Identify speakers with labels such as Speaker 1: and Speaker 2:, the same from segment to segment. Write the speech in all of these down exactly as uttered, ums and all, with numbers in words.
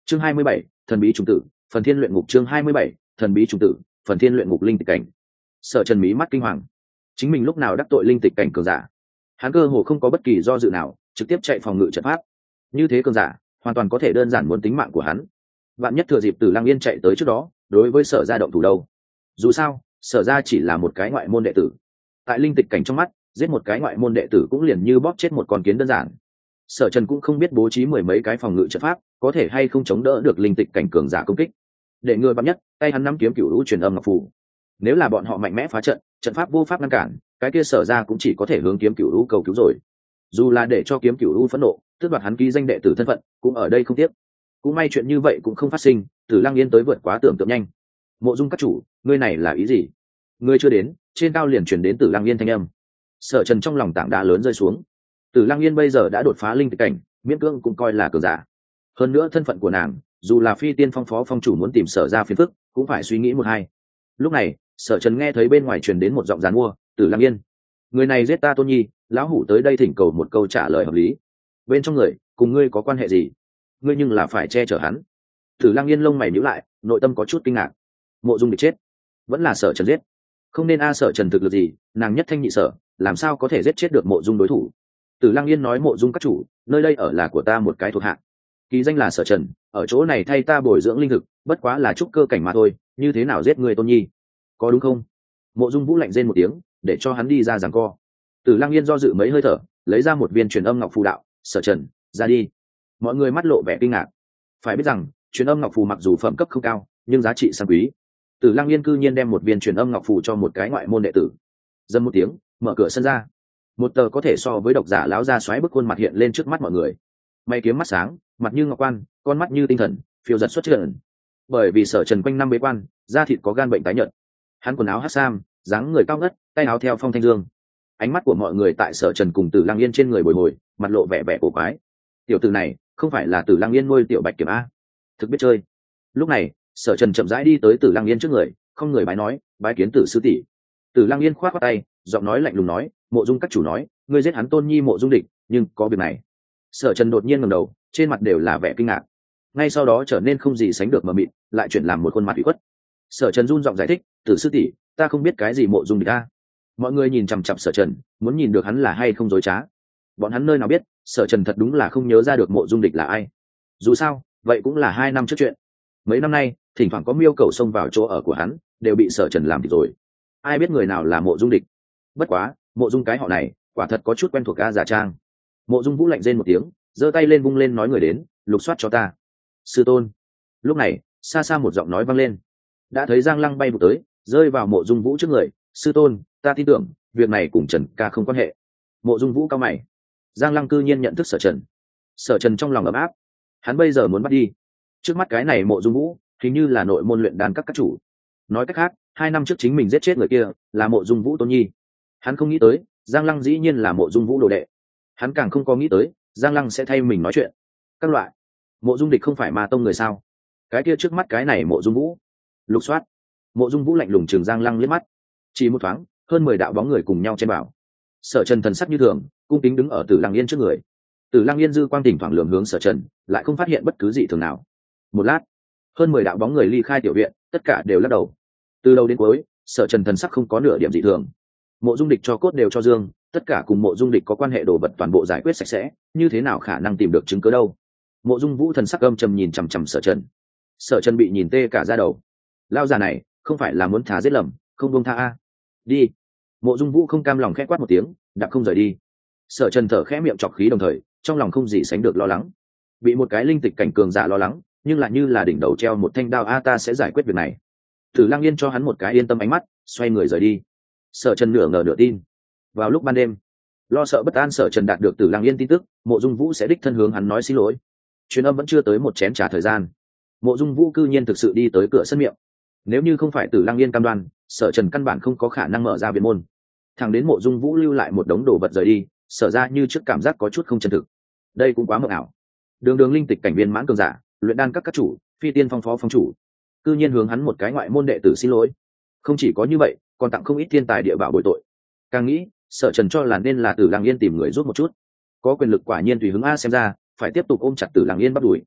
Speaker 1: chương hai mươi bảy, thần bí trùng tử phần thiên luyện ngục chương hai mươi bảy, thần bí trùng tử phần thiên luyện ngục linh tịch cảnh. Sở Trần mí mắt kinh hoàng, chính mình lúc nào đắc tội linh tịch cảnh cường giả. Hắn cơ hồ không có bất kỳ do dự nào, trực tiếp chạy phòng ngự trận pháp. Như thế cường giả hoàn toàn có thể đơn giản muốn tính mạng của hắn. Vạn nhất thừa dịp Tử Lăng Yên chạy tới trước đó, đối với Sở gia động thủ đâu. Dù sao Sở gia chỉ là một cái ngoại môn đệ tử, tại linh tịch cảnh trong mắt giết một cái ngoại môn đệ tử cũng liền như bóp chết một con kiến đơn giản. Sở Trần cũng không biết bố trí mười mấy cái phòng ngự trận pháp có thể hay không chống đỡ được linh tịch cảnh cường giả công kích. Để ngừa bắn nhất, tay hắn nắm kiếm cửu lũ truyền âm ngọc phù. Nếu là bọn họ mạnh mẽ phá trận, trận pháp vô pháp ngăn cản, cái kia Sở ra cũng chỉ có thể hướng kiếm cửu lũ cầu cứu rồi. Dù là để cho kiếm cửu lũ phẫn nộ, tước đoạt hắn ký danh đệ tử thân phận, cũng ở đây không tiếc. Cũng may chuyện như vậy cũng không phát sinh, Tử Lăng Yên tới vượt quá tưởng tượng nhanh. Mộ Dung các chủ, ngươi này là ý gì? Ngươi chưa đến, trên cao liền truyền đến Tử Lăng Yên thanh âm. Sở Trần trong lòng tảng đá lớn rơi xuống. Tử Lăng Yên bây giờ đã đột phá linh tịch cảnh, miễn cưỡng cũng coi là cường giả. Hơn nữa thân phận của nàng, dù là phi tiên phong phó phong chủ muốn tìm Sở ra phiền phức, cũng phải suy nghĩ một hai. Lúc này, Sở Trần nghe thấy bên ngoài truyền đến một giọng giàn mua, Tử Lăng Yên, người này giết ta Tôn Nhi, lão hủ tới đây thỉnh cầu một câu trả lời hợp lý. Bên trong người, cùng ngươi có quan hệ gì? Ngươi nhưng là phải che chở hắn. Tử Lăng Yên lông mày nhíu lại, nội tâm có chút kinh ngạc. Mộ Dung Địch chết, vẫn là Sở Trần giết. Không nên a Sở Trần thực lực gì, nàng nhất thanh nhị sở, làm sao có thể giết chết được Mộ Dung đối thủ? Tử Lăng Yên nói, Mộ Dung các chủ, nơi đây ở là của ta một cái thuộc hạ, kỳ danh là Sở Trần, ở chỗ này thay ta bồi dưỡng linh thực, bất quá là trúc cơ cảnh mà thôi, như thế nào giết người Tôn Nhi, có đúng không? Mộ Dung Vũ lạnh rên một tiếng, để cho hắn đi ra giằng co. Tử Lăng Yên do dự mấy hơi thở, lấy ra một viên truyền âm ngọc phù đạo, Sở Trần, ra đi. Mọi người mắt lộ vẻ kinh ngạc. Phải biết rằng, truyền âm ngọc phù mặc dù phẩm cấp không cao, nhưng giá trị sang quý. Tử Lăng Yên cư nhiên đem một viên truyền âm ngọc phù cho một cái ngoại môn đệ tử. Dần một tiếng, mở cửa sân ra. Một tờ có thể so với độc giả lão gia xoáy bức khuôn mặt hiện lên trước mắt mọi người. Mày kiếm mắt sáng, mặt như ngọc quan, con mắt như tinh thần, phiêu giật xuất trần. Bởi vì Sở Trần quanh năm bế quan, da thịt có gan bệnh tái nhợt. Hắn quần áo hắc sam, dáng người cao ngất, tay áo theo phong thanh dương. Ánh mắt của mọi người tại Sở Trần cùng Tử Lăng Yên trên người bồi hồi, mặt lộ vẻ vẻ cổ quái. Tiểu tử này, không phải là Tử Lăng Yên nuôi tiểu bạch kiểm a? Thực biết chơi. Lúc này, Sở Trần chậm rãi đi tới Tử Lăng Yên trước người, không người bái nói, bái kiến Tử sư tỷ. Tử Lăng Yên khoát khoát tay, giọng nói lạnh lùng nói, Mộ Dung các chủ nói, ngươi giết hắn Tôn Nhi Mộ Dung Địch, nhưng có việc này. Sở Trần đột nhiên ngẩng đầu, trên mặt đều là vẻ kinh ngạc. Ngay sau đó trở nên không gì sánh được mờ mịt, lại chuyển làm một khuôn mặt ủy khuất. Sở Trần run giọng giải thích, Tử sư tỷ, ta không biết cái gì Mộ Dung Địch a. Mọi người nhìn chằm chằm Sở Trần, muốn nhìn được hắn là hay không dối trá. Bọn hắn nơi nào biết, Sở Trần thật đúng là không nhớ ra được Mộ Dung Địch là ai. Dù sao, vậy cũng là hai năm trước chuyện. Mấy năm nay, thỉnh thoảng có miêu cầu xông vào chỗ ở của hắn, đều bị Sở Trần làm thịt rồi. Ai biết người nào là Mộ Dung Địch? Bất quá, Mộ Dung cái họ này, quả thật có chút quen thuộc a giả trang. Mộ Dung Vũ lạnh rên một tiếng, giơ tay lên vung lên nói, người đến, lục soát cho ta. Sư tôn. Lúc này, xa xa một giọng nói vang lên. Đã thấy Giang Lăng bay vụt tới, rơi vào Mộ Dung Vũ trước người, sư tôn, ta tin tưởng, việc này cùng Trần ca không quan hệ. Mộ Dung Vũ cao mày. Giang Lăng cư nhiên nhận thức Sở Trần. Sở Trần trong lòng ấm áp. Hắn bây giờ muốn bắt đi. Trước mắt cái này Mộ Dung Vũ, hình như là nội môn luyện đan các các chủ. Nói cách khác, hai năm trước chính mình giết chết người kia, là Mộ Dung Vũ Tôn Nhi. Hắn không nghĩ tới, Giang Lăng dĩ nhiên là Mộ Dung Vũ đồ đệ. Hắn càng không có nghĩ tới, Giang Lăng sẽ thay mình nói chuyện. Các loại. Mộ Dung Địch không phải Ma tông người sao? Cái kia trước mắt cái này Mộ Dung Vũ. Lục soát. Mộ Dung Vũ lạnh lùng trừng Giang Lăng liếc mắt. Chỉ một thoáng, hơn mười đạo bóng người cùng nhau chen vào. Sở Trần thần sắc như thường, cung kính đứng ở Tử Lăng Yên trước người. Tử Lăng Yên dư quang thỉnh thoảng lườm hướng Sở Trần, lại không phát hiện bất cứ gì thường nào. Một lát, hơn mười đạo bóng người ly khai tiểu viện, tất cả đều lắc đầu. Từ đầu đến cuối, Sở Trần thần sắc không có nửa điểm dị thường. Mộ Dung Địch cho cốt đều cho dương, tất cả cùng Mộ Dung Địch có quan hệ đồ vật toàn bộ giải quyết sạch sẽ, như thế nào khả năng tìm được chứng cứ đâu? Mộ Dung Vũ thần sắc âm trầm nhìn chằm chằm Sở Trần. Sở Trần bị nhìn tê cả da đầu. Lao già này, không phải là muốn thả giết lầm, không buông tha a. Đi. Mộ Dung Vũ không cam lòng khẽ quát một tiếng, đạp không rời đi. Sở Trần thở khẽ miệng chọc khí đồng thời, trong lòng không gì sánh được lo lắng. Bị một cái linh tịch cảnh cường giả lo lắng, nhưng lại như là đỉnh đầu treo một thanh đao a, ta sẽ giải quyết việc này. Tử Lăng Yên cho hắn một cái yên tâm ánh mắt, xoay người rời đi. Sở Trần nửa ngờ nửa tin. Vào lúc ban đêm, lo sợ bất an Sở Trần đạt được Tử Lăng Yên tin tức, Mộ Dung Vũ sẽ đích thân hướng hắn nói xin lỗi. Truyền âm vẫn chưa tới một chén trà thời gian, Mộ Dung Vũ cư nhiên thực sự đi tới cửa sân miệng. Nếu như không phải Tử Lăng Yên cam đoan, Sở Trần căn bản không có khả năng mở ra viện môn. Thẳng đến Mộ Dung Vũ lưu lại một đống đồ vật rời đi, Sở ra như trước cảm giác có chút không chân thực. Đây cũng quá mộng ảo. Đường đường linh tịch cảnh viên mãn cường giả, luyện đan các các chủ, phi tiên phong phó phong chủ, cư nhiên hướng hắn một cái ngoại môn đệ tử xin lỗi. Không chỉ có như vậy, còn tặng không ít thiên tài địa bảo bồi tội. Càng nghĩ, Sở Trần cho là nên là Tử Lăng Yên tìm người giúp một chút. Có quyền lực quả nhiên tùy hứng a, xem ra phải tiếp tục ôm chặt Tử Lăng Yên bắt đuổi.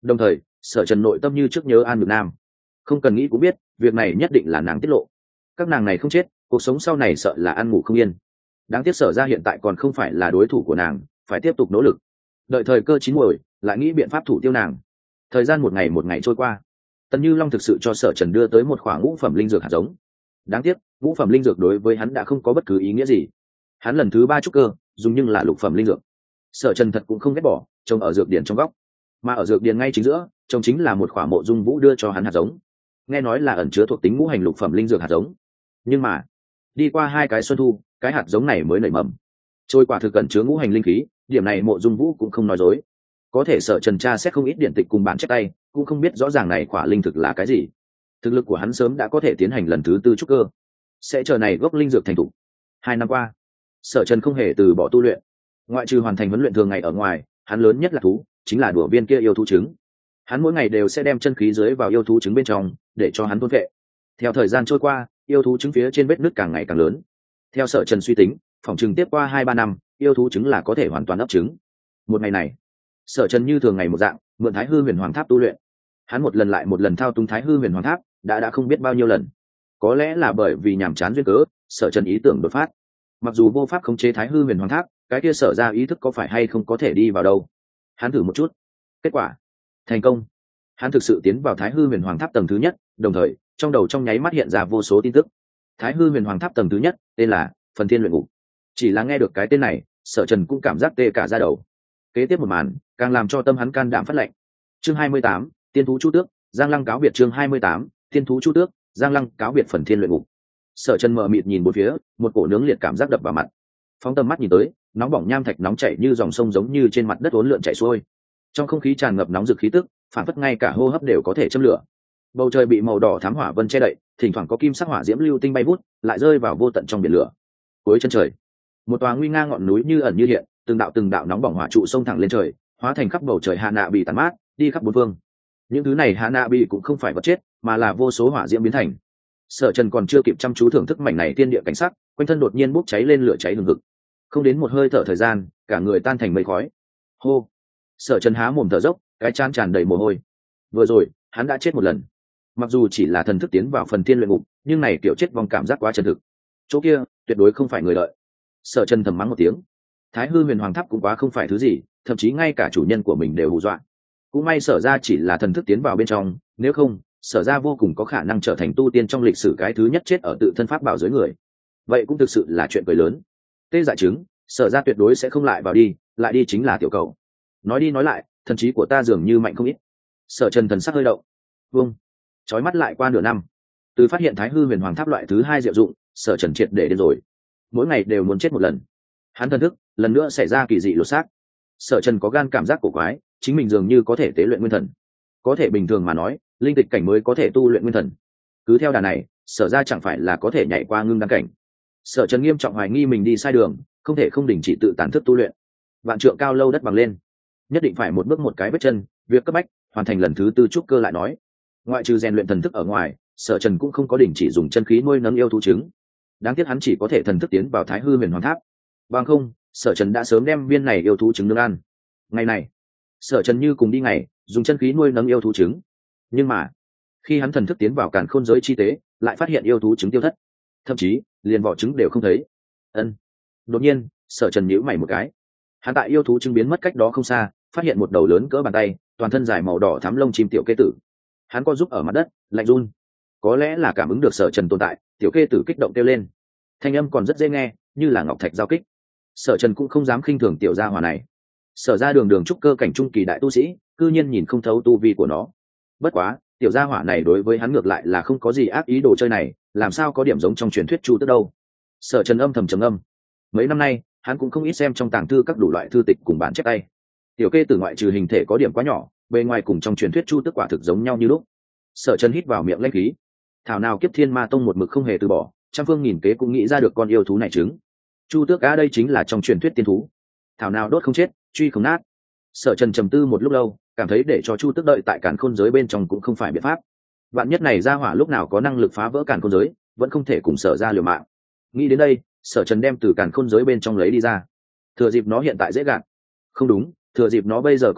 Speaker 1: Đồng thời sở trần nội tâm như trước nhớ An Nhược Nam, không cần nghĩ cũng biết việc này nhất định là nàng tiết lộ. Các nàng này không chết, cuộc sống sau này sợ là ăn ngủ không yên. Đáng tiếc Sở ra hiện tại còn không phải là đối thủ của nàng, phải tiếp tục nỗ lực, đợi thời cơ chín muồi lại nghĩ biện pháp thủ tiêu nàng. Thời gian một ngày một ngày trôi qua, Tần Như Long thực sự cho Sở Trần đưa tới một khoả ngũ phẩm linh dược hạt giống. Đáng tiếc ngũ phẩm linh dược đối với hắn đã không có bất cứ ý nghĩa gì. Hắn lần thứ ba trúc cơ dùng nhưng là lục phẩm linh dược. Sở Trần thật cũng không ghét bỏ, trồng ở dược điển trong góc, mà ở dược điển ngay chính giữa trồng chính là một khoả Mộ Dung Vũ đưa cho hắn hạt giống. Nghe nói là ẩn chứa thuộc tính ngũ hành lục phẩm linh dược hạt giống, nhưng mà đi qua hai cái xuân thu, cái hạt giống này mới nảy mầm. Trôi quả thực ẩn chứa ngũ hành linh khí, điểm này Mộ Dung Vũ cũng không nói dối. Có thể Sở Trần tra xét không ít điển tịch cùng bản chép tay, cũng không biết rõ ràng này quả linh thực là cái gì. Thực lực của hắn sớm đã có thể tiến hành lần thứ tư trúc cơ, sẽ chờ này gốc linh dược thành thục. Hai năm qua, Sở Trần không hề từ bỏ tu luyện, ngoại trừ hoàn thành huấn luyện thường ngày ở ngoài, hắn lớn nhất là thú, chính là đùa viên kia yêu thú trứng. Hắn mỗi ngày đều sẽ đem chân khí dưới vào yêu thú trứng bên trong, để cho hắn thôn vệ. Theo thời gian trôi qua, yêu thú trứng phía trên vết nứt càng ngày càng lớn. Theo Sở Trần suy tính, phòng trừng tiếp qua hai ba năm, yêu thú trứng là có thể hoàn toàn ấp trứng. Một ngày này, Sở Trần như thường ngày một dạng, mượn Thái Hư Huyền Hoàng Tháp tu luyện. Hắn một lần lại một lần thao túng Thái Hư Huyền Hoàng Tháp, đã đã không biết bao nhiêu lần. Có lẽ là bởi vì nhàm chán duyên cớ, Sở Trần ý tưởng đột phát. Mặc dù vô pháp khống chế Thái Hư Huyền Hoàng Tháp, cái kia Sở ra ý thức có phải hay không có thể đi vào đâu. Hắn thử một chút, kết quả thành công. Hắn thực sự tiến vào Thái Hư Huyền Hoàng Tháp tầng thứ nhất, đồng thời trong đầu trong nháy mắt hiện ra vô số tin tức. Thái Hư Huyền Hoàng Tháp tầng thứ nhất tên là Phần Thiên Luyện Ngục. Chỉ là nghe được cái tên này, Sở Trần cũng cảm giác tê cả da đầu. Kế tiếp một màn càng làm cho tâm hắn can đảm phát lệnh. Chương hai mươi tám, Tiên thú chu tước, Giang Lăng cáo biệt. Chương hai mươi tám, Tiên thú chu tước, Giang Lăng cáo biệt Phần Thiên Luyện Ngục. Sở Trần mờ mịt nhìn bốn phía, một cổ nướng liệt cảm giác đập vào mặt. Phóng tầm mắt nhìn tới, nóng bỏng nham thạch nóng chảy như dòng sông giống như trên mặt đất uốn lượn chảy xuôi. Trong không khí tràn ngập nóng rực khí tức, phản phất ngay cả hô hấp đều có thể châm lửa. Bầu trời bị màu đỏ thám hỏa vân che đậy, thỉnh thoảng có kim sắc hỏa diễm lưu tinh bay vút, lại rơi vào vô tận trong biển lửa. Cuối chân trời, một tòa nguy nga ngọn núi như ẩn như hiện, từng đạo từng đạo nóng bỏng hỏa trụ xông thẳng lên trời, hóa thành khắp bầu trời hạ nạ bị tàn mát, đi khắp bốn phương. Những thứ này hạ nạ bị cũng không phải vật chết, mà là vô số hỏa diễm biến thành. Sở Trần còn chưa kịp chăm chú thưởng thức mảnh này tiên địa cảnh sắc, quanh thân đột nhiên bốc cháy lên lửa cháy hừng hực. Không đến một hơi thở thời gian, cả người tan thành mây khói. Hô! Sở Trần há mồm thở dốc, cái trán tràn đầy mồ hôi. Vừa rồi, hắn đã chết một lần. Mặc dù chỉ là thần thức tiến vào Phần Thiên Luyện Ngục, nhưng này kiểu chết vong cảm giác quá chân thực. Chỗ kia, tuyệt đối không phải người đợi. Sở Trần thầm mắng một tiếng. Thái Hư Huyền Hoàng Tháp cũng quá không phải thứ gì, thậm chí ngay cả chủ nhân của mình đều hù dọa. Cũng may Sở ra chỉ là thần thức tiến vào bên trong, nếu không, Sở ra vô cùng có khả năng trở thành tu tiên trong lịch sử cái thứ nhất chết ở tự thân pháp bảo dưới người. Vậy cũng thực sự là chuyện cười lớn. Tê dại chứng, Sở ra tuyệt đối sẽ không lại vào đi, lại đi chính là tiểu cầu. Nói đi nói lại, thần trí của ta dường như mạnh không ít. Sở Trần thần sắc hơi động. Vâng. Chói mắt lại qua nửa năm, từ phát hiện Thái Hư Huyền Hoàng Tháp loại thứ hai diệu dụng, Sở Trần triệt để đến rồi. Mỗi ngày đều muốn chết một lần. Hắn thần thức lần nữa xảy ra kỳ dị lột xác. Sở Trần có gan cảm giác cổ quái, chính mình dường như có thể tế luyện nguyên thần. Có thể bình thường mà nói, linh tịch cảnh mới có thể tu luyện nguyên thần. Cứ theo đà này, Sở ra chẳng phải là có thể nhảy qua ngưng đăng cảnh. Sở Trần nghiêm trọng hoài nghi mình đi sai đường, không thể không đình chỉ tự tản thức tu luyện. Vạn trượng cao lâu đất bằng lên, nhất định phải một bước một cái vết chân, việc cấp bách hoàn thành lần thứ tư trúc cơ lại nói. Ngoại trừ rèn luyện thần thức ở ngoài, Sở Trần cũng không có đình chỉ dùng chân khí nuôi nấng yêu thú trứng. Đáng tiếc hắn chỉ có thể thần thức tiến vào Thái Hư Huyền Hoàng Tháp. Bằng không, Sở Trần đã sớm đem viên này yêu thú trứng nướng ăn. Ngày này, Sở Trần như cùng đi ngày, dùng chân khí nuôi nấng yêu thú trứng. Nhưng mà, khi hắn thần thức tiến vào Càn Khôn giới chi tế, lại phát hiện yêu thú trứng tiêu thất, thậm chí liền vỏ trứng đều không thấy. Ân. Đột nhiên, Sở Trần nhíu mày một cái. Hắn tại yêu thú trứng biến mất cách đó không xa, phát hiện một đầu lớn cỡ bàn tay, toàn thân dài màu đỏ thắm lông chim tiểu kê tử. Hắn co giúp ở mặt đất, lạnh run. Có lẽ là cảm ứng được Sở Trần tồn tại, tiểu kê tử kích động kêu lên. Thanh âm còn rất dễ nghe, như là ngọc thạch giao kích. Sở Trần cũng không dám khinh thường tiểu gia hỏa này. Sở ra đường đường trúc cơ cảnh trung kỳ đại tu sĩ, cư nhiên nhìn không thấu tu vi của nó. Bất quá, tiểu gia hỏa này đối với hắn ngược lại là không có gì ác ý đồ chơi này, làm sao có điểm giống trong truyền thuyết Chu Tước đâu. Sở Trần âm thầm trầm âm. Mấy năm nay, hắn cũng không ít xem trong tàng thư các đủ loại thư tịch cùng bản chép tay. Tiểu kê tử ngoại trừ hình thể có điểm quá nhỏ, bề ngoài cùng trong truyền thuyết Chu Tước quả thực giống nhau như lúc. Sở Trần hít vào miệng lãnh khí. Thảo nào Kiếp Thiên Ma Tông một mực không hề từ bỏ, trăm phương nghìn kế cũng nghĩ ra được con yêu thú này trứng. Chu Tước cá đây chính là trong truyền thuyết tiên thú. Thảo nào đốt không chết, truy không nát. Sở Trần trầm tư một lúc lâu, cảm thấy để cho Chu Tước đợi tại Càn Khôn giới bên trong cũng không phải biện pháp. Vạn nhất này ra hỏa lúc nào có năng lực phá vỡ Càn Khôn giới, vẫn không thể cùng Sở ra liều mạng. Nghĩ đến đây, Sở Trần đem từ Càn Khôn giới bên trong lấy đi ra. Thừa dịp nó hiện tại dễ gạt. Không đúng, thừa dịp nó bây giờ còn nhỏ,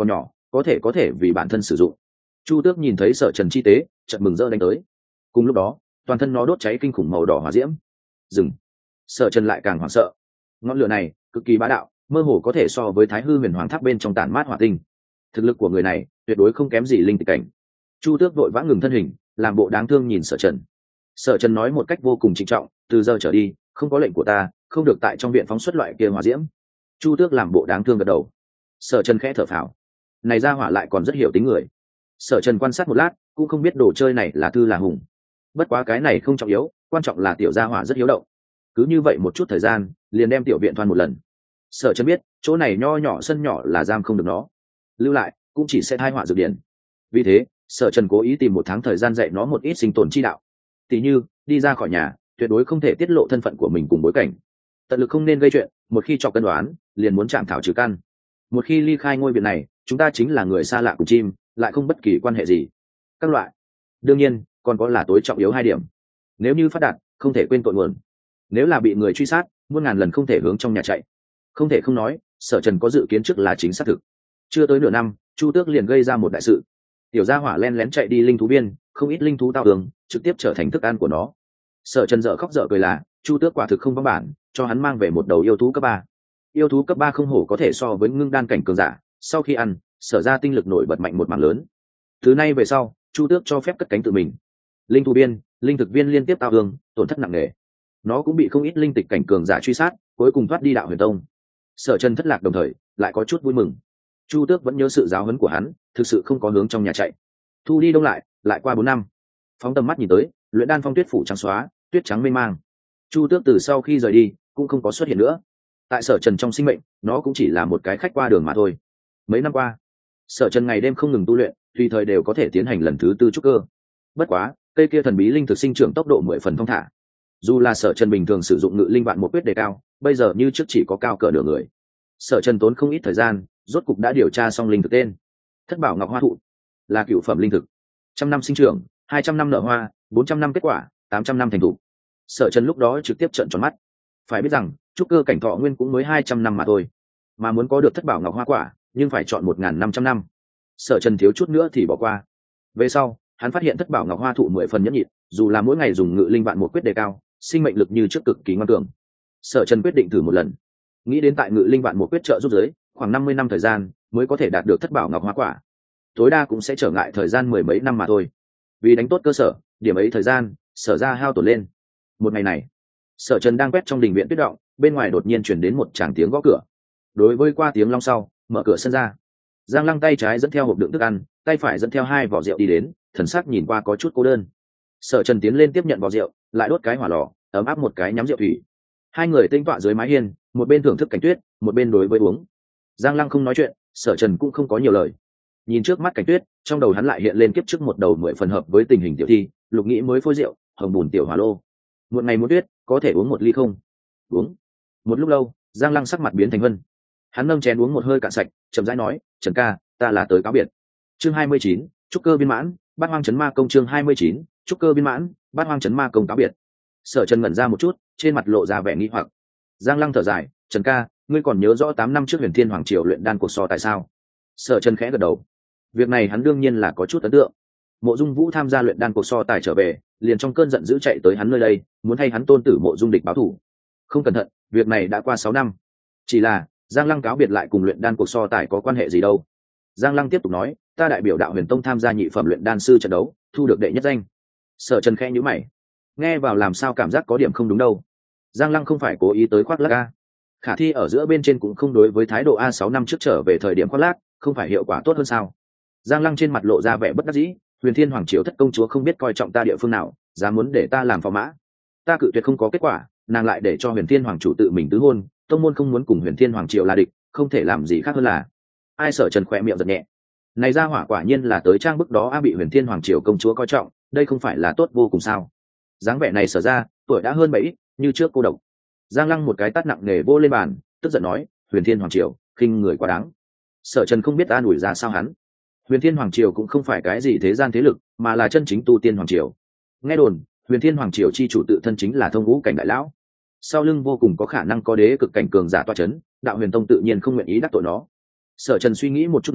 Speaker 1: có thể có thể vì bản thân sử dụng. Chu Tước nhìn thấy Sở Trần chi tế, chợt mừng rỡ đánh tới. Cùng lúc đó, toàn thân nó đốt cháy kinh khủng màu đỏ hỏa diễm. Dừng. Sở Trần lại càng hoảng sợ. Ngọn lửa này cực kỳ bá đạo, mơ hồ có thể so với Thái Hư Huyền Hoàng Tháp bên trong tản mát hỏa tinh. Thực lực của người này tuyệt đối không kém gì linh tịch cảnh. Chu Tước vội vã ngừng thân hình, làm bộ đáng thương nhìn Sở Trần. Sở Trần nói một cách vô cùng trịnh trọng, từ giờ trở đi, không có lệnh của ta, không được tại trong viện phóng xuất loại kia hỏa diễm. Chu Tước làm bộ đáng thương gật đầu. Sở Trần khẽ thở phào. Này ra hỏa lại còn rất hiểu tính người. Sở Trần quan sát một lát, cũng không biết đồ chơi này là thư là hùng. Bất quá cái này không trọng yếu, quan trọng là tiểu gia hỏa rất hiếu động. Cứ như vậy một chút thời gian, liền đem tiểu viện thoan một lần. Sở Trần biết, chỗ này nho nhỏ sân nhỏ là giam không được nó. Lưu lại, cũng chỉ sẽ tai họa dược điển. Vì thế, Sở Trần cố ý tìm một tháng thời gian dạy nó một ít sinh tồn chi đạo. Tỷ như, đi ra khỏi nhà, tuyệt đối không thể tiết lộ thân phận của mình cùng bối cảnh. Tận lực không nên gây chuyện, một khi chọc cân đoán, liền muốn chạm thảo trừ căn. Một khi ly khai ngôi viện này, chúng ta chính là người xa lạ cùng chim, lại không bất kỳ quan hệ gì. Các loại. Đương nhiên, còn có là tối trọng yếu hai điểm. Nếu như phát đạt, không thể quên tội nguồn. Nếu là bị người truy sát, muôn ngàn lần không thể hướng trong nhà chạy. Không thể không nói, Sở Trần có dự kiến trước là chính xác thực. Chưa tới nửa năm, Chu Tước liền gây ra một đại sự. Tiểu gia hỏa len lén chạy đi linh thú biên, không ít linh thú tao tường, trực tiếp trở thành thức ăn của nó. Sở Trần dở khóc dở cười là, Chu Tước quả thực không vắng bản, cho hắn mang về một đầu yêu thú cấp ba. Yêu thú cấp ba không hổ có thể so với ngưng đan cảnh cường giả, sau khi ăn, Sở ra tinh lực nổi bật mạnh một mảng lớn. Từ nay về sau, Chu Tước cho phép cất cánh tự mình. Linh thú biên, linh thực viên liên tiếp tao tường, tổn thất nặng nề. Nó cũng bị không ít linh tịch cảnh cường giả truy sát, cuối cùng thoát đi đạo huyền tông. Sở Trần thất lạc đồng thời, lại có chút vui mừng. Chu Tước vẫn nhớ sự giáo huấn của hắn, thực sự không có hướng trong nhà chạy. Thu đi đông lại, lại qua bốn năm. Phóng tầm mắt nhìn tới, luyện đan phong tuyết phủ trắng xóa, tuyết trắng mê mang. Chu Tước từ sau khi rời đi, cũng không có xuất hiện nữa. Tại Sở Trần trong sinh mệnh, nó cũng chỉ là một cái khách qua đường mà thôi. Mấy năm qua, Sở Trần ngày đêm không ngừng tu luyện, tùy thời đều có thể tiến hành lần thứ tư trúc cơ. Bất quá, cây kia thần bí linh thực sinh trưởng tốc độ mười phần thong thả. Dù là Sở Trần bình thường sử dụng ngự linh vạn một quyết đề cao, bây giờ như trước chỉ có cao cỡ nửa người. Sở Trần tốn không ít thời gian, rốt cục đã điều tra xong linh thực tên. Thất bảo ngọc hoa thụ là cựu phẩm linh thực, trăm năm sinh trưởng, hai trăm năm nở hoa, bốn trăm năm kết quả, tám trăm năm thành thụ. Sở Trần lúc đó trực tiếp trợn tròn mắt. Phải biết rằng, trúc cơ cảnh thọ nguyên cũng mới hai trăm năm mà thôi, mà muốn có được thất bảo ngọc hoa quả, nhưng phải chọn một nghìn năm trăm năm. Sở Trần thiếu chút nữa thì bỏ qua. Về sau, hắn phát hiện thất bảo ngọc hoa thụ mười phần nhẫn nhịn, dù là mỗi ngày dùng ngự linh vạn một quyết đề cao, sinh mệnh lực như trước cực kỳ ngoan cường. Sở Trần quyết định thử một lần, nghĩ đến tại ngự linh vạn một quyết trợ giúp giới, khoảng năm mươi năm thời gian mới có thể đạt được thất bảo ngọc hoa quả, tối đa cũng sẽ trở ngại thời gian mười mấy năm mà thôi. Vì đánh tốt cơ sở, điểm ấy thời gian, Sở ra hao tổn lên. Một ngày này, Sở Trần đang quét trong đình viện tuyết động, bên ngoài đột nhiên chuyển đến một tràng tiếng gõ cửa. Đối với qua tiếng long sau, mở cửa sân ra. Giang Lăng tay trái dẫn theo hộp đựng thức ăn, tay phải dẫn theo hai vỏ rượu đi đến, thần sắc nhìn qua có chút cô đơn. Sở Trần tiến lên tiếp nhận vỏ rượu, lại đốt cái hỏa lò, ấm áp một cái nhắm rượu thủy. Hai người tinh tọa dưới mái hiên, một bên thưởng thức cảnh tuyết, một bên đối với uống. Giang Lăng không nói chuyện, Sở Trần cũng không có nhiều lời. Nhìn trước mắt cảnh tuyết, trong đầu hắn lại hiện lên kiếp trước một đầu mười phần hợp với tình hình tiểu thi, lục nghĩ mới phôi rượu, hồng bùn tiểu hỏa lô. Một ngày một tuyết, có thể uống một ly không? Uống. Một lúc lâu, Giang Lăng sắc mặt biến thành vân. Hắn nâng chén uống một hơi cạn sạch, chậm rãi nói, "Trần ca, ta là tới cáo biệt." Chương hai mươi chín, trúc cơ viên mãn, Bát Hoang Chấn Ma Công chương hai mươi chín, trúc cơ viên mãn, Bát Hoang Chấn Ma Công cáo biệt. Sở Trần ngẩn ra một chút, trên mặt lộ ra vẻ nghi hoặc. Giang Lăng thở dài, "Trần ca, ngươi còn nhớ rõ tám năm trước Huyền Thiên Hoàng Triều luyện đan cuộc so tại sao?" Sở Trần khẽ gật đầu. Việc này hắn đương nhiên là có chút ấn tượng. Mộ Dung Vũ tham gia luyện đan cuộc so tài trở về, liền trong cơn giận dữ chạy tới hắn nơi đây, muốn hay hắn tôn tử Mộ Dung Địch báo thù. Không cẩn thận, việc này đã qua sáu năm. Chỉ là, Giang Lăng cáo biệt lại cùng luyện đan cuộc so tài có quan hệ gì đâu? Giang Lăng tiếp tục nói, "Ta đại biểu Đạo Huyền Tông tham gia nhị phẩm luyện đan sư trận đấu, thu được đệ nhất danh." Sở Trần khẽ nhíu mày. Nghe vào làm sao cảm giác có điểm không đúng đâu. Giang Lăng không phải cố ý tới khoác lác a. Khả thi ở giữa bên trên cũng không đối với thái độ a sáu năm trước trở về thời điểm khoác lác, không phải hiệu quả tốt hơn sao? Giang Lăng trên mặt lộ ra vẻ bất đắc dĩ, Huyền Thiên Hoàng Triều thất công chúa không biết coi trọng ta địa phương nào, dám muốn để ta làm phò mã. Ta cự tuyệt không có kết quả, nàng lại để cho Huyền Thiên Hoàng chủ tự mình tứ hôn, tông môn không muốn cùng Huyền Thiên Hoàng Triều là địch, không thể làm gì khác hơn là. Ai Sở Trần khỏe miệng giật nhẹ. Này ra hỏa quả nhiên là tới trang bức đó a, bị Huyền Thiên Hoàng Triều công chúa coi trọng, đây không phải là tốt vô cùng sao? Dáng vẻ này Sở ra, tuổi đã hơn bảy, như trước cô độc. Giang Lăng một cái tát nặng nề vô lên bàn, tức giận nói, Huyền Thiên Hoàng Triều, khinh người quá đáng. Sở Trần không biết an ủi ra sao hắn. Huyền Thiên Hoàng Triều cũng không phải cái gì thế gian thế lực, mà là chân chính tu tiên hoàng triều. Nghe đồn, Huyền Thiên Hoàng Triều chi chủ tự thân chính là Thông Ngũ cảnh đại lão. Sau lưng vô cùng có khả năng có đế cực cảnh cường giả toa chấn, Đạo Huyền Tông tự nhiên không nguyện ý đắc tội nó. Sở Trần suy nghĩ một chút nói,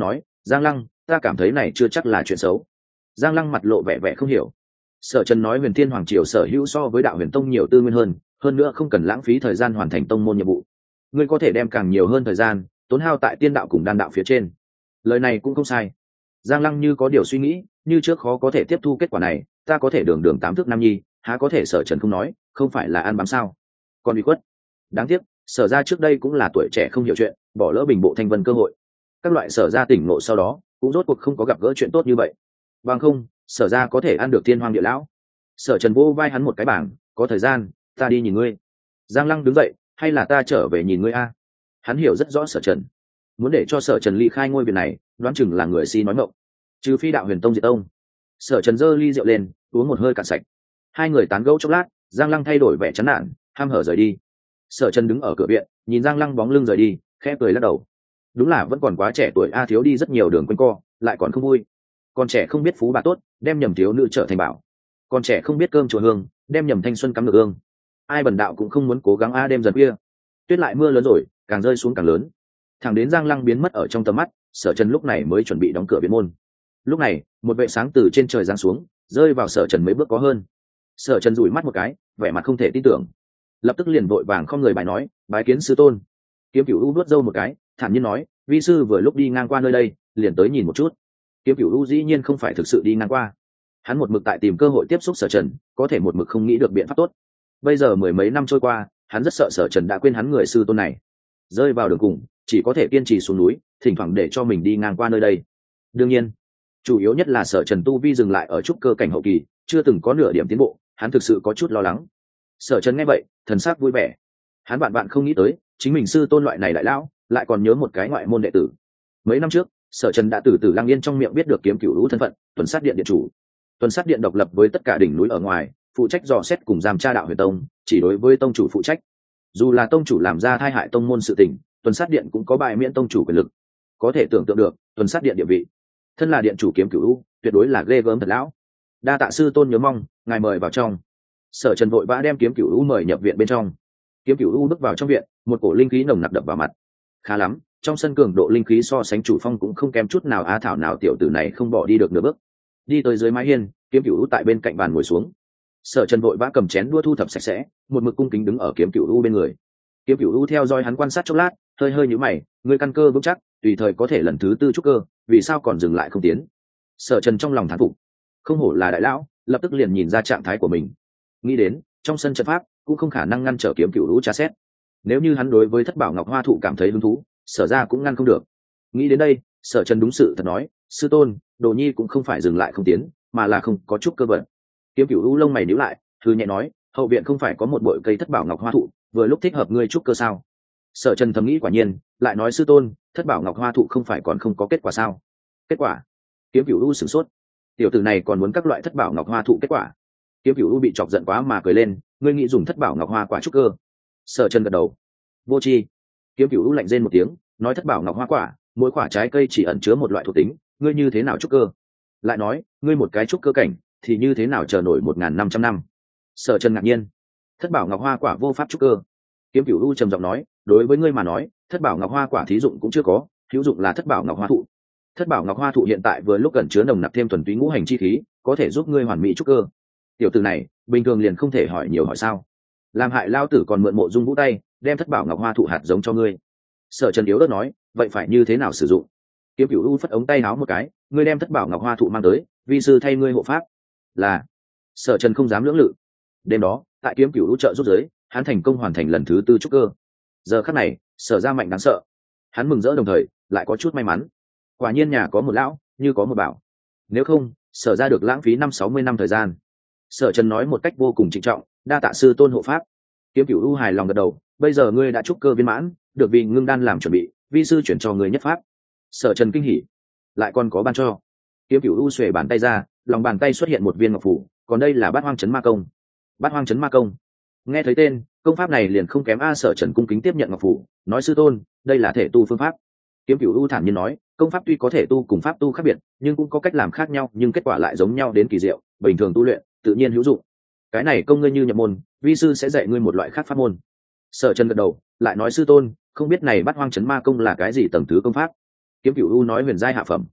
Speaker 1: Giang Lăng, ta cảm thấy này chưa chắc là chuyện xấu. Giang Lăng mặt lộ vẻ vẻ không hiểu. Sở Trần nói Huyền Thiên Hoàng Triều sở hữu so với Đạo Huyền Tông nhiều tư nguyên hơn, hơn nữa không cần lãng phí thời gian hoàn thành tông môn nhiệm vụ. Ngươi có thể đem càng nhiều hơn thời gian tốn hao tại tiên đạo cùng đan đạo phía trên. Lời này cũng không sai. Giang Lăng như có điều suy nghĩ, như trước khó có thể tiếp thu kết quả này, ta có thể đường đường tám thước nam nhi, há có thể Sở Trần không nói, không phải là ăn bám sao? Còn bị quất. Đáng tiếc, Sở gia trước đây cũng là tuổi trẻ không hiểu chuyện, bỏ lỡ bình bộ thanh vân cơ hội. Các loại Sở gia tỉnh ngộ sau đó, cũng rốt cuộc không có gặp gỡ chuyện tốt như vậy. Bằng không, Sở gia có thể ăn được thiên hoang địa lão. Sở Trần vô vai hắn một cái bảng, có thời gian, ta đi nhìn ngươi. Giang Lăng đứng dậy, hay là ta trở về nhìn ngươi a? Hắn hiểu rất rõ Sở Trần, muốn để cho Sở Trần ly khai ngôi vị này, đoán chừng là người si nói mộng. Trừ phi Đạo Huyền Tông diệt tông. Sở Trần giơ ly rượu lên, uống một hơi cạn sạch. Hai người tán gẫu chốc lát, Giang Lăng thay đổi vẻ chán nản, ham hở rời đi. Sở Trần đứng ở cửa viện, nhìn Giang Lăng bóng lưng rời đi, khẽ cười lắc đầu. Đúng là vẫn còn quá trẻ tuổi a, thiếu đi rất nhiều đường quanh co, lại còn không vui. Còn trẻ không biết phú bà tốt, đem nhầm thiếu nữ trở thành bảo. Còn trẻ không biết cơm chùa hương, đem nhầm thanh xuân cắm ngược ương. Ai bần đạo cũng không muốn cố gắng a, đêm dần khuya. Tuyết lại mưa lớn rồi, càng rơi xuống càng lớn. Thẳng đến Giang Lăng biến mất ở trong tầm mắt, Sở Trần lúc này mới chuẩn bị đóng cửa viện môn. Lúc này, một vệ sáng từ trên trời giáng xuống, rơi vào Sở Trần mấy bước có hơn. Sở Trần dụi mắt một cái, vẻ mặt không thể tin tưởng, lập tức liền vội vàng không người bài nói, bái kiến sư tôn. Kiếm Cửu U vuốt râu một cái, thản nhiên nói, vi sư vừa lúc đi ngang qua nơi đây, liền tới nhìn một chút. Kiếm Cửu U dĩ nhiên không phải thực sự đi ngang qua, hắn một mực tại tìm cơ hội tiếp xúc Sở Trần, có thể một mực không nghĩ được biện pháp tốt. Bây giờ mười mấy năm trôi qua, hắn rất sợ Sở Trần đã quên hắn người sư tôn này, rơi vào đường cùng, chỉ có thể kiên trì xuống núi, thỉnh thoảng để cho mình đi ngang qua nơi đây. Đương nhiên, chủ yếu nhất là Sở Trần tu vi dừng lại ở trúc cơ cảnh hậu kỳ, chưa từng có nửa điểm tiến bộ, hắn thực sự có chút lo lắng. Sở Trần nghe vậy, thần sắc vui vẻ. Hắn bạn bạn không nghĩ tới, chính mình sư tôn loại này đại lão, lại còn nhớ một cái ngoại môn đệ tử. Mấy năm trước, Sở Trần đã từ từ Lăng Yên trong miệng biết được Kiếm Cửu Lũ thân phận, Tuần Sát Điện điện chủ. Tuần Sát Điện độc lập với tất cả đỉnh núi ở ngoài, phụ trách dò xét cùng giam tra Đạo Huyền Tông, chỉ đối với tông chủ phụ trách. Dù là tông chủ làm ra thai hại tông môn sự tình, Tuần Sát Điện cũng có bài miễn tông chủ quyền lực. Có thể tưởng tượng được, Tuần Sát Điện địa vị. Thân là điện chủ Kiếm Cửu Lũ, tuyệt đối là ghê gớm thật lão. Đa tạ sư tôn nhớ mong, ngài mời vào trong. Sở Trần vội vã đem Kiếm Cửu U mời nhập viện bên trong. Kiếm Cửu U bước vào trong viện, một cổ linh khí nồng nặc đập vào mặt. Khá lắm, trong sân cường độ linh khí so sánh chủ phong cũng không kém chút nào, á thảo nào tiểu tử này không bỏ đi được nửa bước. Đi tới dưới mái hiên, Kiếm Cửu U tại bên cạnh bàn ngồi xuống. Sở Trần vội vã cầm chén đũa thu thập sạch sẽ, một mực cung kính đứng ở Kiếm Cửu U bên người. Kiếm Cửu U theo dõi hắn quan sát chốc lát, hơi hơi nhíu mày, ngươi căn cơ vững chắc, tùy thời có thể lần thứ tư trúc cơ, vì sao còn dừng lại không tiến? Sở Trần trong lòng thán phục, không hổ là đại lão, lập tức liền nhìn ra trạng thái của mình. Nghĩ đến trong sân trận pháp cũng không khả năng ngăn trở Kiếm Cửu Lũ tra xét, nếu như hắn đối với Thất Bảo Ngọc Hoa Thụ cảm thấy hứng thú, Sở ra cũng ngăn không được. Nghĩ đến đây, Sở Trần đúng sự thật nói, sư tôn, Đồ Nhi cũng không phải dừng lại không tiến, mà là không có chút cơ vận. Kiếm Cửu Lũ lông mày nhíu lại, thư nhẹ nói, hậu viện không phải có một bội cây Thất Bảo Ngọc Hoa Thụ, vừa lúc thích hợp ngươi trúc cơ sao? Sở Trần thầm nghĩ quả nhiên, lại nói sư tôn, Thất Bảo Ngọc Hoa Thụ không phải còn không có kết quả sao? Kết quả? Kiếm Cửu Lũ sửng sốt, tiểu tử này còn muốn các loại Thất Bảo Ngọc Hoa Thụ kết quả. Kiếm Cửu U bị chọc giận quá mà cười lên, ngươi nghĩ dùng Thất Bảo Ngọc Hoa quả trúc cơ? Sở Trần gật đầu, vô tri. Kiếm Cửu U lạnh rên một tiếng, nói Thất Bảo Ngọc Hoa quả, mỗi quả trái cây chỉ ẩn chứa một loại thuộc tính, ngươi như thế nào trúc cơ? Lại nói, ngươi một cái trúc cơ cảnh, thì như thế nào chờ nổi một ngàn năm trăm năm? Sở Trần ngạc nhiên, Thất Bảo Ngọc Hoa quả vô pháp trúc cơ. Kiếm Cửu U trầm giọng nói, đối với ngươi mà nói, Thất Bảo Ngọc Hoa quả thí dụng cũng chưa có, hữu dụng là Thất Bảo Ngọc Hoa thụ. Thất Bảo Ngọc Hoa thụ hiện tại vừa lúc gần chứa nồng nặc thêm thuần túy ngũ hành chi khí, có thể giúp ngươi hoàn mỹ trúc cơ. Tiểu tử này, bình thường liền không thể hỏi nhiều hỏi sao? Làm hại lao tử còn mượn Mộ Dung Vũ tay, đem Thất Bảo Ngọc Hoa thụ hạt giống cho ngươi. Sở Trần yếu ớt nói, vậy phải như thế nào sử dụng? Kiếm Cửu U phất ống tay áo một cái, ngươi đem Thất Bảo Ngọc Hoa thụ mang tới, vi sư thay ngươi hộ pháp. Là. Sở Trần không dám lưỡng lự. Đêm đó, tại Kiếm Cửu U trợ giúp giới, hắn thành công hoàn thành lần thứ tư trúc cơ. Giờ khắc này, Sở ra mạnh đáng sợ. Hắn mừng rỡ đồng thời, lại có chút may mắn. Quả nhiên nhà có một lão, như có một bảo. Nếu không, Sở ra được lãng phí năm sáu mươi năm thời gian. Sở Trần nói một cách vô cùng trịnh trọng, đa tạ sư tôn hộ pháp. Kiếm Cửu U hài lòng gật đầu, bây giờ ngươi đã trúc cơ viên mãn, được vì ngưng đan làm chuẩn bị, vi sư chuyển cho ngươi nhất pháp. Sở Trần kinh hỉ, lại còn có ban cho. Kiếm Cửu U xuề bàn tay ra, lòng bàn tay xuất hiện một viên ngọc phù, còn đây là Bát Hoang Chấn Ma Công. Bát Hoang Chấn Ma Công. Nghe thấy tên, công pháp này liền không kém a. Sở Trần cung kính tiếp nhận ngọc phù, nói sư tôn, đây là thể tu phương pháp. Kiếm Cửu U thản nhiên nói, công pháp tuy có thể tu cùng pháp tu khác biệt, nhưng cũng có cách làm khác nhau, nhưng kết quả lại giống nhau đến kỳ diệu, bình thường tu luyện, tự nhiên hữu dụng. Cái này công ngươi như nhập môn, vi sư sẽ dạy ngươi một loại khác pháp môn. Sở Trần gật đầu, lại nói sư tôn, không biết này Bát Hoang Chấn Ma Công là cái gì tầng thứ công pháp? Kiếm Cửu U nói huyền giai hạ phẩm,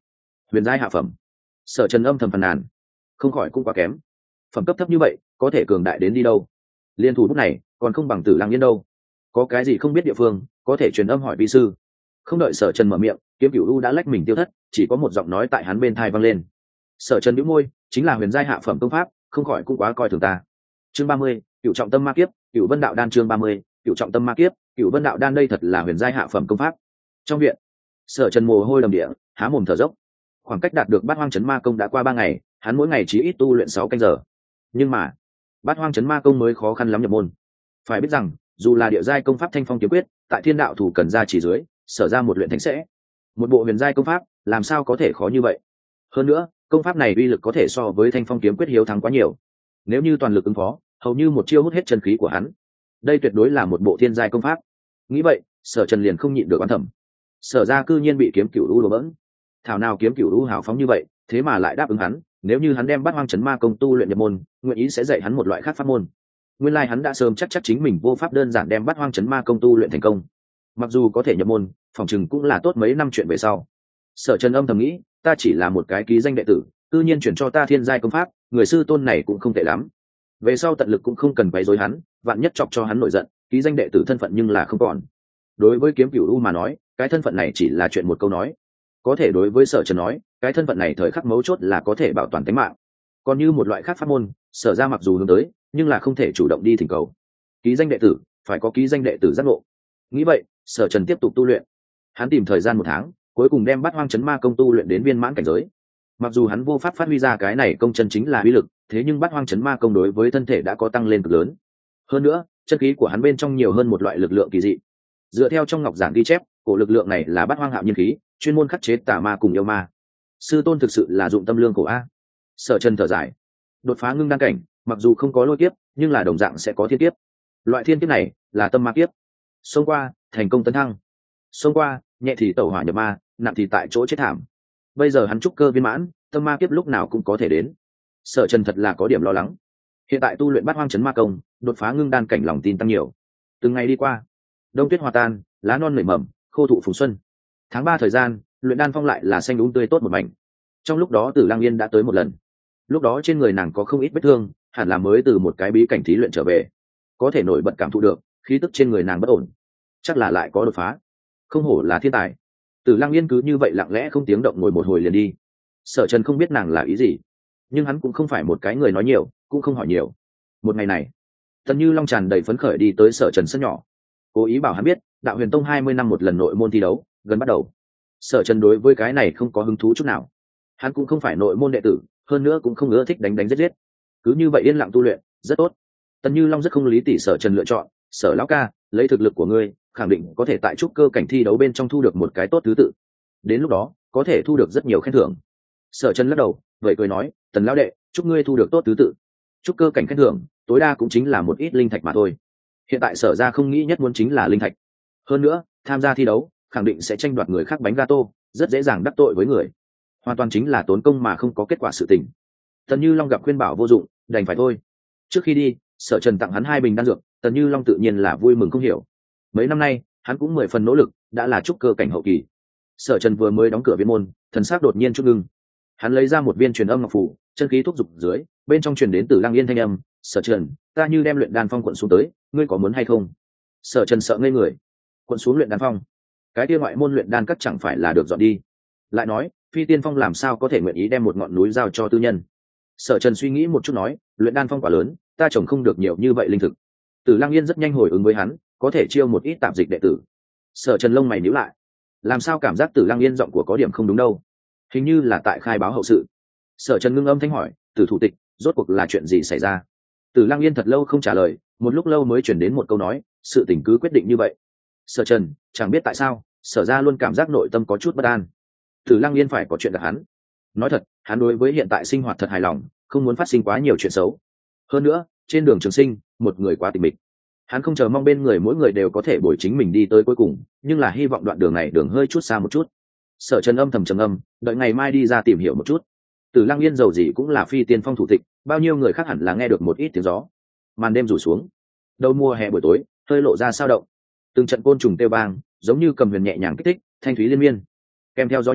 Speaker 1: huyền giai hạ phẩm. Sở Trần âm thầm phàn nàn, không khỏi cũng quá kém, phẩm cấp thấp như vậy có thể cường đại đến đi đâu. Liên thủ bút này còn không bằng Tử Lăng Yên đâu, có cái gì không biết địa phương có thể truyền âm hỏi vi sư. Không đợi Sở Trần mở miệng, Kiếm Cửu U đã lách mình tiêu thất, chỉ có một giọng nói tại hắn bên tai vang lên. Sở Trần nhíu môi, chính là huyền giai hạ phẩm công pháp, không khỏi cũng quá coi thường ta. Chương ba mươi, Cửu trọng tâm ma kiếp, Cửu Vân đạo đan. Chương ba mươi, Cửu trọng tâm ma kiếp, Cửu Vân đạo đan. Đây thật là huyền giai hạ phẩm công pháp. Trong viện, Sở Trần mồ hôi đầm địa, há mồm thở dốc. Khoảng cách đạt được Bát Hoang Chấn Ma Công đã qua ba ngày, hắn mỗi ngày chỉ ít tu luyện sáu canh giờ. Nhưng mà, Bát Hoang Chấn Ma Công mới khó khăn lắm nhập môn. Phải biết rằng, dù là địa giai công pháp Thanh Phong kiếm quyết, tại Thiên đạo thủ cần ra chỉ dưới, sở ra một luyện thánh sẽ. Một bộ huyền giai công pháp, làm sao có thể khó như vậy? Hơn nữa, công pháp này uy lực có thể so với Thanh Phong kiếm quyết hiếu thắng quá nhiều. Nếu như toàn lực ứng phó, hầu như một chiêu hút hết chân khí của hắn. Đây tuyệt đối là một bộ thiên giai công pháp. Nghĩ vậy, Sở Trần liền không nhịn được oán thầm. Sở ra cư nhiên bị Kiếm Cửu U đổ bỡn. Thảo nào Kiếm Cửu U hào phóng như vậy, thế mà lại đáp ứng hắn, nếu như hắn đem Bát Hoang Chấn Ma Công tu luyện nhập môn, nguyện ý sẽ dạy hắn một loại khác pháp môn. Nguyên lai like hắn đã sớm chắc chắc chính mình vô pháp đơn giản đem Bát Hoang Chấn Ma Công tu luyện thành công. Mặc dù có thể nhập môn, phòng chừng cũng là tốt mấy năm chuyện về sau. Sở Trần âm thầm nghĩ, ta chỉ là một cái ký danh đệ tử, tự nhiên chuyển cho ta thiên giai công pháp, người sư tôn này cũng không tệ lắm. Về sau tận lực cũng không cần quấy rối hắn, vạn nhất chọc cho hắn nổi giận, ký danh đệ tử thân phận nhưng là không còn. Đối với Kiếm Cửu U mà nói, cái thân phận này chỉ là chuyện một câu nói. Có thể đối với Sở Trần nói, cái thân phận này thời khắc mấu chốt là có thể bảo toàn tính mạng. Còn như một loại khác pháp môn, Sở ra mặc dù hướng tới, nhưng là không thể chủ động đi thỉnh cầu. Ký danh đệ tử, phải có ký danh đệ tử giác ngộ. Nghĩ vậy, Sở Trần tiếp tục tu luyện. Hắn tìm thời gian một tháng, cuối cùng đem Bát Hoang Chấn Ma Công tu luyện đến viên mãn cảnh giới. Mặc dù hắn vô pháp phát huy ra cái này công chân chính là uy lực, thế nhưng Bát Hoang Chấn Ma Công đối với thân thể đã có tăng lên cực lớn. Hơn nữa, chân khí của hắn bên trong nhiều hơn một loại lực lượng kỳ dị. Dựa theo trong ngọc giảng ghi chép, cổ lực lượng này là Bát Hoang Hạo Nhiên khí, chuyên môn khắc chế tà ma cùng yêu ma. Sư tôn thực sự là dụng tâm lương cổ a. Sở Trần thở dài. Đột phá ngưng đan cảnh, mặc dù không có lôi kiếp, nhưng là đồng dạng sẽ có thiên kiếp. Loại thiên kiếp này là tâm ma kiếp. Xông qua, thành công tấn thăng. Xông qua, nhẹ thì tẩu hỏa nhập ma, nặng thì tại chỗ chết thảm. Bây giờ hắn trúc cơ viên mãn, tâm ma kiếp lúc nào cũng có thể đến. Sở Trần thật là có điểm lo lắng. Hiện tại tu luyện Bát Hoang Chấn Ma Công, đột phá ngưng đan cảnh lòng tin tăng nhiều. Từng ngày đi qua, đông tuyết hòa tan, lá non nảy mầm, khô thụ phùng xuân. Tháng ba thời gian, luyện đan phong lại là xanh đúng tươi tốt một mảnh. Trong lúc đó Tử Lang Yên đã tới một lần. Lúc đó trên người nàng có không ít vết thương, hẳn là mới từ một cái bí cảnh thí luyện trở về. Có thể nổi bật cảm thụ được, khí tức trên người nàng bất ổn. Chắc là lại có đột phá. Không hổ là thiên tài. Tử Lang Yên cứ như vậy lặng lẽ không tiếng động ngồi một hồi liền đi. Sở Trần không biết nàng là ý gì, nhưng hắn cũng không phải một cái người nói nhiều, cũng không hỏi nhiều. Một ngày này, Tần Như Long tràn đầy phấn khởi đi tới Sở Trần sân nhỏ, cố ý bảo hắn biết, Đạo Huyền Tông hai mươi năm một lần nội môn thi đấu, gần bắt đầu. Sở Trần đối với cái này không có hứng thú chút nào. Hắn cũng không phải nội môn đệ tử, hơn nữa cũng không ưa thích đánh đánh giết giết. Cứ như vậy yên lặng tu luyện, rất tốt. Tần Như Long rất không lý tỉ Sở Trần lựa chọn, Sở lão ca, lấy thực lực của ngươi, khẳng định có thể tại trúc cơ cảnh thi đấu bên trong thu được một cái tốt thứ tự. Đến lúc đó, có thể thu được rất nhiều khen thưởng. Sở Trần lắc đầu, vậy cười nói, Tần lão đệ, chúc ngươi thu được tốt thứ tự. Trúc cơ cảnh khen thưởng, tối đa cũng chính là một ít linh thạch mà thôi. Hiện tại Sở ra không nghĩ nhất muốn chính là linh thạch. Hơn nữa, tham gia thi đấu, khẳng định sẽ tranh đoạt người khác bánh gato, rất dễ dàng đắc tội với người. Hoàn toàn chính là tốn công mà không có kết quả sự tình. Tần Như Long gặp khuyên bảo vô dụng, đành phải thôi. Trước khi đi, Sở Trần tặng hắn hai bình đan dược, Tần Như Long tự nhiên là vui mừng không hiểu. Mấy năm nay, hắn cũng mười phần nỗ lực, đã là trúc cơ cảnh hậu kỳ. Sở Trần vừa mới đóng cửa viên môn, thần sắc đột nhiên chút ngưng. Hắn lấy ra một viên truyền âm ngọc phù, chân khí thúc giục dưới, bên trong truyền đến từ Lăng Yên thanh âm, "Sở Trần, ta như đem luyện đan phong quận xuống tới, ngươi có muốn hay không?" Sở Trần sợ ngây người. Quận xuống luyện đan phong? Cái kia ngoại môn luyện đan các chẳng phải là được dọn đi? Lại nói, Phi Tiên Phong làm sao có thể nguyện ý đem một ngọn núi giao cho tư nhân? Sở Trần suy nghĩ một chút nói, luyện đan phong quá lớn, ta trồng không được nhiều như vậy linh thực. Từ Lăng Yên rất nhanh hồi ứng với hắn, có thể chiêu một ít tạp dịch đệ tử. Sở Trần lông mày nhíu lại, làm sao cảm giác Tử Lăng Yên giọng của có điểm không đúng đâu, hình như là tại khai báo hậu sự. Sở Trần ngưng âm thanh hỏi, Tử thủ tịch, rốt cuộc là chuyện gì xảy ra? Tử Lăng Yên thật lâu không trả lời, một lúc lâu mới chuyển đến một câu nói, sự tình cứ quyết định như vậy. Sở Trần chẳng biết tại sao, Sở ra luôn cảm giác nội tâm có chút bất an. Tử Lăng Yên phải có chuyện gặp hắn. Nói thật, hắn đối với hiện tại sinh hoạt thật hài lòng, không muốn phát sinh quá nhiều chuyện xấu. Hơn nữa, trên đường trường sinh, một người quá tịch mịch. Hắn không chờ mong bên người mỗi người đều có thể bồi chính mình đi tới cuối cùng, nhưng là hy vọng đoạn đường này đường hơi chút xa một chút. Sở Trần âm thầm trầm âm, đợi ngày mai đi ra tìm hiểu một chút. Tử Lăng Yên dầu gì cũng là Phi Tiên Phong thủ tịch, bao nhiêu người khác hẳn là nghe được một ít tiếng gió. Màn đêm rủ xuống, đầu mùa hè buổi tối, hơi lộ ra sao động. Từng trận côn trùng kêu vang, giống như cầm huyền nhẹ nhàng kích thích, thanh thúy liên miên. Kèm theo gió nhẹ,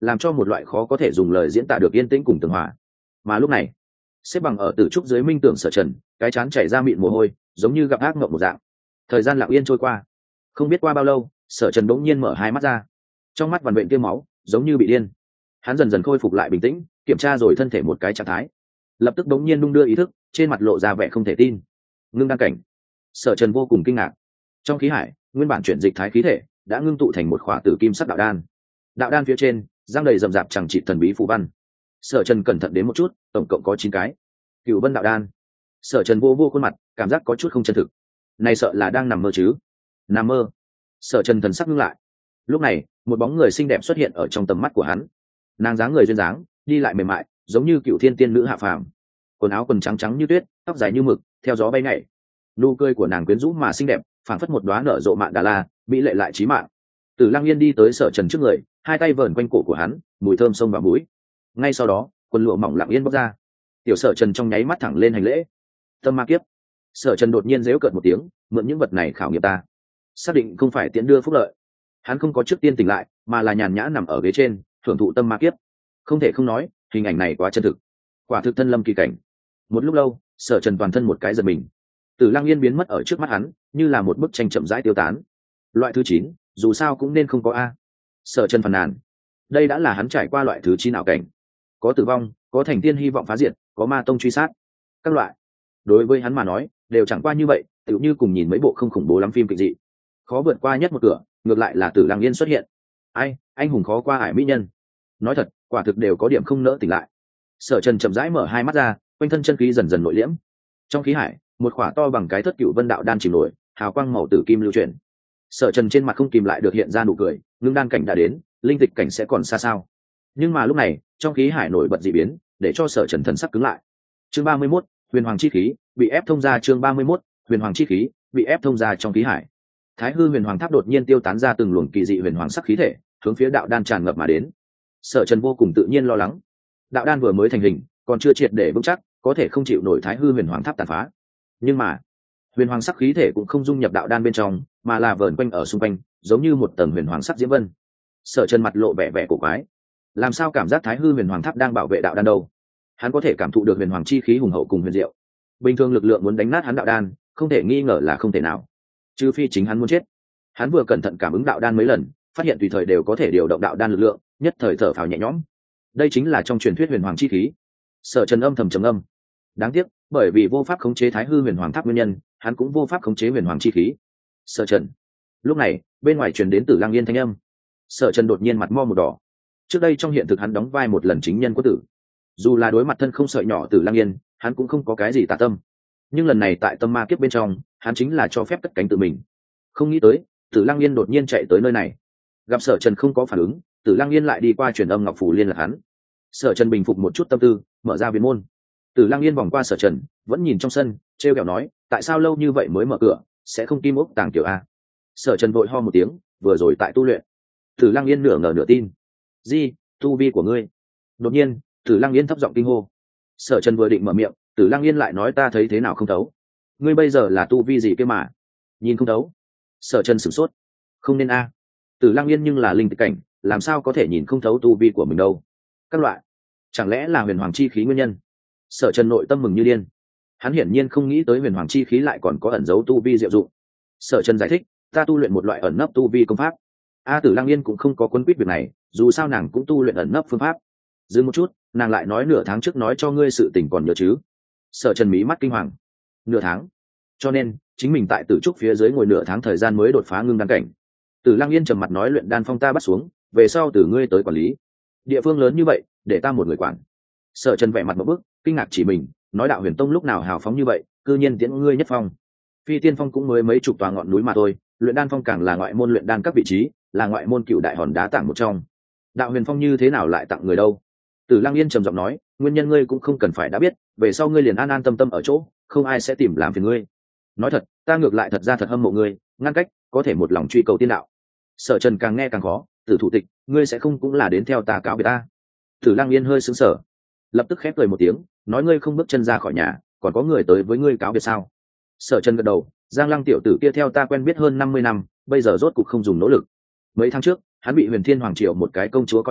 Speaker 1: làm cho một loại khó có thể dùng lời diễn tả được yên tĩnh cùng tường hòa. Mà lúc này, xếp bằng ở tử trúc dưới minh tưởng Sở Trần, cái chán chảy ra mịn mồ hôi, giống như gặp ác mộng một dạng. Thời gian lặng yên trôi qua, không biết qua bao lâu, Sở Trần bỗng nhiên mở hai mắt ra, trong mắt vằn vện tiêm máu, giống như bị điên. Hắn dần dần khôi phục lại bình tĩnh, kiểm tra rồi thân thể một cái trạng thái, lập tức bỗng nhiên đung đưa ý thức, trên mặt lộ ra vẻ không thể tin. Ngưng đăng cảnh. Sở Trần vô cùng kinh ngạc. Trong khí hải, nguyên bản chuyển dịch thái khí thể đã ngưng tụ thành một khỏa tử kim sắc đạo đan. Đạo đan phía trên giang đầy rậm rạp chẳng trị thần bí phù văn. Sở Trần cẩn thận đến một chút, tổng cộng có chín cái. Cửu Vân đạo đan. Sở Trần vô vô khuôn mặt, cảm giác có chút không chân thực. Này sợ là đang nằm mơ chứ? Nằm mơ. Sở Trần thần sắc ngưng lại. Lúc này, một bóng người xinh đẹp xuất hiện ở trong tầm mắt của hắn. Nàng dáng người duyên dáng, đi lại mềm mại, giống như cựu thiên tiên nữ hạ phàm. Quần áo quần trắng trắng như tuyết, tóc dài như mực, theo gió bay nhảy. Nụ cười của nàng quyến rũ mà xinh đẹp, phảng phất một đóa nở rộ mạn đà la, mỹ lệ lại chí mạng. Tử Lăng Yên đi tới Sở Trần trước người, hai tay vờn quanh cổ của hắn, mùi thơm xông vào mũi. Ngay sau đó, quần lụa mỏng lặng yên bóc ra. Tiểu Sở Trần trong nháy mắt thẳng lên hành lễ. Tâm ma kiếp. Sở Trần đột nhiên giễu cợt một tiếng, mượn những vật này khảo nghiệm ta, xác định không phải tiễn đưa phúc lợi. Hắn không có trước tiên tỉnh lại, mà là nhàn nhã nằm ở ghế trên, thưởng thụ tâm ma kiếp. Không thể không nói, hình ảnh này quá chân thực, quả thực thân lâm kỳ cảnh. Một lúc lâu, Sở Trần toàn thân một cái giật mình. Tử Lăng Yên biến mất ở trước mắt hắn, như là một bức tranh chậm rãi tiêu tán. Loại thứ chín, dù sao cũng nên không có a. Sở Trần phàn nàn. Đây đã là hắn trải qua loại thứ chín ảo cảnh. Có tử vong, có thành tiên hy vọng phá diệt, có ma tông truy sát. Các loại. Đối với hắn mà nói, đều chẳng qua như vậy, tựu như cùng nhìn mấy bộ không khủng bố lắm phim kịch dị. Khó vượt qua nhất một cửa, ngược lại là Tử Lăng Yên xuất hiện. Ai, anh hùng khó qua ải mỹ nhân. Nói thật, quả thực đều có điểm không nỡ tỉnh lại. Sở Trần chậm rãi mở hai mắt ra, quanh thân chân khí dần dần nội liễm. Trong khí hải, một khỏa to bằng cái thất cựu vân đạo đan chìm nổi, hào quang màu tử kim lưu chuyển. Sở Trần trên mặt không kìm lại được hiện ra nụ cười, ngưng đan cảnh đã đến, linh tịch cảnh sẽ còn xa sao. Nhưng mà lúc này, trong khí hải nổi bật dị biến, để cho Sở Trần thần sắc cứng lại. Chương ba mươi mốt, huyền hoàng chi khí bị ép thông ra. Chương ba mươi mốt, huyền hoàng chi khí bị ép thông ra trong khí hải. Thái hư huyền hoàng tháp đột nhiên tiêu tán ra từng luồng kỳ dị huyền hoàng sắc khí thể, hướng phía đạo đan tràn ngập mà đến. Sở Trần vô cùng tự nhiên lo lắng, đạo đan vừa mới thành hình, còn chưa triệt để vững chắc, có thể không chịu nổi thái hư huyền hoàng tháp tàn phá. Nhưng mà huyền hoàng sắc khí thể cũng không dung nhập đạo đan bên trong, mà là vờn quanh ở xung quanh, giống như một tầng huyền hoàng sắc diễm vân. Sở Trần mặt lộ vẻ vẻ cổ quái, làm sao cảm giác thái hư huyền hoàng tháp đang bảo vệ đạo đan đâu? Hắn có thể cảm thụ được huyền hoàng chi khí hùng hậu cùng huyền diệu, bình thường lực lượng muốn đánh nát hắn đạo đan, không thể nghi ngờ là không thể nào, trừ phi chính hắn muốn chết. Hắn vừa cẩn thận cảm ứng đạo đan mấy lần, phát hiện tùy thời đều có thể điều động đạo đan lực lượng, nhất thời thở phào nhẹ nhõm. Đây chính là trong truyền thuyết huyền hoàng chi khí. Sở Trần âm thầm trầm âm. Đáng tiếc, bởi vì vô pháp khống chế thái hư huyền hoàng tháp nguyên nhân, hắn cũng vô pháp khống chế huyền hoàng chi khí. Sở Trần. Lúc này, bên ngoài truyền đến Tử Lăng Yên thanh âm. Sở Trần đột nhiên mặt mo một đỏ. Trước đây trong hiện thực hắn đóng vai một lần chính nhân quốc tử, dù là đối mặt thân không sợi nhỏ Tử Lăng Yên, hắn cũng không có cái gì tà tâm. Nhưng lần này tại tâm ma kiếp bên trong, hắn chính là cho phép cất cánh tự mình. Không nghĩ tới, Tử Lăng Yên đột nhiên chạy tới nơi này. Gặp Sở Trần không có phản ứng, Tử Lăng Yên lại đi qua truyền âm ngọc phù liên lạc hắn. Sở Trần bình phục một chút tâm tư, mở ra viện môn. Tử Lăng Yên vòng qua Sở Trần, vẫn nhìn trong sân, trêu ghẹo nói, tại sao lâu như vậy mới mở cửa, sẽ không kim ốc tàng tiểu a? Sở Trần vội ho một tiếng, vừa rồi tại tu luyện. Tử Lăng Yên nửa ngờ nửa tin. Di, tu vi của ngươi? Đột nhiên, Tử Lăng Yên thấp giọng kinh hô. Sở Trần vừa định mở miệng, Tử Lăng Yên lại nói ta thấy thế nào không thấu. Ngươi bây giờ là tu vi gì kia mà? Nhìn không thấu. Sở Trần sửng sốt. Không nên a. Tử Lăng Yên nhưng là linh tịch cảnh, làm sao có thể nhìn không thấu tu vi của mình đâu? Các loại, chẳng lẽ là huyền hoàng chi khí nguyên nhân? Sở Trần nội tâm mừng như điên. Hắn hiển nhiên không nghĩ tới huyền hoàng chi khí lại còn có ẩn dấu tu vi diệu dụng. Sở Trần giải thích, ta tu luyện một loại ẩn nấp tu vi công pháp. A Tử Lăng Yên cũng không có quấn quýt việc này, dù sao nàng cũng tu luyện ẩn nấp phương pháp. Dừng một chút, nàng lại nói nửa tháng trước nói cho ngươi sự tình còn nhớ chứ? Sở Trần mí mắt kinh hoàng. Nửa tháng? Cho nên chính mình tại Tử Trúc phía dưới ngồi nửa tháng thời gian mới đột phá ngưng đan cảnh. Tử Lăng Yên trầm mặt nói luyện đan phong ta bắt xuống, về sau từ ngươi tới quản lý. Địa phương lớn như vậy, để ta một người quản. Sở Trần vẻ mặt một bức, kinh ngạc chỉ mình, nói đạo huyền tông lúc nào hào phóng như vậy, cư nhiên tiễn ngươi nhất phong. Phi Tiên Phong cũng mới mấy chục tòa ngọn núi mà thôi, luyện đan phong càng là ngoại môn luyện đan các vị trí, là ngoại môn cựu đại hòn đá tảng một trong. Đạo huyền phong như thế nào lại tặng người đâu? Tử Lăng Yên trầm giọng nói, nguyên nhân ngươi cũng không cần phải đã biết, về sau ngươi liền an an tâm tâm ở chỗ, không ai sẽ tìm làm phiền ngươi. Nói thật, ta ngược lại thật ra thật hâm mộ ngươi, ngăn cách, có thể một lòng truy cầu tiên đạo. Sở Trần càng nghe càng khó, Tử thủ tịch, ngươi sẽ không cũng là đến theo ta cáo biệt ta? Tử Lăng Yên hơi sững sờ, lập tức khép cười một tiếng, nói ngươi không bước chân ra khỏi nhà, còn có người tới với ngươi cáo biệt sao? Sở Trần gật đầu, Giang Lăng tiểu tử kia theo ta quen biết hơn năm mươi năm, bây giờ rốt cục không dùng nỗ lực. Mấy tháng trước, hắn bị Huyền Thiên Hoàng triều một cái công chúa coi trọng,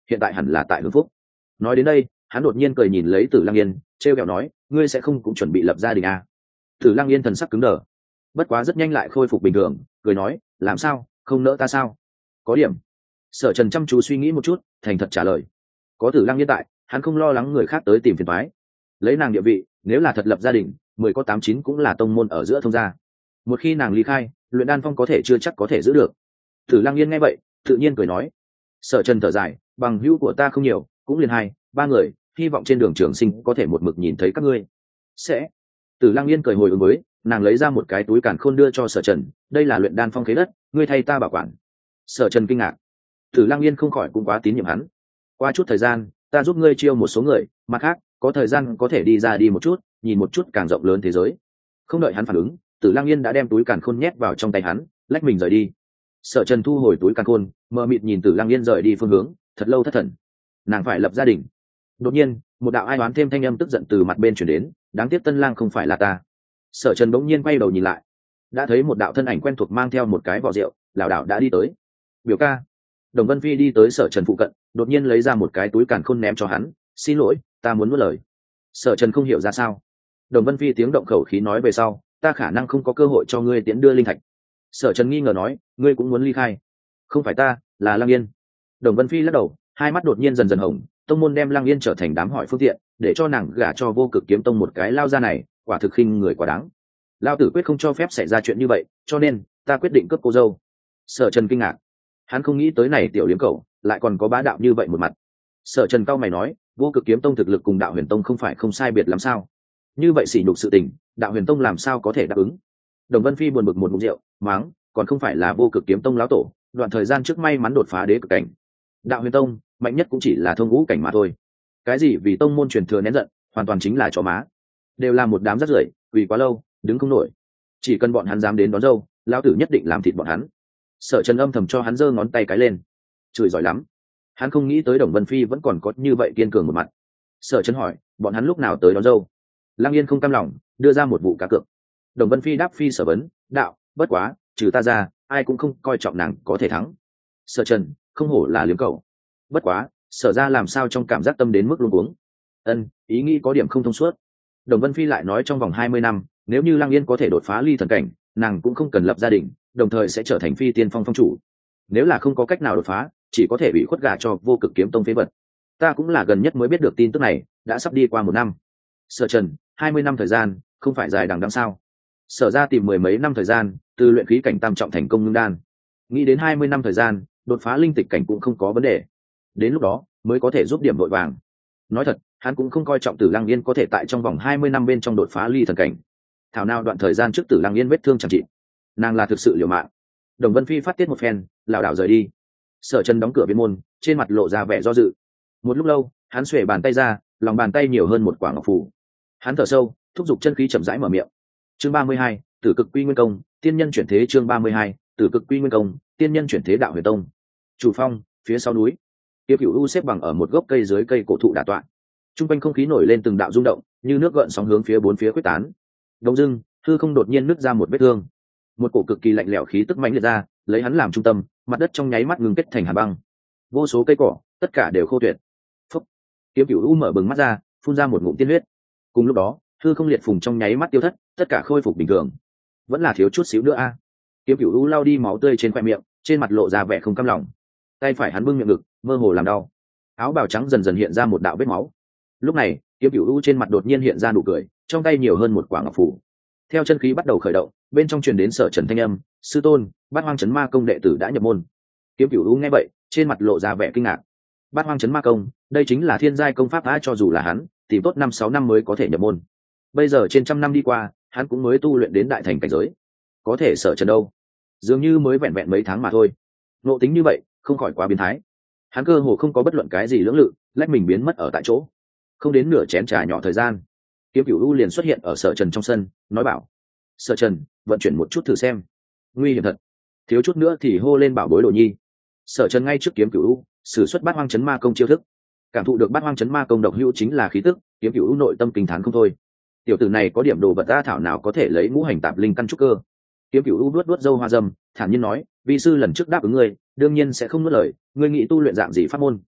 Speaker 1: hiện tại hẳn là tại hưng phúc. Nói đến đây hắn đột nhiên cười nhìn lấy Tử Lăng Yên, trêu ghẹo nói, ngươi sẽ không cũng chuẩn bị lập gia đình à? Tử Lăng Yên thần sắc cứng đờ, bất quá rất nhanh lại khôi phục bình thường, cười nói, làm sao, không nỡ ta sao? Có điểm. Sở Trần chăm chú suy nghĩ một chút, thành thật trả lời, có Tử Lăng Yên tại, hắn không lo lắng người khác tới tìm phiền toái. Lấy nàng địa vị, nếu là thật lập gia đình, mười có tám chín cũng là tông môn ở giữa thông gia. Một khi nàng ly khai, luyện đan phong có thể chưa chắc có thể giữ được. Tử Lăng Yên nghe vậy, tự nhiên cười nói. Sở Trần thở dài, bằng hữu của ta không nhiều, cũng liền hai ba người, hy vọng trên đường trường sinh có thể một mực nhìn thấy các ngươi. Sẽ. Tử Lăng Yên cười hồi ứng với, nàng lấy ra một cái túi càn khôn đưa cho Sở Trần, đây là luyện đan phong khế đất, ngươi thay ta bảo quản. Sở Trần kinh ngạc. Tử Lăng Yên không khỏi cũng quá tín nhiệm hắn. Qua chút thời gian, ta giúp ngươi chiêu một số người, mặt khác, có thời gian có thể đi ra đi một chút, nhìn một chút càng rộng lớn thế giới. Không đợi hắn phản ứng, Tử Lăng Yên đã đem túi càn khôn nhét vào trong tay hắn, lách mình rời đi. Sở Trần thu hồi túi càn khôn, mờ mịt nhìn Tử Lăng Yên rời đi phương hướng, thật lâu thất thần. Nàng phải lập gia đình. Đột nhiên, một đạo ai oán thêm thanh âm tức giận từ mặt bên truyền đến, đáng tiếc Tân Lang không phải là ta. Sở Trần bỗng nhiên quay đầu nhìn lại, đã thấy một đạo thân ảnh quen thuộc mang theo một cái vỏ rượu, lảo đảo đã đi tới. Biểu ca. Đồng Vân Phi đi tới Sở Trần phụ cận, đột nhiên lấy ra một cái túi càn khôn ném cho hắn, xin lỗi, ta muốn nuốt lời. Sở Trần không hiểu ra sao. Đồng Vân Phi tiếng động khẩu khí nói về sau, ta khả năng không có cơ hội cho ngươi tiễn đưa linh thạch. Sở Trần nghi ngờ nói, ngươi cũng muốn ly khai? Không phải ta, là Lăng Yên. Đồng Vân Phi lắc đầu, hai mắt đột nhiên dần dần hồng, tông môn đem Lăng Yên trở thành đám hỏi phương tiện, để cho nàng gả cho Vô Cực Kiếm Tông một cái lao ra này, quả thực khinh người quá đáng. Lao tử quyết không cho phép xảy ra chuyện như vậy, cho nên ta quyết định cướp cô dâu. Sở Trần kinh ngạc, hắn không nghĩ tới này tiểu liếm cẩu lại còn có bá đạo như vậy một mặt. Sở Trần cao mày nói, Vô Cực Kiếm Tông thực lực cùng Đạo Huyền Tông không phải không sai biệt lắm sao? Như vậy sỉ nhục sự tình, Đạo Huyền Tông làm sao có thể đáp ứng? Đồng Vân Phi buồn bực một ngụm rượu, mắng, còn không phải là Vô Cực Kiếm Tông lão tổ, đoạn thời gian trước may mắn đột phá đế cực cảnh. Đạo Huyền Tông mạnh nhất cũng chỉ là thông ngũ cảnh mà thôi. Cái gì vì tông môn truyền thừa nén giận, hoàn toàn chính là chó má, đều là một đám rác rưởi, quỳ quá lâu, đứng không nổi. Chỉ cần bọn hắn dám đến đón dâu, lão tử nhất định làm thịt bọn hắn. Sở Trần âm thầm cho hắn giơ ngón tay cái lên, chửi giỏi lắm. Hắn không nghĩ tới Đồng Vân Phi vẫn còn có như vậy kiên cường một mặt. Sở Trần hỏi, bọn hắn lúc nào tới đón dâu? Lăng Yên không cam lòng, đưa ra một vụ cá cược. Đồng Vân Phi đáp phi sở vấn, đạo, bất quá, trừ ta ra, ai cũng không coi trọng nàng có thể thắng. Sở Trần, không hổ là liếm cậu. Bất quá, Sở ra làm sao trong cảm giác tâm đến mức luống cuống. Ân, ý nghĩ có điểm không thông suốt. Đồng Vân Phi lại nói trong vòng hai mươi năm, nếu như Lăng Yên có thể đột phá ly thần cảnh, nàng cũng không cần lập gia đình, đồng thời sẽ trở thành phi tiên phong phong chủ. Nếu là không có cách nào đột phá, chỉ có thể bị khuất gả cho Vô Cực Kiếm Tông phế vật. Ta cũng là gần nhất mới biết được tin tức này, đã sắp đi qua một năm. Sở Trần, hai mươi năm thời gian, không phải dài đằng đẵng sao? Sở ra tìm mười mấy năm thời gian, từ luyện khí cảnh tam trọng thành công ngưng đan. Nghĩ đến hai mươi năm thời gian, đột phá linh tịch cảnh cũng không có vấn đề. Đến lúc đó, mới có thể giúp điểm vội vàng. Nói thật, hắn cũng không coi trọng Tử Lăng Yên có thể tại trong vòng hai mươi năm bên trong đột phá ly thần cảnh. Thảo nào đoạn thời gian trước Tử Lăng Yên vết thương chẳng trị, nàng là thực sự liều mạng. Đồng Vân Phi phát tiết một phen, lảo đảo rời đi. Sở Trần đóng cửa viên môn, trên mặt lộ ra vẻ do dự. Một lúc lâu, hắn xuề bàn tay ra, lòng bàn tay nhiều hơn một quả ngọc phù. Hắn thở sâu, thúc giục chân khí chậm rãi mở miệng. Chương ba mươi hai, Tử Cực Quy Nguyên Công, tiên nhân chuyển thế. Chương ba mươi hai, Tử Cực Quy Nguyên Công, tiên nhân chuyển thế. Đạo Huyền Tông. Chủ phong, phía sau núi. Tiêu Cửu U xếp bằng ở một gốc cây dưới cây cổ thụ đả tọa. Trung quanh không khí nổi lên từng đạo rung động, như nước gợn sóng hướng phía bốn phía quyết tán. Đông dưng, hư không đột nhiên nứt ra một vết thương. Một cổ cực kỳ lạnh lẽo khí tức mãnh liệt ra, lấy hắn làm trung tâm, mặt đất trong nháy mắt ngừng kết thành hàn băng. Vô số cây cỏ, tất cả đều khô tuyệt. Phốc. Kiếm Cửu U mở bừng mắt ra, phun ra một ngụm tiên huyết. Cùng lúc đó, hư không liệt phùng trong nháy mắt tiêu thất, tất cả khôi phục bình thường. Vẫn là thiếu chút xíu nữa a. Kiếm Cửu U lau đi máu tươi trên khóe miệng, trên mặt lộ ra vẻ không cam lòng. Tay phải hắn bưng miệng ngực, mơ hồ làm đau. Áo bào trắng dần dần hiện ra một đạo vết máu. Lúc này, Kiếm Cửu U trên mặt đột nhiên hiện ra nụ cười, trong tay nhiều hơn một quả ngọc phù. Theo chân khí bắt đầu khởi động, bên trong truyền đến Sở Trần thanh âm, sư tôn, Bát Hoang Chấn Ma Công đệ tử đã nhập môn. Kiếm Cửu U nghe vậy, trên mặt lộ ra vẻ kinh ngạc. Bát Hoang Chấn Ma Công, đây chính là thiên giai công pháp đã, cho dù là hắn tìm tốt năm sáu năm mới có thể nhập môn. Bây giờ trên trăm năm đi qua, hắn cũng mới tu luyện đến đại thành cảnh giới. Có thể Sở Trần đâu, dường như mới vẹn vẹn mấy tháng mà thôi. Nộ tính như vậy, không khỏi quá biến thái. Hắn cơ hồ không có bất luận cái gì lưỡng lự, lách mình biến mất ở tại chỗ. Không đến nửa chén trà nhỏ thời gian, Kiếm Cửu U liền xuất hiện ở Sở Trần trong sân, nói bảo: Sở Trần, vận chuyển một chút thử xem. Nguy hiểm thật, thiếu chút nữa thì hô lên bảo bối đồ nhi. Sở Trần ngay trước Kiếm Cửu U sử xuất Bát Hoang Chấn Ma Công chiêu thức. Cảm thụ được Bát Hoang Chấn Ma Công độc hữu chính là khí tức, Kiếm Cửu U nội tâm kinh thán không thôi. Tiểu tử này có điểm đồ vật ta thảo nào có thể lấy ngũ hành tạp linh căn trúc cơ. Kiếm Cửu U vuốt vuốt râu hoa râm, thản nhiên nói: vi sư lần trước đáp ứng ngươi, đương nhiên sẽ không nuốt lời, ngươi nghĩ tu luyện dạng gì pháp môn?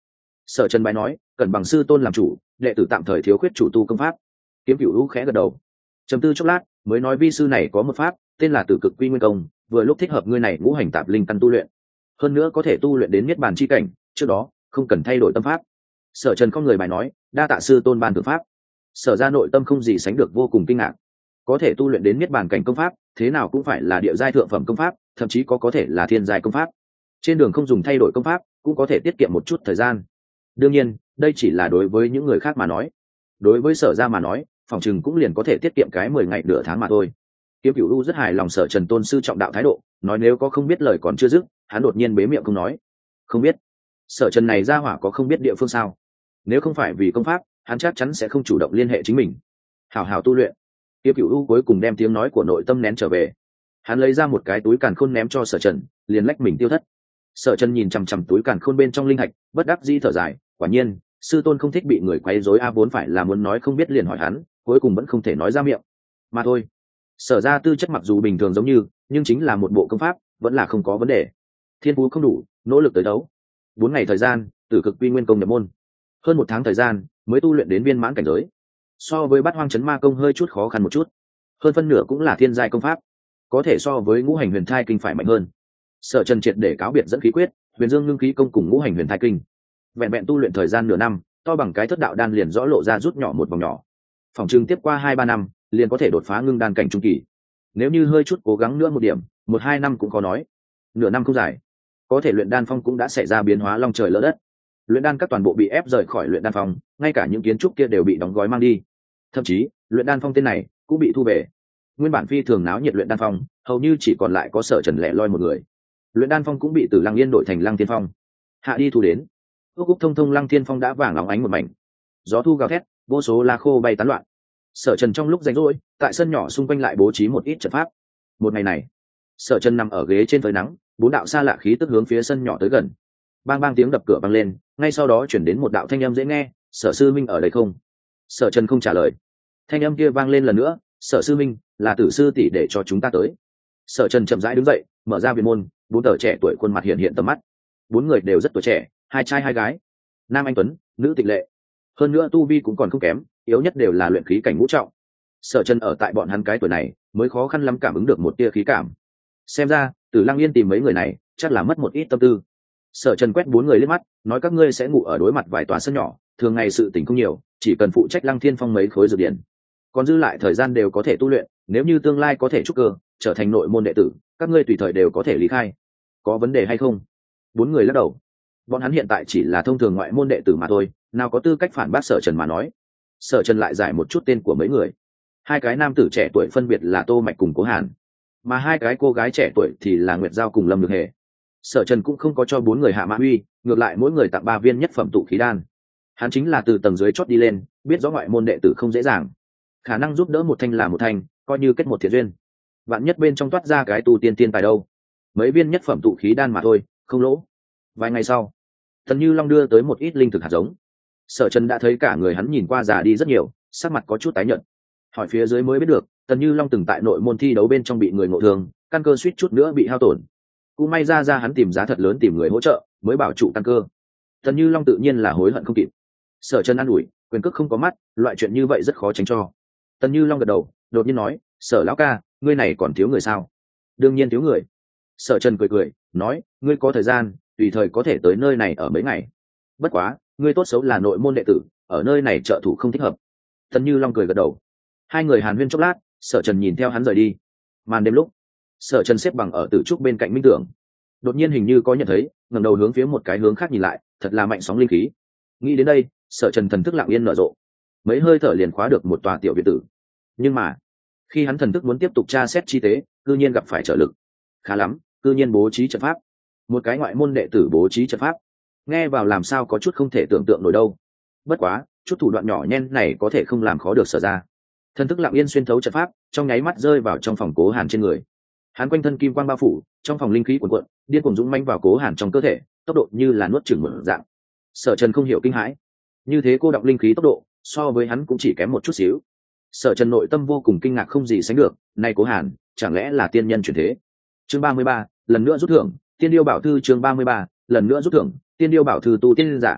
Speaker 1: Sở Trần bái nói, cần bằng sư tôn làm chủ, đệ tử tạm thời thiếu khuyết chủ tu công pháp. Kiếm Cửu Lũ khẽ gật đầu, trầm tư chốc lát mới nói, vi sư này có một pháp tên là Tử Cực Quy Nguyên Công, vừa lúc thích hợp ngươi này ngũ hành tạp linh căn tu luyện, hơn nữa có thể tu luyện đến niết bàn chi cảnh, trước đó không cần thay đổi tâm pháp. Sở Trần không người bài nói, đa tạ sư tôn ban thượng pháp. Sở ra nội tâm không gì sánh được vô cùng kinh ngạc, có thể tu luyện đến niết bàn cảnh công pháp thế nào cũng phải là địa giai thượng phẩm công pháp, thậm chí có có thể là thiên giai công pháp. Trên đường không dùng thay đổi công pháp cũng có thể tiết kiệm một chút thời gian. Đương nhiên đây chỉ là đối với những người khác mà nói, đối với Sở ra mà nói phòng chừng cũng liền có thể tiết kiệm cái mười ngày nửa tháng mà thôi. Kiếm Cửu U rất hài lòng Sở Trần tôn sư trọng đạo thái độ, nói nếu có không biết lời còn chưa dứt, hắn đột nhiên bế miệng không nói. Không biết? Sở Trần này ra hỏa có không biết địa phương sao? Nếu không phải vì công pháp hắn chắc chắn sẽ không chủ động liên hệ chính mình. Hảo hảo tu luyện. Kiếm Cửu U cuối cùng đem tiếng nói của nội tâm nén trở về, hắn lấy ra một cái túi càn khôn ném cho Sở Trần, liền lách mình tiêu thất. Sở Trần nhìn chằm chằm túi càn khôn bên trong linh hạch, bất đắc dĩ thở dài, quả nhiên sư tôn không thích bị người quấy rối a, vốn phải là muốn nói không biết liền hỏi hắn, cuối cùng vẫn không thể nói ra miệng mà thôi. Sở ra tư chất mặc dù bình thường giống như, nhưng chính là một bộ công pháp vẫn là không có vấn đề. Thiên phú không đủ, nỗ lực tới đấu. Bốn ngày thời gian, Tử Cực Quy Nguyên Công nhập môn, hơn một tháng thời gian mới tu luyện đến viên mãn cảnh giới. So với Bát Hoang Chấn Ma Công hơi chút khó khăn một chút, hơn phân nửa cũng là thiên giai công pháp, có thể so với Ngũ Hành Huyền Thai Kinh phải mạnh hơn. Sở Trần triệt để cáo biệt dẫn khí quyết, Huyền Dương Ngưng Khí Công cùng Ngũ Hành Huyền Thai Kinh, vẹn vẹn tu luyện thời gian nửa năm, to bằng cái thất đạo đan liền rõ lộ ra rút nhỏ một vòng nhỏ. Phòng trừng tiếp qua hai ba năm liền có thể đột phá ngưng đan cảnh trung kỳ. Nếu như hơi chút cố gắng nữa một điểm, một hai năm cũng có nói. Nửa năm không dài, có thể luyện đan phong cũng đã xảy ra biến hóa long trời lỡ đất. Luyện đan các toàn bộ bị ép rời khỏi luyện đan phong, ngay cả những kiến trúc kia đều bị đóng gói mang đi. Thậm chí luyện đan phong tên này cũng bị thu về. Nguyên bản phi thường náo nhiệt luyện đan phong hầu như chỉ còn lại có Sở Trần lẻ loi một người. Luyện đan phong cũng bị từ Lăng Yên đổi thành Lăng Tiên Phong. Hạ đi thu đến, ước úc thông thông Lăng Tiên Phong đã vàng óng ánh một mảnh, gió thu gào thét, vô số lá khô bay tán loạn. Sở Trần trong lúc rảnh rỗi tại sân nhỏ xung quanh lại bố trí một ít trận pháp. Một ngày này, Sở Trần nằm ở ghế trên phơi nắng, bốn đạo xa lạ khí tức hướng phía sân nhỏ tới gần. Bang bang tiếng đập cửa vang lên, ngay sau đó chuyển đến một đạo thanh âm dễ nghe, Sở sư minh ở đây không? Sở Trần không trả lời. Thanh âm kia vang lên lần nữa, Sở sư minh, là Tử sư tỷ để cho chúng ta tới. Sở Trần chậm rãi đứng dậy, mở ra viện môn, bốn tờ trẻ tuổi khuôn mặt hiện hiện tầm mắt. Bốn người đều rất tuổi trẻ, hai trai hai gái, nam anh tuấn, nữ tịch lệ, hơn nữa tu vi cũng còn không kém, yếu nhất đều là luyện khí cảnh ngũ trọng. Sở Trần ở tại bọn hắn cái tuổi này mới khó khăn lắm cảm ứng được một tia khí cảm. Xem ra Tử Lăng Yên tìm mấy người này chắc là mất một ít tâm tư. Sở Trần quét bốn người liếc mắt, nói các ngươi sẽ ngủ ở đối mặt vài tòa sân nhỏ, thường ngày sự tình không nhiều, chỉ cần phụ trách Lăng Thiên Phong mấy khối dược điển, còn dư lại thời gian đều có thể tu luyện. Nếu như tương lai có thể trúc cơ trở thành nội môn đệ tử, các ngươi tùy thời đều có thể lý khai. Có vấn đề hay không? Bốn người lắc đầu. Bọn hắn hiện tại chỉ là thông thường ngoại môn đệ tử mà thôi, nào có tư cách phản bác Sở Trần mà nói. Sở Trần lại giải một chút tên của mấy người. Hai cái nam tử trẻ tuổi phân biệt là Tô Mạch cùng Cố Hàn, mà hai cái cô gái trẻ tuổi thì là Nguyệt Giao cùng Lâm Nhược Hề. Sở Trần cũng không có cho bốn người hạ mã uy, ngược lại mỗi người tặng ba viên nhất phẩm tụ khí đan. Hắn chính là từ tầng dưới chót đi lên, biết rõ ngoại môn đệ tử không dễ dàng, khả năng giúp đỡ một thanh là một thanh, coi như kết một thiện duyên. Vạn nhất bên trong toát ra cái tu tiên tiên tài đâu, mấy viên nhất phẩm tụ khí đan mà thôi, không lỗ. Vài ngày sau, Tần Như Long đưa tới một ít linh thực hạt giống. Sở Trần đã thấy cả người hắn nhìn qua già đi rất nhiều, sắc mặt có chút tái nhợt. Hỏi phía dưới mới biết được, Tần Như Long từng tại nội môn thi đấu bên trong bị người ngộ thương, căn cơ suýt chút nữa bị hao tổn. Cũng may ra ra hắn tìm giá thật lớn tìm người hỗ trợ, mới bảo trụ căn cơ. Tần Như Long tự nhiên là hối hận không kịp. Sở Trần an ủi, quyền cước không có mắt, loại chuyện như vậy rất khó tránh cho. Tần Như Long gật đầu, đột nhiên nói, Sở lão ca, ngươi này còn thiếu người sao? Đương nhiên thiếu người. Sở Trần cười cười, nói, ngươi có thời gian, tùy thời có thể tới nơi này ở mấy ngày. Bất quá, ngươi tốt xấu là nội môn đệ tử, ở nơi này trợ thủ không thích hợp. Tần Như Long cười gật đầu. Hai người hàn huyên chốc lát, Sở Trần nhìn theo hắn rời đi. Màn đêm lúc, Sở Trần xếp bằng ở tử trúc bên cạnh Minh Tưởng, đột nhiên hình như có nhận thấy, ngẩng đầu hướng phía một cái hướng khác nhìn lại, thật là mạnh sóng linh khí. Nghĩ đến đây, Sở Trần thần thức lặng yên nở rộ, mấy hơi thở liền khóa được một tòa tiểu viện tử. Nhưng mà, khi hắn thần thức muốn tiếp tục tra xét chi tế, cư nhiên gặp phải trở lực. Khá lắm, cư nhiên bố trí trận pháp. Một cái ngoại môn đệ tử bố trí trận pháp, nghe vào làm sao có chút không thể tưởng tượng nổi đâu. Bất quá, chút thủ đoạn nhỏ nhen này có thể không làm khó được Sở ra. Thần thức lặng yên xuyên thấu trận pháp, trong nháy mắt rơi vào trong phòng Cố Hàn trên người. Hắn quanh thân kim quang bao phủ, trong phòng linh khí cuồn cuộn, điên cuồng dũng mãnh vào Cố Hàn trong cơ thể, tốc độ như là nuốt chửng mở dạng. Sở Trần không hiểu kinh hãi, như thế cô đọng linh khí tốc độ, so với hắn cũng chỉ kém một chút xíu. Sở Trần nội tâm vô cùng kinh ngạc không gì sánh được, này Cố Hàn, chẳng lẽ là tiên nhân chuyển thế? Chương ba mươi ba, lần nữa rút thưởng, Tiên Điêu Bảo Thư chương ba mươi ba, lần nữa rút thưởng, Tiên Điêu Bảo Thư tu tiên giả.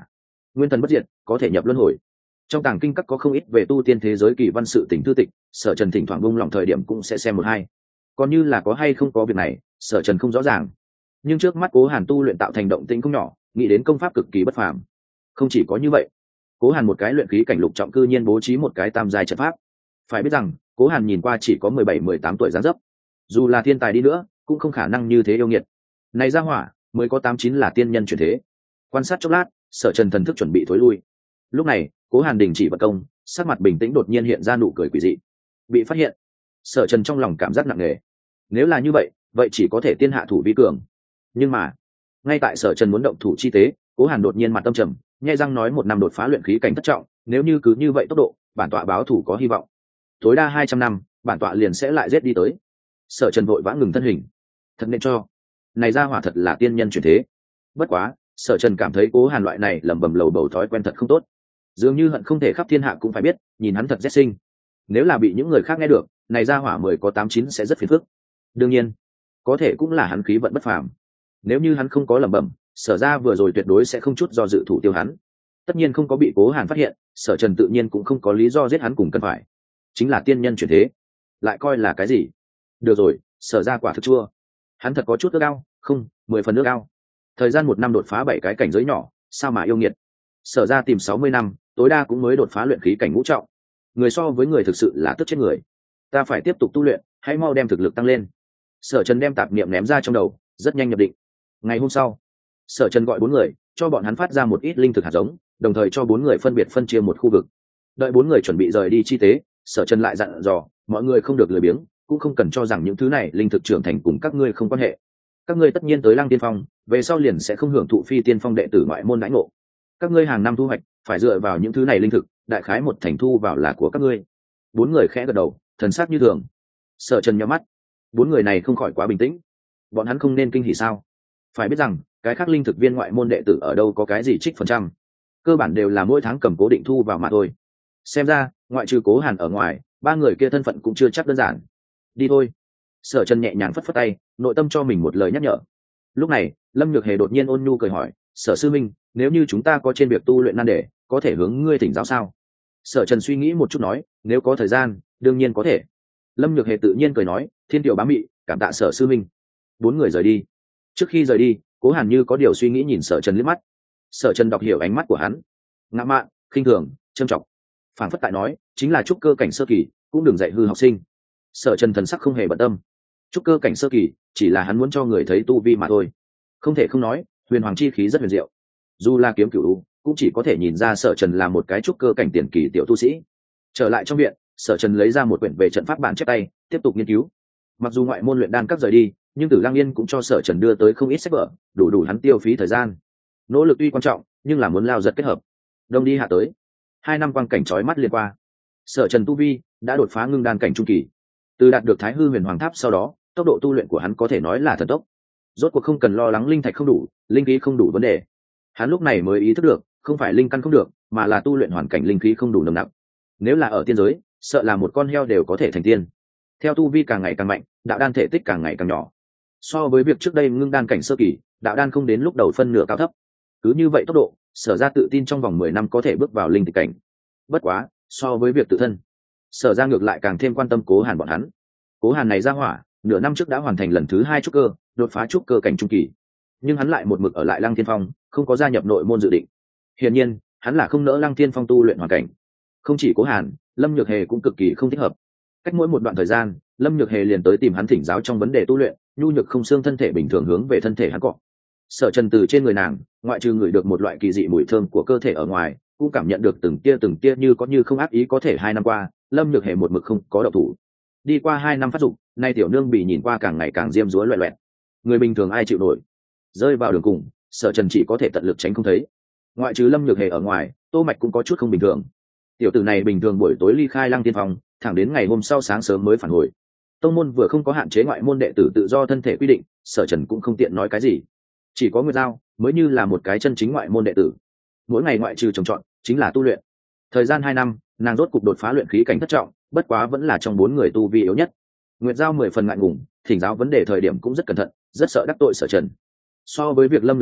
Speaker 1: nguyên thần bất diệt, có thể nhập luân hồi. Trong tàng kinh các có không ít về tu tiên thế giới kỳ văn sự tình thư tịch, Sở Trần thỉnh thoảng bung lòng thời điểm cũng sẽ xem một hai. Còn như là có hay không có việc này, Sở Trần không rõ ràng. Nhưng trước mắt Cố Hàn tu luyện tạo thành động tĩnh không nhỏ, nghĩ đến công pháp cực kỳ bất phàm. Không chỉ có như vậy, Cố Hàn một cái luyện khí cảnh lục trọng cư nhiên bố trí một cái tam giai trận pháp. Phải biết rằng, Cố Hàn nhìn qua chỉ có mười bảy mười tám tuổi dáng dấp, dù là thiên tài đi nữa, cũng không khả năng như thế yêu nghiệt. Này ra hỏa, mới có tám chín là tiên nhân chuyển thế. Quan sát chốc lát, Sở Trần thần thức chuẩn bị thối lui. Lúc này, Cố Hàn đình chỉ vật công, sắc mặt bình tĩnh đột nhiên hiện ra nụ cười quỷ dị. Bị phát hiện, Sở Trần trong lòng cảm giác nặng nề. Nếu là như vậy, vậy chỉ có thể tiên hạ thủ vi cường. Nhưng mà, ngay tại Sở Trần muốn động thủ chi tế, Cố Hàn đột nhiên mặt tâm trầm, nhếch răng nói một năm đột phá luyện khí cảnh thất trọng, nếu như cứ như vậy tốc độ, bản tọa báo thủ có hy vọng. Tối đa hai trăm năm, bản tọa liền sẽ lại giết đi tới. Sở Trần vội vã ngừng thân hình. Thật nên cho, này ra hỏa thật là tiên nhân chuyển thế. Bất quá, Sở Trần cảm thấy Cố Hàn loại này lẩm bẩm lầu bầu thói quen thật không tốt, dường như hận không thể khắp thiên hạ cũng phải biết, nhìn hắn thật rét sinh. Nếu là bị những người khác nghe được, này ra hỏa mười có tám chín sẽ rất phiền phức. Đương nhiên, có thể cũng là hắn khí vận bất phàm. Nếu như hắn không có lẩm bẩm, Sở ra vừa rồi tuyệt đối sẽ không chút do dự thủ tiêu hắn. Tất nhiên không có bị Cố Hàn phát hiện, Sở Trần tự nhiên cũng không có lý do giết hắn cùng cần phải. Chính là tiên nhân chuyển thế, lại coi là cái gì? Được rồi, Sở ra quả thực chua. Hắn thật có chút ước ao, không, mười phần ước ao. Thời gian một năm đột phá bảy cái cảnh giới nhỏ, sao mà yêu nghiệt. Sở ra tìm sáu mươi năm, tối đa cũng mới đột phá luyện khí cảnh ngũ trọng. Người so với người thực sự là tức chết người. Ta phải tiếp tục tu luyện, hãy mau đem thực lực tăng lên. Sở Trần đem tạp niệm ném ra trong đầu, rất nhanh nhập định. Ngày hôm sau, Sở Trần gọi bốn người, cho bọn hắn phát ra một ít linh thực hạt giống, đồng thời cho bốn người phân biệt phân chia một khu vực. Đợi bốn người chuẩn bị rời đi chi tế, Sở Trần lại dặn dò, mọi người không được lười biếng, cũng không cần cho rằng những thứ này linh thực trưởng thành cùng các ngươi không quan hệ. Các ngươi tất nhiên tới Lăng Tiên Phong, về sau liền sẽ không hưởng thụ phi tiên phong đệ tử ngoại môn đãi ngộ. Các ngươi hàng năm thu hoạch phải dựa vào những thứ này linh thực, đại khái một thành thu vào là của các ngươi. Bốn người khẽ gật đầu, thần sắc như thường. Sở Trần nhíu mắt, bốn người này không khỏi quá bình tĩnh. Bọn hắn không nên kinh hỉ sao? Phải biết rằng, cái khác linh thực viên ngoại môn đệ tử ở đâu có cái gì trích phần trăm, cơ bản đều là mỗi tháng cầm cố định thu vào mà thôi. Xem ra, ngoại trừ Cố Hàn ở ngoài, ba người kia thân phận cũng chưa chắc đơn giản. Đi thôi. Sở Trần nhẹ nhàng phất phất tay, nội tâm cho mình một lời nhắc nhở. Lúc này, Lâm Nhược Hề đột nhiên ôn nhu cười hỏi, Sở sư minh, nếu như chúng ta có trên việc tu luyện nan đề, có thể hướng ngươi thỉnh giáo sao? Sở Trần suy nghĩ một chút nói, nếu có thời gian, đương nhiên có thể. Lâm Nhược Hề tự nhiên cười nói, thiên tiểu bá mị, cảm tạ Sở sư minh. Bốn người rời đi. Trước khi rời đi, Cố Hàn như có điều suy nghĩ nhìn Sở Trần liếc mắt. Sở Trần đọc hiểu ánh mắt của hắn, ngạo mạn, khinh thường, trâm trọng, phảng phất tại nói, chính là trúc cơ cảnh sơ kỳ, cũng đừng dạy hư học sinh. Sở Trần thần sắc không hề bận tâm. Trúc cơ cảnh sơ kỳ, chỉ là hắn muốn cho người thấy tu vi mà thôi. Không thể không nói, huyền hoàng chi khí rất huyền diệu. Dù là kiếm cửu, cũng chỉ có thể nhìn ra Sở Trần là một cái trúc cơ cảnh tiền kỳ tiểu tu sĩ. Trở lại trong viện, Sở Trần lấy ra một quyển về trận pháp bản chép tay, tiếp tục nghiên cứu. Mặc dù ngoại môn luyện đan các rời đi, nhưng Tử Lăng Yên cũng cho Sở Trần đưa tới không ít sách vở, đủ đủ hắn tiêu phí thời gian. Nỗ lực tuy quan trọng, nhưng là muốn lao giật kết hợp. Đông đi hạ tới, hai năm quang cảnh chói mắt liên qua. Sở Trần tu vi đã đột phá ngưng đan cảnh trung kỳ. Từ đạt được Thái Hư Huyền Hoàng Tháp sau đó, tốc độ tu luyện của hắn có thể nói là thần tốc. Rốt cuộc không cần lo lắng linh thạch không đủ, linh khí không đủ vấn đề. Hắn lúc này mới ý thức được, không phải linh căn không được, mà là tu luyện hoàn cảnh linh khí không đủ nồng nặc. Nếu là ở tiên giới, sợ là một con heo đều có thể thành tiên. Theo tu vi càng ngày càng mạnh, đạo đan thể tích càng ngày càng nhỏ. So với việc trước đây ngưng đan cảnh sơ kỳ, đạo đan không đến lúc đầu phân nửa cao thấp. Cứ như vậy tốc độ, Sở ra tự tin trong vòng mười năm có thể bước vào linh tịch cảnh. Bất quá, so với việc tự thân, Sở ra ngược lại càng thêm quan tâm Cố Hàn bọn hắn. Cố Hàn này ra hỏa, nửa năm trước đã hoàn thành lần thứ hai trúc cơ, đột phá trúc cơ cảnh trung kỳ. Nhưng hắn lại một mực ở lại Lăng Thiên Phong, không có gia nhập nội môn dự định. Hiển nhiên, hắn là không nỡ Lăng Thiên Phong tu luyện hoàn cảnh. Không chỉ Cố Hàn, Lâm Nhược Hề cũng cực kỳ không thích hợp. Cách mỗi một đoạn thời gian, Lâm Nhược Hề liền tới tìm hắn thỉnh giáo trong vấn đề tu luyện, nhu nhược không xương thân thể bình thường hướng về thân thể hắn cọ. Sở Trần từ trên người nàng, ngoại trừ ngửi được một loại kỳ dị mùi thơm của cơ thể ở ngoài, cũng cảm nhận được từng tia từng tia như có như không ác ý. Có thể hai năm qua, Lâm Nhược Hề một mực không có động thủ. Đi qua hai năm phát dục, nay tiểu nương bị nhìn qua càng ngày càng diêm dúa loẹt loẹt. Người bình thường ai chịu nổi? Rơi vào đường cùng, Sở Trần chỉ có thể tận lực tránh không thấy. Ngoại trừ Lâm Nhược Hề ở ngoài, Tô Mạch cũng có chút không bình thường. Tiểu tử này bình thường buổi tối ly khai Lăng Tiên Phong, thẳng đến ngày hôm sau sáng sớm mới phản hồi. Tông môn vừa không có hạn chế ngoại môn đệ tử tự do thân thể quy định, Sở Trần cũng không tiện nói cái gì. Chỉ có Nguyệt Giao mới như là một cái chân chính ngoại môn đệ tử. Mỗi ngày ngoại trừ trồng trọt, chính là tu luyện. Thời gian hai năm, nàng rốt cục đột phá luyện khí cảnh thất trọng, bất quá vẫn là trong bốn người tu vi yếu nhất. Nguyệt Giao mười phần ngại ngùng, thỉnh giáo vấn đề thời điểm cũng rất cẩn thận, rất sợ đắc tội Sở Trần. So với việc Lâm Nhược Hề,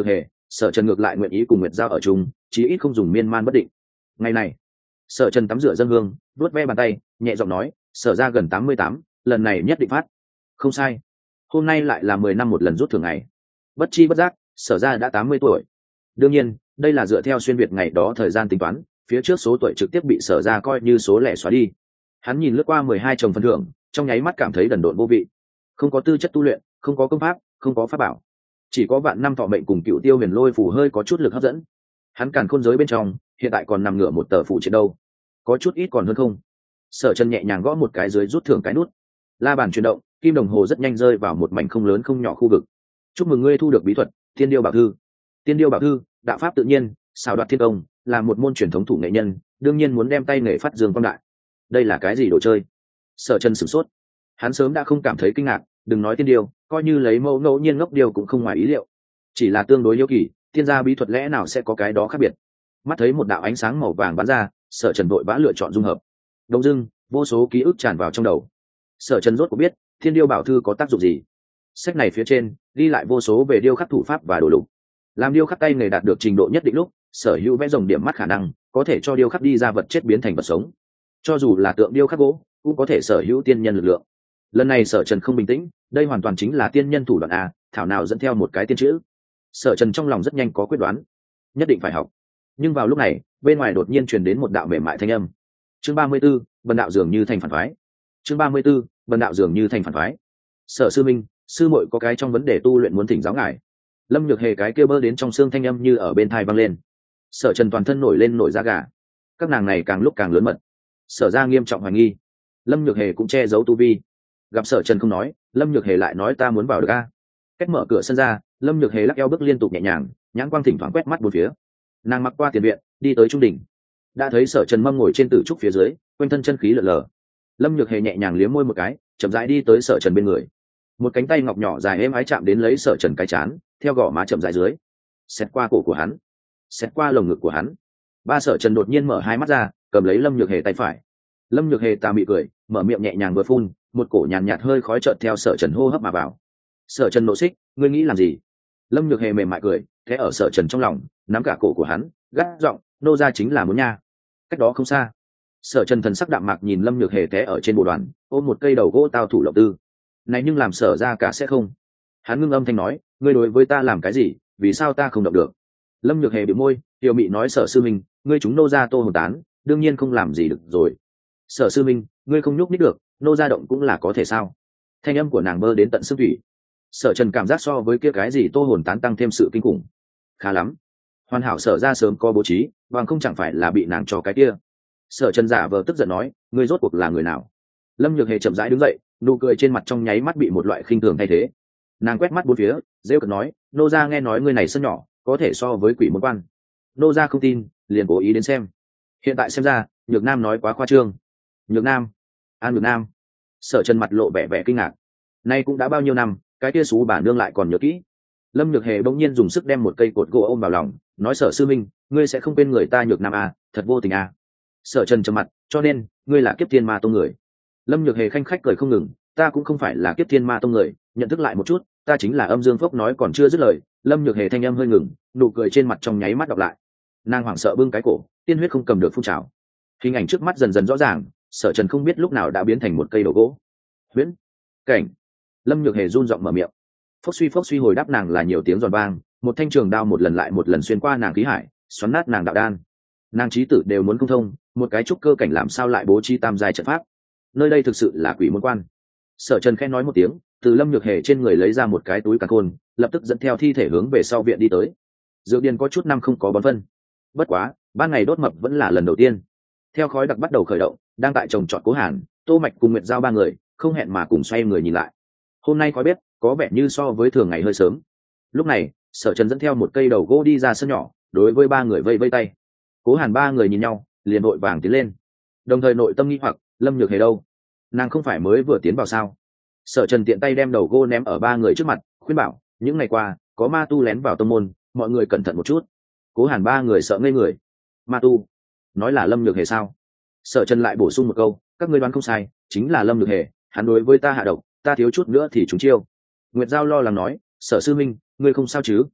Speaker 1: Sở Trần ngược lại nguyện ý cùng Nguyệt Giao ở chung, chí ít không dùng miên man bất định. Ngày này, Sở Trần tắm rửa dâng hương, vuốt ve bàn tay, nhẹ giọng nói, Sở ra gần tám mươi tám, lần này nhất định phát. Không sai, hôm nay lại là mười năm một lần rút thưởng ngày. Bất chi bất giác, Sở ra đã tám mươi tuổi. Đương nhiên, đây là dựa theo xuyên việt ngày đó thời gian tính toán, phía trước số tuổi trực tiếp bị Sở ra coi như số lẻ xóa đi. Hắn nhìn lướt qua mười hai chồng phần thưởng, trong nháy mắt cảm thấy đần độn vô vị. Không có tư chất tu luyện, không có công pháp, không có pháp bảo, chỉ có vạn năm thọ mệnh cùng Cựu Tiêu Huyền Lôi phù hơi có chút lực hấp dẫn. Hắn càn khôn giới bên trong hiện tại còn nằm ngửa một tờ phụ triện đâu, có chút ít còn hơn không. Sở Trần nhẹ nhàng gõ một cái dưới rút thưởng cái nút, la bàn chuyển động, kim đồng hồ rất nhanh rơi vào một mảnh không lớn không nhỏ khu vực. Chúc mừng ngươi thu được bí thuật Tiên Điêu Bảo Thư. Tiên Điêu Bảo Thư, đạo pháp tự nhiên, xảo đoạt thiên công, là một môn truyền thống thủ nghệ nhân, đương nhiên muốn đem tay nghề phát dương quang đại. Đây là cái gì đồ chơi? Sở Trần sửng sốt, hắn sớm đã không cảm thấy kinh ngạc, đừng nói tiên điêu, coi như lấy mẫu ngẫu nhiên ngốc điều cũng không ngoài ý liệu, chỉ là tương đối hiếu kỳ, tiên gia bí thuật lẽ nào sẽ có cái đó khác biệt. Mắt thấy một đạo ánh sáng màu vàng bắn ra, Sở Trần vội vã lựa chọn dung hợp. Đông dưng, vô số ký ức tràn vào trong đầu. Sở Trần rốt cuộc biết Thiên Điêu Bảo Thư có tác dụng gì. Sách này phía trên ghi lại vô số về điêu khắc thủ pháp và đồ lục. Làm điêu khắc tay nghề đạt được trình độ nhất định lúc, sở hữu vẽ rồng điểm mắt khả năng có thể cho điêu khắc đi ra vật chết biến thành vật sống. Cho dù là tượng điêu khắc gỗ, cũng có thể sở hữu tiên nhân lực lượng. Lần này Sở Trần không bình tĩnh, đây hoàn toàn chính là tiên nhân thủ đoạn a, thảo nào dẫn theo một cái tiên chữ. Sở Trần trong lòng rất nhanh có quyết đoán, nhất định phải học. Nhưng vào lúc này, bên ngoài đột nhiên truyền đến một đạo mềm mại thanh âm. Chương ba mươi 34, Bần đạo dường như thành phản phái. Chương ba mươi 34, Bần đạo dường như thành phản phái. Sở sư minh, sư muội có cái trong vấn đề tu luyện muốn thỉnh giáo ngài. Lâm Nhược Hề cái kia bơ đến trong xương thanh âm như ở bên tai vang lên. Sở Trần toàn thân nổi lên nổi da gà. Các nàng này càng lúc càng lớn mật. Sở ra nghiêm trọng hoài nghi. Lâm Nhược Hề cũng che giấu tu vi. Gặp Sở Trần không nói, Lâm Nhược Hề lại nói ta muốn vào được a. Cách mở cửa sân ra, Lâm Nhược Hề lắc eo bước liên tục nhẹ nhàng, nhãn quang thỉnh thoảng quét mắt bốn phía. Nàng mặc qua tiền viện, đi tới trung đỉnh, đã thấy Sở Trần mâm ngồi trên tử trúc phía dưới, quanh thân chân khí lở lờ. Lâm Nhược Hề nhẹ nhàng liếm môi một cái, chậm rãi đi tới Sở Trần bên người. Một cánh tay ngọc nhỏ dài êm ái chạm đến lấy Sở Trần cái chán, theo gò má chậm rãi dưới, xẹt qua cổ của hắn, xẹt qua lồng ngực của hắn. Ba Sở Trần đột nhiên mở hai mắt ra, cầm lấy Lâm Nhược Hề tay phải. Lâm Nhược Hề tà mị cười, mở miệng nhẹ nhàng vừa phun, một cổ nhàn nhạt, nhạt hơi khói chợt theo Sở Trần hô hấp mà vào. Sở Trần nộ xích, ngươi nghĩ làm gì? Lâm Nhược Hề mềm mại cười, thế ở Sở Trần trong lòng, nắm cả cổ của hắn, gắt giọng, nô ra chính là muốn nha. Cách đó không xa, Sở Trần thần sắc đạm mạc nhìn Lâm Nhược Hề té ở trên bộ đoàn, ôm một cây đầu gỗ tao thủ lộng tư. Này nhưng làm Sở ra cả sẽ không. Hắn ngưng âm thanh nói, ngươi đối với ta làm cái gì, vì sao ta không động được? Lâm Nhược Hề bĩu môi, tiểu mị nói Sở sư minh, ngươi chúng nô ra tô hồn tán, đương nhiên không làm gì được rồi. Sở sư minh, ngươi không nhúc nhích được, nô ra động cũng là có thể sao? Thanh âm của nàng bơ đến tận xương thủy. Sở Trần cảm giác so với kia cái gì tô hồn tán tăng thêm sự kinh khủng. Khá lắm, hoàn hảo Sở ra sớm có bố trí, bằng không chẳng phải là bị nàng cho cái kia. Sở Trần giả vờ tức giận nói, ngươi rốt cuộc là người nào? Lâm Nhược Hề chậm rãi đứng dậy, nụ cười trên mặt trong nháy mắt bị một loại khinh thường thay thế. Nàng quét mắt bốn phía, rêu cợt nói, nô gia nghe nói ngươi này sân nhỏ có thể so với quỷ môn quan. Nô gia không tin, liền cố ý đến xem. Hiện tại xem ra, Nhược Nam nói quá khoa trương. Nhược Nam? An Nhược Nam? Sở Trần mặt lộ vẻ vẻ kinh ngạc. Nay cũng đã bao nhiêu năm, cái kia xú bà nương lại còn nhớ kỹ. Lâm Nhược Hề bỗng nhiên dùng sức đem một cây cột gỗ ôm vào lòng, nói Sở sư minh, ngươi sẽ không quên người ta Nhược Nam à, thật vô tình à. Sở Trần trầm mặt, cho nên ngươi là Kiếp Thiên Ma tông người. Lâm Nhược Hề khanh khách cười không ngừng, ta cũng không phải là Kiếp Thiên Ma tông người, nhận thức lại một chút, ta chính là Âm Dương Phốc. Nói còn chưa dứt lời, Lâm Nhược Hề thanh âm hơi ngừng, nụ cười trên mặt trong nháy mắt đọc lại. Nàng hoảng sợ bưng cái cổ, tiên huyết không cầm được phun trào. Hình ảnh trước mắt dần dần rõ ràng, Sở Trần không biết lúc nào đã biến thành một cây đầu gỗ. Huyễn cảnh. Lâm Nhược Hề run giọng mở miệng. Phốc suy phốc suy hồi đáp nàng là nhiều tiếng giòn vang, một thanh trường đao một lần lại một lần xuyên qua nàng khí hải, xoắn nát nàng đạo đan. Nàng trí tử đều muốn không thông, một cái trúc cơ cảnh làm sao lại bố trí tam giai trận pháp? Nơi đây thực sự là quỷ môn quan. Sở Trần khẽ nói một tiếng, từ Lâm Nhược Hề trên người lấy ra một cái túi càn khôn, lập tức dẫn theo thi thể hướng về sau viện đi tới. Dược điền có chút năm không có bón phân, bất quá ban ngày đốt mập vẫn là lần đầu tiên. Theo khói đặc bắt đầu khởi động, đang tại trồng trọt Cố Hàn, Tô Mạch cùng Nguyệt Giao ba người không hẹn mà cùng xoay người nhìn lại. Hôm nay khói bếp có vẻ như so với thường ngày hơi sớm. Lúc này, Sở Trần dẫn theo một cây đầu gỗ đi ra sân nhỏ, đối với ba người vây vây tay. Cố Hàn ba người nhìn nhau, liền vội vàng tiến lên. Đồng thời nội tâm nghi hoặc, Lâm Nhược Hề đâu? Nàng không phải mới vừa tiến vào sao? Sở Trần tiện tay đem đầu gỗ ném ở ba người trước mặt, khuyên bảo, những ngày qua có ma tu lén vào tông môn, mọi người cẩn thận một chút. Cố Hàn ba người sợ ngây người. Ma tu? Nói là Lâm Nhược Hề sao? Sở Trần lại bổ sung một câu, các ngươi đoán không sai, chính là Lâm Nhược Hề, hắn đối với ta hạ độc, ta thiếu chút nữa thì trúng chiêu. Nguyệt Giao lo lắng nói, Sở sư minh, ngươi không sao chứ?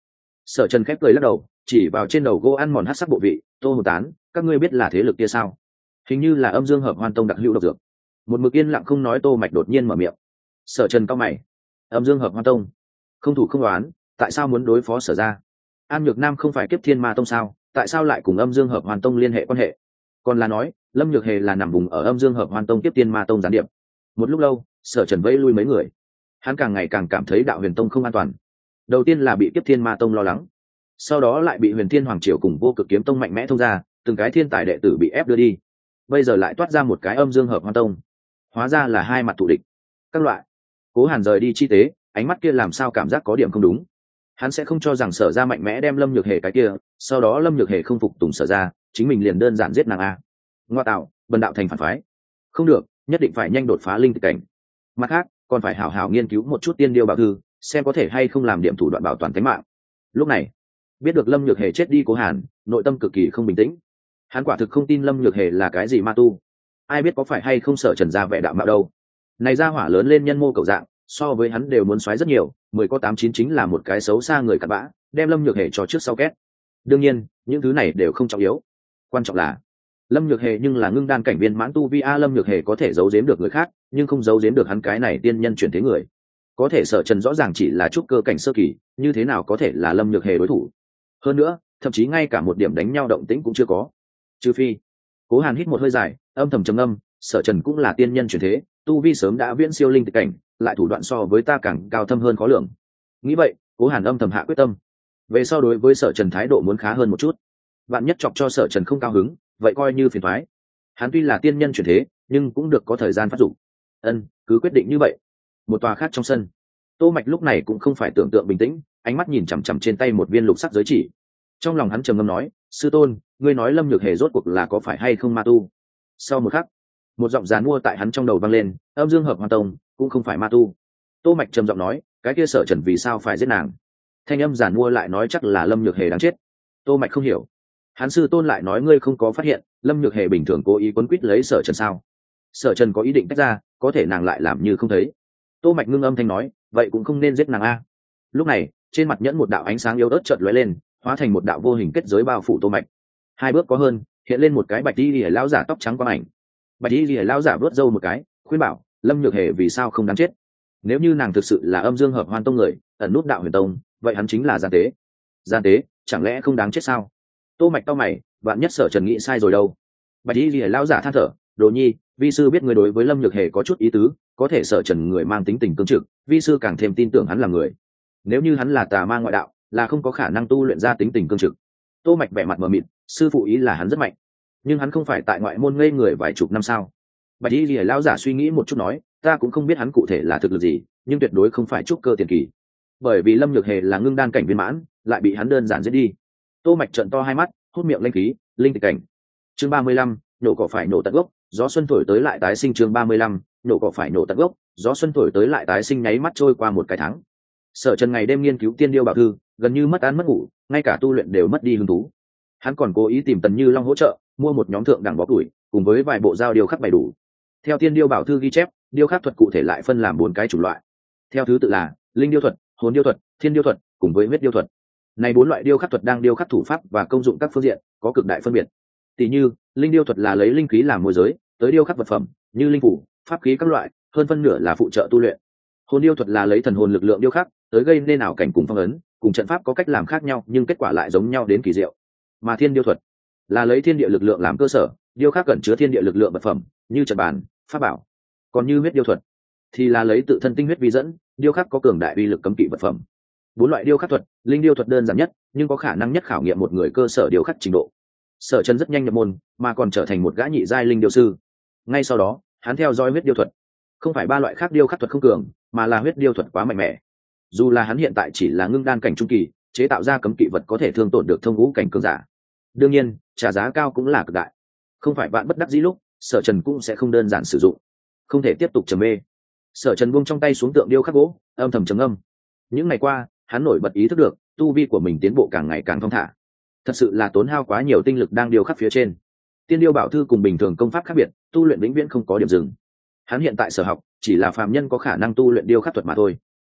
Speaker 1: Sở Trần khép cười lắc đầu, chỉ vào trên đầu gỗ ăn mòn hắc sắc bộ vị, Tô Hồn Tán, các ngươi biết là thế lực kia sao? Hình như là Âm Dương Hợp Hoan Tông đặc hữu độc dược. Một mực yên lặng không nói Tô Mạch đột nhiên mở miệng. Sở Trần cau mày, Âm Dương Hợp Hoan Tông, không thủ không đoán, tại sao muốn đối phó Sở gia? An Nhược Nam không phải Kiếp Thiên Ma Tông sao, tại sao lại cùng Âm Dương Hợp Hoan Tông liên hệ quan hệ? Còn là nói, Lâm Nhược Hề là nằm vùng ở Âm Dương Hợp Hoan Tông Kiếp Thiên Ma Tông gián điệp. Một lúc lâu, Sở Trần vẫy lui mấy người. Hắn càng ngày càng cảm thấy Đạo Huyền Tông không an toàn. Đầu tiên là bị Kiếp Thiên Ma Tông lo lắng, sau đó lại bị Huyền Thiên Hoàng Triều cùng Vô Cực Kiếm Tông mạnh mẽ thông ra, từng cái thiên tài đệ tử bị ép đưa đi. Bây giờ lại toát ra một cái Âm Dương Hợp Hoan Tông, hóa ra là hai mặt thù địch. Các loại. Cố Hàn rời đi chi tế, ánh mắt kia làm sao cảm giác có điểm không đúng. Hắn sẽ không cho rằng Sở gia mạnh mẽ đem Lâm Nhược Hề cái kia, sau đó Lâm Nhược Hề không phục tùng Sở gia, chính mình liền đơn giản giết nàng a. Ngoa tạo, bần đạo thành phản phái. Không được, nhất định phải nhanh đột phá linh tịch cảnh. Mặt khác, còn phải hảo hảo nghiên cứu một chút tiên điêu bảo thư, xem có thể hay không làm điểm thủ đoạn bảo toàn tính mạng. Lúc này, biết được Lâm Nhược Hề chết đi Cố Hàn, nội tâm cực kỳ không bình tĩnh. Hắn quả thực không tin Lâm Nhược Hề là cái gì ma tu. Ai biết có phải hay không Sở Trần ra vẻ đạo mạo đâu. Này ra hỏa lớn lên nhân mô cầu dạng, so với hắn đều muốn xoáy rất nhiều, mười có tám chín chính là một cái xấu xa người cặn bã, đem Lâm Nhược Hề cho trước sau két. Đương nhiên, những thứ này đều không trọng yếu. Quan trọng là Lâm Nhược Hề nhưng là ngưng đan cảnh viên mãn tu vi a, Lâm Nhược Hề có thể giấu giếm được người khác, nhưng không giấu giếm được hắn cái này tiên nhân chuyển thế người. Có thể Sở Trần rõ ràng chỉ là trúc cơ cảnh sơ kỳ, như thế nào có thể là Lâm Nhược Hề đối thủ? Hơn nữa, thậm chí ngay cả một điểm đánh nhau động tĩnh cũng chưa có. Trừ phi. Cố Hàn hít một hơi dài, âm thầm trầm ngâm, Sở Trần cũng là tiên nhân chuyển thế, tu vi sớm đã viễn siêu linh tịch cảnh, lại thủ đoạn so với ta càng cao thâm hơn khó lường. Nghĩ vậy, Cố Hàn âm thầm hạ quyết tâm. Về sau đối với Sở Trần thái độ muốn khá hơn một chút. Vạn nhất chọc cho Sở Trần không cao hứng, vậy coi như phiền toái. Hắn tuy là tiên nhân chuyển thế, nhưng cũng được có thời gian phát dụng. Ân, cứ quyết định như vậy. Một tòa khác trong sân, Tô Mạch lúc này cũng không phải tưởng tượng bình tĩnh, ánh mắt nhìn chằm chằm trên tay một viên lục sắc giới chỉ. Trong lòng hắn trầm ngâm nói, sư tôn, ngươi nói Lâm Nhược Hề rốt cuộc là có phải hay không ma tu? Sau một khắc, một giọng giàn mua tại hắn trong đầu vang lên, Âm Dương Hợp Hoan Tông cũng không phải ma tu. Tô Mạch trầm giọng nói, cái kia Sở Trần vì sao phải giết nàng? Thanh âm giàn mua lại nói chắc là Lâm Nhược Hề đáng chết. Tô Mạch không hiểu. Hắn sư tôn lại nói ngươi không có phát hiện Lâm Nhược Hề bình thường cố ý quấn quýt lấy Sở Trần sao? Sở Trần có ý định tách ra, có thể nàng lại làm như không thấy. Tô Mạch ngưng âm thanh nói, vậy cũng không nên giết nàng a. Lúc này, trên mặt nhẫn một đạo ánh sáng yếu ớt chợt lóe lên, hóa thành một đạo vô hình kết giới bao phủ Tô Mạch. Hai bước có hơn, hiện lên một cái bạch y liễu lão giả tóc trắng quang ảnh. Bạch y liễu lão giả vớt râu một cái, khuyên bảo, Lâm Nhược Hề vì sao không đáng chết? Nếu như nàng thực sự là Âm Dương Hợp Hoan Tông người, ẩn nút Đạo Huyền Tông, vậy hắn chính là gian tế. Gian tế, chẳng lẽ không đáng chết sao? Tô Mạch cau mày, vạn nhất Sở Trần nghĩ sai rồi đâu. Bạch y liễu lão giả than thở, Đồ Nhi, vi sư biết người đối với Lâm Nhược Hề có chút ý tứ, có thể Sở Trần người mang tính tình cương trực, vi sư càng thêm tin tưởng hắn là người. Nếu như hắn là tà ma ngoại đạo, là không có khả năng tu luyện ra tính tình cương trực. Tô Mạch vẻ mặt mờ mịt, sư phụ ý là hắn rất mạnh, nhưng hắn không phải tại ngoại môn ngây người vài chục năm sao? Bạch y liễu lão giả suy nghĩ một chút nói, ta cũng không biết hắn cụ thể là thực lực gì, nhưng tuyệt đối không phải trúc cơ tiền kỳ. Bởi vì Lâm Nhược Hề là ngưng đan cảnh viên mãn, lại bị hắn đơn giản giết đi. Tô Mạch trợn to hai mắt, hút miệng linh khí, linh tịch cảnh. Chương ba mươi lăm, nổ cỏ phải nổ tận gốc, gió xuân thổi tới lại tái sinh. Chương ba mươi lăm, nổ cỏ phải nổ tận gốc, gió xuân thổi tới lại tái sinh, nháy mắt trôi qua một cái tháng. Sở Trần ngày đêm nghiên cứu tiên điêu bảo thư, gần như mất ăn mất ngủ, ngay cả tu luyện đều mất đi hứng thú. Hắn còn cố ý tìm Tần Như Long hỗ trợ, mua một nhóm thượng đẳng bó củi, cùng với vài bộ dao điêu khắc bày đủ. Theo tiên điêu bảo thư ghi chép, điêu khắc thuật cụ thể lại phân làm bốn cái chủng loại. Theo thứ tự là linh điêu thuật, hồn điêu thuật, thiên điêu thuật, cùng với huyết điêu thuật. Này bốn loại điêu khắc thuật đang điêu khắc thủ pháp và công dụng các phương diện có cực đại phân biệt. Tỷ như, linh điêu thuật là lấy linh khí làm môi giới, tới điêu khắc vật phẩm, như linh phủ, pháp khí các loại, hơn phân nửa là phụ trợ tu luyện. Hồn điêu thuật là lấy thần hồn lực lượng điêu khắc, tới gây nên ảo cảnh cùng phong ấn, cùng trận pháp có cách làm khác nhau, nhưng kết quả lại giống nhau đến kỳ diệu. Mà thiên điêu thuật là lấy thiên địa lực lượng làm cơ sở, điêu khắc cẩn chứa thiên địa lực lượng vật phẩm, như trận bàn, pháp bảo. Còn như huyết điêu thuật thì là lấy tự thân tinh huyết vi dẫn, điêu khắc có cường đại uy lực cấm kỵ vật phẩm. Bốn loại điêu khắc thuật, linh điêu thuật đơn giản nhất, nhưng có khả năng nhất khảo nghiệm một người cơ sở điêu khắc trình độ. Sở Trần rất nhanh nhập môn, mà còn trở thành một gã nhị giai linh điêu sư. Ngay sau đó, hắn theo dõi huyết điêu thuật. Không phải ba loại khác điêu khắc thuật không cường, mà là huyết điêu thuật quá mạnh mẽ. Dù là hắn hiện tại chỉ là ngưng đan cảnh trung kỳ, chế tạo ra cấm kỵ vật có thể thương tổn được thông ngũ cảnh cường giả. Đương nhiên, trả giá cao cũng là cực đại. Không phải bạn bất đắc dĩ lúc, Sở Trần cũng sẽ không đơn giản sử dụng. Không thể tiếp tục trầm mê. Sở Trần buông trong tay xuống tượng điêu khắc gỗ, âm thầm trầm ngâm. Những ngày qua, hắn nổi bật ý thức được, tu vi của mình tiến bộ càng ngày càng thong thả. Thật sự là tốn hao quá nhiều tinh lực đang điêu khắc phía trên. Tiên điêu bảo thư cùng bình thường công pháp khác biệt, tu luyện vĩnh viễn không có điểm dừng. Hắn hiện tại sở học chỉ là phàm nhân có khả năng tu luyện điêu khắc thuật mà thôi.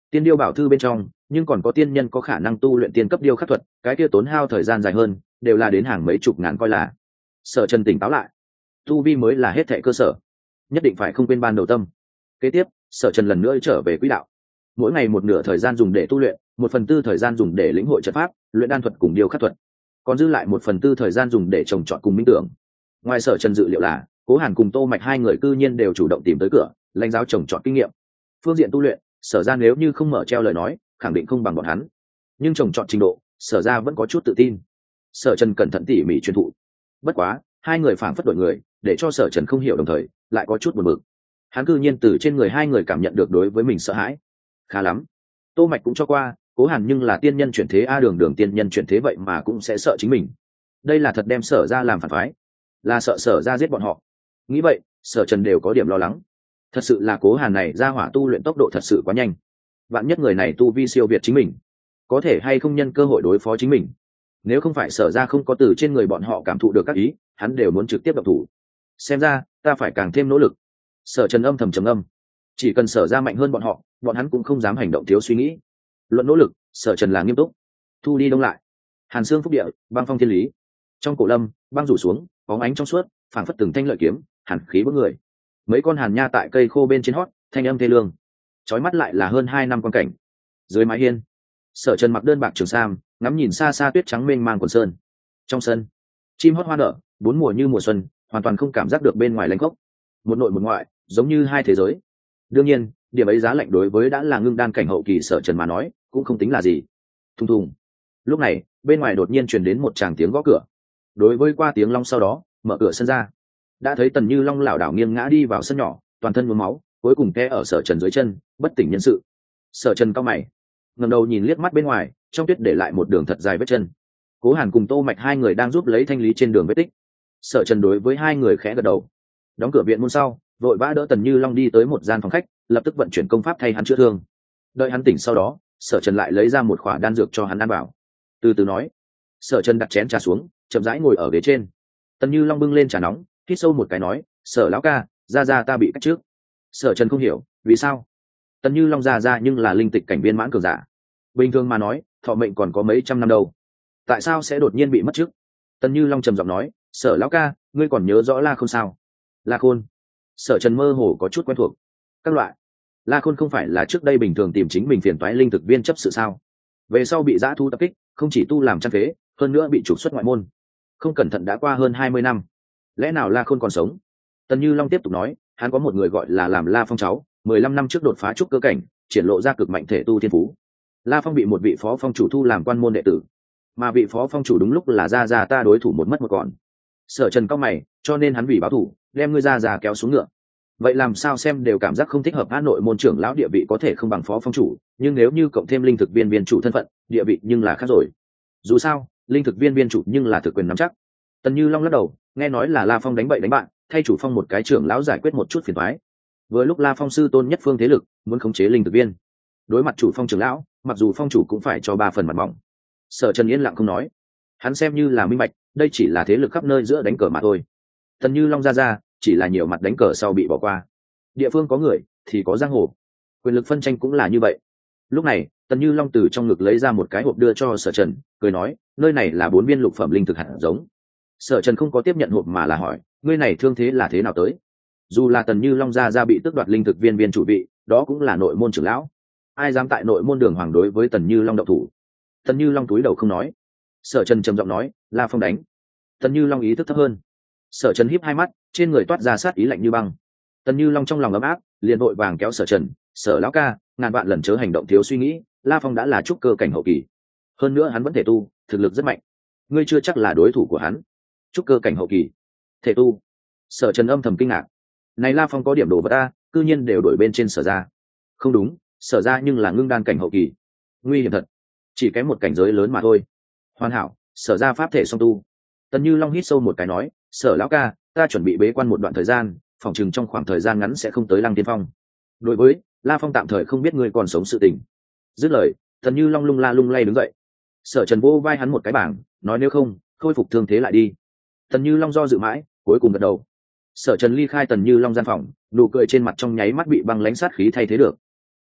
Speaker 1: Tiên điêu bảo thư bên trong nhưng còn có tiên nhân có khả năng tu luyện tiên cấp điêu khắc thuật, cái kia tốn hao thời gian dài hơn, đều là đến hàng mấy chục ngàn coi là. Sở Trần tỉnh táo lại, tu vi mới là hết thệ cơ sở, nhất định phải không quên ban đầu tâm. Kế tiếp, Sở Trần lần nữa trở về quỹ đạo, mỗi ngày một nửa thời gian dùng để tu luyện, một phần tư thời gian dùng để lĩnh hội trận pháp, luyện đan thuật cùng điêu khắc thuật, còn dư lại một phần tư thời gian dùng để trồng trọt cùng minh tưởng. Ngoài Sở Trần dự liệu là Cố Hàn cùng Tô Mạch hai người cư nhiên đều chủ động tìm tới cửa lãnh giáo trồng trọt kinh nghiệm. Phương diện tu luyện, Sở ra nếu như không mở treo lời nói khẳng định không bằng bọn hắn, nhưng trồng trọt trình độ Sở ra vẫn có chút tự tin. Sở Trần cẩn thận tỉ mỉ truyền thụ, bất quá hai người phảng phất đổi người, để cho Sở Trần không hiểu đồng thời lại có chút buồn bực. Hắn cư nhiên từ trên người hai người cảm nhận được đối với mình sợ hãi. Khá lắm, Tô Mạch cũng cho qua, Cố Hàn nhưng là tiên nhân chuyển thế a, đường đường tiên nhân chuyển thế vậy mà cũng sẽ sợ chính mình. Đây là thật đem Sở ra làm phản phái, là sợ Sở ra giết bọn họ. Nghĩ vậy, Sở Trần đều có điểm lo lắng. Thật sự là Cố Hàn này ra hỏa tu luyện tốc độ thật sự quá nhanh, vạn nhất người này tu vi siêu việt chính mình, có thể hay không nhân cơ hội đối phó chính mình. Nếu không phải Sở ra không có từ trên người bọn họ cảm thụ được các ý, hắn đều muốn trực tiếp động thủ. Xem ra ta phải càng thêm nỗ lực. Sở Trần âm thầm trầm âm, chỉ cần Sở ra mạnh hơn bọn họ, bọn hắn cũng không dám hành động thiếu suy nghĩ. Luận nỗ lực, Sở Trần là nghiêm túc. Thu đi đông lại, hàn xương phúc địa, băng phong thiên lý. Trong cổ lâm, băng rủ xuống, bóng ánh trong suốt, phảng phất từng thanh lợi kiếm, hàn khí bức người. Mấy con hàn nha tại cây khô bên trên hót, thanh âm thê lương. Chói mắt lại là hơn hai năm quan cảnh. Dưới mái hiên, Sở Trần mặc đơn bạc trường sam, ngắm nhìn xa xa tuyết trắng mênh mang quần sơn. Trong sân, chim hót hoa nở, bốn mùa như mùa xuân, hoàn toàn không cảm giác được bên ngoài lãnh khốc. Một nội một ngoại, giống như hai thế giới. Đương nhiên, điểm ấy giá lạnh đối với đã là ngưng đan cảnh hậu kỳ Sở Trần mà nói cũng không tính là gì. Thùng thùng. Lúc này bên ngoài đột nhiên truyền đến một tràng tiếng gõ cửa. Đối với qua tiếng long sau đó mở cửa sân ra, đã thấy Tần Như Long lảo đảo nghiêng ngã đi vào sân nhỏ, toàn thân nhuốm máu, cuối cùng té ở Sở Trần dưới chân, bất tỉnh nhân sự. Sở Trần cau mày, ngẩng đầu nhìn liếc mắt bên ngoài, trong tuyết để lại một đường thật dài vết chân. Cố Hàn cùng Tô Mạch hai người đang giúp lấy thanh lý trên đường vết tích. Sở Trần đối với hai người khẽ gật đầu, đóng cửa viện môn sau, vội vã đỡ Tần Như Long đi tới một gian phòng khách, lập tức vận chuyển công pháp thay hắn chữa thương. Đợi hắn tỉnh sau đó, Sở Trần lại lấy ra một khỏa đan dược cho hắn ăn vào. Từ từ nói. Sở Trần đặt chén trà xuống, chậm rãi ngồi ở ghế trên. Tần Như Long bưng lên trà nóng, hít sâu một cái nói, Sở lão ca, ra ra ta bị cách trước. Sở Trần không hiểu vì sao. Tần Như Long ra ra nhưng là linh tịch cảnh viên mãn cường giả, bình thường mà nói thọ mệnh còn có mấy trăm năm đâu, tại sao sẽ đột nhiên bị mất trước? Tần Như Long trầm giọng nói, Sở lão ca, ngươi còn nhớ rõ La Khôn sao? La Khôn? Sở Trần mơ hồ có chút quen thuộc. Các loại. La Khôn không phải là trước đây bình thường tìm chính mình phiền toái linh thực viên chấp sự sao? Về sau bị dã thu tập kích, không chỉ tu làm chăn phế, hơn nữa bị trục xuất ngoại môn. Không cẩn thận đã qua hơn hai mươi năm, lẽ nào La Khôn còn sống? Tần Như Long tiếp tục nói, hắn có một người gọi là làm La Phong cháu, mười lăm năm trước đột phá trúc cơ cảnh, triển lộ ra cực mạnh thể tu thiên phú. La Phong bị một vị phó phong chủ thu làm quan môn đệ tử, mà vị phó phong chủ đúng lúc là gia gia ta đối thủ một mất một còn. Sở Trần cao mày, cho nên hắn vì báo thủ, đem ngươi gia già kéo xuống ngựa. Vậy làm sao xem đều cảm giác không thích hợp. Á nội môn trưởng lão địa vị có thể không bằng phó phong chủ, nhưng nếu như cộng thêm linh thực viên viên chủ thân phận, địa vị nhưng là khác rồi. Dù sao, linh thực viên viên chủ nhưng là thực quyền nắm chắc. Tần Như Long lắc đầu, nghe nói là La Phong đánh bậy đánh bạn, thay chủ phong một cái trưởng lão giải quyết một chút phiền toái. Vừa lúc La Phong sư tôn nhất phương thế lực, muốn khống chế linh thực viên. Đối mặt chủ phong trưởng lão, mặc dù phong chủ cũng phải cho ba phần mặt mỏng. Sở Trần yên lặng không nói, hắn xem như là minh bạch, đây chỉ là thế lực khắp nơi giữa đánh cờ mà thôi. Tần Như Long ra ra, chỉ là nhiều mặt đánh cờ sau bị bỏ qua. Địa phương có người thì có giang hồ, quyền lực phân tranh cũng là như vậy. Lúc này Tần Như Long từ trong ngực lấy ra một cái hộp đưa cho Sở Trần, cười nói, nơi này là bốn viên lục phẩm linh thực hạt giống. Sở Trần không có tiếp nhận hộp mà là hỏi, ngươi này thương thế là thế nào tới? Dù là Tần Như Long ra ra bị tước đoạt linh thực viên viên chủ vị, đó cũng là nội môn trưởng lão, ai dám tại nội môn đường hoàng đối với Tần Như Long động thủ? Tần Như Long túi đầu không nói. Sở Trần trầm giọng nói, La Phong đánh. Tần Như Long ý thức thấp hơn. Sở Trần híp hai mắt, trên người toát ra sát ý lạnh như băng. Tần Như Long trong lòng ấm áp, liền vội vàng kéo Sở Trần, Sở lão ca, ngàn vạn lần chớ hành động thiếu suy nghĩ, La Phong đã là trúc cơ cảnh hậu kỳ, hơn nữa hắn vẫn thể tu, thực lực rất mạnh, ngươi chưa chắc là đối thủ của hắn. Trúc cơ cảnh hậu kỳ, thể tu? Sở Trần âm thầm kinh ngạc, này La Phong có điểm đồ vật ta, cư nhiên đều đổi bên trên Sở ra. Không đúng, Sở ra nhưng là ngưng đan cảnh hậu kỳ, nguy hiểm thật, chỉ kém một cảnh giới lớn mà thôi. Hoàn hảo, Sở ra pháp thể song tu. Tần Như Long hít sâu một cái nói, Sở lão ca, ta chuẩn bị bế quan một đoạn thời gian, phòng chừng trong khoảng thời gian ngắn sẽ không tới Lăng Tiên Phong. Đối với La Phong tạm thời không biết ngươi còn sống sự tình. Dứt lời, Tần Như Long lung la lung lay đứng dậy. Sở Trần vô vai hắn một cái bảng, nói nếu không khôi phục thương thế lại đi. Tần Như Long do dự mãi, cuối cùng gật đầu. Sở Trần ly khai Tần Như Long gian phòng, nụ cười trên mặt trong nháy mắt bị băng lãnh sát khí thay thế được.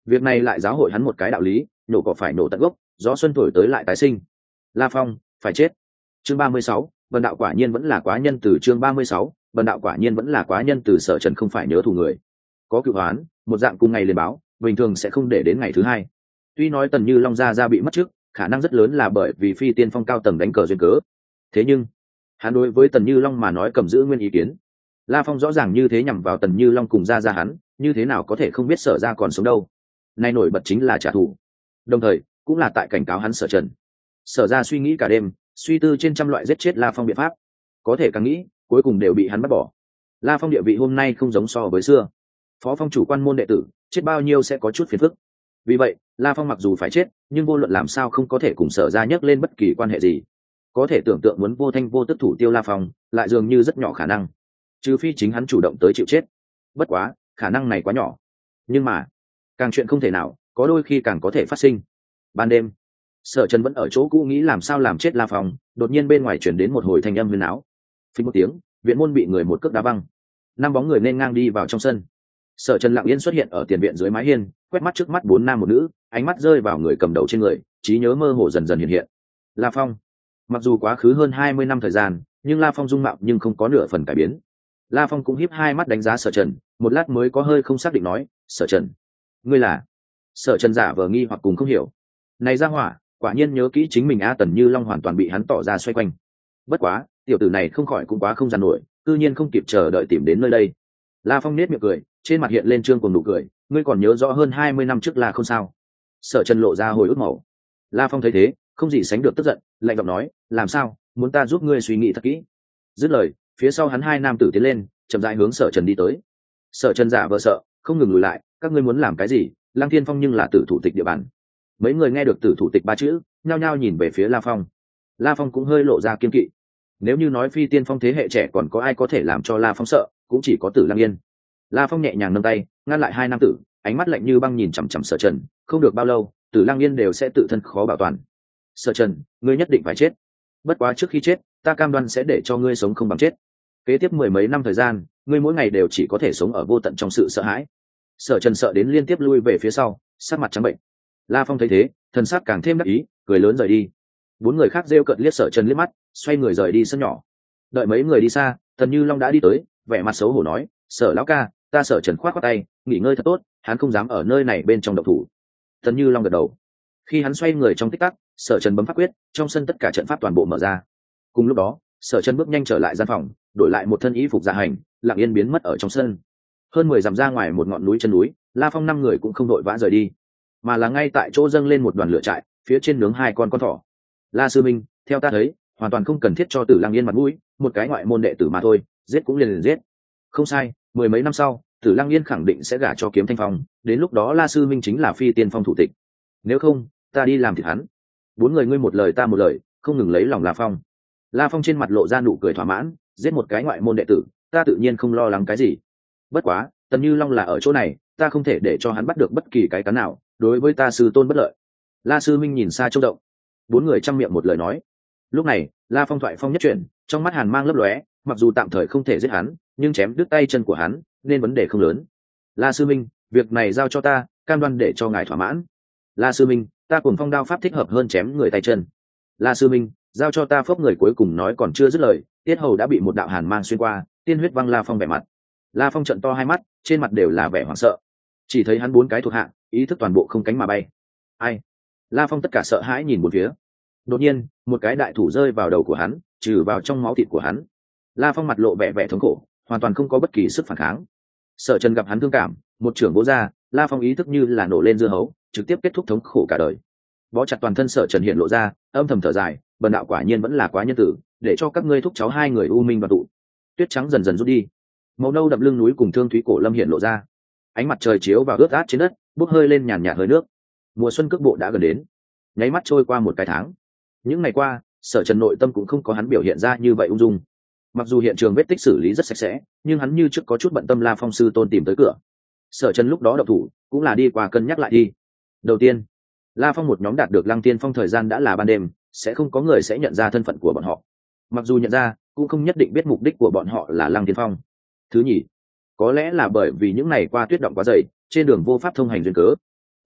Speaker 1: việc này lại giáo hội hắn một cái đạo lý, nổ cỏ phải nổ tận gốc, gió xuân thổi tới lại tái sinh. La Phong phải chết. Chương ba mươi sáu, Bần đạo quả nhiên vẫn là quá nhân từ. Chương ba mươi sáu, Bần đạo quả nhiên vẫn là quá nhân từ. Sở Trần không phải nhớ thù người, có cựu hoán, một dạng cùng ngày liền báo, bình thường sẽ không để đến ngày thứ hai. Tuy nói Tần Như Long gia gia bị mất trước, khả năng rất lớn là bởi vì phi tiên phong cao tầng đánh cờ duyên cớ. Thế nhưng, hắn đối với Tần Như Long mà nói cầm giữ nguyên ý kiến. La Phong rõ ràng như thế nhằm vào Tần Như Long cùng gia gia hắn, như thế nào có thể không biết Sở gia còn sống đâu. Nay nổi bật chính là trả thù, đồng thời cũng là tại cảnh cáo hắn Sở Trần. Sở gia suy nghĩ cả đêm, suy tư trên trăm loại giết chết La Phong biện pháp, có thể càng nghĩ, cuối cùng đều bị hắn bắt bỏ. La Phong địa vị hôm nay không giống so với xưa, phó phong chủ quan môn đệ tử, chết bao nhiêu sẽ có chút phiền phức. Vì vậy, La Phong mặc dù phải chết, nhưng vô luận làm sao không có thể cùng Sở gia nhắc lên bất kỳ quan hệ gì. Có thể tưởng tượng muốn vô thanh vô tức thủ tiêu La Phong, lại dường như rất nhỏ khả năng, trừ phi chính hắn chủ động tới chịu chết. Bất quá, khả năng này quá nhỏ. Nhưng mà, càng chuyện không thể nào, có đôi khi càng có thể phát sinh. Ban đêm, Sở Trần vẫn ở chỗ cũ nghĩ làm sao làm chết La Phong, đột nhiên bên ngoài chuyển đến một hồi thanh âm huyền áo. Phí một tiếng, viện môn bị người một cước đá văng, năm bóng người nên ngang đi vào trong sân. Sở Trần lặng yên xuất hiện ở tiền viện dưới mái hiên, quét mắt trước mắt bốn nam một nữ, ánh mắt rơi vào người cầm đầu trên người, trí nhớ mơ hồ dần dần hiện hiện. La Phong. Mặc dù quá khứ hơn hai mươi năm thời gian, nhưng La Phong dung mạo nhưng không có nửa phần cải biến. La Phong cũng híp hai mắt đánh giá Sở Trần, một lát mới có hơi không xác định nói, "Sở Trần, ngươi là?" Sở Trần giả vờ nghi hoặc cùng không hiểu. Này ra hỏa, quả nhiên nhớ kỹ chính mình a. Tần Như Long hoàn toàn bị hắn tỏ ra xoay quanh. Bất quá, tiểu tử này không khỏi cũng quá không dằn nổi, tự nhiên không kịp chờ đợi tìm đến nơi đây. La Phong nét miệng cười, trên mặt hiện lên trương cùng nụ cười, "Ngươi còn nhớ rõ hơn hai mươi năm trước là không sao?" Sở Trần lộ ra hồi ức màu. La Phong thấy thế, không gì sánh được tức giận, lạnh giọng nói, "Làm sao, muốn ta giúp ngươi suy nghĩ thật kỹ?" Dứt lời, phía sau hắn hai nam tử tiến lên, chậm rãi hướng Sở Trần đi tới. Sở Trần giả vờ sợ, không ngừng lùi lại, "Các ngươi muốn làm cái gì? Lăng Thiên Phong nhưng là tử thủ tịch địa bàn." Mấy người nghe được tử thủ tịch ba chữ, nhao nhao nhìn về phía La Phong. La Phong cũng hơi lộ ra kiên kỵ. Nếu như nói phi tiên phong thế hệ trẻ còn có ai có thể làm cho La Phong sợ, cũng chỉ có Tử Lăng Yên. La Phong nhẹ nhàng nâng tay, ngăn lại hai nam tử, ánh mắt lạnh như băng nhìn chằm chằm Sở Trần, không được bao lâu, Tử Lăng Yên đều sẽ tự thân khó bảo toàn. "Sở Trần, ngươi nhất định phải chết. Bất quá trước khi chết, ta cam đoan sẽ để cho ngươi sống không bằng chết. Kế tiếp mười mấy năm thời gian, ngươi mỗi ngày đều chỉ có thể sống ở vô tận trong sự sợ hãi." Sở Trần sợ đến liên tiếp lui về phía sau, sắc mặt trắng bệnh. La Phong thấy thế, thần sắc càng thêm đắc ý, cười lớn rời đi. Bốn người khác rêu cợt liếc Sở Trần liếc mắt, xoay người rời đi sân nhỏ. Đợi mấy người đi xa, Tần Như Long đã đi tới, vẻ mặt xấu hổ nói, "Sở lão ca, ta Sở Trần khoát qua tay, nghỉ ngơi thật tốt, hắn không dám ở nơi này bên trong động thủ." Tần Như Long gật đầu. Khi hắn xoay người trong tích tắc, Sở Trần bấm pháp quyết, trong sân tất cả trận pháp toàn bộ mở ra. Cùng lúc đó, Sở Trần bước nhanh trở lại gian phòng, đổi lại một thân y phục dạ hành, lặng yên biến mất ở trong sân. Hơn mười dặm ra ngoài một ngọn núi chân núi, La Phong năm người cũng không đội vã rời đi, mà là ngay tại chỗ dâng lên một đoàn lửa trại, phía trên nướng hai con con thỏ. "La sư minh, theo ta thấy, hoàn toàn không cần thiết cho Tử Lăng Yên mặt mũi, một cái ngoại môn đệ tử mà thôi, giết cũng liền liền giết." "Không sai, mười mấy năm sau, Tử Lăng Yên khẳng định sẽ gả cho Kiếm Thanh Phong, đến lúc đó La sư minh chính là phi tiên phong thủ tịch. Nếu không, ta đi làm thịt hắn." Bốn người ngươi một lời ta một lời, không ngừng lấy lòng La Phong. La Phong trên mặt lộ ra nụ cười thỏa mãn, giết một cái ngoại môn đệ tử, ta tự nhiên không lo lắng cái gì. Bất quá, Tần Như Long là ở chỗ này, ta không thể để cho hắn bắt được bất kỳ cái cắn nào, đối với ta sư tôn bất lợi. La sư minh nhìn xa trông rộng. Bốn người chăm miệng một lời nói. Lúc này, La Phong thoại phong nhất chuyển, trong mắt hàn mang lấp lóe, mặc dù tạm thời không thể giết hắn, nhưng chém đứt tay chân của hắn, nên vấn đề không lớn. "La sư minh, việc này giao cho ta, cam đoan để cho ngài thỏa mãn." "La sư minh, ta cùng phong đao pháp thích hợp hơn chém người tay chân." "La sư minh, giao cho ta." Phốc người cuối cùng nói còn chưa dứt lời, tiết hầu đã bị một đạo hàn mang xuyên qua, tiên huyết văng La Phong vẻ mặt. La Phong trợn to hai mắt, trên mặt đều là vẻ hoảng sợ. Chỉ thấy hắn bốn cái thuộc hạ, ý thức toàn bộ không cánh mà bay. "Ai?" La Phong tất cả sợ hãi nhìn bốn phía. Đột nhiên, một cái đại thủ rơi vào đầu của hắn, trừ vào trong máu thịt của hắn. La Phong mặt lộ vẻ vẻ thống khổ, hoàn toàn không có bất kỳ sức phản kháng. Sở Trần gặp hắn thương cảm, một trưởng vỗ ra, La Phong ý thức như là nổ lên dưa hấu, trực tiếp kết thúc thống khổ cả đời. Bó chặt toàn thân Sở Trần hiện lộ ra, âm thầm thở dài, bần đạo quả nhiên vẫn là quá nhân tử, để cho các ngươi thúc cháu hai người u minh và tụ. Tuyết trắng dần dần rút đi, màu nâu đậm lưng núi cùng thương thúy cổ lâm hiện lộ ra. Ánh mặt trời chiếu vào ướt át trên đất, bốc hơi lên nhàn nhạt hơi nước. Mùa xuân cước bộ đã gần đến, nháy mắt trôi qua một cái tháng. Những ngày qua, Sở Trần nội tâm cũng không có hắn biểu hiện ra như vậy ung dung. Mặc dù hiện trường vết tích xử lý rất sạch sẽ, nhưng hắn như trước có chút bận tâm La Phong sư tôn tìm tới cửa. Sở Trần lúc đó độc thủ, cũng là đi qua cân nhắc lại đi. Đầu tiên, La Phong một nhóm đạt được Lăng Tiên Phong thời gian đã là ban đêm, sẽ không có người sẽ nhận ra thân phận của bọn họ. Mặc dù nhận ra, cũng không nhất định biết mục đích của bọn họ là Lăng Tiên Phong. Thứ nhì, có lẽ là bởi vì những ngày qua tuyết động quá dày, trên đường vô pháp thông hành duyên cớ.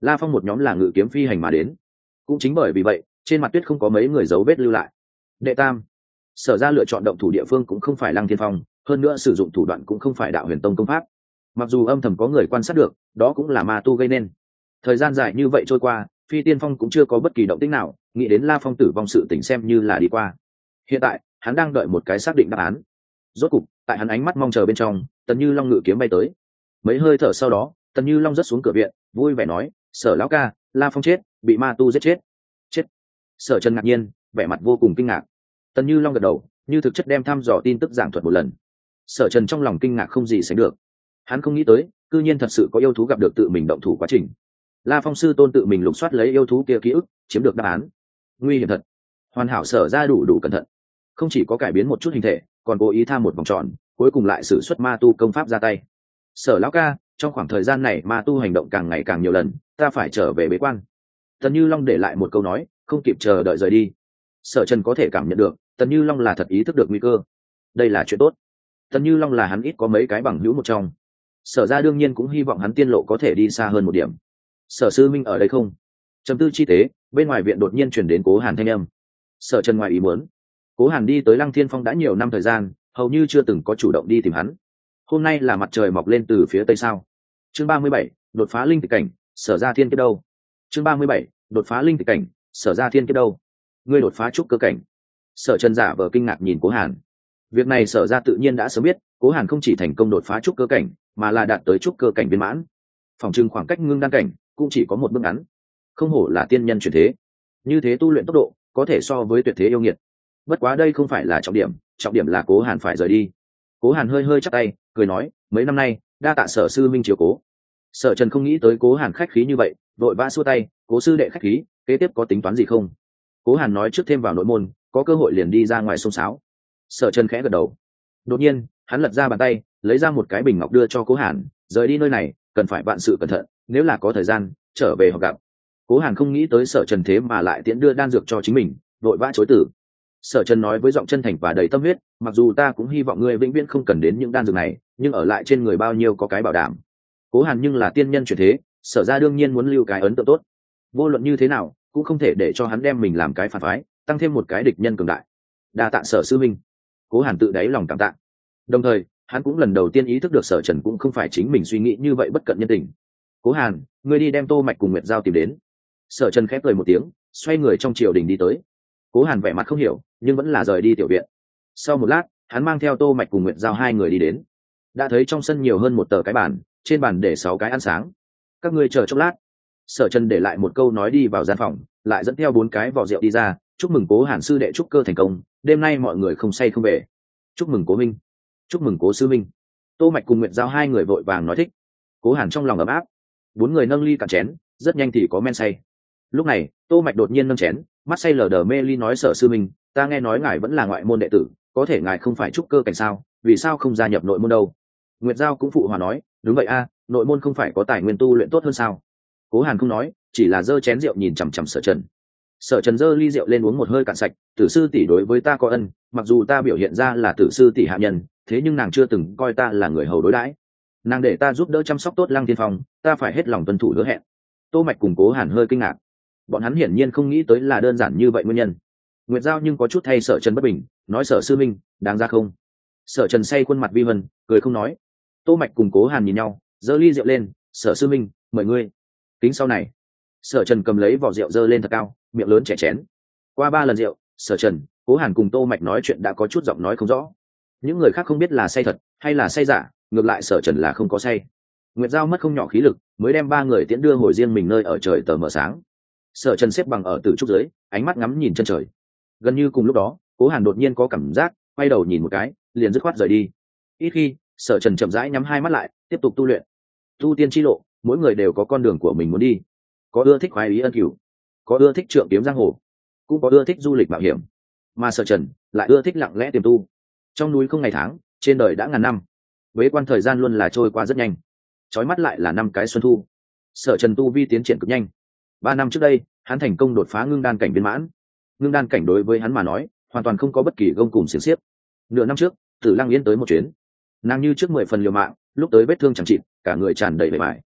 Speaker 1: La Phong một nhóm là ngự kiếm phi hành mà đến. Cũng chính bởi vì vậy, trên mặt tuyết không có mấy người dấu vết lưu lại. Đệ tam, Sở ra lựa chọn động thủ địa phương cũng không phải Lăng Thiên Phong, hơn nữa sử dụng thủ đoạn cũng không phải Đạo Huyền Tông công pháp. Mặc dù âm thầm có người quan sát được, đó cũng là ma tu gây nên. Thời gian dài như vậy trôi qua, Phi Tiên Phong cũng chưa có bất kỳ động tĩnh nào, nghĩ đến La Phong tử vong sự tình xem như là đi qua. Hiện tại, hắn đang đợi một cái xác định đáp án. Rốt cục, tại hắn ánh mắt mong chờ bên trong, Tần Như Long ngự kiếm bay tới. Mấy hơi thở sau đó, Tần Như Long rớt xuống cửa viện, vui vẻ nói: "Sở lão ca, La Phong chết, bị ma tu giết chết." Chết? Sở Trần ngạc nhiên, vẻ mặt vô cùng kinh ngạc. Tần Như Long gật đầu, như thực chất đem thăm dò tin tức giảng thuật một lần. Sở Trần trong lòng kinh ngạc không gì sánh được. Hắn không nghĩ tới, cư nhiên thật sự có yêu thú gặp được tự mình động thủ quá trình. La Phong sư tôn tự mình lục soát lấy yêu thú kia ký ức, chiếm được đáp án. Nguy hiểm thật. Hoàn hảo Sở ra đủ đủ cẩn thận, không chỉ có cải biến một chút hình thể, còn cố ý tham một vòng tròn, cuối cùng lại sử xuất ma tu công pháp ra tay. Sở lão ca, trong khoảng thời gian này ma tu hành động càng ngày càng nhiều lần, ta phải trở về bế quan. Tần Như Long để lại một câu nói, không kịp chờ đợi rời đi. Sở Trần có thể cảm nhận được, Tần Như Long là thật ý thức được nguy cơ. Đây là chuyện tốt. Tần Như Long là hắn ít có mấy cái bằng hữu một trong. Sở ra đương nhiên cũng hy vọng hắn tiên lộ có thể đi xa hơn một điểm. Sở sư minh ở đây không? Trầm tư chi tế, bên ngoài viện đột nhiên chuyển đến Cố Hàn thanh âm. Sở Trần ngoài ý muốn. Cố Hàn đi tới Lăng Thiên Phong đã nhiều năm thời gian, hầu như chưa từng có chủ động đi tìm hắn. Hôm nay là mặt trời mọc lên từ phía tây sao? Chương ba mươi bảy, đột phá linh tịch cảnh, Sở ra thiên kiếp đâu? Chương ba mươi bảy, đột phá linh tịch cảnh, Sở ra thiên kiếp đâu? Ngươi đột phá trúc cơ cảnh. Sở Trần giả vờ kinh ngạc nhìn Cố Hàn. Việc này Sở ra tự nhiên đã sớm biết, Cố Hàn không chỉ thành công đột phá trúc cơ cảnh, mà là đạt tới trúc cơ cảnh viên mãn. Phòng trưng khoảng cách ngưng đan cảnh cũng chỉ có một bước ngắn. Không hổ là tiên nhân chuyển thế. Như thế tu luyện tốc độ có thể so với tuyệt thế yêu nghiệt. Bất quá đây không phải là trọng điểm, trọng điểm là Cố Hàn phải rời đi. Cố Hàn hơi hơi chắp tay, cười nói: "Mấy năm nay, đa tạ Sở sư minh chiếu cố." Sở Trần không nghĩ tới Cố Hàn khách khí như vậy, vội vã xua tay: "Cố sư đệ khách khí, kế tiếp có tính toán gì không?" Cố Hàn nói trước thêm vào nội môn, có cơ hội liền đi ra ngoài xông xáo. Sở Trần khẽ gật đầu. Đột nhiên, hắn lật ra bàn tay, lấy ra một cái bình ngọc đưa cho Cố Hàn: "Rời đi nơi này, cần phải vạn sự cẩn thận, nếu là có thời gian, trở về hoặc gặp." Cố Hàn không nghĩ tới Sở Trần thế mà lại tiễn đưa đan dược cho chính mình, vội vã chối từ. Sở Trần nói với giọng chân thành và đầy tâm huyết: "Mặc dù ta cũng hy vọng ngươi vĩnh viễn không cần đến những đan dược này, nhưng ở lại trên người bao nhiêu có cái bảo đảm." Cố Hàn nhưng là tiên nhân chuyển thế, Sở ra đương nhiên muốn lưu cái ấn tượng tốt. Vô luận như thế nào, cũng không thể để cho hắn đem mình làm cái phản phái, tăng thêm một cái địch nhân cường đại. Đa tạ Sở sư minh. Cố Hàn tự đáy lòng cảm tạ. Đồng thời, hắn cũng lần đầu tiên ý thức được Sở Trần cũng không phải chính mình suy nghĩ như vậy bất cận nhân tình. "Cố Hàn, ngươi đi đem Tô Mạch cùng Nguyệt Giao tìm đến." Sở Trần khép cười một tiếng, xoay người trong triều đình đi tới. Cố Hàn vẻ mặt không hiểu, nhưng vẫn là rời đi tiểu viện. Sau một lát, hắn mang theo Tô Mạch cùng Nguyệt Giao hai người đi đến. Đã thấy trong sân nhiều hơn một tờ cái bàn, trên bàn để sáu cái ăn sáng. "Các ngươi chờ chốc lát." Sở Trần để lại một câu nói đi vào gian phòng, lại dẫn theo bốn cái vỏ rượu đi ra: "Chúc mừng Cố Hàn sư đệ trúc cơ thành công, đêm nay mọi người không say không về." "Chúc mừng Cố minh." "Chúc mừng Cố sư minh." Tô Mạch cùng Nguyệt Giao hai người vội vàng nói thích. Cố Hàn trong lòng ấm áp. Bốn người nâng ly cạn chén, rất nhanh thì có men say. Lúc này, Tô Mạch đột nhiên nâng chén, mắt say lờ đờ mê ly nói: "Sở sư minh, ta nghe nói ngài vẫn là ngoại môn đệ tử, có thể ngài không phải trúc cơ cảnh sao, vì sao không gia nhập nội môn đâu?" Nguyệt Giao cũng phụ hòa nói: "Đúng vậy a, nội môn không phải có tài nguyên tu luyện tốt hơn sao?" Cố Hàn không nói, chỉ là giơ chén rượu nhìn chằm chằm Sở Trần. Sở Trần giơ ly rượu lên uống một hơi cạn sạch: "Tử sư tỷ đối với ta có ân, mặc dù ta biểu hiện ra là tử sư tỷ hạ nhân, thế nhưng nàng chưa từng coi ta là người hầu đối đãi. Nàng để ta giúp đỡ chăm sóc tốt Lăng Thiên Phong, ta phải hết lòng tuân thủ hứa hẹn." Tô Mạch cùng Cố Hàn hơi kinh ngạc. Bọn hắn hiển nhiên không nghĩ tới là đơn giản như vậy nguyên nhân. Nguyệt Giao nhưng có chút thay Sở Trần bất bình, nói: "Sở sư minh, đáng ra không?" Sở Trần say khuôn mặt vi vân, cười không nói. Tô Mạch cùng Cố Hàn nhìn nhau, giơ ly rượu lên: "Sở sư minh, mời ngươi." Kính sau này. Sở Trần cầm lấy vỏ rượu giơ lên thật cao, miệng lớn chè chén. Qua ba lần rượu, Sở Trần, Cố Hàn cùng Tô Mạch nói chuyện đã có chút giọng nói không rõ. Những người khác không biết là say thật hay là say giả, ngược lại Sở Trần là không có say. Nguyệt Giao mất không nhỏ khí lực, mới đem ba người tiễn đưa hồi riêng mình nơi ở trời tờ mờ sáng. Sở Trần xếp bằng ở tử trúc dưới, ánh mắt ngắm nhìn chân trời. Gần như cùng lúc đó, Cố Hàn đột nhiên có cảm giác, quay đầu nhìn một cái, liền dứt khoát rời đi. Ít khi, Sở Trần chậm rãi nhắm hai mắt lại, tiếp tục tu luyện. Tu tiên chi lộ, mỗi người đều có con đường của mình muốn đi. Có ưa thích khoái ý ân cửu, có ưa thích trượng kiếm giang hồ, cũng có ưa thích du lịch mạo hiểm. Mà Sở Trần lại ưa thích lặng lẽ tiềm tu. Trong núi không ngày tháng, trên đời đã ngàn năm. Bế quan thời gian luôn là trôi qua rất nhanh. Chói mắt lại là năm cái xuân thu. Sở Trần tu vi tiến triển cực nhanh. Ba năm trước đây, hắn thành công đột phá ngưng đan cảnh viên mãn. Ngưng đan cảnh đối với hắn mà nói, hoàn toàn không có bất kỳ gông cùm xiềng xiếp. Nửa năm trước, Tử Lăng Yên tới một chuyến. Nàng như trước mười phần liều mạng, lúc tới vết thương chẳng chịt, cả người tràn đầy bề bại.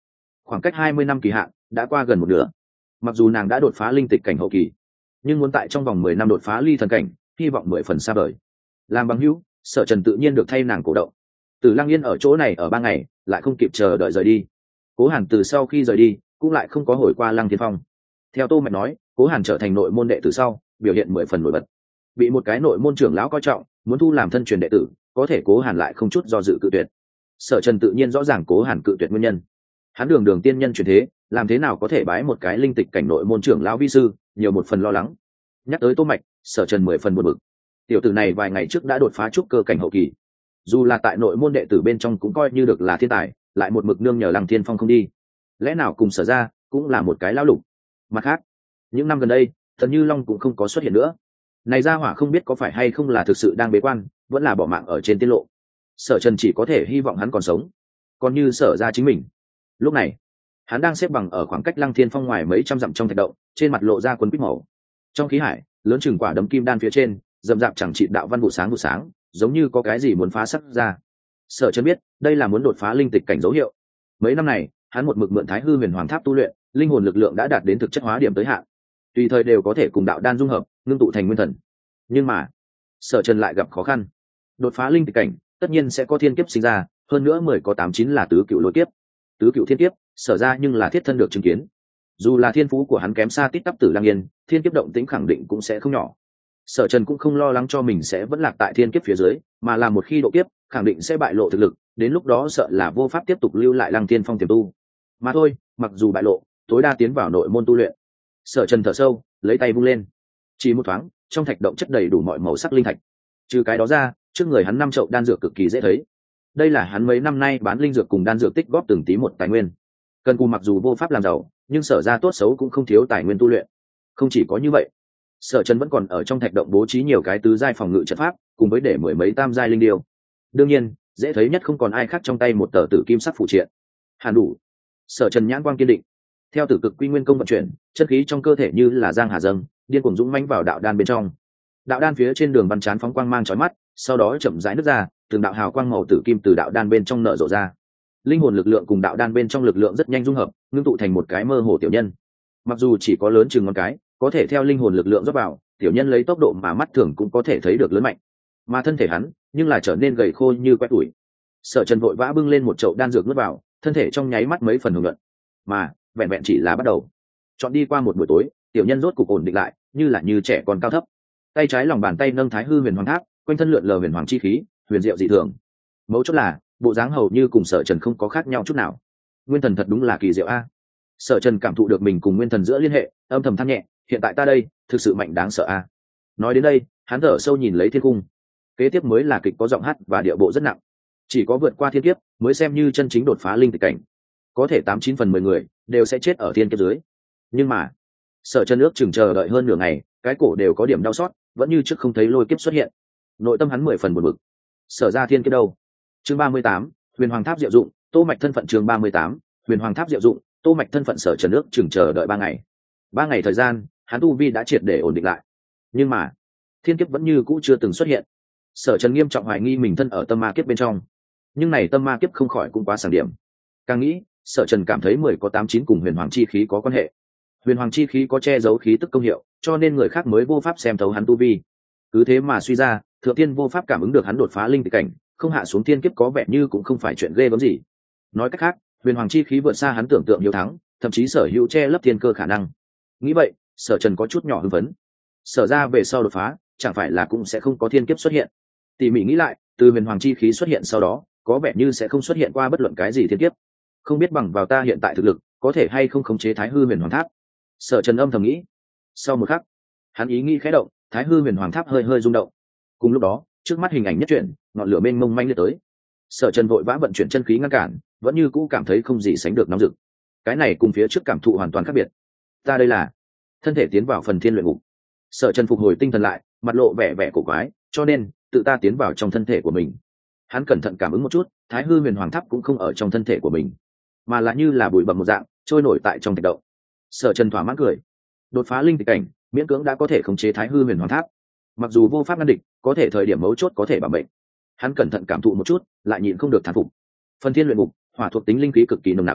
Speaker 1: khoảng cách hai mươi năm kỳ hạn đã qua gần một nửa. Mặc dù nàng đã đột phá linh tịch cảnh hậu kỳ, nhưng muốn tại trong vòng mười năm đột phá ly thần cảnh, hy vọng mười phần xa vời. Làm bằng hữu, Sở Trần tự nhiên được thay nàng cổ động. Từ Lăng Yên ở chỗ này ở ba ngày, lại không kịp chờ đợi rời đi. Cố Hàn từ sau khi rời đi, cũng lại không có hồi qua Lăng Thiên Phong. Theo Tô Mạch nói, Cố Hàn trở thành nội môn đệ tử sau, biểu hiện mười phần nổi bật. Bị một cái nội môn trưởng lão coi trọng, muốn thu làm thân truyền đệ tử, có thể Cố Hàn lại không chút do dự cự tuyệt. Sở Trần tự nhiên rõ ràng Cố Hàn cự tuyệt nguyên nhân. Hắn đường đường tiên nhân truyền thế, làm thế nào có thể bái một cái linh tịch cảnh nội môn trưởng lão vi sư, nhiều một phần lo lắng. Nhắc tới Tô Mạch, Sở Trần mười phần buồn bực. Tiểu tử này vài ngày trước đã đột phá trúc cơ cảnh hậu kỳ, dù là tại nội môn đệ tử bên trong cũng coi như được là thiên tài, lại một mực nương nhờ Lăng Thiên Phong không đi, lẽ nào cùng Sở ra cũng là một cái lão lục. Mặt khác, những năm gần đây Thần Như Long cũng không có xuất hiện nữa. Này ra hỏa không biết có phải hay không là thực sự đang bế quan, vẫn là bỏ mạng ở trên tiết lộ. Sở Trần chỉ có thể hy vọng hắn còn sống. Còn như Sở ra chính mình, lúc này hắn đang xếp bằng ở khoảng cách Lăng Thiên Phong ngoài mấy trăm dặm trong thạch động, trên mặt lộ ra quần quýt màu. Trong khí hải lớn chừng quả đấm kim đan phía trên, rậm rạp chẳng trị đạo văn vụ sáng vụ sáng, giống như có cái gì muốn phá sắc ra. Sở Trần biết đây là muốn đột phá linh tịch cảnh dấu hiệu. Mấy năm này hắn một mực mượn Thái Hư Huyền Hoàng Tháp tu luyện, linh hồn lực lượng đã đạt đến thực chất hóa điểm tới hạn, tùy thời đều có thể cùng đạo đan dung hợp, ngưng tụ thành nguyên thần. Nhưng mà Sở Trần lại gặp khó khăn. Đột phá linh tịch cảnh tất nhiên sẽ có thiên kiếp sinh ra, hơn nữa mười có tám chín là tứ cựu lôi kiếp. Tứ cựu thiên kiếp, Sở ra nhưng là thiết thân được chứng kiến. Dù là thiên phú của hắn kém xa Tít Tắp Tử Lang Yên, thiên kiếp động tĩnh khẳng định cũng sẽ không nhỏ. Sở Trần cũng không lo lắng cho mình sẽ vẫn lạc tại thiên kiếp phía dưới, mà là một khi độ kiếp, khẳng định sẽ bại lộ thực lực, đến lúc đó sợ là vô pháp tiếp tục lưu lại Lăng Thiên Phong tiềm tu. Mà thôi, mặc dù bại lộ, tối đa tiến vào nội môn tu luyện. Sở Trần thở sâu, lấy tay vung lên. Chỉ một thoáng, trong thạch động chất đầy đủ mọi màu sắc linh thạch. Trừ cái đó ra, trước người hắn năm chậu đan dược cực kỳ dễ thấy. Đây là hắn mấy năm nay bán linh dược cùng đan dược tích góp từng tí một tài nguyên. Cần cù mặc dù vô pháp làm giàu, nhưng Sở ra tốt xấu cũng không thiếu tài nguyên tu luyện. Không chỉ có như vậy, Sở Trần vẫn còn ở trong thạch động bố trí nhiều cái tứ giai phòng ngự trận pháp, cùng với để mười mấy tam giai linh điêu. Đương nhiên, dễ thấy nhất không còn ai khác trong tay một tờ tử kim sắc phụ triện. Hàn đủ. Sở Trần nhãn quang kiên định. Theo tử cực quy nguyên công vận chuyển, chân khí trong cơ thể như là giang hà dâng, điên cuồng dũng mãnh vào đạo đan bên trong. Đạo đan phía trên đường văn chán phóng quang mang chói mắt, sau đó chậm rãi nứt ra, từng đạo hào quang màu tử kim từ đạo đan bên trong nở rộ ra. Linh hồn lực lượng cùng đạo đan bên trong lực lượng rất nhanh dung hợp, ngưng tụ thành một cái mơ hồ tiểu nhân. Mặc dù chỉ có lớn chừng ngón cái, có thể theo linh hồn lực lượng rót vào, tiểu nhân lấy tốc độ mà mắt thường cũng có thể thấy được lớn mạnh. Mà thân thể hắn, nhưng là trở nên gầy khô như quét tuổi. Sở Trần vội vã bưng lên một chậu đan dược nuốt vào, thân thể trong nháy mắt mấy phần hùng luận. Mà vẹn vẹn chỉ là bắt đầu. Chọn đi qua một buổi tối, tiểu nhân rốt cục ổn định lại, như là như trẻ con cao thấp. Tay trái lòng bàn tay nâng Thái Hư Huyền Hoàng Tháp, quanh thân lượn lờ huyền hoàng chi khí, huyền diệu dị thường. Mấu chốt là, bộ dáng hầu như cùng Sở Trần không có khác nhau chút nào. Nguyên thần thật đúng là kỳ diệu a. Sở Trần cảm thụ được mình cùng nguyên thần giữa liên hệ, âm thầm than nhẹ, hiện tại ta đây, thực sự mạnh đáng sợ a. Nói đến đây, hắn thở sâu nhìn lấy thiên cung. Kế tiếp mới là kịch có giọng hát và điệu bộ rất nặng. Chỉ có vượt qua thiên kiếp, mới xem như chân chính đột phá linh tịch cảnh. Có thể tám chín phần mười người đều sẽ chết ở thiên kiếp dưới. Nhưng mà, Sở Trần ước chừng chờ đợi hơn nửa ngày, cái cổ đều có điểm đau xót, vẫn như trước không thấy lôi kiếp xuất hiện. Nội tâm hắn mười phần buồn bực. Sở ra thiên kiếp đâu? Chương ba mươi tám, Huyền Hoàng Tháp diệu dụng, Tô Mạch thân phận chương ba mươi tám, Huyền Hoàng Tháp diệu dụng, Tô Mạch thân phận. Sở Trần ước chừng chờ đợi ba ngày. Ba ngày thời gian, hắn tu vi đã triệt để ổn định lại. Nhưng mà, thiên kiếp vẫn như cũ chưa từng xuất hiện. Sở Trần nghiêm trọng hoài nghi mình thân ở tâm ma kiếp bên trong. Nhưng này tâm ma kiếp không khỏi cũng quá sảng điểm. Càng nghĩ, Sở Trần cảm thấy mười có tám chín cùng huyền hoàng chi khí có quan hệ. Huyền hoàng chi khí có che giấu khí tức công hiệu, cho nên người khác mới vô pháp xem thấu hắn tu vi. Cứ thế mà suy ra, Thượng Tiên vô pháp cảm ứng được hắn đột phá linh tịch cảnh, không hạ xuống thiên kiếp có vẻ như cũng không phải chuyện ghê gớm gì. Nói cách khác, huyền hoàng chi khí vượt xa hắn tưởng tượng hiếu thắng, thậm chí sở hữu che lấp thiên cơ khả năng. Nghĩ vậy, Sở Trần có chút nhỏ hưng phấn. Sở ra về sau đột phá, chẳng phải là cũng sẽ không có thiên kiếp xuất hiện. Tỉ mỉ nghĩ lại, từ huyền hoàng chi khí xuất hiện sau đó, có vẻ như sẽ không xuất hiện qua bất luận cái gì thiên kiếp. Không biết bằng vào ta hiện tại thực lực, có thể hay không khống chế Thái Hư Huyền Hoàng Tháp. Sở Trần âm thầm nghĩ. Sau một khắc, hắn ý nghĩ khẽ động, Thái Hư Huyền Hoàng Tháp hơi hơi rung động. Cùng lúc đó, trước mắt hình ảnh nhất chuyển, ngọn lửa mênh mông manh lên tới. Sở Trần vội vã vận chuyển chân khí ngăn cản, vẫn như cũ cảm thấy không gì sánh được nóng rực. Cái này cùng phía trước cảm thụ hoàn toàn khác biệt. Ta đây là thân thể tiến vào phần thiên luyện ngục. Sở Trần phục hồi tinh thần lại, mặt lộ vẻ vẻ cổ quái, cho nên tự ta tiến vào trong thân thể của mình. Hắn cẩn thận cảm ứng một chút, Thái Hư Huyền Hoàng Tháp cũng không ở trong thân thể của mình, mà là như là bụi bặm một dạng trôi nổi tại trong thạch động. Sở Trần thỏa mãn cười, đột phá linh tịch cảnh, miễn cưỡng đã có thể khống chế Thái Hư Huyền Hoàng Tháp. Mặc dù vô pháp ngăn địch, có thể thời điểm mấu chốt có thể bảo mệnh. Hắn cẩn thận cảm thụ một chút, lại nhịn không được thán phục. Phần thiên luyện ngục, hỏa thuộc tính linh khí cực kỳ nồng nặc.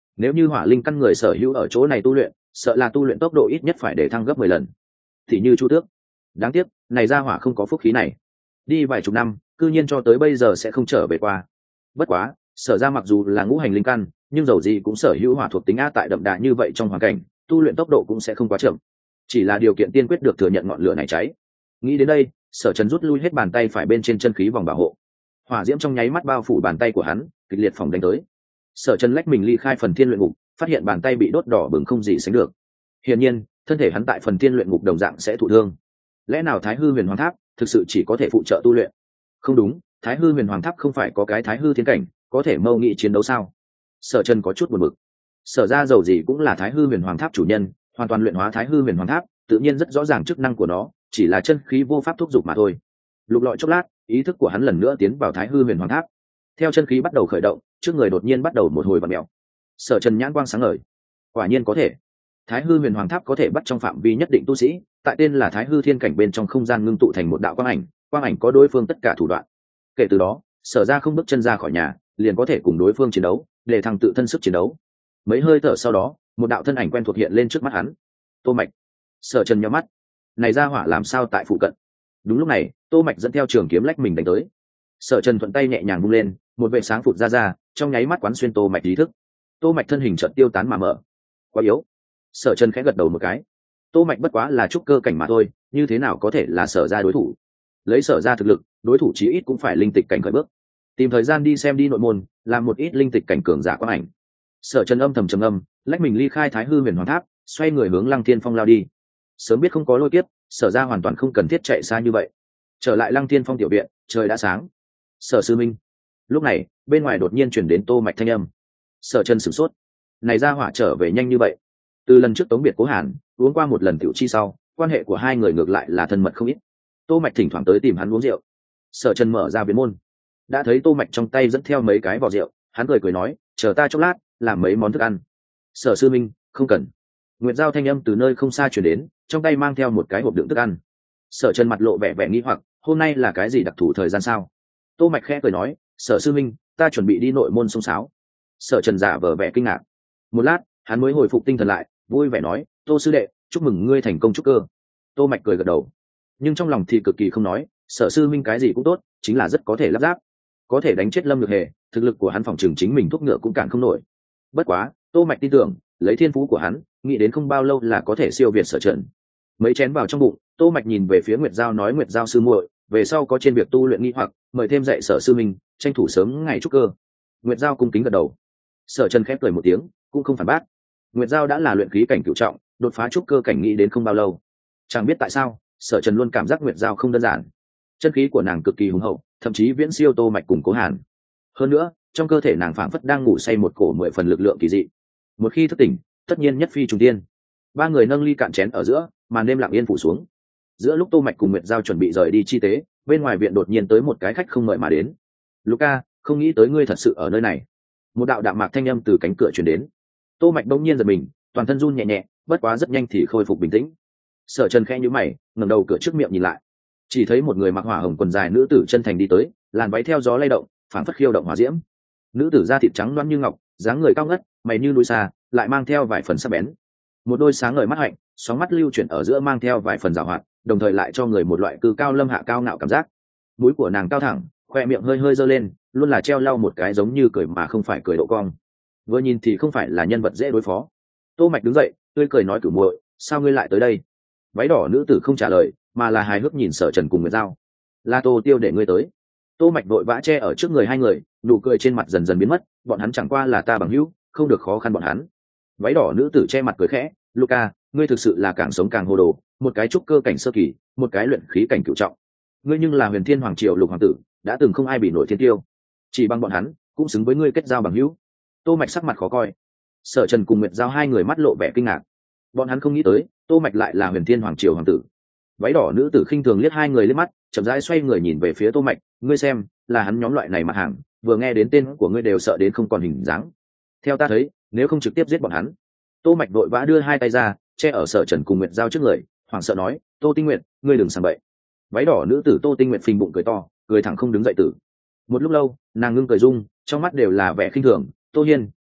Speaker 1: nếu như hỏa linh căn người sở hữu ở chỗ này tu luyện, sợ là tu luyện tốc độ ít nhất phải để thăng gấp mười lần. Thì như Chu Tước, đáng tiếc này ra hỏa không có phúc khí này, đi vài chục năm cư nhiên cho tới bây giờ sẽ không trở về qua. Bất quá Sở ra mặc dù là ngũ hành linh căn, nhưng dầu gì cũng sở hữu hỏa thuộc tính a, tại đậm đà như vậy trong hoàn cảnh tu luyện tốc độ cũng sẽ không quá chậm, chỉ là điều kiện tiên quyết được thừa nhận ngọn lửa này cháy. Nghĩ đến đây, Sở Trần rút lui hết bàn tay phải bên trên chân khí vòng bảo hộ, hỏa diễm trong nháy mắt bao phủ bàn tay của hắn, kịch liệt phòng đánh tới. Sở Trần lách mình ly khai phần thiên luyện ngục, phát hiện bàn tay bị đốt đỏ bừng không gì sánh được. Hiển nhiên thân thể hắn tại phần thiên luyện ngục đồng dạng sẽ thụ thương. Lẽ nào Thái Hư Huyền Hoàng Tháp thực sự chỉ có thể phụ trợ tu luyện? Không đúng, Thái Hư Huyền Hoàng Tháp không phải có cái Thái Hư thiên cảnh có thể mâu nghị chiến đấu sao? Sở Trần có chút buồn bực. Sở ra dầu gì cũng là Thái Hư Huyền Hoàng Tháp chủ nhân, hoàn toàn luyện hóa Thái Hư Huyền Hoàng Tháp, tự nhiên rất rõ ràng chức năng của nó, chỉ là chân khí vô pháp thúc giục mà thôi. Lục lọi chốc lát, ý thức của hắn lần nữa tiến vào Thái Hư Huyền Hoàng Tháp. Theo chân khí bắt đầu khởi động, trước người đột nhiên bắt đầu một hồi vặn mèo. Sở Trần nhãn quang sáng ngời, quả nhiên có thể. Thái Hư Huyền Hoàng Tháp có thể bắt trong phạm vi nhất định tu sĩ, tại tên là Thái Hư thiên cảnh bên trong không gian ngưng tụ thành một đạo quang ảnh, quang ảnh có đối phương tất cả thủ đoạn. Kể từ đó, Sở ra không bước chân ra khỏi nhà, liền có thể cùng đối phương chiến đấu, để thăng tự thân sức chiến đấu. Mấy hơi thở sau đó, một đạo thân ảnh quen thuộc hiện lên trước mắt hắn. Tô Mạch. Sở Trần nhíu mắt, này ra hỏa làm sao tại phụ cận? Đúng lúc này, Tô Mạch dẫn theo trường kiếm lách mình đánh tới. Sở Trần thuận tay nhẹ nhàng vung lên, một vệt sáng phụt ra ra, trong nháy mắt quán xuyên Tô Mạch ý thức. Tô Mạch thân hình chợt tiêu tán mà mở. Quá yếu. Sở Trần khẽ gật đầu một cái. Tô Mạch bất quá là trúc cơ cảnh mà thôi, như thế nào có thể là Sở ra đối thủ? Lấy Sở ra thực lực, đối thủ chí ít cũng phải linh tịch cảnh khởi bước. Tìm thời gian đi xem đi nội môn, làm một ít linh tịch cảnh cường giả quang ảnh. Sở Trần âm thầm trầm âm, lách mình ly khai Thái Hư Huyền Hoàng Tháp, xoay người hướng Lăng Thiên Phong lao đi. Sớm biết không có lôi kiếp, Sở ra hoàn toàn không cần thiết chạy xa như vậy. Trở lại Lăng Thiên Phong tiểu viện, trời đã sáng. Sở sư minh. Lúc này, bên ngoài đột nhiên chuyển đến Tô Mạch thanh âm. Sở Trần sửng sốt, này ra hỏa trở về nhanh như vậy. Từ lần trước tống biệt Cố Hàn, uống qua một lần tiểu chi sau, quan hệ của hai người ngược lại là thân mật không ít. Tô Mạch thỉnh thoảng tới tìm hắn uống rượu. Sở Trần mở ra viện môn, đã thấy Tô Mạch trong tay dẫn theo mấy cái vò rượu, hắn cười cười nói, chờ ta chốc lát, làm mấy món thức ăn. Sở sư minh, không cần. Nguyệt Giao thanh âm từ nơi không xa truyền đến, trong tay mang theo một cái hộp đựng thức ăn. Sở Trần mặt lộ vẻ vẻ nghi hoặc, hôm nay là cái gì đặc thù thời gian sao? Tô Mạch khẽ cười nói, Sở sư minh, ta chuẩn bị đi nội môn xông xáo. Sở Trần giả vờ vẻ kinh ngạc. Một lát, hắn mới hồi phục tinh thần lại, vui vẻ nói, Tô sư đệ, chúc mừng ngươi thành công trúc cơ. Tô Mạch cười gật đầu, nhưng trong lòng thì cực kỳ không nói, Sở sư minh cái gì cũng tốt, chính là rất có thể lắp ráp, có thể đánh chết Lâm Nhược Hề, thực lực của hắn phòng trường chính mình thúc ngựa cũng cản không nổi. Bất quá, Tô Mạch tin tưởng, lấy thiên phú của hắn, nghĩ đến không bao lâu là có thể siêu việt Sở Trần. Mấy chén vào trong bụng, Tô Mạch nhìn về phía Nguyệt Giao nói, Nguyệt Giao sư muội, về sau có trên việc tu luyện nghi hoặc, mời thêm dạy Sở sư minh, tranh thủ sớm ngày trúc cơ. Nguyệt Giao cung kính gật đầu. Sở Trần khép cười một tiếng, cũng không phản bác. Nguyệt Giao đã là luyện khí cảnh cửu trọng, đột phá trúc cơ cảnh nghĩ đến không bao lâu. Chẳng biết tại sao, Sở Trần luôn cảm giác Nguyệt Giao không đơn giản. Chân khí của nàng cực kỳ hùng hậu, thậm chí viễn siêu Tô Mạch cùng Cố Hàn. Hơn nữa, trong cơ thể nàng phảng phất đang ngủ say một cổ mười phần lực lượng kỳ dị. Một khi thức tỉnh, tất nhiên nhất phi trùng thiên. Ba người nâng ly cạn chén ở giữa, màn đêm lặng yên phủ xuống. Giữa lúc Tô Mạch cùng Nguyệt Giao chuẩn bị rời đi chi tế, bên ngoài viện đột nhiên tới một cái khách không mời mà đến. Luca, không nghĩ tới ngươi thật sự ở nơi này. Một đạo đạm mạc thanh âm từ cánh cửa truyền đến. Tô Mạch bỗng nhiên giật mình, toàn thân run nhẹ nhẹ, bất quá rất nhanh thì khôi phục bình tĩnh. Sở Trần khẽ nhíu mày, ngẩng đầu cửa trước miệng nhìn lại, chỉ thấy một người mặc hỏa hồng quần dài nữ tử chân thành đi tới, làn váy theo gió lay động, phảng phất khiêu động hỏa diễm. Nữ tử da thịt trắng loáng như ngọc, dáng người cao ngất, mày như núi xa, lại mang theo vài phần sắc bén. Một đôi sáng ngời mắt hạnh, sóng mắt lưu chuyển ở giữa mang theo vài phần giàu hoạt, đồng thời lại cho người một loại cư cao lâm hạ cao ngạo cảm giác. Mũi của nàng cao thẳng, khoe miệng hơi hơi giơ lên, luôn là treo lau một cái giống như cười mà không phải cười độ cong. Vừa nhìn thì không phải là nhân vật dễ đối phó. Tô Mạch đứng dậy, tươi cười nói, cửu muội, sao ngươi lại tới đây? Váy đỏ nữ tử không trả lời, mà là hài hước nhìn Sở Trần cùng Nguyệt Giao. La Tô Tiêu để ngươi tới. Tô Mạch vội vã che ở trước người hai người, nụ cười trên mặt dần dần biến mất, bọn hắn chẳng qua là ta bằng hữu, không được khó khăn bọn hắn. Váy đỏ nữ tử che mặt cười khẽ, Luca, ngươi thực sự là càng sống càng hồ đồ, một cái trúc cơ cảnh sơ kỳ, một cái luyện khí cảnh cửu trọng. Ngươi nhưng là Huyền Thiên Hoàng Triều lục hoàng tử, đã từng không ai bị nổi thiên tiêu, chỉ bằng bọn hắn cũng xứng với ngươi kết giao bằng hữu. Tô Mạch sắc mặt khó coi. Sở Trần cùng Nguyệt Giao hai người mắt lộ vẻ kinh ngạc, bọn hắn không nghĩ tới Tô Mạch lại là Huyền Thiên Hoàng Triều hoàng tử. Váy đỏ nữ tử khinh thường liếc hai người liếc mắt, chậm rãi xoay người nhìn về phía Tô Mạch, ngươi xem, là hắn nhóm loại này mặt hàng, vừa nghe đến tên của ngươi đều sợ đến không còn hình dáng. Theo ta thấy, nếu không trực tiếp giết bọn hắn. Tô Mạch vội vã đưa hai tay ra, che ở Sở Trần cùng Nguyệt Giao trước người, hoảng sợ nói, Tô Tinh Nguyệt, ngươi đừng sang bậy. Váy đỏ nữ tử Tô Tinh Nguyệt phình bụng cười to, cười thẳng không đứng dậy tử. Một lúc lâu, nàng ngưng cười dung, trong mắt đều là vẻ khinh thường, Tô Hiên,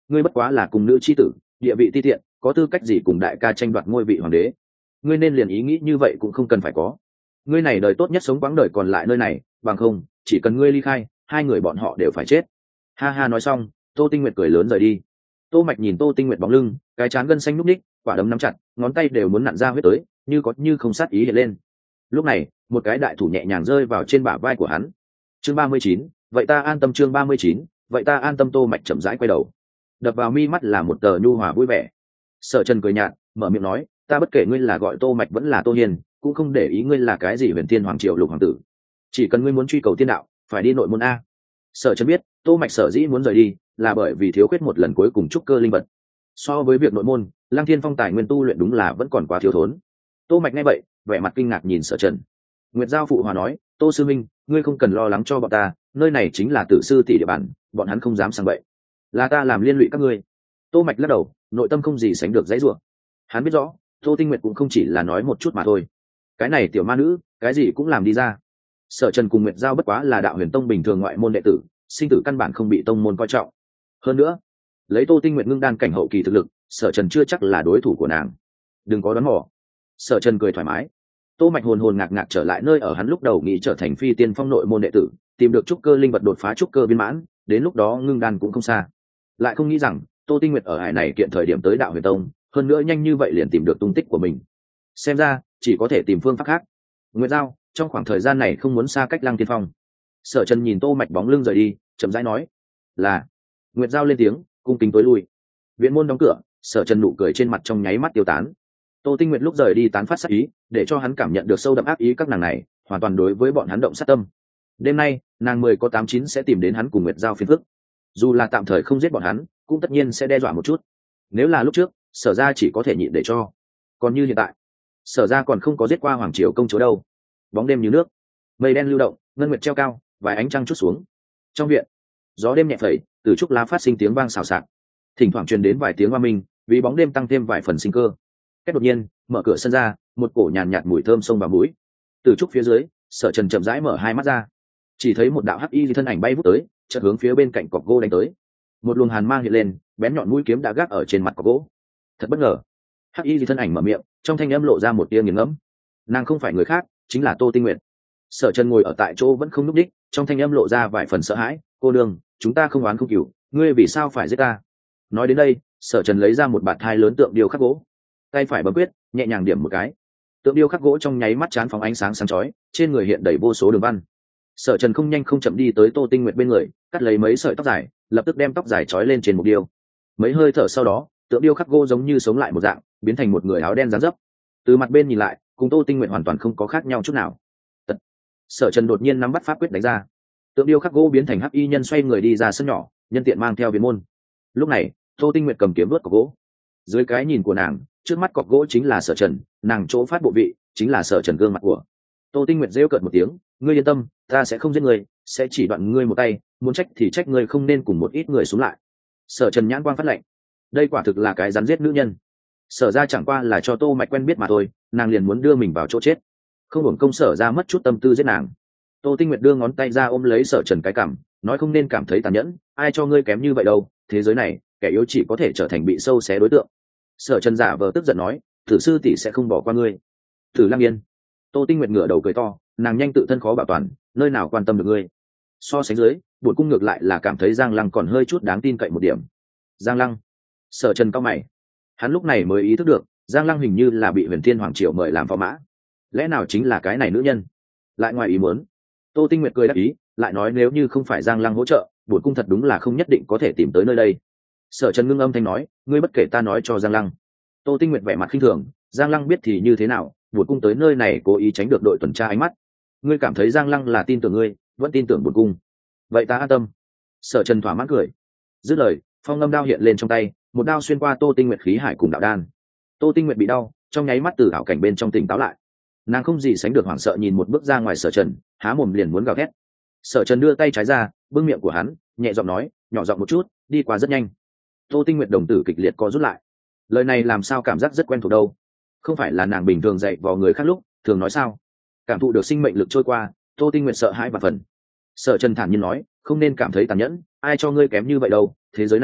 Speaker 1: ngươi bất quá là cùng nữ chi tử, địa vị ti tiện, có tư cách gì cùng đại ca tranh đoạt ngôi vị hoàng đế? Ngươi nên liền ý nghĩ như vậy cũng không cần phải có. Ngươi này đời tốt nhất sống quãng đời còn lại nơi này, bằng không chỉ cần ngươi ly khai, hai người bọn họ đều phải chết. Ha ha. Nói xong, Tô Tinh Nguyệt cười lớn rời đi. Tô Mạch nhìn Tô Tinh Nguyệt bóng lưng, cái trán gân xanh nhúc nhích, quả đấm nắm chặt, ngón tay đều muốn nặn ra huyết tới, như có như không sát ý hiện lên. Lúc này, một cái đại thủ nhẹ nhàng rơi vào trên bả vai của hắn. Chương ba mươi chín, vậy ta an tâm. Chương ba mươi chín, vậy ta an tâm. Tô Mạch chậm rãi quay đầu, đập vào mi mắt là một tờ nhu hòa vui vẻ. Sở Trần cười nhạt, mở miệng nói, ta bất kể ngươi là gọi Tô Mạch vẫn là Tô Hiền, cũng không để ý ngươi là cái gì Huyền Thiên Hoàng Triều Lục Hoàng tử, chỉ cần ngươi muốn truy cầu tiên đạo, phải đi nội môn a. Sở Trần biết, Tô Mạch sở dĩ muốn rời đi, là bởi vì thiếu khuyết một lần cuối cùng trúc cơ linh vật. So với việc nội môn, Lăng Thiên Phong tài nguyên tu luyện đúng là vẫn còn quá thiếu thốn. Tô Mạch nghe vậy, vẻ mặt kinh ngạc nhìn Sở Trần. Nguyệt Giao phụ hòa nói, Tô sư minh, ngươi không cần lo lắng cho bọn ta, nơi này chính là Tử sư tỷ địa bàn, bọn hắn không dám sang bậy. Là ta làm liên lụy các ngươi. Tô Mạch lắc đầu, nội tâm không gì sánh được dãy rủa. Hắn biết rõ, Tô Tinh Nguyệt cũng không chỉ là nói một chút mà thôi. Cái này tiểu ma nữ, cái gì cũng làm đi ra. Sở Trần cùng Nguyệt Giao bất quá là đạo huyền tông bình thường ngoại môn đệ tử, sinh tử căn bản không bị tông môn coi trọng. Hơn nữa, lấy Tô Tinh Nguyệt ngưng đan cảnh hậu kỳ thực lực, Sở Trần chưa chắc là đối thủ của nàng. Đừng có đoán mò. Sở Trần cười thoải mái. Tô Mạch hồn hồn ngạc ngạc trở lại nơi ở hắn lúc đầu nghĩ trở thành phi tiên phong nội môn đệ tử, tìm được trúc cơ linh vật đột phá trúc cơ viên mãn, đến lúc đó ngưng đan cũng không xa. Lại không nghĩ rằng, Tô Tinh Nguyệt ở hải này kiện thời điểm tới đạo huyền tông, hơn nữa nhanh như vậy liền tìm được tung tích của mình. Xem ra, chỉ có thể tìm phương pháp khác. Nguyệt Giao, trong khoảng thời gian này không muốn xa cách Lăng Tiên Phong. Sở Trần nhìn Tô Mạch bóng lưng rời đi, chậm rãi nói, là. Nguyệt Giao lên tiếng, cung kính tối lui. Viện môn đóng cửa, Sở Trần nụ cười trên mặt trong nháy mắt tiêu tán. Tô Tinh Nguyệt lúc rời đi tán phát sát ý, để cho hắn cảm nhận được sâu đậm ác ý các nàng này, hoàn toàn đối với bọn hắn động sát tâm. Đêm nay, nàng mười có tám chín sẽ tìm đến hắn cùng Nguyệt Giao phiền phức. Dù là tạm thời không giết bọn hắn, cũng tất nhiên sẽ đe dọa một chút. Nếu là lúc trước, Sở gia chỉ có thể nhịn để cho. Còn như hiện tại, Sở gia còn không có giết qua hoàng triều công chúa đâu. Bóng đêm như nước, mây đen lưu động, ngân nguyệt treo cao, vài ánh trăng chút xuống. Trong viện, gió đêm nhẹ phẩy, từ trúc lá phát sinh tiếng vang xào xạc, thỉnh thoảng truyền đến vài tiếng hoa minh, vì bóng đêm tăng thêm vài phần sinh cơ. Cách đột nhiên, mở cửa sân ra, một cổ nhàn nhạt mùi thơm xông vào mũi. Từ trúc phía dưới, Sở Trần chậm rãi mở hai mắt ra, chỉ thấy một đạo hắc y thân ảnh bay vút tới, chợt hướng phía bên cạnh cọc gỗ đánh tới. Một luồng hàn mang hiện lên, bén nhọn mũi kiếm đã gác ở trên mặt cọc gỗ. Thật bất ngờ, hắc y thân ảnh mở miệng, trong thanh âm lộ ra một tia nghiền ngẫm. Nàng không phải người khác, chính là Tô Tinh Nguyệt. Sở Trần ngồi ở tại chỗ vẫn không nhúc nhích, trong thanh âm lộ ra vài phần sợ hãi. Cô đương, chúng ta không oán không cừu, ngươi vì sao phải giết ta? Nói đến đây, Sở Trần lấy ra một bạt thai lớn tượng điêu khắc gỗ, tay phải bấm quyết, nhẹ nhàng điểm một cái. Tượng điêu khắc gỗ trong nháy mắt chán phóng ánh sáng sáng chói, trên người hiện đầy vô số đường văn. Sở Trần không nhanh không chậm đi tới Tô Tinh Nguyệt bên người, cắt lấy mấy sợi tóc dài, lập tức đem tóc dài trói lên trên mục điêu. Mấy hơi thở sau đó, tượng điêu khắc gỗ giống như sống lại một dạng, biến thành một người áo đen dáng dấp. Từ mặt bên nhìn lại, cùng Tô Tinh Nguyệt hoàn toàn không có khác nhau chút nào. Tật. Sở Trần đột nhiên nắm bắt pháp quyết đánh ra, tượng điêu khắc gỗ biến thành hắc y nhân xoay người đi ra sân nhỏ, nhân tiện mang theo viện môn. Lúc này, Tô Tinh Nguyệt cầm kiếm vớt cọc gỗ. Dưới cái nhìn của nàng, trước mắt cọc gỗ chính là Sở Trần, nàng chỗ phát bộ vị chính là Sở Trần gương mặt của. Tô Tinh Nguyệt rêu cợt một tiếng, ngươi yên tâm, ta sẽ không giết ngươi, sẽ chỉ đoạn ngươi một tay, muốn trách thì trách ngươi không nên cùng một ít người xuống lại. Sở Trần nhãn quang phát lệnh, đây quả thực là cái rắn giết nữ nhân. Sở ra chẳng qua là cho Tô Mạch quen biết mà thôi, nàng liền muốn đưa mình vào chỗ chết, không hưởng công Sở ra mất chút tâm tư giết nàng. Tô Tinh Nguyệt đưa ngón tay ra ôm lấy Sở Trần cái cằm, nói không nên cảm thấy tàn nhẫn, ai cho ngươi kém như vậy đâu, thế giới này kẻ yếu chỉ có thể trở thành bị sâu xé đối tượng. Sở Trần giả vờ tức giận nói, Tử sư tỷ sẽ không bỏ qua ngươi. Tử Lăng Yên. Tô Tinh Nguyệt ngửa đầu cười to, nàng nhanh tự thân khó bảo toàn, nơi nào quan tâm được ngươi. So sánh dưới, bổn cung ngược lại là cảm thấy Giang Lăng còn hơi chút đáng tin cậy một điểm. Giang Lăng. Sở Trần cau mày, hắn lúc này mới ý thức được, Giang Lăng hình như là bị Huyền Thiên Hoàng Triều mời làm phò mã, lẽ nào chính là cái này nữ nhân? Lại ngoài ý muốn. Tô Tinh Nguyệt cười đáp ý, lại nói nếu như không phải Giang Lăng hỗ trợ, bổn cung thật đúng là không nhất định có thể tìm tới nơi đây. Sở Trần ngưng âm thanh nói, ngươi bất kể ta nói cho Giang Lăng. Tô Tinh Nguyệt vẻ mặt khinh thường, Giang Lăng biết thì như thế nào, bổn cung tới nơi này cố ý tránh được đội tuần tra ánh mắt. Ngươi cảm thấy Giang Lăng là tin tưởng ngươi, vẫn tin tưởng bổn cung. Vậy ta an tâm. Sở Trần thỏa mãn cười. Dứt lời, phong ngâm đao hiện lên trong tay, một đao xuyên qua Tô Tinh Nguyệt khí hải cùng đạo đan. Tô Tinh Nguyệt bị đau, trong nháy mắt từ ảo cảnh bên trong tỉnh táo lại. Nàng không gì sánh được hoảng sợ nhìn một bước ra ngoài Sở Trần, há mồm liền muốn gào thét. Sở Trần đưa tay trái ra, bưng miệng của hắn, nhẹ giọng nói, nhỏ giọng một chút, đi qua rất nhanh. Tô Tinh Nguyệt đồng tử kịch liệt co rút lại. Lời này làm sao cảm giác rất quen thuộc đâu? Không phải là nàng bình thường dạy vào người khác lúc thường nói sao? Cảm thụ được sinh mệnh lực trôi qua, Tô Tinh Nguyệt sợ hãi và phần. Sở Trần thản nhiên nói, không nên cảm thấy tàn nhẫn, ai cho ngươi kém như vậy đâu, thế giới này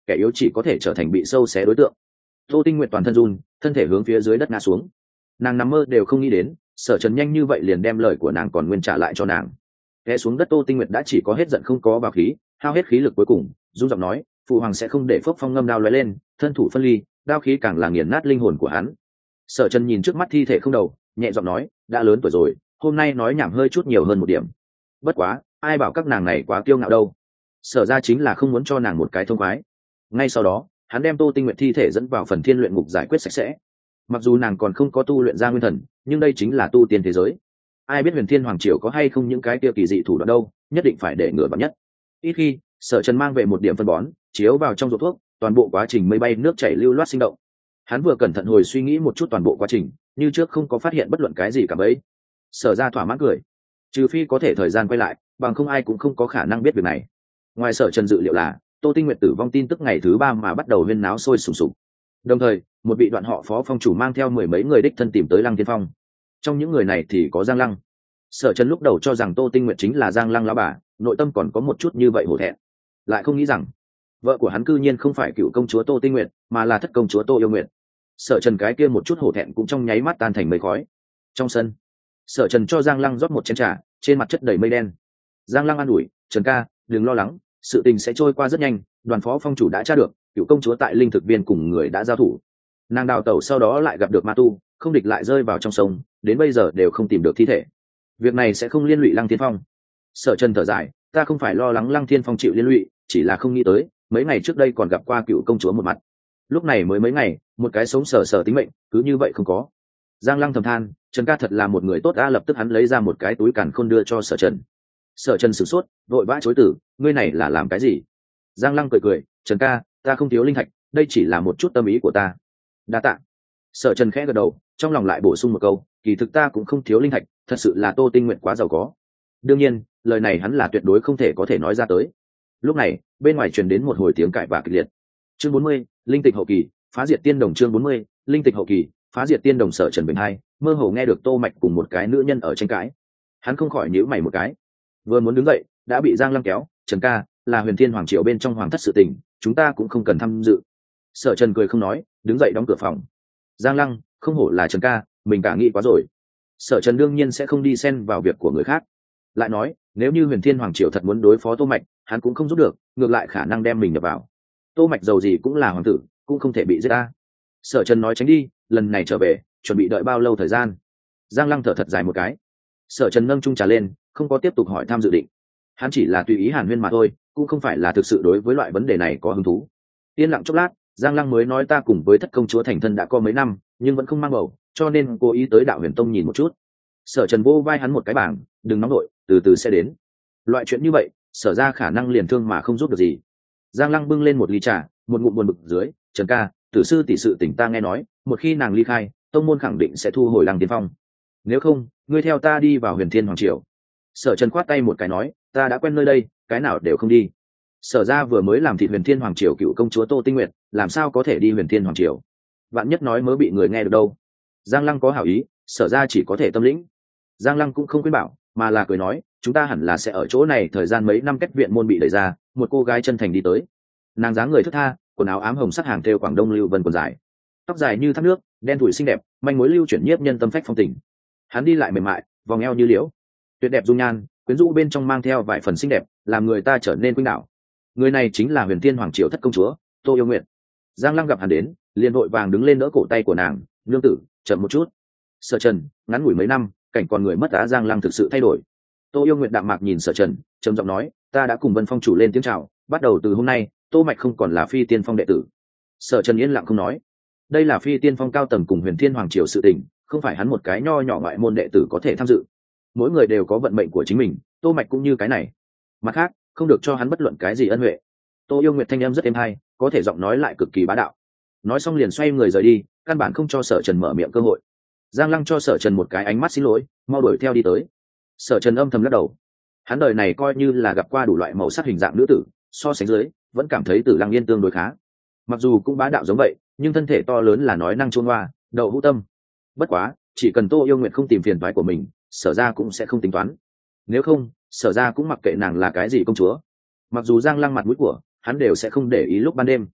Speaker 1: kẻ yếu chỉ có thể trở thành bị sâu xé đối tượng. Tô Tinh Nguyệt toàn thân run, thân thể hướng phía dưới đất ngã xuống. Nàng nằm mơ đều không nghĩ đến Sở Trần nhanh như vậy liền đem lời của nàng còn nguyên trả lại cho nàng. Té xuống đất Tô Tinh Nguyệt đã chỉ có hết giận không có bào khí, hao hết khí lực cuối cùng run giọng nói, phụ hoàng sẽ không để Phốc Phong ngâm đao lóe lên, thân thủ phân ly, đao khí càng là nghiền nát linh hồn của hắn. Sở Trần nhìn trước mắt thi thể không đầu, nhẹ giọng nói, đã lớn tuổi rồi, hôm nay nói nhảm hơi chút nhiều hơn một điểm. Bất quá, ai bảo các nàng này quá kiêu ngạo đâu. Sở ra chính là không muốn cho nàng một cái thông khoái. Ngay sau đó, hắn đem Tô Tinh Nguyệt thi thể dẫn vào phần thiên luyện ngục giải quyết sạch sẽ. Mặc dù nàng còn không có tu luyện ra nguyên thần, nhưng đây chính là tu tiên thế giới. Ai biết Huyền Thiên Hoàng Triều có hay không những cái kia kỳ dị thủ đoạn đâu, nhất định phải để ngừa vào nhất. Ít khi, Sở Trần mang về một điểm phân bón, chiếu vào trong ruột thuốc, toàn bộ quá trình mây bay nước chảy lưu loát sinh động. Hắn vừa cẩn thận hồi suy nghĩ một chút toàn bộ quá trình, như trước không có phát hiện bất luận cái gì cả bấy. Sở ra thỏa mãn cười, trừ phi có thể thời gian quay lại, bằng không ai cũng không có khả năng biết việc này. Ngoài Sở Trần dự liệu là Tô Tinh Nguyệt tử vong tin tức ngày thứ ba mà bắt đầu huyên náo sôi sùng sục. Đồng thời, một vị đoạn họ phó phong chủ mang theo mười mấy người đích thân tìm tới Lăng Tiên Phong. Trong những người này thì có Giang Lăng. Sở Trần lúc đầu cho rằng Tô Tinh Nguyệt chính là Giang Lăng lão bà, nội tâm còn có một chút như vậy hổ thẹn, lại không nghĩ rằng vợ của hắn cư nhiên không phải cựu công chúa Tô Tinh Nguyệt, mà là thất công chúa Tô Yêu Nguyệt. Sở Trần cái kia một chút hổ thẹn cũng trong nháy mắt tan thành mây khói. Trong sân, Sở Trần cho Giang Lăng rót một chén trà, trên mặt chất đầy mây đen. Giang Lăng an ủi, "Trần ca, đừng lo lắng, sự tình sẽ trôi qua rất nhanh, đoàn phó phong chủ đã tra được, cựu công chúa tại linh thực viên cùng người đã giao thủ. Nàng đào tẩu sau đó lại gặp được ma tu, không địch lại rơi vào trong sông, đến bây giờ đều không tìm được thi thể. Việc này sẽ không liên lụy Lăng Thiên Phong." Sở Trần thở dài, "Ta không phải lo lắng Lăng Thiên Phong chịu liên lụy, chỉ là không nghĩ tới, mấy ngày trước đây còn gặp qua cựu công chúa một mặt. Lúc này mới mấy ngày, một cái sống sờ sờ tính mệnh, cứ như vậy không có." Giang Lăng thầm than, "Trần ca thật là một người tốt a." Lập tức hắn lấy ra một cái túi càn khôn đưa cho Sở Trần. Sở Trần sửng sốt, vội vã chối từ, "Ngươi này là làm cái gì?" Giang Lăng cười cười, "Trần ca, ta không thiếu linh thạch, đây chỉ là một chút tâm ý của ta." "Đa tạ." Sở Trần khẽ gật đầu, trong lòng lại bổ sung một câu, "Kỳ thực ta cũng không thiếu linh thạch, thật sự là Tô Tinh Nguyệt quá giàu có." Đương nhiên, lời này hắn là tuyệt đối không thể có thể nói ra tới. Lúc này, bên ngoài truyền đến một hồi tiếng cãi vã kịch liệt. Chương bốn mươi, linh tịch hậu kỳ, phá diệt tiên đồng. Chương bốn mươi, linh tịch hậu kỳ, phá diệt tiên đồng. Sở Trần bình hai, mơ hồ nghe được Tô Mạch cùng một cái nữ nhân ở tranh cãi. Hắn không khỏi nhíu mày một cái, vừa muốn đứng dậy, đã bị Giang Lăng kéo, "Trần ca, là Huyền Thiên Hoàng Triều bên trong hoàng thất sự tình, chúng ta cũng không cần tham dự." Sở Trần cười không nói, đứng dậy đóng cửa phòng. Giang Lăng, không hổ là Trần ca, mình cả nghĩ quá rồi. Sở Trần đương nhiên sẽ không đi xen vào việc của người khác. Lại nói, nếu như Huyền Thiên Hoàng Triều thật muốn đối phó Tô Mạch, hắn cũng không giúp được, ngược lại khả năng đem mình nhập vào. Tô Mạch giàu gì cũng là hoàng tử, cũng không thể bị giết ta. Sở Trần nói tránh đi, lần này trở về, chuẩn bị đợi bao lâu thời gian? Giang Lăng thở thật dài một cái. Sở Trần nâng chung trà lên, không có tiếp tục hỏi thăm dự định. Hắn chỉ là tùy ý hàn huyên mà thôi, cũng không phải là thực sự đối với loại vấn đề này có hứng thú. Yên lặng chốc lát, Giang Lăng mới nói, "Ta cùng với thất công chúa thành thân đã có mấy năm, nhưng vẫn không mang bầu, cho nên cố ý tới Đạo Huyền Tông nhìn một chút." Sở Trần vô vai hắn một cái bảng, "Đừng nóng nội, từ từ sẽ đến. Loại chuyện như vậy, Sở ra khả năng liền thương mà không giúp được gì." Giang Lăng bưng lên một ly trà, một ngụm buồn bực dưới, "Trần ca, tử sư tỷ sự tỉnh ta nghe nói, một khi nàng ly khai, tông môn khẳng định sẽ thu hồi Lăng Tiên Phong. Nếu không, ngươi theo ta đi vào Huyền Thiên Hoàng Triều." Sở Trần khoát tay một cái nói, "Ta đã quen nơi đây, cái nào đều không đi. Sở ra vừa mới làm thịt Huyền Thiên Hoàng Triều cựu công chúa Tô Tinh Nguyệt, làm sao có thể đi Huyền Thiên Hoàng Triều? Vạn nhất nói mớ bị người nghe được đâu." Giang Lăng có hảo ý, Sở ra chỉ có thể tâm lĩnh. Giang Lăng cũng không khuyên bảo, mà là cười nói, "Chúng ta hẳn là sẽ ở chỗ này thời gian mấy năm, cách viện môn bị đẩy ra, một cô gái chân thành đi tới. Nàng dáng người thướt tha, quần áo ám hồng sắc hàng thêu Quảng Đông lưu vân quần dài, tóc dài như thác nước, đen thủi xinh đẹp, manh mối lưu chuyển nhiếp nhân tâm phách phong tình. Hắn đi lại mềm mại, vòng eo như liễu, tuyệt đẹp dung nhan, quyến rũ bên trong mang theo vài phần xinh đẹp, làm người ta trở nên khuynh đảo. Người này chính là Huyền Thiên Hoàng Triều thất công chúa Tô Yêu Nguyệt." Giang Lăng gặp hắn đến, liền vội vàng đứng lên đỡ cổ tay của nàng, "Nương tử, chậm một chút." Sở Trần, ngắn ngủi mấy năm, cảnh con người mất á. Giang Lăng thực sự thay đổi. Tô Yêu Nguyệt đạm mạc nhìn Sở Trần, trầm giọng nói, "Ta đã cùng Vân Phong chủ lên tiếng chào, bắt đầu từ hôm nay, Tô Mạch không còn là Phi Tiên Phong đệ tử." Sở Trần yên lặng không nói. Đây là Phi Tiên Phong cao tầng cùng Huyền Thiên Hoàng Triều sự tình, không phải hắn một cái nho nhỏ ngoại môn đệ tử có thể tham dự. Mỗi người đều có vận mệnh của chính mình, Tô Mạch cũng như cái này. Mặt khác, không được cho hắn bất luận cái gì ân huệ. Tô Yêu Nguyệt thanh âm rất êm hay, có thể giọng nói lại cực kỳ bá đạo. Nói xong liền xoay người rời đi, căn bản không cho Sở Trần mở miệng cơ hội. Giang Lăng cho Sở Trần một cái ánh mắt xin lỗi, mau đuổi theo đi tới. Sở Trần âm thầm lắc đầu. Hắn đời này coi như là gặp qua đủ loại màu sắc hình dạng nữ tử, so sánh dưới, vẫn cảm thấy Tử Lăng Yên tương đối khá. Mặc dù cũng bá đạo giống vậy, nhưng thân thể to lớn là nói năng chôn hoa, đậu hũ tâm. Bất quá, chỉ cần Tô Yêu Nguyệt không tìm phiền toái của mình, Sở ra cũng sẽ không tính toán. Nếu không, Sở ra cũng mặc kệ nàng là cái gì công chúa. Mặc dù Giang Lăng mặt mũi của hắn đều sẽ không để ý lúc ban đêm,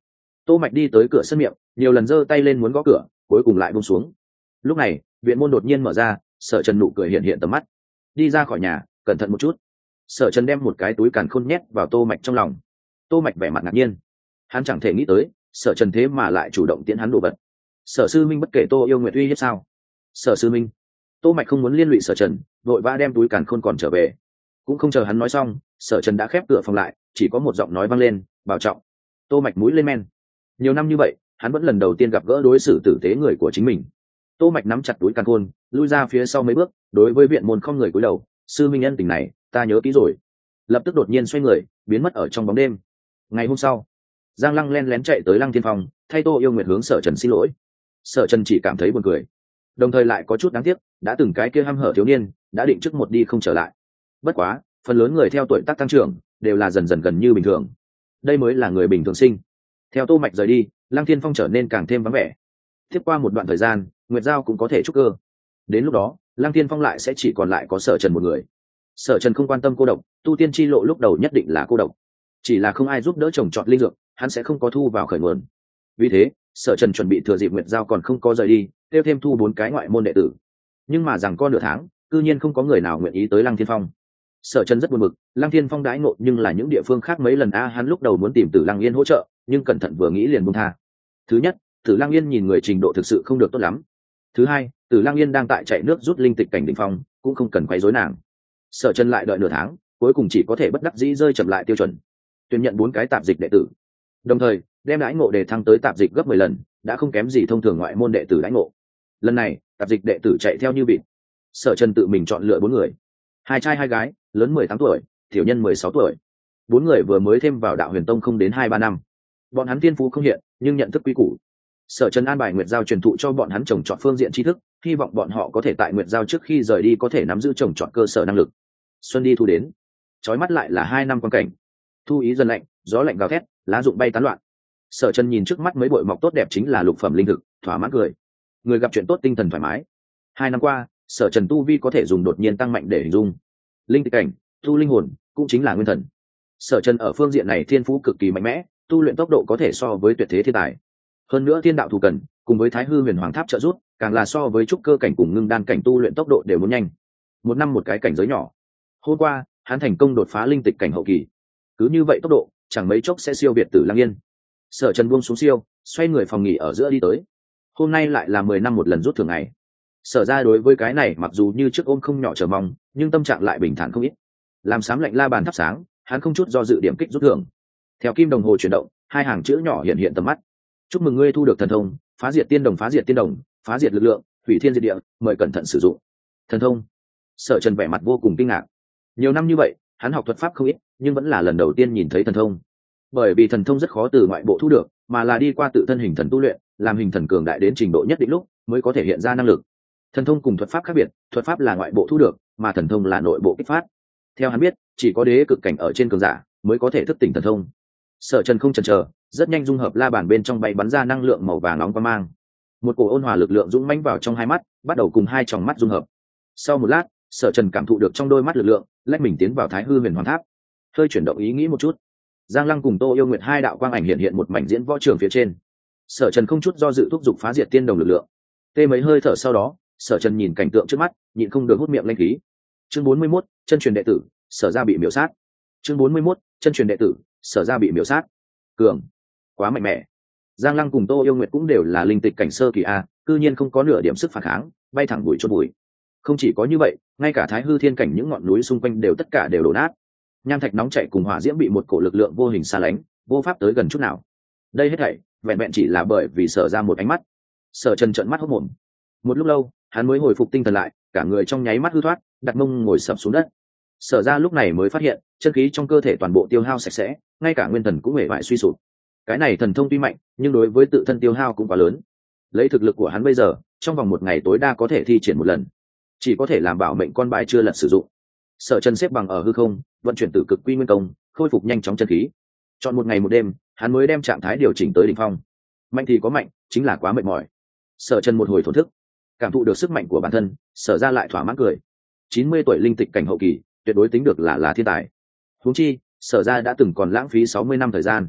Speaker 1: Tô Mạch đi tới cửa sân miệng, nhiều lần giơ tay lên muốn gõ cửa, cuối cùng lại buông xuống. Lúc này viện môn đột nhiên mở ra, Sở Trần nụ cười hiện hiện tầm mắt. Đi ra khỏi nhà, cẩn thận một chút. Sở Trần đem một cái túi càn khôn nhét vào Tô Mạch trong lòng. Tô Mạch vẻ mặt ngạc nhiên, hắn chẳng thể nghĩ tới Sở Trần thế mà lại chủ động tiễn hắn đồ vật. Sở Sư Minh bất kể Tô Yêu Nguyệt uy hiếp sao? Sở Sư Minh. Tô Mạch không muốn liên lụy Sở Trần, vội vã đem túi càn khôn còn trở về. Cũng không chờ hắn nói xong, Sở Trần đã khép cửa phòng lại, chỉ có một giọng nói vang lên, bảo trọng. Tô Mạch mũi lên men. Nhiều năm như vậy, hắn vẫn lần đầu tiên gặp gỡ đối xử tử tế người của chính mình. Tô Mạch nắm chặt túi càn khôn, lui ra phía sau mấy bước, đối với viện môn không người cúi đầu, sư minh nhân tình này, ta nhớ kỹ rồi. Lập tức đột nhiên xoay người, biến mất ở trong bóng đêm. Ngày hôm sau, Giang Lăng len lén chạy tới Lăng Thiên Phong, thay Tô Yêu Nguyệt hướng Sở Trần xin lỗi. Sở Trần chỉ cảm thấy buồn cười, đồng thời lại có chút đáng tiếc, đã từng cái kia hăm hở thiếu niên, đã định trước một đi không trở lại. Bất quá, phần lớn người theo tuổi tác tăng trưởng, đều là dần dần gần như bình thường. Đây mới là người bình thường sinh. Theo Tô Mạch rời đi, Lăng Thiên Phong trở nên càng thêm vắng vẻ. Tiếp qua một đoạn thời gian, Nguyệt Giao cũng có thể trúc cơ. Đến lúc đó, Lăng Thiên Phong lại sẽ chỉ còn lại có Sở Trần một người. Sở Trần không quan tâm cô độc, tu tiên chi lộ lúc đầu nhất định là cô độc. Chỉ là không ai giúp đỡ trồng trọt linh dược, hắn sẽ không có thu vào khởi nguồn. Vì thế, Sở Trần chuẩn bị thừa dịp Nguyệt Giao còn không có rời đi, tiêu thêm thu bốn cái ngoại môn đệ tử. Nhưng mà rằng con nửa tháng, cư nhiên không có người nào nguyện ý tới Lăng Thiên Phong. Sở Trần rất buồn bực, Lăng Thiên Phong đãi ngộ nhưng là những địa phương khác mấy lần a, hắn lúc đầu muốn tìm Tử Lăng Yên hỗ trợ, nhưng cẩn thận vừa nghĩ liền buông tha. Thứ nhất, Tử Lăng Yên nhìn người trình độ thực sự không được tốt lắm. Thứ hai, Tử Lăng Yên đang tại chạy nước rút linh tịch cảnh đỉnh phong, cũng không cần quấy rối nàng. Sở Trần lại đợi nửa tháng, cuối cùng chỉ có thể bất đắc dĩ rơi chậm lại tiêu chuẩn, tuyển nhận bốn cái tạp dịch đệ tử, đồng thời đem đãi ngộ đề thăng tới tạp dịch gấp mười lần, đã không kém gì thông thường ngoại môn đệ tử đãi ngộ. Lần này, tạp dịch đệ tử chạy theo như vịt. Sở Trần tự mình chọn lựa bốn người, hai trai hai gái, lớn mười tám tuổi, tiểu nhân mười sáu tuổi. Bốn người vừa mới thêm vào Đạo Huyền Tông không đến hai ba năm. Bọn hắn tiên phú không hiện, nhưng nhận thức quý củ. Sở Trần an bài Nguyệt Giao truyền thụ cho bọn hắn trồng trọt phương diện tri thức, hy vọng bọn họ có thể tại Nguyệt Giao trước khi rời đi có thể nắm giữ trồng trọt cơ sở năng lực. Xuân đi thu đến, chói mắt lại là hai năm quan cảnh. Thu ý dần lạnh, gió lạnh gào thét, lá rụng bay tán loạn. Sở Trần nhìn trước mắt mấy bội mọc tốt đẹp chính là lục phẩm linh thực, thỏa mãn cười. Người gặp chuyện tốt tinh thần thoải mái. Hai năm qua, Sở Trần tu vi có thể dùng đột nhiên tăng mạnh để hình dung. Linh tịch cảnh, tu linh hồn, cũng chính là nguyên thần. Sở Trần ở phương diện này thiên phú cực kỳ mạnh mẽ, tu luyện tốc độ có thể so với tuyệt thế thiên tài. Hơn nữa thiên đạo thủ cần, cùng với Thái Hư Huyền Hoàng Tháp trợ giúp, càng là so với trúc cơ cảnh cùng ngưng đan cảnh tu luyện tốc độ đều muốn nhanh. Một năm một cái cảnh giới nhỏ. Hôm qua, hắn thành công đột phá linh tịch cảnh hậu kỳ. Cứ như vậy tốc độ, chẳng mấy chốc sẽ siêu việt Tử Lăng Yên. Sở Trần buông xuống siêu, xoay người phòng nghỉ ở giữa đi tới. Hôm nay lại là mười năm một lần rút thưởng ngày. Sở ra đối với cái này mặc dù như trước ôm không nhỏ chờ mong, nhưng tâm trạng lại bình thản không ít. Làm sám lạnh la bàn thắp sáng, hắn không chút do dự điểm kích rút thưởng. Theo kim đồng hồ chuyển động, hai hàng chữ nhỏ hiện hiện tầm mắt. Chúc mừng ngươi thu được thần thông, phá diệt tiên đồng, phá diệt tiên đồng, phá diệt lực lượng, hủy thiên diệt địa, mời cẩn thận sử dụng. Thần thông. Sở Trần vẻ mặt vô cùng kinh ngạc. Nhiều năm như vậy, hắn học thuật pháp không ít, nhưng vẫn là lần đầu tiên nhìn thấy thần thông. Bởi vì thần thông rất khó từ ngoại bộ thu được, mà là đi qua tự thân hình thần tu luyện, làm hình thần cường đại đến trình độ nhất định lúc mới có thể hiện ra năng lực. Thần thông cùng thuật pháp khác biệt, thuật pháp là ngoại bộ thu được, mà thần thông là nội bộ kích phát. Theo hắn biết, chỉ có đế cực cảnh ở trên cường giả mới có thể thức tỉnh thần thông. Sở Trần không chần chờ, rất nhanh dung hợp la bàn bên trong bay bắn ra năng lượng màu vàng nóng qua mang. Một cổ ôn hòa lực lượng dũng mãnh vào trong hai mắt, bắt đầu cùng hai tròng mắt dung hợp. Sau một lát, Sở Trần cảm thụ được trong đôi mắt lực lượng, lách mình tiến vào Thái Hư Huyền Hoàng Tháp. Hơi chuyển động ý nghĩ một chút, Giang Lăng cùng Tô Yêu Nguyệt hai đạo quang ảnh hiện hiện một mảnh diễn võ trường phía trên. Sở Trần không chút do dự thúc giục phá diệt tiên đồng lực lượng. Tê mấy hơi thở sau đó, Sở Trần nhìn cảnh tượng trước mắt, nhịn không được hút miệng linh khí. Chương bốn mươi mốt, chân truyền đệ tử, Sở ra bị miểu sát. Chương bốn mươi mốt, chân truyền đệ tử, Sở ra bị miểu sát. Cường, quá mạnh mẽ. Giang Lăng cùng Tô Yêu Nguyệt cũng đều là linh tịch cảnh sơ kỳ a, cư nhiên không có nửa điểm sức phản kháng, bay thẳng bụi chôn bụi. Không chỉ có như vậy, ngay cả Thái Hư Thiên cảnh những ngọn núi xung quanh đều tất cả đều đổ nát. Nham thạch nóng chảy cùng hỏa diễm bị một cổ lực lượng vô hình xa lánh, vô pháp tới gần chút nào. Đây hết thảy, vẹn vẹn chỉ là bởi vì Sở ra một ánh mắt. Sở Trần trợn mắt hốt mồm. Một lúc lâu, hắn mới hồi phục tinh thần lại, cả người trong nháy mắt hư thoát, đặt mông ngồi sập xuống đất. Sở ra lúc này mới phát hiện, chân khí trong cơ thể toàn bộ tiêu hao sạch sẽ, ngay cả nguyên thần cũng hề bại suy sụp. Cái này thần thông tuy mạnh, nhưng đối với tự thân tiêu hao cũng quá lớn. Lấy thực lực của hắn bây giờ, trong vòng một ngày tối đa có thể thi triển một lần, chỉ có thể làm bảo mệnh con bãi chưa lật sử dụng. Sở Trần xếp bằng ở hư không, vận chuyển tử cực quy nguyên công, khôi phục nhanh chóng chân khí. Chọn một ngày một đêm, hắn mới đem trạng thái điều chỉnh tới đỉnh phong. Mạnh thì có mạnh, chính là quá mệt mỏi. Sở Trần một hồi thổn thức, cảm thụ được sức mạnh của bản thân, Sở ra lại thỏa mãn cười. chín mươi tuổi linh tịch cảnh hậu kỳ, tuyệt đối tính được là là thiên tài. Huống chi, Sở ra đã từng còn lãng phí sáu mươi năm thời gian.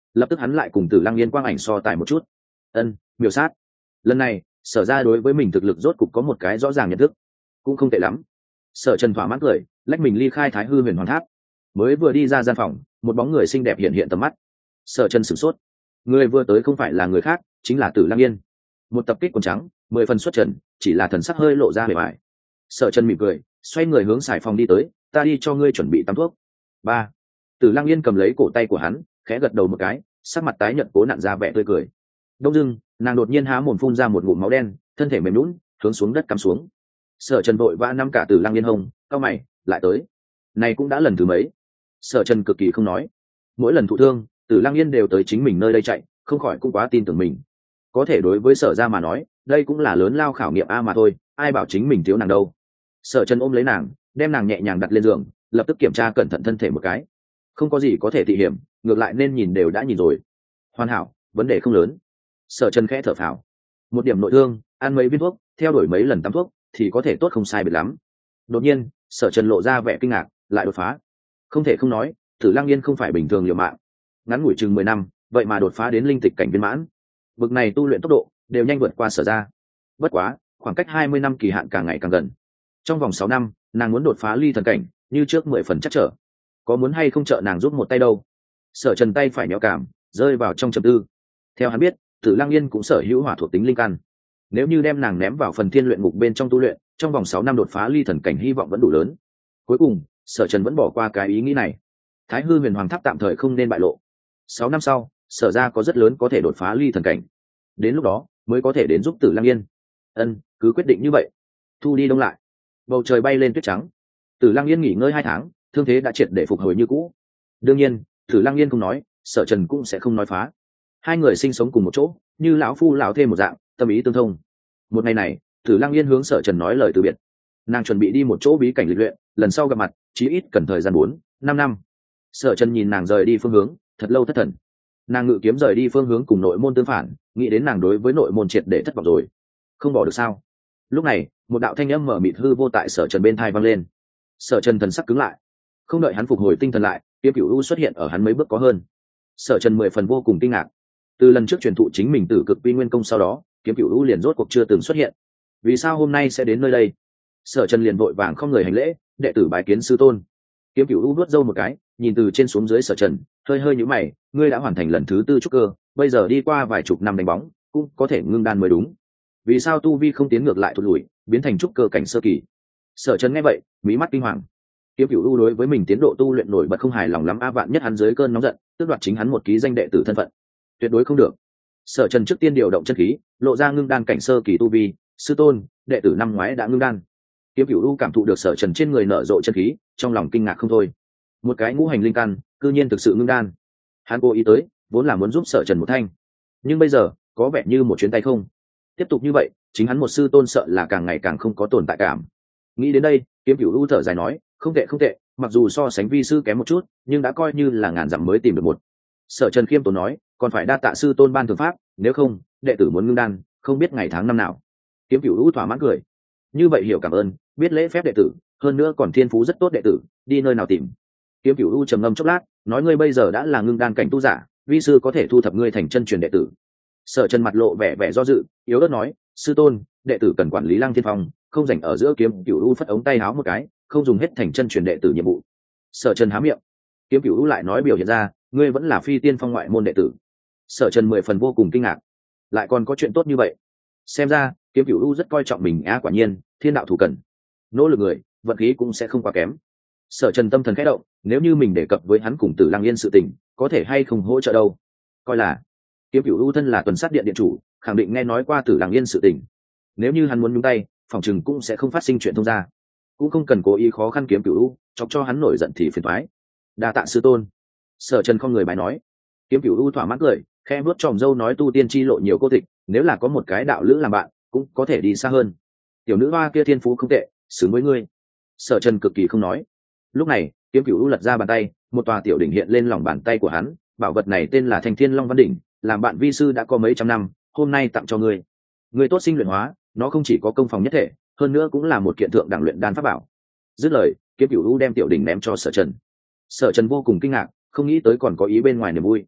Speaker 1: lập tức hắn lại cùng Tử Lăng Yên quang ảnh so tài một chút. Ân, miểu sát. Lần này Sở ra đối với mình thực lực rốt cục có một cái rõ ràng nhận thức, cũng không tệ lắm. Sở Trần thỏa mãn cười, lách mình ly khai Thái Hư Huyền Hoàng Tháp. Mới vừa đi ra gian phòng, một bóng người xinh đẹp hiện hiện tầm mắt. Sở Trần sửng sốt, người vừa tới không phải là người khác, chính là Tử Lăng Yên. Một tập kích quần trắng, mười phần xuất trần, chỉ là thần sắc hơi lộ ra bề ngoài. Sở Trần mỉm cười, xoay người hướng xài phòng đi tới, ta đi cho ngươi chuẩn bị tắm thuốc. Ba. Tử Lăng Yên cầm lấy cổ tay của hắn, khẽ gật đầu một cái, sắc mặt tái nhợt cố nặn ra vẻ tươi cười. Đông dưng, nàng đột nhiên há mồm phun ra một ngụm máu đen, thân thể mềm nhũn, hướng xuống đất cắm xuống. Sở Trần vội vã nắm cả Tử Lăng Yên hông, cao mày, lại tới. Này cũng đã lần thứ mấy. Sở Trần cực kỳ không nói. Mỗi lần thụ thương, Tử Lăng Yên đều tới chính mình nơi đây chạy, không khỏi cũng quá tin tưởng mình. Có thể đối với Sở gia mà nói, đây cũng là lớn lao khảo nghiệm a mà thôi, ai bảo chính mình thiếu nàng đâu. Sở Trần ôm lấy nàng, đem nàng nhẹ nhàng đặt lên giường, lập tức kiểm tra cẩn thận thân thể một cái. Không có gì có thể thị hiểm, ngược lại nên nhìn đều đã nhìn rồi. Hoàn hảo, vấn đề không lớn. Sở Trần khẽ thở phào. Một điểm nội thương, ăn mấy viên thuốc, theo đuổi mấy lần tắm thuốc, thì có thể tốt không sai biệt lắm. Đột nhiên, Sở Trần lộ ra vẻ kinh ngạc, lại đột phá. Không thể không nói, Tử Lăng Yên không phải bình thường liều mạng. Ngắn ngủi chừng mười năm, vậy mà đột phá đến linh tịch cảnh viên mãn. Bực này tu luyện tốc độ đều nhanh vượt qua Sở gia. Bất quá, khoảng cách hai mươi năm kỳ hạn càng ngày càng gần. Trong vòng sáu năm, nàng muốn đột phá ly thần cảnh, như trước mười phần chắc trở. Có muốn hay không trợ nàng giúp một tay đâu? Sở Trần tay phải nhéo cảm, rơi vào trong trầm tư. Theo hắn biết, Tử Lăng Yên cũng sở hữu hỏa thuộc tính linh căn. Nếu như đem nàng ném vào phần thiên luyện ngục bên trong tu luyện, trong vòng sáu năm đột phá ly thần cảnh hy vọng vẫn đủ lớn. Cuối cùng, Sở Trần vẫn bỏ qua cái ý nghĩ này. Thái Hư Huyền Hoàng Tháp tạm thời không nên bại lộ. Sáu năm sau, Sở ra có rất lớn có thể đột phá ly thần cảnh. Đến lúc đó, mới có thể đến giúp Tử Lăng Yên. Ân, cứ quyết định như vậy. Thu đi đông lại. Bầu trời bay lên tuyết trắng. Tử Lăng Yên nghỉ ngơi hai tháng, thương thế đã triệt để phục hồi như cũ. Đương nhiên, Tử Lăng Yên không nói, Sở Trần cũng sẽ không nói phá. Hai người sinh sống cùng một chỗ, như lão phu lão thê một dạng, tâm ý tương thông. Một ngày này, Tử Lăng Yên hướng Sở Trần nói lời từ biệt. Nàng chuẩn bị đi một chỗ bí cảnh lịch luyện, lần sau gặp mặt, chí ít cần thời gian bốn, năm năm. Sở Trần nhìn nàng rời đi phương hướng, thật lâu thất thần. Nàng ngự kiếm rời đi phương hướng cùng nội môn tương phản, nghĩ đến nàng đối với nội môn triệt để thất vọng rồi. Không bỏ được sao? Lúc này, một đạo thanh âm mở mịt hư vô tại Sở Trần bên tai vang lên. Sở Trần thần sắc cứng lại, không đợi hắn phục hồi tinh thần lại, Kiếm Cửu U xuất hiện ở hắn mấy bước có hơn. Sở Trần mười phần vô cùng kinh ngạc. Từ lần trước truyền thụ chính mình Tử Cực Quy Nguyên Công sau đó, Kiếm Cửu U liền rốt cuộc chưa từng xuất hiện. Vì sao hôm nay sẽ đến nơi đây? Sở Trần liền vội vàng không người hành lễ, đệ tử bái kiến sư tôn. Kiếm Cửu U vuốt râu một cái, nhìn từ trên xuống dưới Sở Trần, hơi hơi nhíu mày, ngươi đã hoàn thành lần thứ tư trúc cơ, bây giờ đi qua vài chục năm đánh bóng, cũng có thể ngưng đan mới đúng. Vì sao tu vi không tiến ngược lại thụt lùi, biến thành trúc cơ cảnh sơ kỳ? Sở Trần nghe vậy, mí mắt kinh hoàng. Kiếm Cửu U đối với mình tiến độ tu luyện nổi bật không hài lòng lắm a, vạn nhất hắn dưới cơn nóng giận, tước đoạt chính hắn một ký danh đệ tử thân phận, tuyệt đối không được. Sở Trần trước tiên điều động chân khí, lộ ra ngưng đan cảnh sơ kỳ tu vi, sư tôn, đệ tử năm ngoái đã ngưng đan. Kiếm Cửu U cảm thụ được Sở Trần trên người nở rộ chân khí, trong lòng kinh ngạc không thôi. Một cái ngũ hành linh căn, cư nhiên thực sự ngưng đan. Hắn cố ý tới, vốn là muốn giúp Sở Trần một thanh, nhưng bây giờ, có vẻ như một chuyến tay không. Tiếp tục như vậy, chính hắn một sư tôn sợ là càng ngày càng không có tồn tại cảm. Nghĩ đến đây, Kiếm Cửu U thở dài nói, không tệ không tệ, mặc dù so sánh vi sư kém một chút, nhưng đã coi như là ngàn dặm mới tìm được một. Sở Trần khiêm tốn nói, còn phải đa tạ sư tôn ban thượng pháp, nếu không, đệ tử muốn ngưng đan, không biết ngày tháng năm nào. Kiếm Cửu U thỏa mãn cười, như vậy hiểu cảm ơn, biết lễ phép đệ tử, hơn nữa còn thiên phú rất tốt đệ tử, đi nơi nào tìm? Kiếm Cửu U trầm ngâm chốc lát, nói ngươi bây giờ đã là ngưng đan cảnh tu giả, vi sư có thể thu thập ngươi thành chân truyền đệ tử. Sở Trần mặt lộ vẻ vẻ do dự, yếu ớt nói, sư tôn, đệ tử cần quản lý Lăng Thiên Phong, không rảnh ở giữa. Kiếm Cửu U phất ống tay áo một cái, không dùng hết thành chân truyền đệ tử nhiệm vụ. Sở Trần há miệng, Kiếm Cửu U lại nói biểu hiện ra, ngươi vẫn là phi tiên phong ngoại môn đệ tử. Sở Trần mười phần vô cùng kinh ngạc, lại còn có chuyện tốt như vậy. Xem ra Kiếm Cửu U rất coi trọng mình á, quả nhiên thiên đạo thủ cần, nỗ lực người vận khí cũng sẽ không quá kém. Sở Trần tâm thần khẽ động, nếu như mình đề cập với hắn cùng Tử Lăng Yên sự tình, có thể hay không hỗ trợ đâu. Coi là Kiếm Cửu U thân là tuần sát điện điện chủ, khẳng định nghe nói qua Tử Lăng Yên sự tình. Nếu như hắn muốn nhúng tay, phòng chừng cũng sẽ không phát sinh chuyện thông gia, cũng không cần cố ý khó khăn Kiếm Cửu U, chọc cho hắn nổi giận thì phiền toái. Đa tạ sư tôn. Sở Trần không người bài nói. Kiếm Cửu U thỏa mãn cười, khe vuốt tròm râu nói, tu tiên chi lộ nhiều cô tịch, nếu là có một cái đạo lữ làm bạn, cũng có thể đi xa hơn. Tiểu nữ hoa kia thiên phú không tệ, xứng với ngươi. Sở Trần cực kỳ không nói. Lúc này, Kiếm Cửu U lật ra bàn tay, một tòa tiểu đỉnh hiện lên lòng bàn tay của hắn, bảo vật này tên là Thanh Thiên Long Văn Đỉnh, làm bạn vi sư đã có mấy trăm năm, hôm nay tặng cho ngươi. Ngươi tốt sinh luyện hóa, nó không chỉ có công phòng nhất thể, hơn nữa cũng là một kiện thượng đẳng luyện đan pháp bảo. Dứt lời, Kiếm Cửu U đem tiểu đỉnh ném cho Sở Trần. Sở Trần vô cùng kinh ngạc, không nghĩ tới còn có ý bên ngoài niềm vui.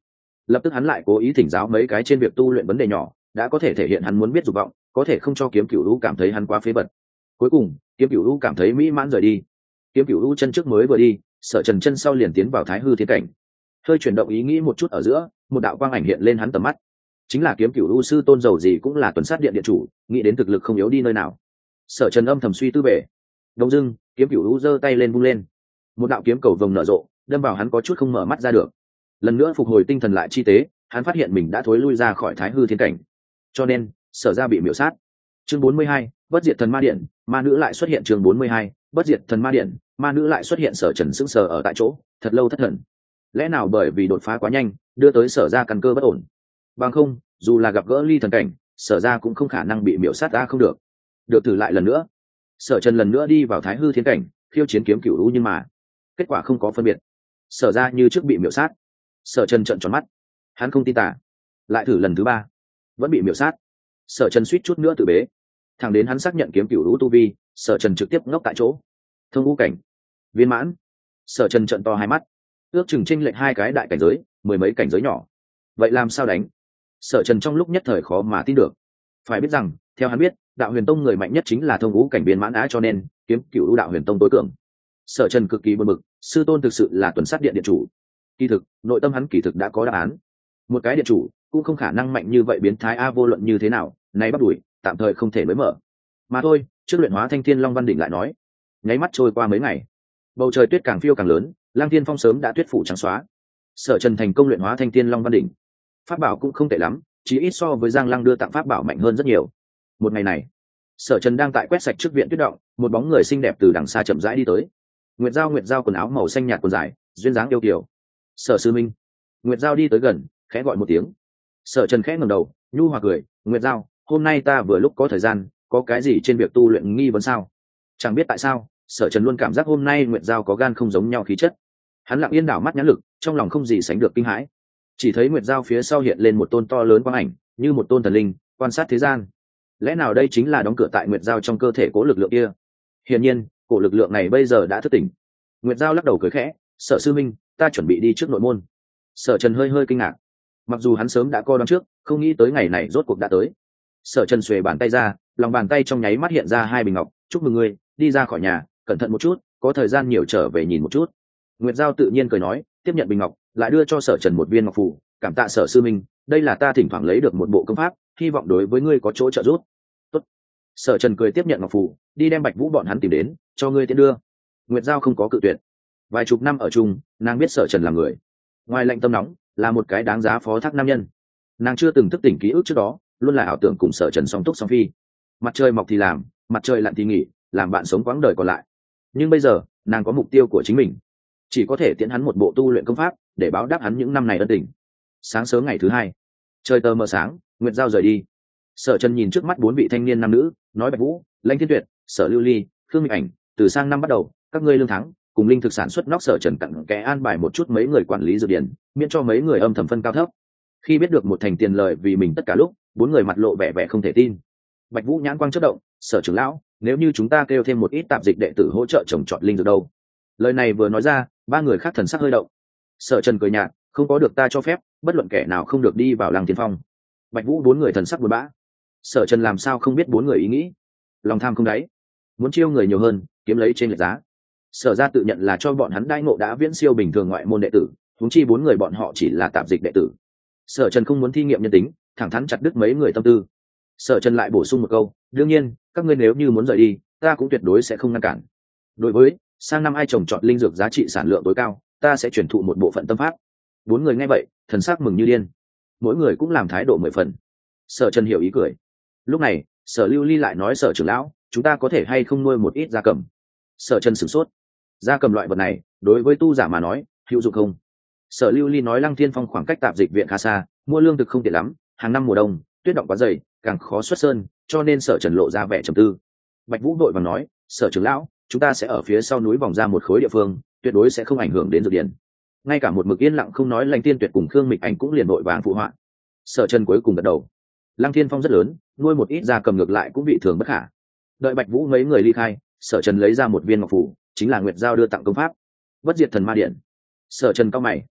Speaker 1: lập tức hắn lại cố ý thỉnh giáo mấy cái trên việc tu luyện vấn đề nhỏ, đã có thể thể hiện hắn muốn biết dục vọng, có thể không cho kiếm cửu lũ cảm thấy hắn quá phế vật. Cuối cùng kiếm cửu lũ cảm thấy mỹ mãn rời đi. Kiếm cửu lũ chân trước mới vừa đi, Sở Trần chân sau liền tiến vào thái hư thiên cảnh. Hơi chuyển động ý nghĩ một chút ở giữa, một đạo quang ảnh hiện lên hắn tầm mắt, chính là kiếm cửu lũ sư tôn dầu gì cũng là tuần sát điện điện chủ, nghĩ đến thực lực không yếu đi nơi nào. Sở Trần âm thầm suy tư về. Đông dưng kiếm cửu lũ giơ tay lên vung lên, một đạo kiếm cầu vồng nở rộ, đâm vào hắn có chút không mở mắt ra được. Lần nữa phục hồi tinh thần lại chi tế, hắn phát hiện mình đã thối lui ra khỏi thái hư thiên cảnh, cho nên Sở ra bị miểu sát. Chương bốn mươi hai, bất diệt thần ma điện, ma nữ lại xuất hiện. Chương bốn mươi hai, bất diệt thần ma điện, ma nữ lại xuất hiện. Sở Trần sững sờ ở tại chỗ, thật lâu thất thần. Lẽ nào bởi vì đột phá quá nhanh, đưa tới Sở ra căn cơ bất ổn? Bằng không, dù là gặp gỡ ly thần cảnh, Sở ra cũng không khả năng bị miểu sát ra không được. Được thử lại lần nữa. Sở Trần lần nữa đi vào thái hư thiên cảnh, khiêu chiến kiếm cửu lũ, nhưng mà kết quả không có phân biệt. Sở ra như trước bị miểu sát. Sở Trần trợn tròn mắt, hắn không tin tả. Lại thử lần thứ ba, vẫn bị miểu sát. Sở Trần suýt chút nữa tự bế. Thẳng đến hắn xác nhận kiếm cửu lũ tu vi, Sở Trần trực tiếp ngốc tại chỗ. Thông ngũ cảnh viên mãn. Sở Trần trợn to hai mắt, ước chừng chênh lệch hai cái đại cảnh giới, mười mấy cảnh giới nhỏ. Vậy làm sao đánh? Sở Trần trong lúc nhất thời khó mà tin được. Phải biết rằng, theo hắn biết, đạo huyền tông người mạnh nhất chính là thông ngũ cảnh viên mãn á, cho nên kiếm cửu lũ đạo huyền tông tối cường. Sở Trần cực kỳ buồn bực, sư tôn thực sự là tuần sát điện điện chủ. Kỳ thực, nội tâm hắn kỳ thực đã có đáp án. Một cái điện chủ cũng không khả năng mạnh như vậy biến thái a, vô luận như thế nào, nay bắt đuổi, tạm thời không thể mới mở. Mà thôi, trước luyện hóa thanh thiên long văn đỉnh lại nói. Nháy mắt trôi qua mấy ngày, bầu trời tuyết càng phiêu càng lớn, Lang Thiên Phong sớm đã tuyết phủ trắng xóa. Sở Trần thành công luyện hóa thanh thiên long văn đỉnh. Pháp bảo cũng không tệ lắm, chỉ ít so với Giang Lăng đưa tặng pháp bảo mạnh hơn rất nhiều. Một ngày này, Sở Trần đang tại quét sạch trước viện tuyết động, một bóng người xinh đẹp từ đằng xa chậm rãi đi tới. Nguyệt Giao, Nguyệt Giao quần áo màu xanh nhạt quần dài, duyên dáng yêu kiều. Sở sư minh. Nguyệt Giao đi tới gần, khẽ gọi một tiếng. Sở Trần khẽ ngẩng đầu, nhu hòa cười, Nguyệt Giao, hôm nay ta vừa lúc có thời gian, có cái gì trên việc tu luyện nghi vấn sao? Chẳng biết tại sao, Sở Trần luôn cảm giác hôm nay Nguyệt Giao có gan không giống nhau khí chất. Hắn lặng yên đảo mắt nhãn lực, trong lòng không gì sánh được kinh hãi. Chỉ thấy Nguyệt Giao phía sau hiện lên một tôn to lớn quang ảnh, như một tôn thần linh, quan sát thế gian. Lẽ nào đây chính là đóng cửa tại Nguyệt Giao trong cơ thể cố lực lượng kia? Hiển nhiên, cổ lực lượng này bây giờ đã thức tỉnh. Nguyệt Giao lắc đầu cười khẽ, Sở sư minh, ta chuẩn bị đi trước nội môn. Sở Trần hơi hơi kinh ngạc. Mặc dù hắn sớm đã co đón trước, không nghĩ tới ngày này rốt cuộc đã tới. Sở Trần xuề bàn tay ra, lòng bàn tay trong nháy mắt hiện ra hai bình ngọc, chúc mừng ngươi, đi ra khỏi nhà, cẩn thận một chút, có thời gian nhiều trở về nhìn một chút. Nguyệt Giao tự nhiên cười nói, tiếp nhận bình ngọc, lại đưa cho Sở Trần một viên ngọc phù, cảm tạ Sở sư minh, đây là ta thỉnh thoảng lấy được một bộ công pháp, hy vọng đối với ngươi có chỗ trợ giúp. Tốt. Sở Trần cười tiếp nhận ngọc phù, đi đem Bạch Vũ bọn hắn tìm đến, cho ngươi tiễn đưa. Nguyệt Giao không có cự tuyệt. Vài chục năm ở chung, nàng biết Sở Trần là người ngoài lạnh tâm nóng, là một cái đáng giá phó thác nam nhân. Nàng chưa từng thức tỉnh ký ức trước đó, luôn là ảo tưởng cùng Sở Trần song túc song phi. Mặt trời mọc thì làm, mặt trời lặn thì nghỉ, làm bạn sống quãng đời còn lại. Nhưng bây giờ, nàng có mục tiêu của chính mình, chỉ có thể tiễn hắn một bộ tu luyện công pháp để báo đáp hắn những năm này ân tình. Sáng sớm ngày thứ hai, trời tờ mờ sáng, Nguyệt Giao rời đi. Sở Trần nhìn trước mắt bốn vị thanh niên nam nữ, nói, Bạch Vũ, Lãnh Thiên Tuyệt, Sở Lưu Ly, Khương Mịch Ảnh, từ sang năm bắt đầu, các ngươi lương thắng cùng linh thực sản xuất nóc. Sở Trần cặn kẽ an bài một chút mấy người quản lý dược điển, miễn cho mấy người âm thầm phân cao thấp. Khi biết được một thành tiền lời vì mình tất cả lúc, bốn người mặt lộ vẻ vẻ không thể tin. Bạch Vũ nhãn quang chớp động, Sở trưởng lão, nếu như chúng ta kêu thêm một ít tạp dịch đệ tử hỗ trợ trồng trọt linh dược đâu? Lời này vừa nói ra, ba người khác thần sắc hơi động. Sở Trần cười nhạt, không có được ta cho phép, bất luận kẻ nào không được đi vào Lăng Tiên Phong. Bạch Vũ bốn người thần sắc buồn bã. Sở Trần làm sao không biết bốn người ý nghĩ? Lòng tham không đáy, muốn chiêu người nhiều hơn, kiếm lấy trên lệch giá. Sở ra tự nhận là cho bọn hắn đãi ngộ đã viễn siêu bình thường ngoại môn đệ tử, huống chi bốn người bọn họ chỉ là tạp dịch đệ tử. Sở Trần không muốn thi nghiệm nhân tính, thẳng thắn chặt đứt mấy người tâm tư. Sở Trần lại bổ sung một câu, đương nhiên, các ngươi nếu như muốn rời đi, ta cũng tuyệt đối sẽ không ngăn cản. Đối với sang năm ai trồng trọt linh dược giá trị sản lượng tối cao, ta sẽ chuyển thụ một bộ phận tâm pháp. Bốn người nghe vậy, thần sắc mừng như điên, mỗi người cũng làm thái độ mười phần. Sở Trần hiểu ý cười. Lúc này, Sở Lưu Ly lại nói, Sở trưởng lão, chúng ta có thể hay không nuôi một ít gia cầm? Sở Trần sửng sốt. Gia cầm loại vật này, đối với tu giả mà nói, hữu dụng không? Sở Lưu Ly nói, Lăng Thiên Phong khoảng cách tạp dịch viện khá xa, mua lương thực không tiện lắm, hàng năm mùa đông, tuyết động quá dày, càng khó xuất sơn, cho nên Sở Trần lộ ra vẻ trầm tư. Bạch Vũ đội vàng nói, Sở trưởng lão, chúng ta sẽ ở phía sau núi vòng ra một khối địa phương, tuyệt đối sẽ không ảnh hưởng đến dược điển. Ngay cả một mực yên lặng không nói Lãnh Tiên Tuyệt cùng Khương Mịch Ảnh cũng liền vội vàng phụ họa. Sở Trần cuối cùng gật đầu. Lăng Thiên Phong rất lớn, nuôi một ít gia cầm ngược lại cũng bị thường bất khả. Đợi Bạch Vũ mấy người ly khai, Sở Trần lấy ra một viên ngọc phù, chính là Nguyệt Giao đưa tặng công pháp bất diệt thần ma điện. Sở Trần cao mày,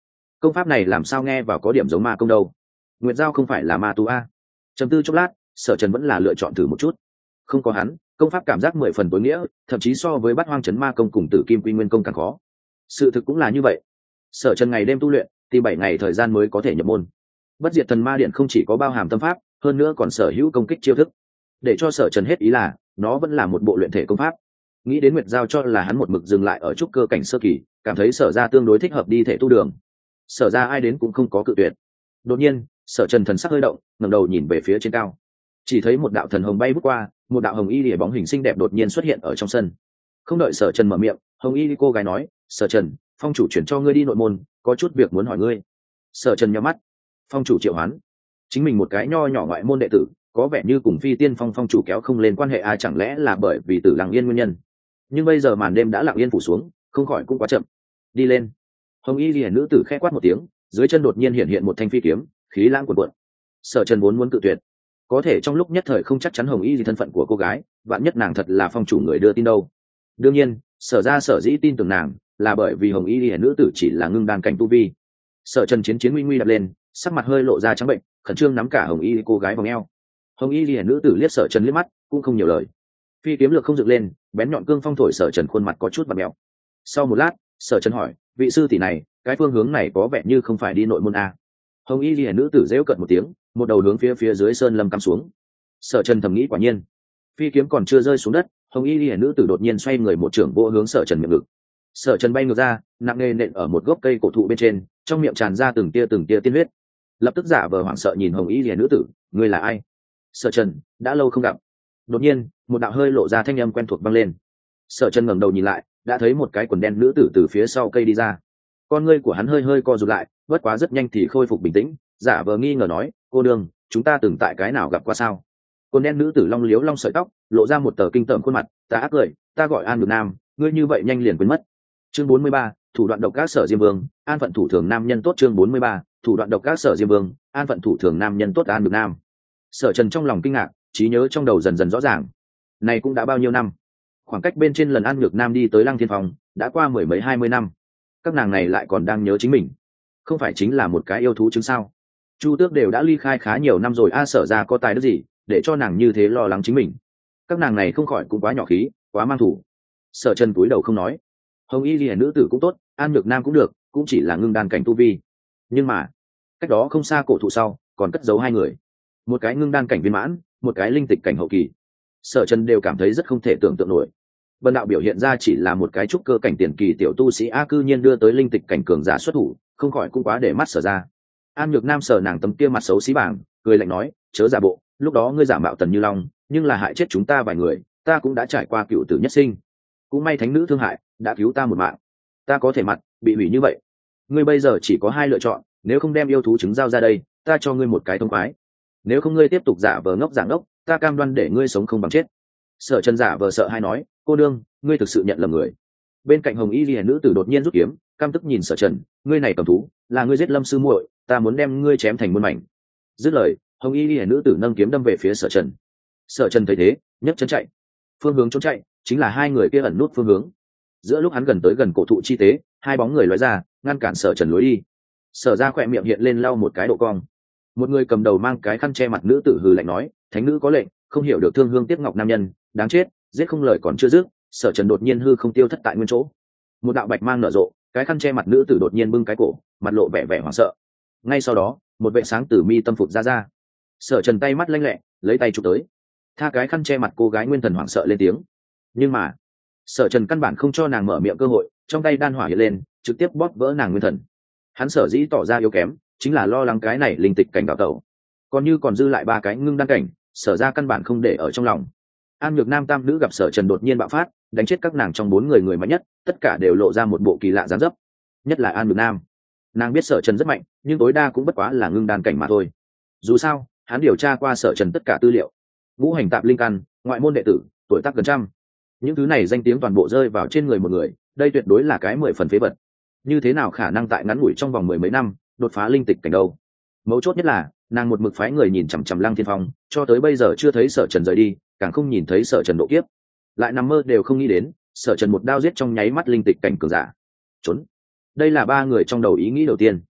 Speaker 1: công pháp này làm sao nghe vào có điểm giống ma công đâu? Nguyệt Giao không phải là ma tu a? Trầm tư chốc lát, Sở Trần vẫn là lựa chọn thử một chút. Không có hắn, công pháp cảm giác mười phần tối nghĩa, thậm chí so với Bát Hoang Chấn Ma công cùng Tử Kim Quy Nguyên công càng khó. Sự thực cũng là như vậy. Sở Trần ngày đêm tu luyện, thì bảy ngày thời gian mới có thể nhập môn. Bất Diệt Thần Ma Điện không chỉ có bao hàm tâm pháp, hơn nữa còn sở hữu công kích chiêu thức. Để cho Sở Trần hết ý là, nó vẫn là một bộ luyện thể công pháp. Nghĩ đến Nguyệt Giao cho là hắn một mực dừng lại ở trúc cơ cảnh sơ kỳ, cảm thấy Sở ra tương đối thích hợp đi thể tu đường. Sở ra ai đến cũng không có cự tuyệt. Đột nhiên, Sở Trần thần sắc hơi động, ngẩng đầu nhìn về phía trên cao. Chỉ thấy một đạo thần hồng bay vút qua, một đạo hồng y lìa bóng hình xinh đẹp đột nhiên xuất hiện ở trong sân. Không đợi Sở Trần mở miệng, hồng y cô gái nói: "Sở Trần, phong chủ chuyển cho ngươi đi nội môn, có chút việc muốn hỏi ngươi." Sở Trần nhíu mắt. Phong chủ triệu hoán? Chính mình một cái nho nhỏ ngoại môn đệ tử, có vẻ như cùng Phi Tiên Phong phong chủ kéo không lên quan hệ, ai chẳng lẽ là bởi vì Tử Lặng Yên nguyên nhân? Nhưng bây giờ màn đêm đã lặng yên phủ xuống, không khỏi cũng quá chậm. Đi lên. Hồng y lìa nữ tử khẽ quát một tiếng, dưới chân đột nhiên hiện hiện một thanh phi kiếm, khí lãng cuồn cuộn. Sở Trần vốn muốn cự tuyệt, có thể trong lúc nhất thời không chắc chắn hồng y gì thân phận của cô gái, vạn nhất nàng thật là phong chủ người đưa tin đâu. Đương nhiên, Sở ra sở dĩ tin tưởng nàng là bởi vì hồng y lìa nữ tử chỉ là ngưng đan cảnh tu vi. Sở Trần chiến chiến nguy nguy đặt lên, sắc mặt hơi lộ ra trắng bệnh, khẩn trương nắm cả hồng y cô gái vòng eo. Hồng y lìa nữ tử liếc Sở Trần liếc mắt, cũng không nhiều lời. Phi kiếm lược không dựng lên, bén nhọn cương phong thổi Sở Trần khuôn mặt có chút vặn mèo. Sau một lát, Sở Trần hỏi: "Vị sư tỷ này, cái phương hướng này có vẻ như không phải đi nội môn a?" Hồng y lìa nữ tử rêu cận một tiếng, một đầu hướng phía phía dưới sơn lâm cắm xuống. Sở Trần thầm nghĩ quả nhiên. Phi kiếm còn chưa rơi xuống đất, hồng y lìa nữ tử đột nhiên xoay người một trưởng vô hướng Sở Trần miệng ngực. Sở Trần bay ngược ra, nặng nề nện ở một gốc cây cổ thụ bên trên, trong miệng tràn ra từng tia từng tia tiên huyết. Lập tức giả vờ hoảng sợ nhìn hồng y lìa nữ tử: "Ngươi là ai?" "Sở Trần, đã lâu không gặp." Đột nhiên, một đạo hơi lộ ra thanh âm quen thuộc vang lên. Sở Trần ngẩng đầu nhìn lại, đã thấy một cái quần đen nữ tử từ phía sau cây đi ra. Con ngươi của hắn hơi hơi co rụt lại, bất quá rất nhanh thì khôi phục bình tĩnh, giả vờ nghi ngờ nói: "Cô đương, chúng ta từng tại cái nào gặp qua sao?" Quần đen nữ tử long liếu long sợi tóc, lộ ra một tờ kinh tởm khuôn mặt, ta ác cười: "Ta gọi An Nhược Nam, ngươi như vậy nhanh liền quên mất." Chương bốn mươi ba, thủ đoạn độc ác Sở Diêm Vương, an phận thủ thường nam nhân tốt. Chương bốn mươi ba, thủ đoạn độc ác Sở Diêm Vương, an phận thủ thường nam nhân tốt. An Nhược Nam. Sở Trần trong lòng kinh ngạc, trí nhớ trong đầu dần dần rõ ràng. Này cũng đã bao nhiêu năm? Khoảng cách bên trên lần An Nhược Nam đi tới Lăng Thiên Phòng đã qua mười mấy hai mươi năm. Các nàng này lại còn đang nhớ chính mình, không phải chính là một cái yêu thú chứng sao? Chu Tước đều đã ly khai khá nhiều năm rồi, a Sở ra có tài đức gì để cho nàng như thế lo lắng chính mình? Các nàng này không khỏi cũng quá nhỏ khí, quá mang thủ. Sở Trần cúi đầu không nói. Hồng y lìa nữ tử cũng tốt, An Nhược Nam cũng được, cũng chỉ là ngưng đan cảnh tu vi. Nhưng mà cách đó không xa cổ thụ sau còn cất giấu hai người, một cái ngưng đan cảnh viên mãn, một cái linh tịch cảnh hậu kỳ. Sở Trần đều cảm thấy rất không thể tưởng tượng nổi. Vân đạo biểu hiện ra chỉ là một cái trúc cơ cảnh tiền kỳ tiểu tu sĩ, a cư nhiên đưa tới linh tịch cảnh cường giả xuất thủ, không khỏi cũng quá để mắt Sở ra. An Nhược Nam sờ nàng tấm kia mặt xấu xí bảng, cười lạnh nói: "Chớ giả bộ, lúc đó ngươi giả mạo Tần Như Long, nhưng là hại chết chúng ta vài người, ta cũng đã trải qua cựu tử nhất sinh. Cũng may thánh nữ thương hại, đã cứu ta một mạng. Ta có thể mặt bị hủy như vậy. Ngươi bây giờ chỉ có hai lựa chọn, nếu không đem yêu thú trứng giao ra đây, ta cho ngươi một cái thông khoái. Nếu không ngươi tiếp tục giả vờ ngốc giả ngốc, ta cam đoan để ngươi sống không bằng chết." Sở Trần giả vờ sợ hay nói: "Cô đương, ngươi thực sự nhận lầm người." Bên cạnh hồng y lìa nữ tử đột nhiên rút kiếm, căm tức nhìn Sở Trần: "Ngươi này cầm thú, là ngươi giết Lâm sư muội, ta muốn đem ngươi chém thành muôn mảnh." Dứt lời, hồng y lìa nữ tử nâng kiếm đâm về phía Sở Trần. Sở Trần thấy thế, nhấc chân chạy. Phương hướng trốn chạy chính là hai người kia ẩn nút phương hướng. Giữa lúc hắn gần tới gần cổ thụ chi tế, hai bóng người lóe ra, ngăn cản Sở Trần lối đi. Sở ra khỏe miệng hiện lên lau một cái độ cong. Một người cầm đầu mang cái khăn che mặt nữ tử hừ lạnh nói: "Thánh nữ có lệnh, không hiểu được thương hương tiếc ngọc nam nhân, đáng chết." Giết không lời còn chưa dứt, Sở Trần đột nhiên hư không tiêu thất tại nguyên chỗ. Một đạo bạch mang nở rộ, cái khăn che mặt nữ tử đột nhiên bưng cái cổ, mặt lộ vẻ vẻ hoảng sợ. Ngay sau đó, một vệ sáng từ mi tâm phụt ra ra. Sở Trần tay mắt lanh lẹ, lấy tay chụp tới. Tha cái khăn che mặt cô gái nguyên thần hoảng sợ lên tiếng. Nhưng mà Sở Trần căn bản không cho nàng mở miệng cơ hội, trong tay đan hỏa hiện lên, trực tiếp bóp vỡ nàng nguyên thần. Hắn sở dĩ tỏ ra yếu kém, chính là lo lắng cái này linh tịch cảnh đào tẩu. Còn như còn dư lại ba cái ngưng đan cảnh, Sở ra căn bản không để ở trong lòng. An Nhược Nam tam nữ gặp Sở Trần đột nhiên bạo phát, đánh chết các nàng trong bốn người người mạnh nhất, tất cả đều lộ ra một bộ kỳ lạ dáng dấp. Nhất là An Nhược Nam, nàng biết Sở Trần rất mạnh, nhưng tối đa cũng bất quá là ngưng đan cảnh mà thôi. Dù sao, hắn điều tra qua Sở Trần tất cả tư liệu, ngũ hành tạp linh căn, ngoại môn đệ tử, tuổi tác gần trăm, những thứ này danh tiếng toàn bộ rơi vào trên người một người, đây tuyệt đối là cái mười phần phế vật. Như thế nào khả năng tại ngắn ngủi trong vòng mười mấy năm đột phá linh tịch cảnh đâu? Mấu chốt nhất là nàng một mực phái người nhìn chằm chằm Lăng Thiên Phong, cho tới bây giờ chưa thấy Sở Trần rời đi, càng không nhìn thấy Sở Trần độ kiếp, lại nằm mơ đều không nghĩ đến Sở Trần một đao giết trong nháy mắt linh tịch cảnh cường giả. Trốn. Đây là ba người trong đầu ý nghĩ đầu tiên.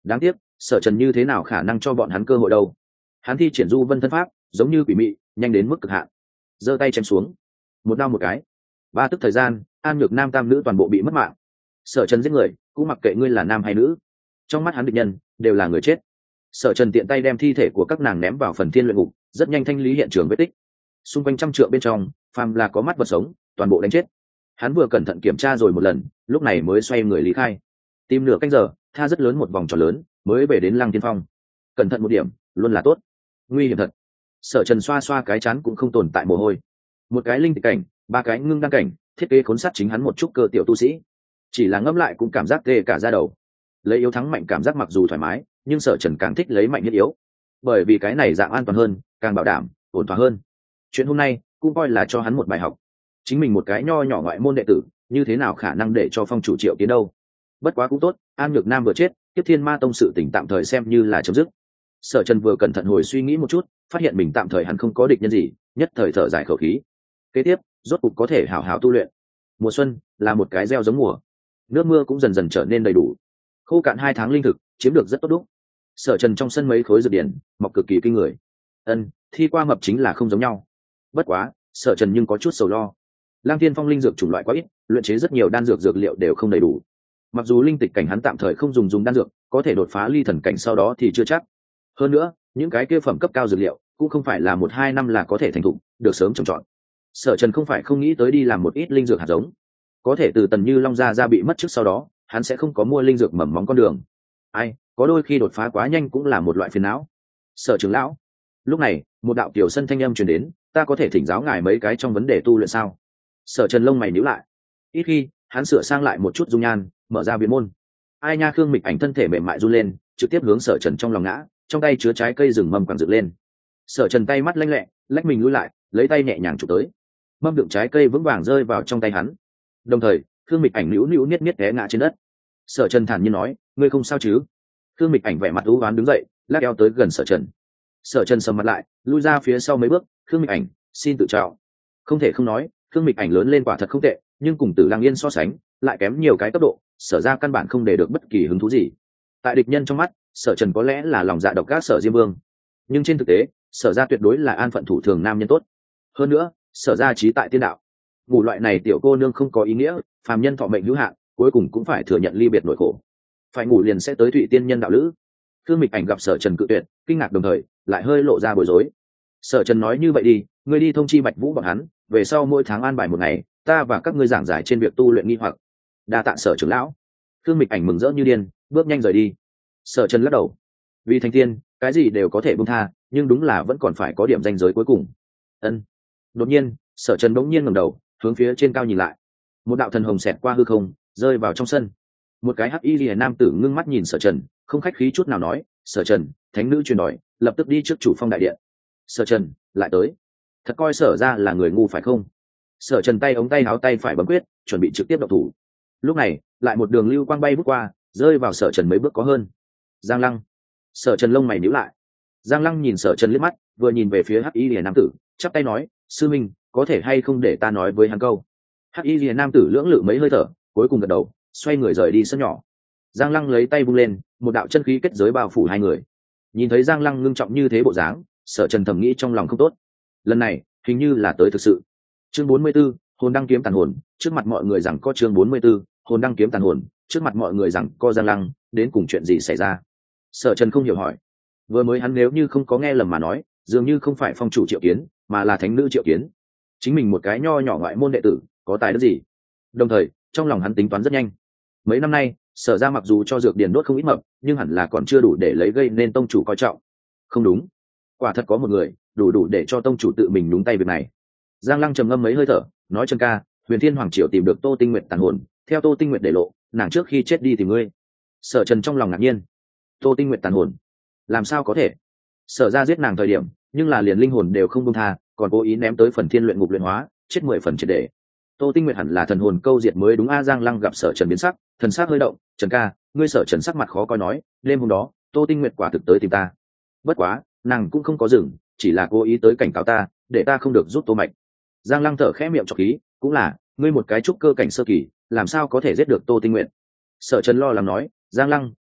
Speaker 1: đáng tiếc Sở Trần như thế nào khả năng cho bọn hắn cơ hội đâu. Hắn thi triển du vân thân pháp giống như quỷ mị, nhanh đến mức cực hạn, giơ tay chém xuống, một đao một cái, ba tức thời gian An Nhược Nam tam nữ toàn bộ bị mất mạng. Sở Trần giết người cũng mặc kệ ngươi là nam hay nữ, trong mắt hắn địch nhân đều là người chết. Sở Trần tiện tay đem thi thể của các nàng ném vào phần thiên luyện ngục, rất nhanh thanh lý hiện trường vết tích. Xung quanh trăm trượng bên trong phàm là có mắt vật sống toàn bộ đánh chết. Hắn vừa cẩn thận kiểm tra rồi một lần, lúc này mới xoay người lý khai. Tìm nửa canh giờ tha rất lớn một vòng tròn lớn mới về đến Lăng Tiên Phong. Cẩn thận một điểm luôn là tốt, nguy hiểm thật. Sở Trần xoa xoa cái chán cũng không tồn tại mồ hôi. Một cái linh tịch cảnh, ba cái ngưng đăng cảnh, thiết kế khốn sát chính hắn một chút cơ tiểu tu sĩ, chỉ là ngẫm lại cũng cảm giác tê cả da đầu. Lấy yếu thắng mạnh cảm giác mặc dù thoải mái, nhưng Sở Trần càng thích lấy mạnh nhất yếu, bởi vì cái này dạng an toàn hơn, càng bảo đảm ổn thỏa hơn. Chuyện hôm nay cũng coi là cho hắn một bài học. Chính mình một cái nho nhỏ ngoại môn đệ tử, như thế nào khả năng để cho phong chủ Triệu Kiến đâu. Bất quá cũng tốt, An Nhược Nam vừa chết, Tiếp Thiên Ma Tông sự tình tạm thời xem như là chấm dứt. Sở Trần vừa cẩn thận hồi suy nghĩ một chút, phát hiện mình tạm thời hắn không có địch nhân gì, nhất thời thở dài khẩu khí. Kế tiếp, rốt cục có thể hảo hảo tu luyện. Mùa xuân là một cái gieo giống mùa, nước mưa cũng dần dần trở nên đầy đủ. Khô cạn hai tháng linh thực chiếm được rất tốt đúc. Sở Trần trong sân mấy khối dược điển mọc cực kỳ kinh người. Ân, thi qua mập chính là không giống nhau. Bất quá, Sở Trần nhưng có chút sầu lo. Lang Thiên Phong linh dược chủng loại quá ít, luyện chế rất nhiều đan dược dược liệu đều không đầy đủ. Mặc dù linh tịch cảnh hắn tạm thời không dùng dùng đan dược, có thể đột phá ly thần cảnh sau đó thì chưa chắc. Hơn nữa, những cái kia phẩm cấp cao dược liệu cũng không phải là một hai năm là có thể thành thục, được sớm trồng trọt. Sở Trần không phải không nghĩ tới đi làm một ít linh dược hạt giống, có thể từ Tần Như Long gia gia bị mất trước sau đó, hắn sẽ không có mua linh dược mầm móng con đường. Ai, có đôi khi đột phá quá nhanh cũng là một loại phiền não. Sở trưởng lão. Lúc này, một đạo tiểu sân thanh âm truyền đến, ta có thể thỉnh giáo ngài mấy cái trong vấn đề tu luyện sao? Sở Trần lông mày nhíu lại. Ít khi, hắn sửa sang lại một chút dung nhan, mở ra viện môn. Ai nha, Khương Mịch Ảnh thân thể mềm mại run lên, trực tiếp hướng Sở Trần trong lòng ngã, trong tay chứa trái cây rừng mầm quẳng dựng lên. Sở Trần tay mắt lanh lẹ, lách mình lùi lại, lấy tay nhẹ nhàng chụp tới. Mâm đựng trái cây vững vàng rơi vào trong tay hắn. Đồng thời, Khương Mịch Ảnh nữu nữu niết niết té ngã trên đất. Sở Trần thản nhiên nói, ngươi không sao chứ? Khương Mịch Ảnh vẻ mặt u uất đứng dậy, lắc eo tới gần Sở Trần. Sở Trần sầm mặt lại, lui ra phía sau mấy bước. Khương Mịch Ảnh, xin tự chào. Không thể không nói, Khương Mịch Ảnh lớn lên quả thật không tệ, nhưng cùng Tử Lăng Yên so sánh, lại kém nhiều cái cấp độ. Sở ra căn bản không để được bất kỳ hứng thú gì. Tại địch nhân trong mắt, Sở Trần có lẽ là lòng dạ độc ác Sở Diêm Vương, nhưng trên thực tế, Sở ra tuyệt đối là an phận thủ thường nam nhân tốt. Hơn nữa, Sở ra trí tại tiên đạo. Ngủ loại này tiểu cô nương không có ý nghĩa, phàm nhân thọ mệnh hữu hạn, cuối cùng cũng phải thừa nhận ly biệt nỗi khổ. Phải ngủ liền sẽ tới Thụy Tiên nhân đạo lữ. Khương Mịch Ảnh gặp Sở Trần cự tuyệt, kinh ngạc đồng thời lại hơi lộ ra bối rối. Sở Trần nói như vậy đi, ngươi đi thông chi Bạch Vũ bọn hắn, về sau mỗi tháng an bài một ngày, ta và các ngươi giảng giải trên việc tu luyện nghi hoặc. Đa tạ Sở trưởng lão. Khương Mịch Ảnh mừng rỡ như điên, bước nhanh rời đi. Sở Trần lắc đầu. Vì thành tiên, cái gì đều có thể buông tha, nhưng đúng là vẫn còn phải có điểm ranh giới cuối cùng. Ân. Đột nhiên, Sở Trần bỗng nhiên ngẩng đầu, hướng phía trên cao nhìn lại. Một đạo thần hồng xẹt qua hư không, rơi vào trong sân. Một cái hắc y liễu nam tử ngưng mắt nhìn Sở Trần, không khách khí chút nào nói, Sở Trần, thánh nữ truyền đòi, lập tức đi trước chủ phong đại điện. Sở Trần lại tới, thật coi Sở ra là người ngu phải không? Sở Trần tay ống tay áo tay phải bấm quyết, chuẩn bị trực tiếp động thủ. Lúc này, lại một đường lưu quang bay vút qua, rơi vào Sở Trần mấy bước có hơn. Giang Lăng. Sở Trần lông mày nhíu lại. Giang Lăng nhìn Sở Trần liếc mắt, vừa nhìn về phía hắc y liễu nam tử, chắp tay nói, sư minh, có thể hay không để ta nói với hắn câu? Hắc y liễu nam tử lưỡng lự mấy hơi thở, cuối cùng gật đầu, xoay người rời đi sân nhỏ. Giang Lăng lấy tay vung lên, một đạo chân khí kết giới bao phủ hai người. Nhìn thấy Giang Lăng ngưng trọng như thế bộ dáng, Sở Trần thầm nghĩ trong lòng không tốt. Lần này, hình như là tới thực sự. Chương bốn mươi 44, hồn đăng kiếm tàn hồn, trước mặt mọi người rằng có chương bốn mươi 44, hồn đăng kiếm tàn hồn, trước mặt mọi người rằng có Giang Lăng, đến cùng chuyện gì xảy ra? Sở Trần không hiểu hỏi. Vừa mới hắn nếu như không có nghe lầm mà nói, dường như không phải phong chủ Triệu Kiến, mà là thánh nữ Triệu Kiến. Chính mình một cái nho nhỏ ngoại môn đệ tử, có tài đức gì? Đồng thời, trong lòng hắn tính toán rất nhanh. Mấy năm nay, Sở ra mặc dù cho dược điền đốt không ít mập, nhưng hẳn là còn chưa đủ để lấy gây nên tông chủ coi trọng. Không đúng, quả thật có một người đủ đủ để cho tông chủ tự mình nhúng tay việc này. Giang Lăng trầm ngâm mấy hơi thở, nói, Trần ca, Huyền Thiên Hoàng Triều tìm được Tô Tinh Nguyệt tàn hồn, theo Tô Tinh Nguyệt để lộ, nàng trước khi chết đi tìm ngươi. Sở Trần trong lòng ngạc nhiên. Tô Tinh Nguyệt tàn hồn? Làm sao có thể? Sở ra giết nàng thời điểm, nhưng là liền linh hồn đều không buông tha, còn cố ý ném tới phần thiên luyện ngục luyện hóa, chết mười phần triệt để. Tô Tinh Nguyệt hẳn là thần hồn câu diệt mới đúng a. Giang Lăng gặp Sở Trần biến sắc, thần sắc hơi động, Trần ca, ngươi Sở Trần sắc mặt khó coi nói, đêm hôm đó, Tô Tinh Nguyệt quả thực tới tìm ta. Bất quá, nàng cũng không có dừng, chỉ là cố ý tới cảnh cáo ta, để ta không được giúp Tô Mạch. Giang Lăng thở khẽ miệng trọc khí, cũng là, ngươi một cái trúc cơ cảnh sơ kỳ, làm sao có thể giết được Tô Tinh Nguyệt? Sở Trần lo lắng nói, Giang Lăng,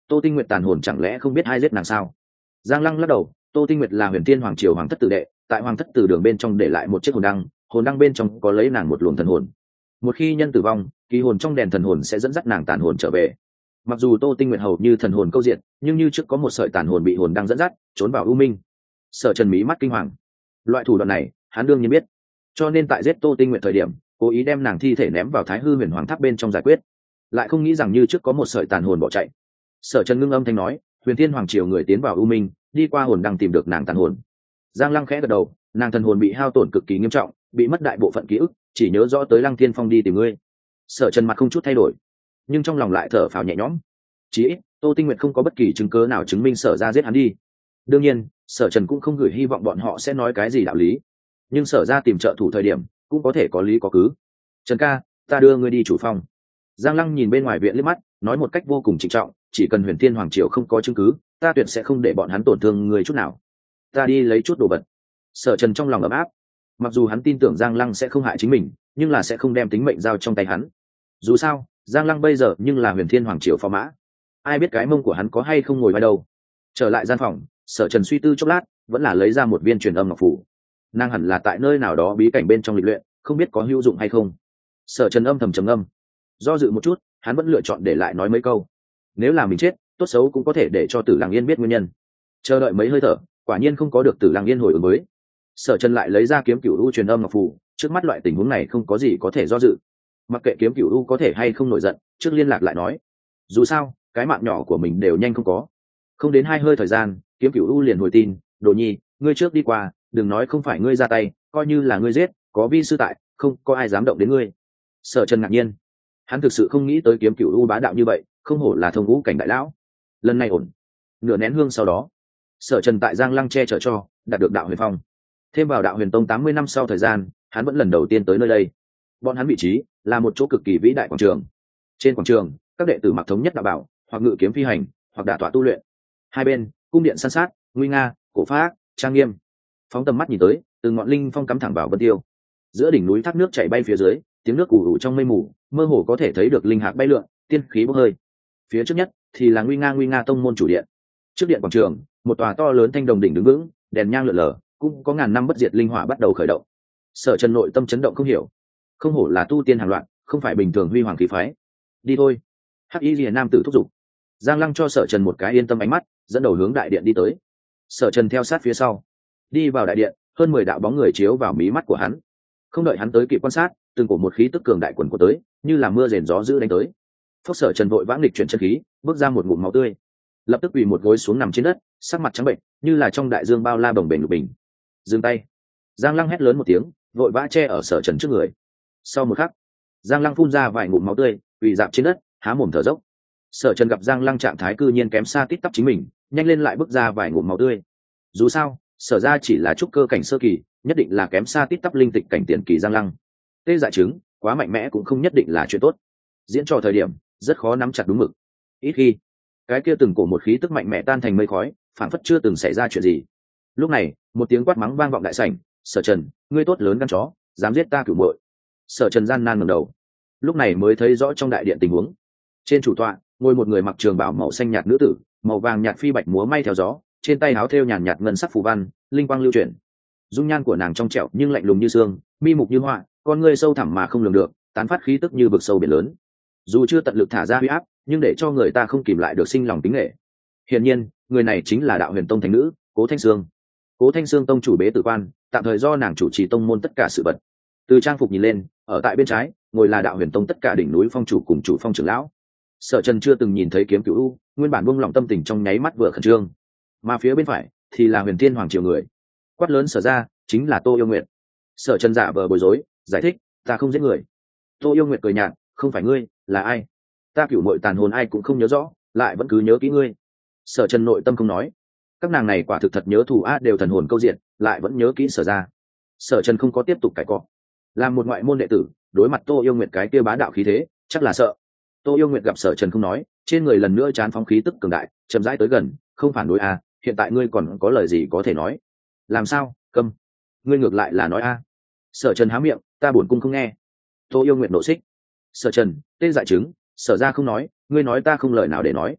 Speaker 1: Tô Tinh Nguyệt tàn hồn chẳng lẽ không biết ai giết nàng sao? Giang Lăng lắc đầu, Tô Tinh Nguyệt là huyền thiên hoàng triều hoàng thất tử đệ, tại hoàng thất tử đường bên trong để lại một chiếc hồn đăng, hồn đăng bên trong có lấy nàng một luồng thần hồn. Một khi nhân tử vong, kỳ hồn trong đèn thần hồn sẽ dẫn dắt nàng tàn hồn trở về. Mặc dù Tô Tinh Nguyệt hầu như thần hồn câu diện, nhưng như trước có một sợi tàn hồn bị hồn đăng dẫn dắt, trốn vào u minh. Sở Trần mí mắt kinh hoàng. Loại thủ đoạn này, hắn đương nhiên biết. Cho nên tại giết Tô Tinh Nguyệt thời điểm, cố ý đem nàng thi thể ném vào Thái Hư Huyền Hoàng Tháp bên trong giải quyết. Lại không nghĩ rằng như trước có một sợi tàn hồn bỏ chạy. Sở Trần ngưng âm thanh nói, huyền thiên hoàng triều người tiến vào u minh, đi qua hồn đăng tìm được nàng tàn hồn. Giang Lăng khẽ gật đầu, nàng thần hồn bị hao tổn cực kỳ nghiêm trọng, bị mất đại bộ phận ký ức, chỉ nhớ rõ tới Lăng Thiên Phong đi tìm ngươi. Sở Trần mặt không chút thay đổi, nhưng trong lòng lại thở phào nhẹ nhõm. Chỉ ít, Tô Tinh Nguyệt không có bất kỳ chứng cứ nào chứng minh Sở Gia giết hắn đi. Đương nhiên, Sở Trần cũng không gửi hy vọng bọn họ sẽ nói cái gì đạo lý, nhưng Sở Gia tìm trợ thủ thời điểm cũng có thể có lý có cứ. Trần ca, ta đưa ngươi đi chủ phòng. Giang Lăng nhìn bên ngoài viện liếc mắt, nói một cách vô cùng trịnh trọng, chỉ cần huyền thiên hoàng triều không có chứng cứ, ta tuyệt sẽ không để bọn hắn tổn thương người chút nào. Ta đi lấy chút đồ vật. Sở Trần trong lòng ấm áp, mặc dù hắn tin tưởng Giang Lăng sẽ không hại chính mình, nhưng là sẽ không đem tính mệnh giao trong tay hắn. Dù sao, Giang Lăng bây giờ nhưng là huyền thiên hoàng triều phò mã, ai biết cái mông của hắn có hay không ngồi vai đâu. Trở lại gian phòng, Sở Trần suy tư chốc lát, vẫn là lấy ra một viên truyền âm ngọc phủ. Nàng hẳn là tại nơi nào đó bí cảnh bên trong lịch luyện, không biết có hữu dụng hay không. Sở Trần âm thầm trầm ngâm, do dự một chút, hắn vẫn lựa chọn để lại nói mấy câu. Nếu là mình chết, tốt xấu cũng có thể để cho Tử Lăng Yên biết nguyên nhân. Chờ đợi mấy hơi thở, quả nhiên không có được Tử Lăng Yên hồi ứng với. Sở Trần lại lấy ra kiếm cửu u truyền âm ngọc phù, trước mắt loại tình huống này không có gì có thể do dự. Mặc kệ kiếm cửu u có thể hay không nổi giận, trước liên lạc lại nói. Dù sao, cái mạng nhỏ của mình đều nhanh không có. Không đến hai hơi thời gian, kiếm cửu u liền hồi tin, Đồ Nhi, ngươi trước đi qua, đừng nói không phải ngươi ra tay, coi như là ngươi giết, có vi sư tại, không có ai dám động đến ngươi. Sở Trần ngạc nhiên, hắn thực sự không nghĩ tới kiếm cửu u bá đạo như vậy, không hổ là thông ngũ cảnh đại lão. Lần này ổn. Nửa nén hương sau đó, Sở Trần tại Giang Lăng che chở cho, đạt được đạo huyền phong. Thêm vào đạo huyền tông tám mươi năm sau thời gian, hắn vẫn lần đầu tiên tới nơi đây. Bọn hắn vị trí là một chỗ cực kỳ vĩ đại quảng trường. Trên quảng trường, các đệ tử mặc thống nhất đạo bảo, hoặc ngự kiếm phi hành, hoặc đả tọa tu luyện. Hai bên, cung điện san sát, nguy nga, cổ phác, trang nghiêm. Phóng tầm mắt nhìn tới, từng ngọn linh phong cắm thẳng vào vân tiêu. Giữa đỉnh núi thác nước chảy bay phía dưới, tiếng nước ù ù trong mây mù, mơ hồ có thể thấy được linh hạc bay lượn, tiên khí bốc hơi. Phía trước nhất thì là nguy nga nguy nga tông môn chủ điện. Trước điện quảng trường, một tòa to lớn thanh đồng đỉnh đứng vững, đèn nhang lượn lờ, cũng có ngàn năm bất diệt linh hỏa bắt đầu khởi động. Sở Trần nội tâm chấn động không hiểu, không hổ là tu tiên hàng loạn, không phải bình thường huy hoàng khí phái. Đi thôi. Hắc Y Liễu nam tử thúc giục. Giang Lăng cho Sở Trần một cái yên tâm ánh mắt, dẫn đầu hướng đại điện đi tới. Sở Trần theo sát phía sau, đi vào đại điện, hơn mười đạo bóng người chiếu vào mí mắt của hắn. Không đợi hắn tới kịp quan sát, từng cổ một khí tức cường đại quần của tới, như là mưa rền gió dữ đánh tới. Phốc Sở Trần vội vã nghịch chuyển chân khí, bước ra một ngụm máu tươi, lập tức quỳ một gối xuống nằm trên đất, sắc mặt trắng bệnh, như là trong đại dương bao la bồng bềnh lục bình. Dừng tay. Giang Lăng hét lớn một tiếng, vội vã che ở Sở Trần trước người. Sau một khắc, Giang Lăng phun ra vài ngụm máu tươi, quỳ dạp trên đất, há mồm thở dốc. Sở Trần gặp Giang Lăng trạng thái cư nhiên kém xa tít tắp chính mình, nhanh lên lại bước ra vài ngụm máu tươi. Dù sao, Sở Ra chỉ là trúc cơ cảnh sơ kỳ, nhất định là kém xa tít tắp linh tịch cảnh tiền kỳ Giang Lăng. Tê dại chứng, quá mạnh mẽ cũng không nhất định là chuyện tốt. Diễn trò thời điểm, rất khó nắm chặt đúng mực. Ít khi, cái kia từng cổ một khí tức mạnh mẽ tan thành mây khói, phản phất chưa từng xảy ra chuyện gì. Lúc này, một tiếng quát mắng vang vọng đại sảnh, Sở Trần, ngươi tốt lớn gan chó, dám giết ta cửu muội. Sở Trần gian nan ngẩng đầu, lúc này mới thấy rõ trong đại điện tình huống. Trên chủ tọa, ngồi một người mặc trường bào màu xanh nhạt nữ tử, màu vàng nhạt phi bạch múa may theo gió, trên tay áo thêu nhàn nhạt ngân sắc phù văn, linh quang lưu chuyển. Dung nhan của nàng trong trẻo nhưng lạnh lùng như xương, mi mục như họa, con ngươi sâu thẳm mà không lường được, tán phát khí tức như vực sâu biển lớn. Dù chưa tận lực thả ra huy áp, nhưng để cho người ta không kìm lại được sinh lòng kính nể. Hiển nhiên, người này chính là Đạo Huyền Tông thánh nữ, Cố Thanh Sương. Cố Thanh Sương tông chủ bế tử quan, tạm thời do nàng chủ trì tông môn tất cả sự vật. Từ trang phục nhìn lên, ở tại bên trái, ngồi là Đạo Huyền Tông tất cả đỉnh núi phong chủ cùng chủ phong trưởng lão. Sở Trần chưa từng nhìn thấy kiếm cửu u, nguyên bản buông lòng tâm tình trong nháy mắt vừa khẩn trương. Mà phía bên phải thì là Huyền Thiên Hoàng triều người. Quát lớn Sở Ra, chính là Tô Yêu Nguyệt. Sở Trần giả vờ bối rối, giải thích, ta không giết người. Tô Yêu Nguyệt cười nhạt, không phải ngươi, là ai? Ta cửu muội tàn hồn ai cũng không nhớ rõ, lại vẫn cứ nhớ kỹ ngươi. Sở Trần nội tâm không nói, các nàng này quả thực thật nhớ thù ác đều thần hồn câu diện, lại vẫn nhớ kỹ Sở Ra. Sở Trần không có tiếp tục cãi cọ, làm một ngoại môn đệ tử, đối mặt Tô Yêu Nguyệt cái kia bá đạo khí thế, chắc là sợ. Tô Yêu Nguyệt gặp Sở Trần không nói, trên người lần nữa chán phóng khí tức cường đại, chậm rãi tới gần, không phản đối à, hiện tại ngươi còn có lời gì có thể nói? Làm sao? Câm. Ngươi ngược lại là nói a. Sở Trần há miệng, ta buồn cung không nghe. Tô Yêu Nguyệt nộ xích. Sở Trần, tên dại chứng, Sở Ra không nói, ngươi nói ta không lời nào để nói.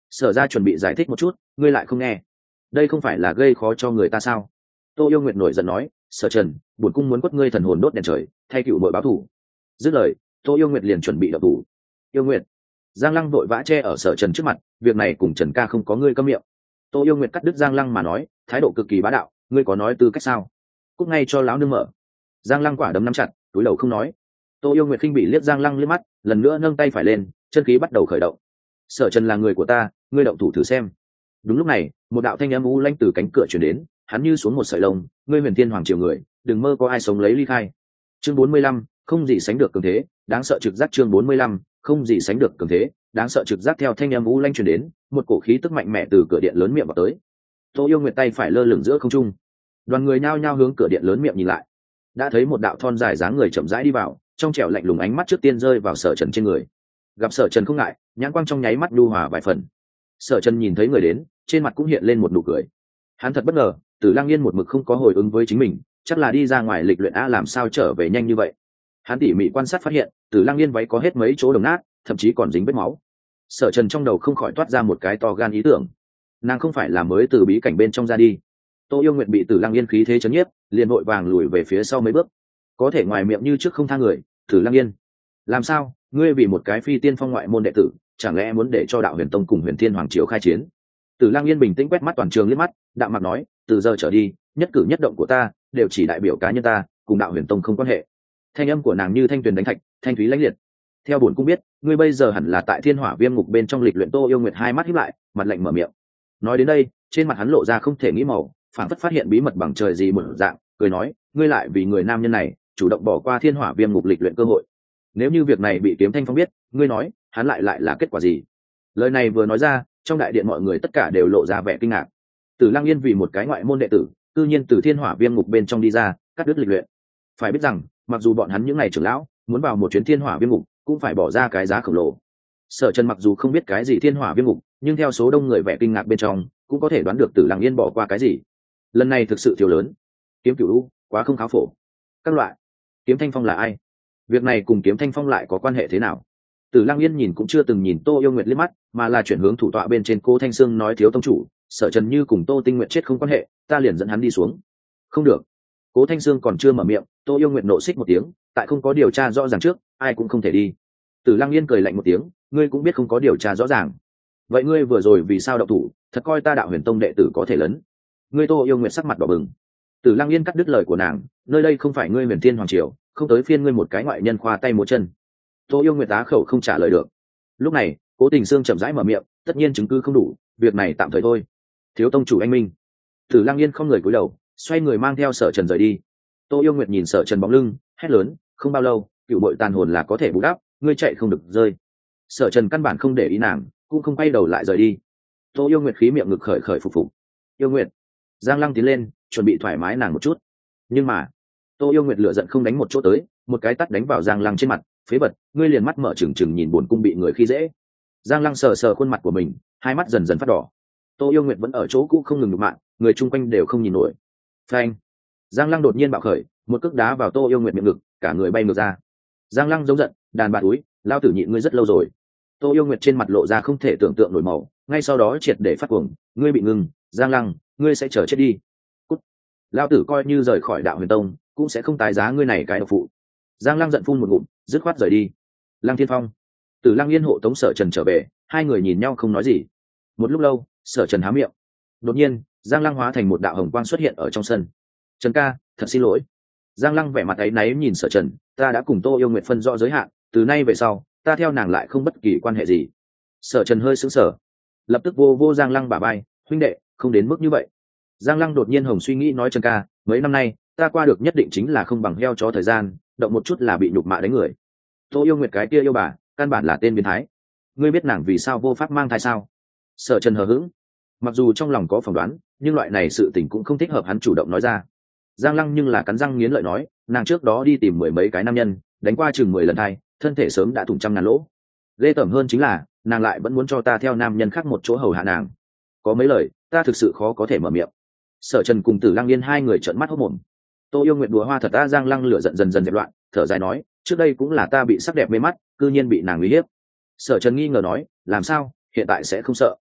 Speaker 1: Sở ra chuẩn bị giải thích một chút, ngươi lại không nghe, đây không phải là gây khó cho người ta sao? Tô Yêu Nguyệt nổi giận nói, Sở Trần, bổn cung muốn quất ngươi thần hồn đốt đèn trời, thay cựu bội báo thù. Dứt lời, Tô Yêu Nguyệt liền chuẩn bị động thủ. Yêu Nguyệt, Giang Lăng vội vã che ở Sở Trần trước mặt, việc này cùng Trần ca không có ngươi câm miệng. Tô Yêu Nguyệt cắt đứt Giang Lăng mà nói, thái độ cực kỳ bá đạo, ngươi có nói tư cách sao? Cút ngay cho lão nương mở. Giang Lăng quả đấm nắm chặt, túi đầu không nói. Tô Yêu Nguyệt khinh bị liếc Giang Lăng liếc mắt, lần nữa nâng tay phải lên, chân khí bắt đầu khởi động. Sở Trần là người của ta, ngươi động thủ thử xem. Đúng lúc này, một đạo thanh âm u lanh từ cánh cửa truyền đến, hắn như xuống một sợi lông, ngươi Huyền Thiên Hoàng triều người, đừng mơ có ai sống lấy ly khai. Chương bốn mươi lăm, không gì sánh được cường thế, đáng sợ trực giác. Chương bốn mươi lăm, không gì sánh được cường thế, đáng sợ trực giác. Theo thanh âm u lanh truyền đến, một cổ khí tức mạnh mẽ từ cửa điện lớn miệng vào tới. Tô Yêu Nguyệt tay phải lơ lửng giữa không trung, đoàn người nhao nhao hướng cửa điện lớn miệng nhìn lại, đã thấy một đạo thon dài dáng người chậm rãi đi vào, trong trẻo lạnh lùng ánh mắt trước tiên rơi vào Sở Trần trên người. Gặp Sở Trần không ngại, nhãn quang trong nháy mắt nhu hòa vài phần. Sở Trần nhìn thấy người đến, trên mặt cũng hiện lên một nụ cười. Hắn thật bất ngờ, Tử Lăng Yên một mực không có hồi ứng với chính mình, chắc là đi ra ngoài lịch luyện a, làm sao trở về nhanh như vậy. Hắn tỉ mỉ quan sát phát hiện, Tử Lăng Yên váy có hết mấy chỗ đồng nát, thậm chí còn dính vết máu. Sở Trần trong đầu không khỏi toát ra một cái to gan ý tưởng, nàng không phải là mới từ bí cảnh bên trong ra đi. Tô Yêu Nguyệt bị Tử Lăng Yên khí thế chấn nhiếp, liền vội vàng lùi về phía sau mấy bước. Có thể ngoài miệng như trước không tha người, Tử Lăng Yên, làm sao, ngươi vì một cái phi tiên phong ngoại môn đệ tử, chẳng lẽ muốn để cho Đạo Huyền Tông cùng Huyền Thiên Hoàng triều khai chiến? Tử Lăng Yên bình tĩnh quét mắt toàn trường liếc mắt, đạm mặt nói, từ giờ trở đi, nhất cử nhất động của ta đều chỉ đại biểu cá nhân ta, cùng Đạo Huyền Tông không quan hệ. Thanh âm của nàng như thanh tuyền đánh thạch, thanh thúy lãnh liệt. Theo bổn cung biết, ngươi bây giờ hẳn là tại Thiên Hỏa Viêm Ngục bên trong lịch luyện. Tô Yêu Nguyệt hai mắt híp lại, mặt lạnh mở miệng. Nói đến đây, trên mặt hắn lộ ra không thể nghĩ màu, phảng phất phát hiện bí mật bằng trời gì một dạng, cười nói, ngươi lại vì người nam nhân này chủ động bỏ qua Thiên Hỏa Viêm Ngục lịch luyện cơ hội. Nếu như việc này bị Kiếm Thanh Phong biết, ngươi nói, hắn lại lại là kết quả gì? Lời này vừa nói ra, trong đại điện mọi người tất cả đều lộ ra vẻ kinh ngạc. Tử Lăng Yên vì một cái ngoại môn đệ tử, tự nhiên từ Thiên Hỏa Viêm Ngục bên trong đi ra, cắt đứt lịch luyện. Phải biết rằng, mặc dù bọn hắn những ngày trưởng lão muốn vào một chuyến Thiên Hỏa Viêm Ngục, cũng phải bỏ ra cái giá khổng lồ. Sở Trần mặc dù không biết cái gì Thiên Hỏa Viêm Ngục, nhưng theo số đông người vẻ kinh ngạc bên trong, cũng có thể đoán được Tử Lăng Yên bỏ qua cái gì. Lần này thực sự thiếu lớn. Kiếm Cửu U, quá không kháo phổ. Các loại. Kiếm Thanh Phong là ai? Việc này cùng Kiếm Thanh Phong lại có quan hệ thế nào? Tử Lăng Yên nhìn cũng chưa từng nhìn Tô Yêu Nguyệt liếc mắt, mà là chuyển hướng thủ tọa bên trên Cố Thanh Sương nói, thiếu tông chủ, Sở Trần như cùng Tô Tinh Nguyệt chết không quan hệ, ta liền dẫn hắn đi xuống. Không được. Cố Thanh Sương còn chưa mở miệng, Tô Yêu Nguyệt nộ xích một tiếng, tại không có điều tra rõ ràng trước, ai cũng không thể đi. Tử Lăng Yên cười lạnh một tiếng, ngươi cũng biết không có điều tra rõ ràng. Vậy ngươi vừa rồi vì sao động thủ, thật coi ta Đạo Huyền Tông đệ tử có thể lớn? Ngươi Tô Yêu Nguyệt sắc mặt đỏ bừng. Tử Lăng Yên cắt đứt lời của nàng, nơi đây không phải ngươi Huyền Thiên Hoàng triều, không tới phiên ngươi một cái ngoại nhân khoa tay múa chân. Tô Yêu Nguyệt á khẩu không trả lời được. Lúc này, Cố Tình Sương chậm rãi mở miệng, tất nhiên chứng cứ không đủ, việc này tạm thời thôi. Thiếu tông chủ anh minh. Tử Lăng Yên không người cúi đầu, xoay người mang theo Sở Trần rời đi. Tô Yêu Nguyệt nhìn Sở Trần bóng lưng, hét lớn, không bao lâu, cựu bội tàn hồn là có thể bù đắp, ngươi chạy không được rơi. Sở Trần căn bản không để ý nàng, cũng không quay đầu lại rời đi. Tô Yêu Nguyệt khí miệng ngực khởi khởi phục phục. Yêu Nguyệt. Giang Lăng tiến lên, chuẩn bị thoải mái nàng một chút. Nhưng mà, Tô Yêu Nguyệt lựa giận không đánh một chỗ tới, một cái tát đánh vào Giang Lăng trên mặt, phế vật, ngươi liền mắt mở trừng trừng nhìn buồn cung bị người khi dễ. Giang Lăng sờ sờ khuôn mặt của mình, hai mắt dần dần phát đỏ. Tô Yêu Nguyệt vẫn ở chỗ cũ không ngừng nhục mạ, người chung quanh đều không nhìn nổi. Phanh! Giang Lăng đột nhiên bạo khởi, một cước đá vào Tô Yêu Nguyệt miệng ngực, cả người bay ngược ra. Giang Lăng giống giận, đàn bà túi, lao tử nhịn ngươi rất lâu rồi. Tô Yêu Nguyệt trên mặt lộ ra không thể tưởng tượng nổi màu, ngay sau đó triệt để phát cuồng, ngươi bị ngừng, Giang Lăng, ngươi sẽ chờ chết đi. Cút! Lao tử coi như rời khỏi Đạo Huyền Tông, cũng sẽ không tái giá ngươi này cái độc phụ. Giang Lăng giận phun một ngụm, dứt khoát rời đi. Lăng Thiên Phong, Tử Lăng Yên hộ tống Sở Trần trở về, hai người nhìn nhau không nói gì. Một lúc lâu, Sở Trần há miệng. Đột nhiên, Giang Lăng hóa thành một đạo hồng quang xuất hiện ở trong sân. Trần ca, thật xin lỗi. Giang Lăng vẻ mặt áy náy nhìn Sở Trần, ta đã cùng Tô Yêu Nguyệt phân rõ giới hạn, từ nay về sau, ta theo nàng lại không bất kỳ quan hệ gì. Sở Trần hơi sững sờ, lập tức vô vô Giang Lăng bả vai, huynh đệ, không đến mức như vậy. Giang Lăng đột nhiên hồng suy nghĩ nói, Trần ca, mấy năm nay, ta qua được nhất định chính là không bằng heo chó thời gian, động một chút là bị nhục mạ đánh người. Tô Yêu Nguyệt cái kia yêu bà, căn bản là tên biến thái. Ngươi biết nàng vì sao vô pháp mang thai sao? Sở Trần hờ hững, mặc dù trong lòng có phỏng đoán, nhưng loại này sự tình cũng không thích hợp hắn chủ động nói ra. Giang Lăng nhưng là cắn răng nghiến lợi nói, nàng trước đó đi tìm mười mấy cái nam nhân, đánh qua chừng mười lần thai, thân thể sớm đã thủng trăm ngàn lỗ. Ghê tởm hơn chính là, nàng lại vẫn muốn cho ta theo nam nhân khác một chỗ hầu hạ nàng. Có mấy lời, ta thực sự khó có thể mở miệng. Sở Trần cùng Tử Lăng Yên hai người trợn mắt hốt mồm. Tô Yêu Nguyệt đùa hoa thật ta. Giang Lăng lửa giận dần dần dẹp loạn, thở dài nói, trước đây cũng là ta bị sắc đẹp mê mắt, cư nhiên bị nàng uy hiếp. Sở Trần nghi ngờ nói, làm sao, hiện tại sẽ không sợ?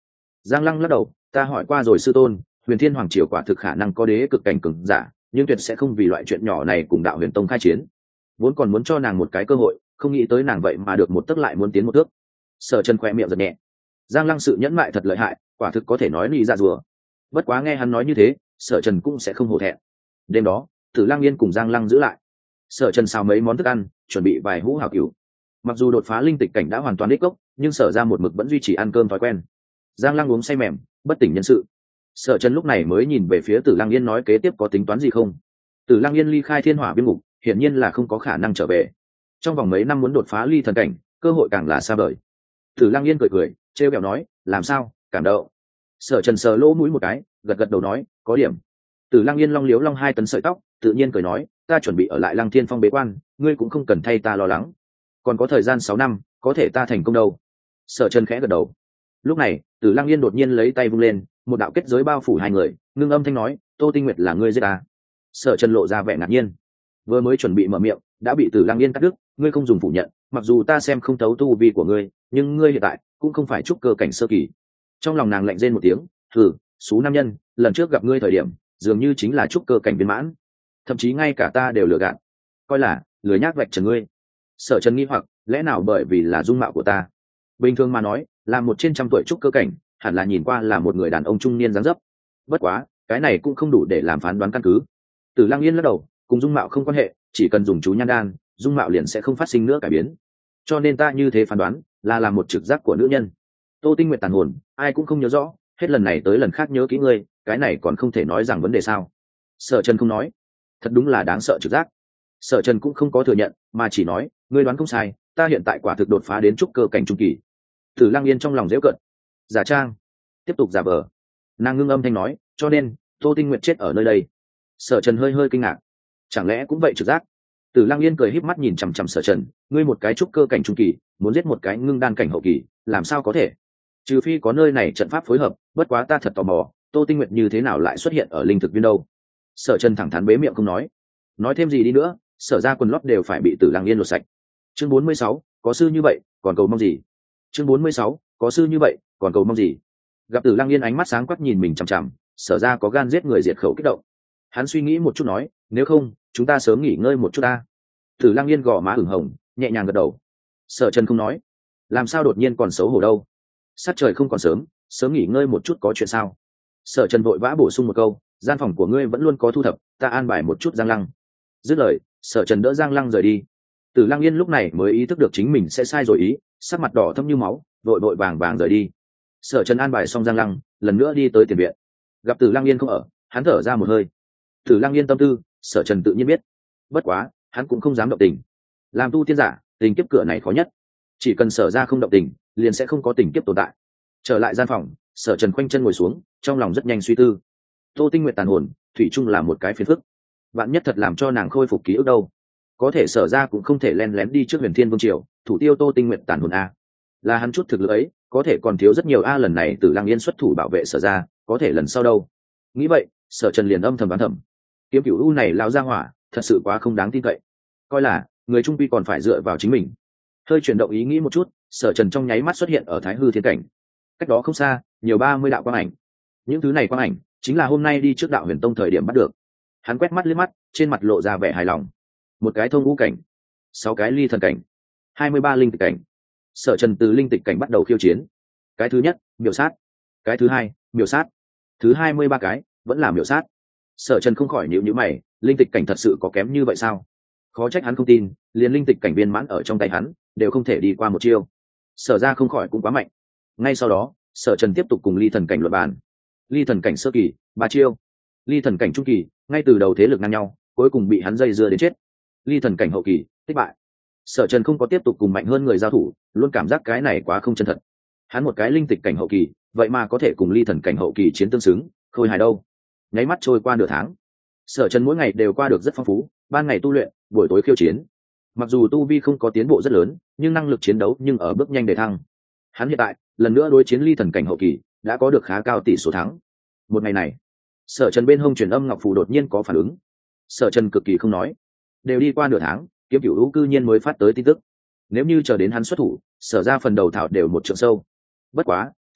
Speaker 1: Giang Lăng lắc đầu, ta hỏi qua rồi sư tôn, huyền thiên hoàng triều quả thực khả năng có đế cực cảnh cường giả, nhưng tuyệt sẽ không vì loại chuyện nhỏ này cùng đạo huyền tông khai chiến. Vốn còn muốn cho nàng một cái cơ hội, không nghĩ tới nàng vậy mà được một tấc lại muốn tiến một thước. Sở Trần khỏe miệng giật nhẹ. Giang Lăng sự nhẫn mại thật lợi hại, quả thực có thể nói lì dạ rùa. Bất quá nghe hắn nói như thế, Sở Trần cũng sẽ không hổ thẹn. Đêm đó, Tử Lăng Yên cùng Giang Lăng giữ lại. Sở Trần xào mấy món thức ăn, chuẩn bị vài hũ hảo cửu. Mặc dù đột phá linh tịch cảnh đã hoàn toàn đích gốc, nhưng Sở ra một mực vẫn duy trì ăn cơm thói quen. Giang Lăng uống say mềm, bất tỉnh nhân sự. Sở Trần lúc này mới nhìn về phía Tử Lăng Yên nói kế tiếp có tính toán gì không. Tử Lăng Yên ly khai thiên hỏa viêm ngục, hiển nhiên là không có khả năng trở về. Trong vòng mấy năm muốn đột phá ly thần cảnh, cơ hội càng là xa vời. Tử Lăng Yên cười cười, trêu ghẹo nói, làm sao, cảm động. Sở Trần sờ lỗ mũi một cái, gật gật đầu nói, có điểm. Tử Lăng Yên long liếu long hai tấn sợi tóc, tự nhiên cười nói, ta chuẩn bị ở lại Lăng Thiên Phong bế quan, ngươi cũng không cần thay ta lo lắng. Còn có thời gian sáu năm, có thể ta thành công đâu. Sở Trần khẽ gật đầu. Lúc này, Tử Lăng Yên đột nhiên lấy tay vung lên, một đạo kết giới bao phủ hai người, ngưng âm thanh nói, Tô Tinh Nguyệt là ngươi giết ta. Sở Trần lộ ra vẻ ngạc nhiên, vừa mới chuẩn bị mở miệng, đã bị Tử Lăng Yên cắt đứt, ngươi không dùng phủ nhận, mặc dù ta xem không thấu tu vi của ngươi, nhưng ngươi hiện tại cũng không phải trúc cơ cảnh sơ kỳ. Trong lòng nàng lạnh rên một tiếng, thử, số nam nhân, lần trước gặp ngươi thời điểm, dường như chính là trúc cơ cảnh viên mãn, thậm chí ngay cả ta đều lừa gạt, coi là lừa nhác vạch trần ngươi. Sở Trần nghi hoặc, lẽ nào bởi vì là dung mạo của ta? Bình thường mà nói, là một trên trăm tuổi trúc cơ cảnh, hẳn là nhìn qua là một người đàn ông trung niên dáng dấp. Bất quá, cái này cũng không đủ để làm phán đoán căn cứ. Tử Lăng Yên lắc đầu, cùng dung mạo không quan hệ, chỉ cần dùng chú nhan đan, dung mạo liền sẽ không phát sinh nữa cải biến. Cho nên ta như thế phán đoán, là làm một trực giác của nữ nhân. Tô Tinh Nguyệt tàn hồn, ai cũng không nhớ rõ, hết lần này tới lần khác nhớ kỹ ngươi, cái này còn không thể nói rằng vấn đề sao? Sở Trần không nói, thật đúng là đáng sợ trực giác. Sở Trần cũng không có thừa nhận, mà chỉ nói, ngươi đoán không sai, ta hiện tại quả thực đột phá đến trúc cơ cảnh trung kỳ. Tử Lăng Yên trong lòng giễu cợt, giả trang, tiếp tục giả vờ. Nàng ngưng âm thanh nói, cho nên Tô Tinh Nguyệt chết ở nơi đây. Sở Trần hơi hơi kinh ngạc, chẳng lẽ cũng vậy trực giác? Tử Lăng Yên cười híp mắt nhìn chằm chằm Sở Trần, ngươi một cái trúc cơ cảnh trung kỳ, muốn giết một cái ngưng đan cảnh hậu kỳ, làm sao có thể? Trừ phi có nơi này trận pháp phối hợp, bất quá ta thật tò mò, Tô Tinh Nguyệt như thế nào lại xuất hiện ở linh thực viên đâu? Sở Trần thẳng thắn bế miệng không nói. Nói thêm gì đi nữa, Sở ra quần lót đều phải bị Tử Lăng Yên lột sạch. Chương bốn mươi sáu, có sư như vậy, còn cầu mong gì? Chương bốn mươi sáu, có sư như vậy, còn cầu mong gì? Gặp Tử Lăng Yên ánh mắt sáng quắc nhìn mình chằm chằm, Sở ra có gan giết người diệt khẩu kích động. Hắn suy nghĩ một chút nói, nếu không, chúng ta sớm nghỉ ngơi một chút ta. Tử Lăng Yên gò má ửng hồng, nhẹ nhàng gật đầu. Sở Trần không nói, làm sao đột nhiên còn xấu hổ đâu? Sát trời không còn sớm, sớm nghỉ ngơi một chút có chuyện sao? Sở Trần vội vã bổ sung một câu, gian phòng của ngươi vẫn luôn có thu thập, ta an bài một chút Giang Lăng. Dứt lời, Sở Trần đỡ Giang Lăng rời đi. Tử Lăng Yên lúc này mới ý thức được chính mình sẽ sai rồi ý, sắc mặt đỏ thẫm như máu, vội vội vàng vàng rời đi. Sở Trần an bài xong Giang Lăng, lần nữa đi tới tiền viện. Gặp Tử Lăng Yên không ở, hắn thở ra một hơi. Tử Lăng Yên tâm tư, Sở Trần tự nhiên biết. Bất quá, hắn cũng không dám động tình. Làm tu tiên giả, tình kiếp cửa này khó nhất. Chỉ cần Sở ra không động tình, liền sẽ không có tình kiếp tồn tại. Trở lại gian phòng, Sở Trần khoanh chân ngồi xuống, trong lòng rất nhanh suy tư. Tô Tinh Nguyệt tàn hồn, thủy chung là một cái phiền phức. Bạn nhất thật làm cho nàng khôi phục ký ức đâu? Có thể Sở ra cũng không thể len lén đi trước Huyền Thiên Vương triều, thủ tiêu Tô Tinh Nguyệt tàn hồn a. Là hắn chút thực lực ấy, có thể còn thiếu rất nhiều a, lần này Tử Lăng Yên xuất thủ bảo vệ Sở ra, có thể lần sau đâu. Nghĩ vậy, Sở Trần liền âm thầm đoán thầm. Kiếm Cửu U này lao ra hỏa, thật sự quá không đáng tin cậy. Coi là người trung quy còn phải dựa vào chính mình. Hơi chuyển động ý nghĩ một chút, Sở Trần trong nháy mắt xuất hiện ở Thái Hư Thiên cảnh. Cách đó không xa, nhiều ba mươi đạo quang ảnh. Những thứ này quang ảnh chính là hôm nay đi trước Đạo Huyền Tông thời điểm bắt được. Hắn quét mắt liếc mắt, trên mặt lộ ra vẻ hài lòng. Một cái thông ngũ cảnh, sáu cái ly thần cảnh, hai mươi ba linh tịch cảnh. Sở Trần từ linh tịch cảnh bắt đầu khiêu chiến. Cái thứ nhất, miểu sát. Cái thứ hai, miểu sát. Thứ hai mươi ba cái, vẫn là miểu sát. Sở Trần không khỏi nhíu nhíu mày, linh tịch cảnh thật sự có kém như vậy sao? Khó trách hắn không tin, liền linh tịch cảnh viên mãn ở trong tay hắn, đều không thể đi qua một chiêu. Sở ra không khỏi cũng quá mạnh. Ngay sau đó, Sở Trần tiếp tục cùng ly thần cảnh luận bàn. Ly thần cảnh sơ kỳ, ba chiêu. Ly thần cảnh trung kỳ, ngay từ đầu thế lực ngang nhau, cuối cùng bị hắn dây dưa đến chết. Ly thần cảnh hậu kỳ, thất bại. Sở Trần không có tiếp tục cùng mạnh hơn người giao thủ, luôn cảm giác cái này quá không chân thật. Hắn một cái linh tịch cảnh hậu kỳ, vậy mà có thể cùng ly thần cảnh hậu kỳ chiến tương xứng, khôi hài đâu. Nháy mắt trôi qua nửa tháng, Sở Trần mỗi ngày đều qua được rất phong phú, ban ngày tu luyện, buổi tối khiêu chiến. Mặc dù tu vi không có tiến bộ rất lớn, nhưng năng lực chiến đấu nhưng ở bước nhanh để thăng. Hắn hiện tại lần nữa đối chiến ly thần cảnh hậu kỳ, đã có được khá cao tỷ số thắng. Một ngày này, Sở Trần bên hông truyền âm ngọc phù đột nhiên có phản ứng. Sở Trần cực kỳ không nói, đều đi qua nửa tháng, Kiếm Cửu U cư nhiên mới phát tới tin tức. Nếu như chờ đến hắn xuất thủ, Sở ra phần đầu thảo đều một trượng sâu. Bất quá,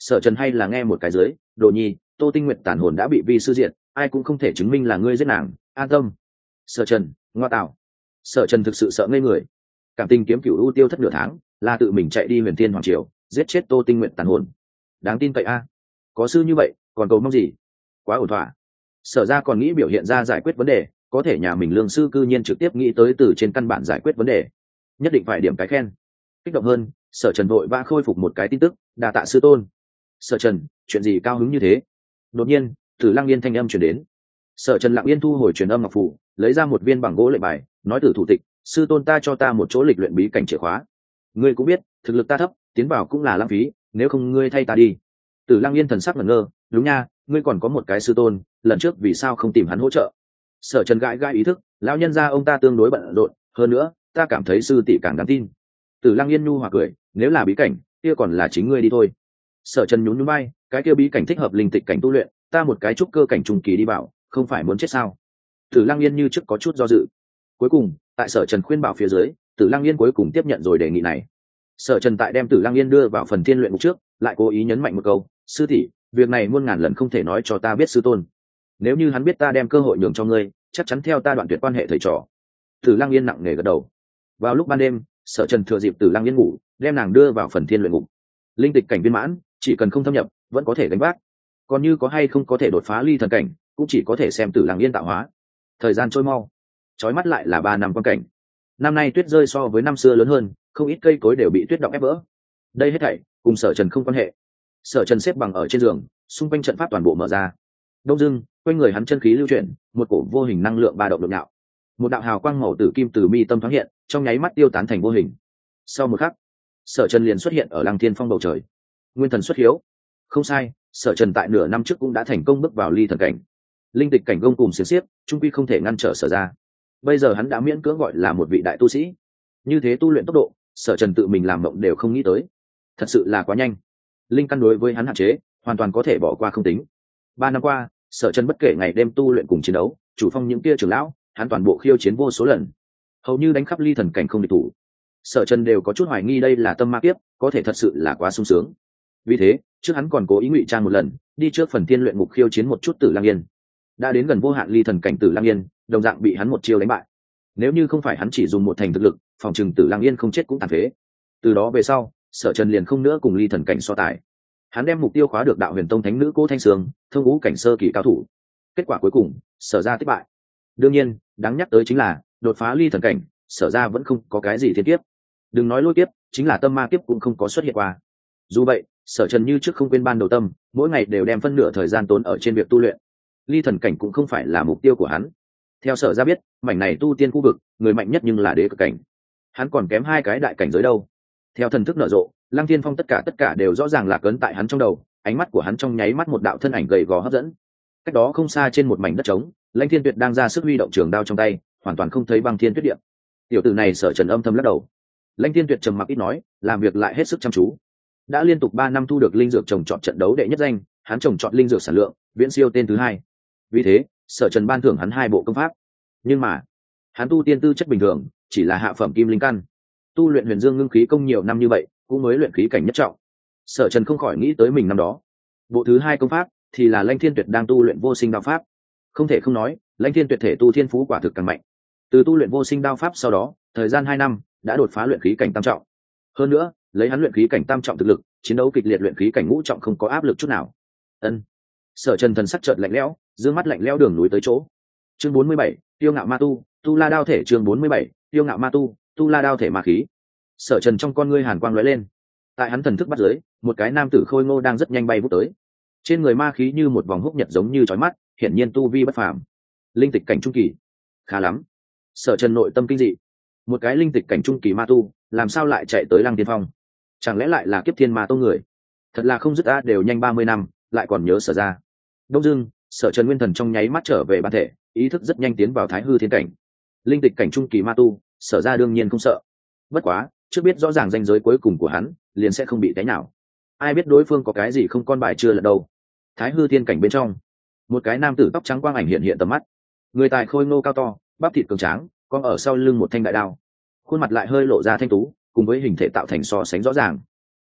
Speaker 1: Sở Trần hay là nghe một cái dưới, đồ nhi, Tô Tinh Nguyệt tàn hồn đã bị vi sư diệt, ai cũng không thể chứng minh là ngươi giết nàng, an tâm. Sở Trần, ngoa tạo. Sở Trần thực sự sợ ngây người. Cảm tình kiếm cửu u tiêu thất nửa tháng, là tự mình chạy đi Huyền Thiên Hoàng Triều, giết chết Tô Tinh Nguyệt tàn hồn. Đáng tin cậy a. Có sư như vậy, còn cầu mong gì? Quá ổn thỏa. Sở ra còn nghĩ biểu hiện ra giải quyết vấn đề, có thể nhà mình lương sư cư nhiên trực tiếp nghĩ tới từ trên căn bản giải quyết vấn đề, nhất định phải điểm cái khen. Kích động hơn, Sở Trần vội vã khôi phục một cái tin tức, đà tạ sư tôn. Sở Trần, chuyện gì cao hứng như thế? Đột nhiên, Tử Lăng Yên thanh âm truyền đến. Sở Trần lặng yên thu hồi truyền âm ngọc phù, lấy ra một viên bằng gỗ lệnh bài, nói từ thủ tịch, sư tôn ta cho ta một chỗ lịch luyện bí cảnh chìa khóa. Ngươi cũng biết, thực lực ta thấp, tiến vào cũng là lãng phí, nếu không ngươi thay ta đi. Tử Lăng Yên thần sắc ngẩn ngơ, đúng nha, ngươi còn có một cái sư tôn, lần trước vì sao không tìm hắn hỗ trợ? Sở Trần gãi gãi ý thức, lão nhân gia ông ta tương đối bận rộn, hơn nữa, ta cảm thấy sư tỷ càng đáng tin. Tử Lăng Yên nhu hòa cười, nếu là bí cảnh, kia còn là chính ngươi đi thôi. Sở Trần nhún nhún vai, cái kia bí cảnh thích hợp linh tịch cảnh tu luyện, ta một cái trúc cơ cảnh trung kỳ đi vào, không phải muốn chết sao? Tử Lăng Yên như trước có chút do dự. Cuối cùng, tại Sở Trần khuyên bảo phía dưới, Tử Lăng Yên cuối cùng tiếp nhận rồi đề nghị này. Sở Trần tại đem Tử Lăng Yên đưa vào phần thiên luyện ngục trước, lại cố ý nhấn mạnh một câu, sư tỷ, việc này muôn ngàn lần không thể nói cho ta biết sư tôn. Nếu như hắn biết ta đem cơ hội nhường cho ngươi, chắc chắn theo ta đoạn tuyệt quan hệ thầy trò. Tử Lăng Yên nặng nề gật đầu. Vào lúc ban đêm, Sở Trần thừa dịp Tử Lăng Yên ngủ, đem nàng đưa vào phần thiên luyện ngục. Linh tịch cảnh viên mãn, chỉ cần không thâm nhập, vẫn có thể đánh vác. Còn như có hay không có thể đột phá ly thần cảnh, cũng chỉ có thể xem Tử Lăng Yên tạo hóa. Thời gian trôi mau, chói mắt lại là ba năm quan cảnh. Năm nay tuyết rơi so với năm xưa lớn hơn, không ít cây cối đều bị tuyết động ép vỡ. Đây hết thảy cùng Sở Trần không quan hệ. Sở Trần xếp bằng ở trên giường, xung quanh trận pháp toàn bộ mở ra. Đông dưng, quanh người hắn chân khí lưu chuyển, một cổ vô hình năng lượng ba động đột nhạo. Một đạo hào quang màu tử kim từ mi tâm thoáng hiện, trong nháy mắt tiêu tán thành vô hình. Sau một khắc, Sở Trần liền xuất hiện ở Lăng Thiên Phong bầu trời. Nguyên thần xuất hiếu. Không sai, Sở Trần tại nửa năm trước cũng đã thành công bước vào ly thần cảnh. Linh tịch cảnh gông cùng xiềng xiếp, trung quy không thể ngăn trở Sở ra. Bây giờ hắn đã miễn cưỡng gọi là một vị đại tu sĩ. Như thế tu luyện tốc độ, Sở Trần tự mình làm mộng đều không nghĩ tới. Thật sự là quá nhanh. Linh căn đối với hắn hạn chế, hoàn toàn có thể bỏ qua không tính. Ba năm qua, Sở Trần bất kể ngày đêm tu luyện cùng chiến đấu, chủ phong những kia trưởng lão, hắn toàn bộ khiêu chiến vô số lần, hầu như đánh khắp ly thần cảnh không địch thủ. Sở Trần đều có chút hoài nghi đây là tâm ma kiếp, có thể thật sự là quá sung sướng. Vì thế, trước hắn còn cố ý ngụy trang một lần, đi trước phần thiên luyện ngục khiêu chiến một chút Tử Lăng Yên. Đã đến gần vô hạn ly thần cảnh Tử Lăng Yên, đồng dạng bị hắn một chiêu đánh bại. Nếu như không phải hắn chỉ dùng một thành thực lực, phòng trừng Tử Lăng Yên không chết cũng tàn phế. Từ đó về sau, Sở Trần liền không nữa cùng ly thần cảnh so tài. Hắn đem mục tiêu khóa được Đạo Huyền Tông thánh nữ Cố Thanh Sương, thông ngũ cảnh sơ kỳ cao thủ. Kết quả cuối cùng, Sở ra thất bại. Đương nhiên, đáng nhắc tới chính là đột phá ly thần cảnh, Sở ra vẫn không có cái gì thiên kiếp. Đừng nói lôi kiếp, chính là tâm ma kiếp cũng không có xuất hiện qua. Dù vậy, Sở Trần như trước không quên ban đầu tâm, mỗi ngày đều đem phân nửa thời gian tốn ở trên việc tu luyện. Ly thần cảnh cũng không phải là mục tiêu của hắn. Theo Sở ra biết, mảnh này tu tiên khu vực, người mạnh nhất nhưng là đế cực cảnh. Hắn còn kém hai cái đại cảnh giới đâu. Theo thần thức nở rộ, Lăng Thiên Phong tất cả tất cả đều rõ ràng lạc ấn tại hắn trong đầu, ánh mắt của hắn trong nháy mắt một đạo thân ảnh gầy gò hấp dẫn. Cách đó không xa trên một mảnh đất trống, Lãnh Thiên Tuyệt đang ra sức huy động trường đao trong tay, hoàn toàn không thấy băng thiên tuyết địa. Tiểu tử này Sở Trần âm thầm lắc đầu. Lãnh Thiên Tuyệt trầm mặc ít nói, làm việc lại hết sức chăm chú. Đã liên tục ba năm thu được linh dược trồng trọt trận đấu đệ nhất danh, hắn trồng trọt linh dược sản lượng viễn siêu tên thứ hai. Vì thế, Sở Trần ban thưởng hắn hai bộ công pháp. Nhưng mà, hắn tu tiên tư chất bình thường, chỉ là hạ phẩm kim linh căn. Tu luyện Huyền Dương Ngưng Khí Công nhiều năm như vậy, cũng mới luyện khí cảnh nhất trọng. Sở Trần không khỏi nghĩ tới mình năm đó. Bộ thứ hai công pháp thì là Lãnh Thiên Tuyệt đang tu luyện Vô Sinh Đao Pháp. Không thể không nói, Lãnh Thiên Tuyệt thể tu thiên phú quả thực càng mạnh. Từ tu luyện Vô Sinh Đao Pháp sau đó, thời gian hai năm đã đột phá luyện khí cảnh tam trọng. Hơn nữa, lấy hắn luyện khí cảnh tam trọng thực lực, chiến đấu kịch liệt luyện khí cảnh ngũ trọng không có áp lực chút nào. Ân. Sở Trần thần sắc chợt lạnh lẽo, dương mắt lạnh lẽo đường núi tới chỗ. Chương bốn mươi bảy, Tiêu Ngạo Ma Tu, Tu La Đao Thể. Chương bốn mươi bảy, Tiêu Ngạo Ma Tu, Tu La Đao Thể ma khí. Sở Trần trong con ngươi hàn quang lóe lên. Tại hắn thần thức bắt dưới, một cái nam tử khôi ngô đang rất nhanh bay vút tới. Trên người ma khí như một vòng húc nhật giống như chói mắt, hiển nhiên tu vi bất phàm. Linh tịch cảnh trung kỳ. Khá lắm. Sở Trần nội tâm kinh dị. Một cái linh tịch cảnh trung kỳ ma tu, làm sao lại chạy tới Lăng Tiên Phong? Chẳng lẽ lại là Kiếp Thiên Ma Tông người? Thật là không dứt a, đều nhanh ba mươi năm, lại còn nhớ Sở ra. Đông Dương, Sở Trần nguyên thần trong nháy mắt trở về bản thể, ý thức rất nhanh tiến vào Thái Hư Thiên cảnh. Linh tịch cảnh trung kỳ ma tu, Sở ra đương nhiên không sợ. Bất quá, trước biết rõ ràng danh giới cuối cùng của hắn, liền sẽ không bị té nào. Ai biết đối phương có cái gì không con bài chưa lật đâu. Thái Hư Thiên cảnh bên trong, một cái nam tử tóc trắng quang ảnh hiện hiện tầm mắt. Người tài khôi ngô cao to, bắp thịt cường tráng, con ở sau lưng một thanh đại đao, khuôn mặt lại hơi lộ ra thanh tú, cùng với hình thể tạo thành so sánh rõ ràng.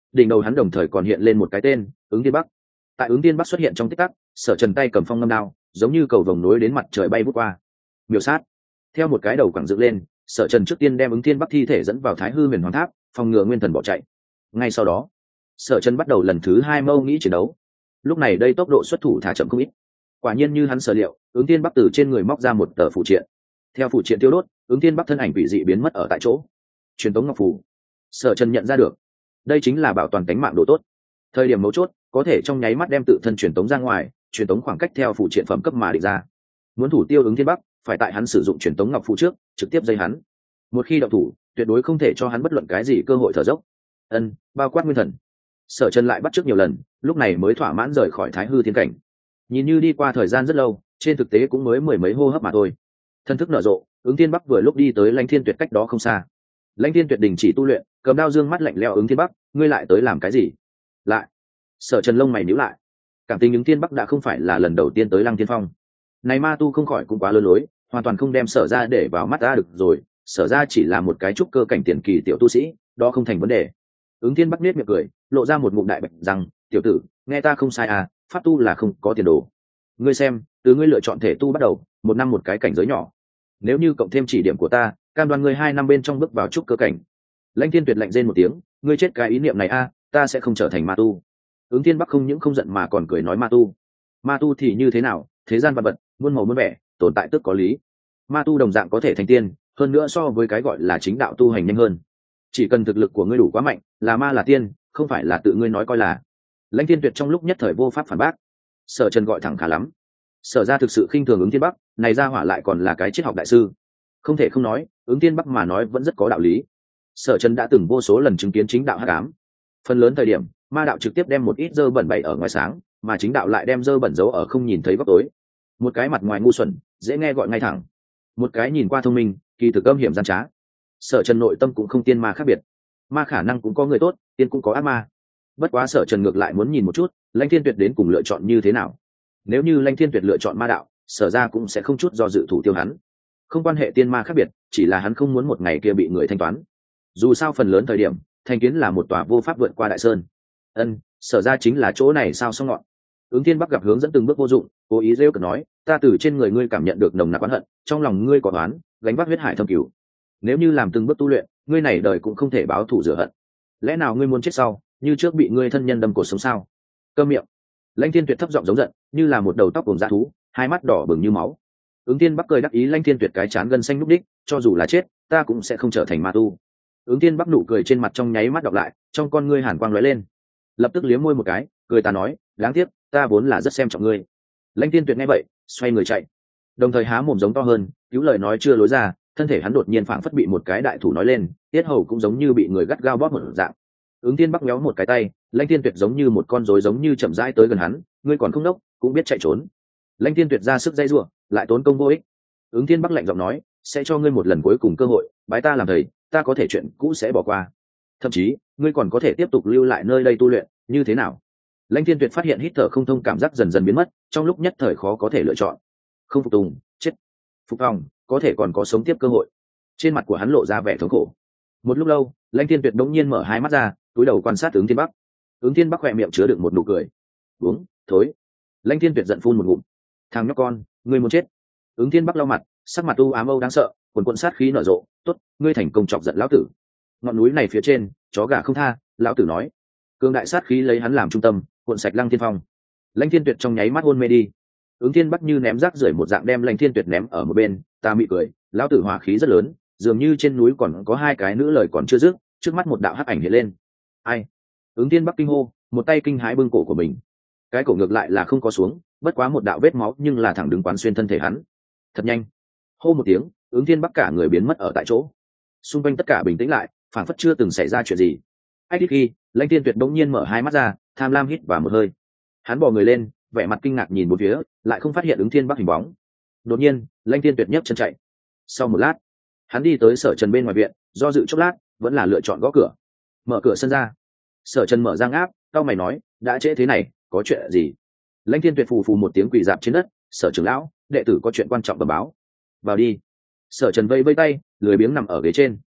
Speaker 1: đỉnh đầu hắn đồng thời còn hiện lên một cái tên ứng tiên bắc. Tại ứng tiên bắc xuất hiện trong tích tắc, Sở Trần tay cầm phong ngâm đao giống như cầu vồng nối đến mặt trời bay vút qua. Miểu sát. Theo một cái đầu quẳng dựng lên, Sở Trần trước tiên đem ứng tiên bắc thi thể dẫn vào Thái Hư Huyền Hoàng Tháp, phòng ngừa nguyên thần bỏ chạy. Ngay sau đó, Sở Trần bắt đầu lần thứ hai mâu nghĩ chiến đấu. Lúc này đây tốc độ xuất thủ thả chậm không ít. Quả nhiên như hắn sở liệu, ứng tiên bắc từ trên người móc ra một tờ phụ triện. Theo phụ triện tiêu đốt, ứng tiên bắc thân ảnh quỷ dị biến mất ở tại chỗ. Truyền tống ngọc phù. Sở Trần nhận ra được, đây chính là bảo toàn tính mạng độ tốt. Thời điểm mấu chốt, có thể trong nháy mắt đem tự thân truyền tống ra ngoài, truyền tống khoảng cách theo phụ triện phẩm cấp mà định ra. Muốn thủ tiêu ứng thiên bắc, phải tại hắn sử dụng truyền tống ngọc phù trước, trực tiếp dây hắn. Một khi động thủ, tuyệt đối không thể cho hắn bất luận cái gì cơ hội thở dốc. Ân, bao quát nguyên thần. Sở Trần lại bắt trước nhiều lần, lúc này mới thỏa mãn rời khỏi Thái Hư Thiên cảnh. Nhìn như đi qua thời gian rất lâu, trên thực tế cũng mới mười mấy hô hấp mà thôi. Thân thức nở rộ, ứng thiên bắc vừa lúc đi tới Lãnh Thiên Tuyệt cách đó không xa. Lãnh Thiên Tuyệt đình chỉ tu luyện, cầm đao dương mắt lạnh lẽo ứng thiên bắc, ngươi lại tới làm cái gì? Lại. Sở Trần lông mày nhíu lại. Cảm tình ứng thiên bắc đã không phải là lần đầu tiên tới Lăng Thiên Phong. Này ma tu không khỏi cũng quá lơ lối, hoàn toàn không đem Sở ra để vào mắt ta được rồi, Sở ra chỉ là một cái trúc cơ cảnh tiền kỳ tiểu tu sĩ, đó không thành vấn đề. Ứng thiên bắc nết miệng cười, lộ ra một ngụm đại bạch rằng, tiểu tử, nghe ta không sai à, pháp tu là không có tiền đồ. Ngươi xem, từ ngươi lựa chọn thể tu bắt đầu, một năm một cái cảnh giới nhỏ. Nếu như cộng thêm chỉ điểm của ta, cam đoan ngươi hai năm bên trong bước vào trúc cơ cảnh. Lãnh Thiên Tuyệt lạnh rên một tiếng, ngươi chết cái ý niệm này a, ta sẽ không trở thành ma tu. Ứng thiên bắc không những không giận mà còn cười nói ma tu. Ma tu thì như thế nào, thế gian vật vật, muôn màu muôn vẻ, tồn tại tức có lý. Ma tu đồng dạng có thể thành tiên, hơn nữa so với cái gọi là chính đạo tu hành nhanh hơn. Chỉ cần thực lực của ngươi đủ quá mạnh, là ma là tiên, không phải là tự ngươi nói coi là. Lãnh Thiên Tuyệt trong lúc nhất thời vô pháp phản bác. Sở Trần gọi thẳng khá lắm. Sở ra thực sự khinh thường ứng thiên bắc, này ra hỏa lại còn là cái triết học đại sư. Không thể không nói, ứng thiên bắc mà nói vẫn rất có đạo lý. Sở Trần đã từng vô số lần chứng kiến chính đạo hắc ám. Phần lớn thời điểm, ma đạo trực tiếp đem một ít dơ bẩn bày ở ngoài sáng, mà chính đạo lại đem dơ bẩn giấu ở không nhìn thấy góc tối. Một cái mặt ngoài ngu xuẩn, dễ nghe gọi ngay thẳng. Một cái nhìn qua thông minh, kỳ thực âm hiểm gian trá. Sở Trần nội tâm cũng không tiên ma khác biệt. Ma khả năng cũng có người tốt, tiên cũng có ác ma. Bất quá Sở Trần ngược lại muốn nhìn một chút, Lãnh Thiên Tuyệt đến cùng lựa chọn như thế nào. Nếu như Lãnh Thiên Tuyệt lựa chọn ma đạo, Sở ra cũng sẽ không chút do dự thủ tiêu hắn. Không quan hệ tiên ma khác biệt, chỉ là hắn không muốn một ngày kia bị người thanh toán. Dù sao phần lớn thời điểm, Thành Kiến là một tòa vô pháp vượt qua đại sơn. Ân, Sở ra chính là chỗ này sao xong ngọn. Ứng Thiên Bắc gặp hướng dẫn từng bước vô dụng, cố ý rêu cợt nói, ta từ trên người ngươi cảm nhận được nồng nặc oán hận, trong lòng ngươi có oán, gánh vác huyết hải thâm cửu. Nếu như làm từng bước tu luyện, ngươi này đời cũng không thể báo thù rửa hận. Lẽ nào ngươi muốn chết sau, như trước bị ngươi thân nhân đâm cổ sống sao? Câm miệng. Lãnh Thiên Tuyệt thấp giọng giống giận, như là một đầu tóc cùng dã thú, hai mắt đỏ bừng như máu. Ứng Thiên Bắc cười đắc ý, Lãnh Thiên Tuyệt cái chán gân xanh lúc đích, cho dù là chết, ta cũng sẽ không trở thành ma tu. Ứng Thiên Bắc nụ cười trên mặt trong nháy mắt đọc lại, trong con ngươi hàn quang lóe lên. Lập tức liếm môi một cái, cười ta nói, đáng tiếc, ta vốn là rất xem trọng ngươi. Lãnh Thiên Tuyệt nghe vậy, xoay người chạy, đồng thời há mồm giống to hơn, cứu lời nói chưa lối ra, thân thể hắn đột nhiên phảng phất bị một cái đại thủ nói lên, tiết hầu cũng giống như bị người gắt gao bóp một dạng. Ứng Thiên Bắc méo một cái tay, Lãnh Thiên Tuyệt giống như một con rối giống như chậm rãi tới gần hắn, ngươi còn không đốc, cũng biết chạy trốn. Lãnh Thiên Tuyệt ra sức dây rủa, lại tốn công vô ích. Ứng Thiên Bắc lạnh giọng nói, sẽ cho ngươi một lần cuối cùng cơ hội, bái ta làm thầy, ta có thể chuyện cũ sẽ bỏ qua. Thậm chí, ngươi còn có thể tiếp tục lưu lại nơi đây tu luyện, như thế nào? Lãnh Thiên Tuyệt phát hiện hít thở không thông cảm giác dần dần biến mất, trong lúc nhất thời khó có thể lựa chọn. Không phục tùng, chết. Phục tòng, có thể còn có sống tiếp cơ hội. Trên mặt của hắn lộ ra vẻ thống khổ. Một lúc lâu, Lãnh Thiên Tuyệt đống nhiên mở hai mắt ra, cúi đầu quan sát Ứng Thiên Bắc. Ứng Thiên Bắc khỏe miệng chứa đựng một nụ cười. Uống, thối. Lãnh Thiên Tuyệt giận phun một ngụm. Thằng nhóc con, ngươi muốn chết. Ứng Thiên Bắc lau mặt, sắc mặt u ám âu đáng sợ, quần quần sát khí nở rộ. Tốt, ngươi thành công chọc giận lão tử. Ngọn núi này phía trên, chó gà không tha, lão tử nói. Cương đại sát khí lấy hắn làm trung tâm, cuộn sạch Lăng Thiên Phong. Lãnh Thiên Tuyệt trong nháy mắt hôn mê đi. Ứng Thiên Bắc như ném rác rưởi một dạng đem Lãnh Thiên Tuyệt ném ở một bên, ta mị cười, lão tử hòa khí rất lớn, dường như trên núi còn có hai cái nữ lời còn chưa dứt, trước mắt một đạo hắc ảnh hiện lên. Ai? Ứng Thiên Bắc kinh hô, một tay kinh hãi bưng cổ của mình. Cái cổ ngược lại là không có xuống, bất quá một đạo vết máu nhưng là thẳng đứng quán xuyên thân thể hắn. Thật nhanh. Hô một tiếng, Ứng Thiên Bắc cả người biến mất ở tại chỗ. Xung quanh tất cả bình tĩnh lại, phảng phất chưa từng xảy ra chuyện gì. Ách khi, Lãnh Thiên Tuyệt bỗng nhiên mở hai mắt ra, tham lam hít vào một hơi. Hắn bò người lên, vẻ mặt kinh ngạc nhìn bốn phía, lại không phát hiện Ứng Thiên Bắc hình bóng. Đột nhiên, Lãnh Thiên Tuyệt nhấc chân chạy. Sau một lát, hắn đi tới Sở Trần bên ngoài viện, do dự chốc lát, vẫn là lựa chọn gõ cửa. Mở cửa sân ra. Sở Trần mở ra ngáp, cau mày nói, đã trễ thế này, có chuyện gì? Lãnh Thiên Tuyệt phù phù một tiếng quỳ dạp trên đất, Sở trưởng lão, đệ tử có chuyện quan trọng bẩm báo. Vào đi. Sở Trần vây vây tay, lười biếng nằm ở ghế trên.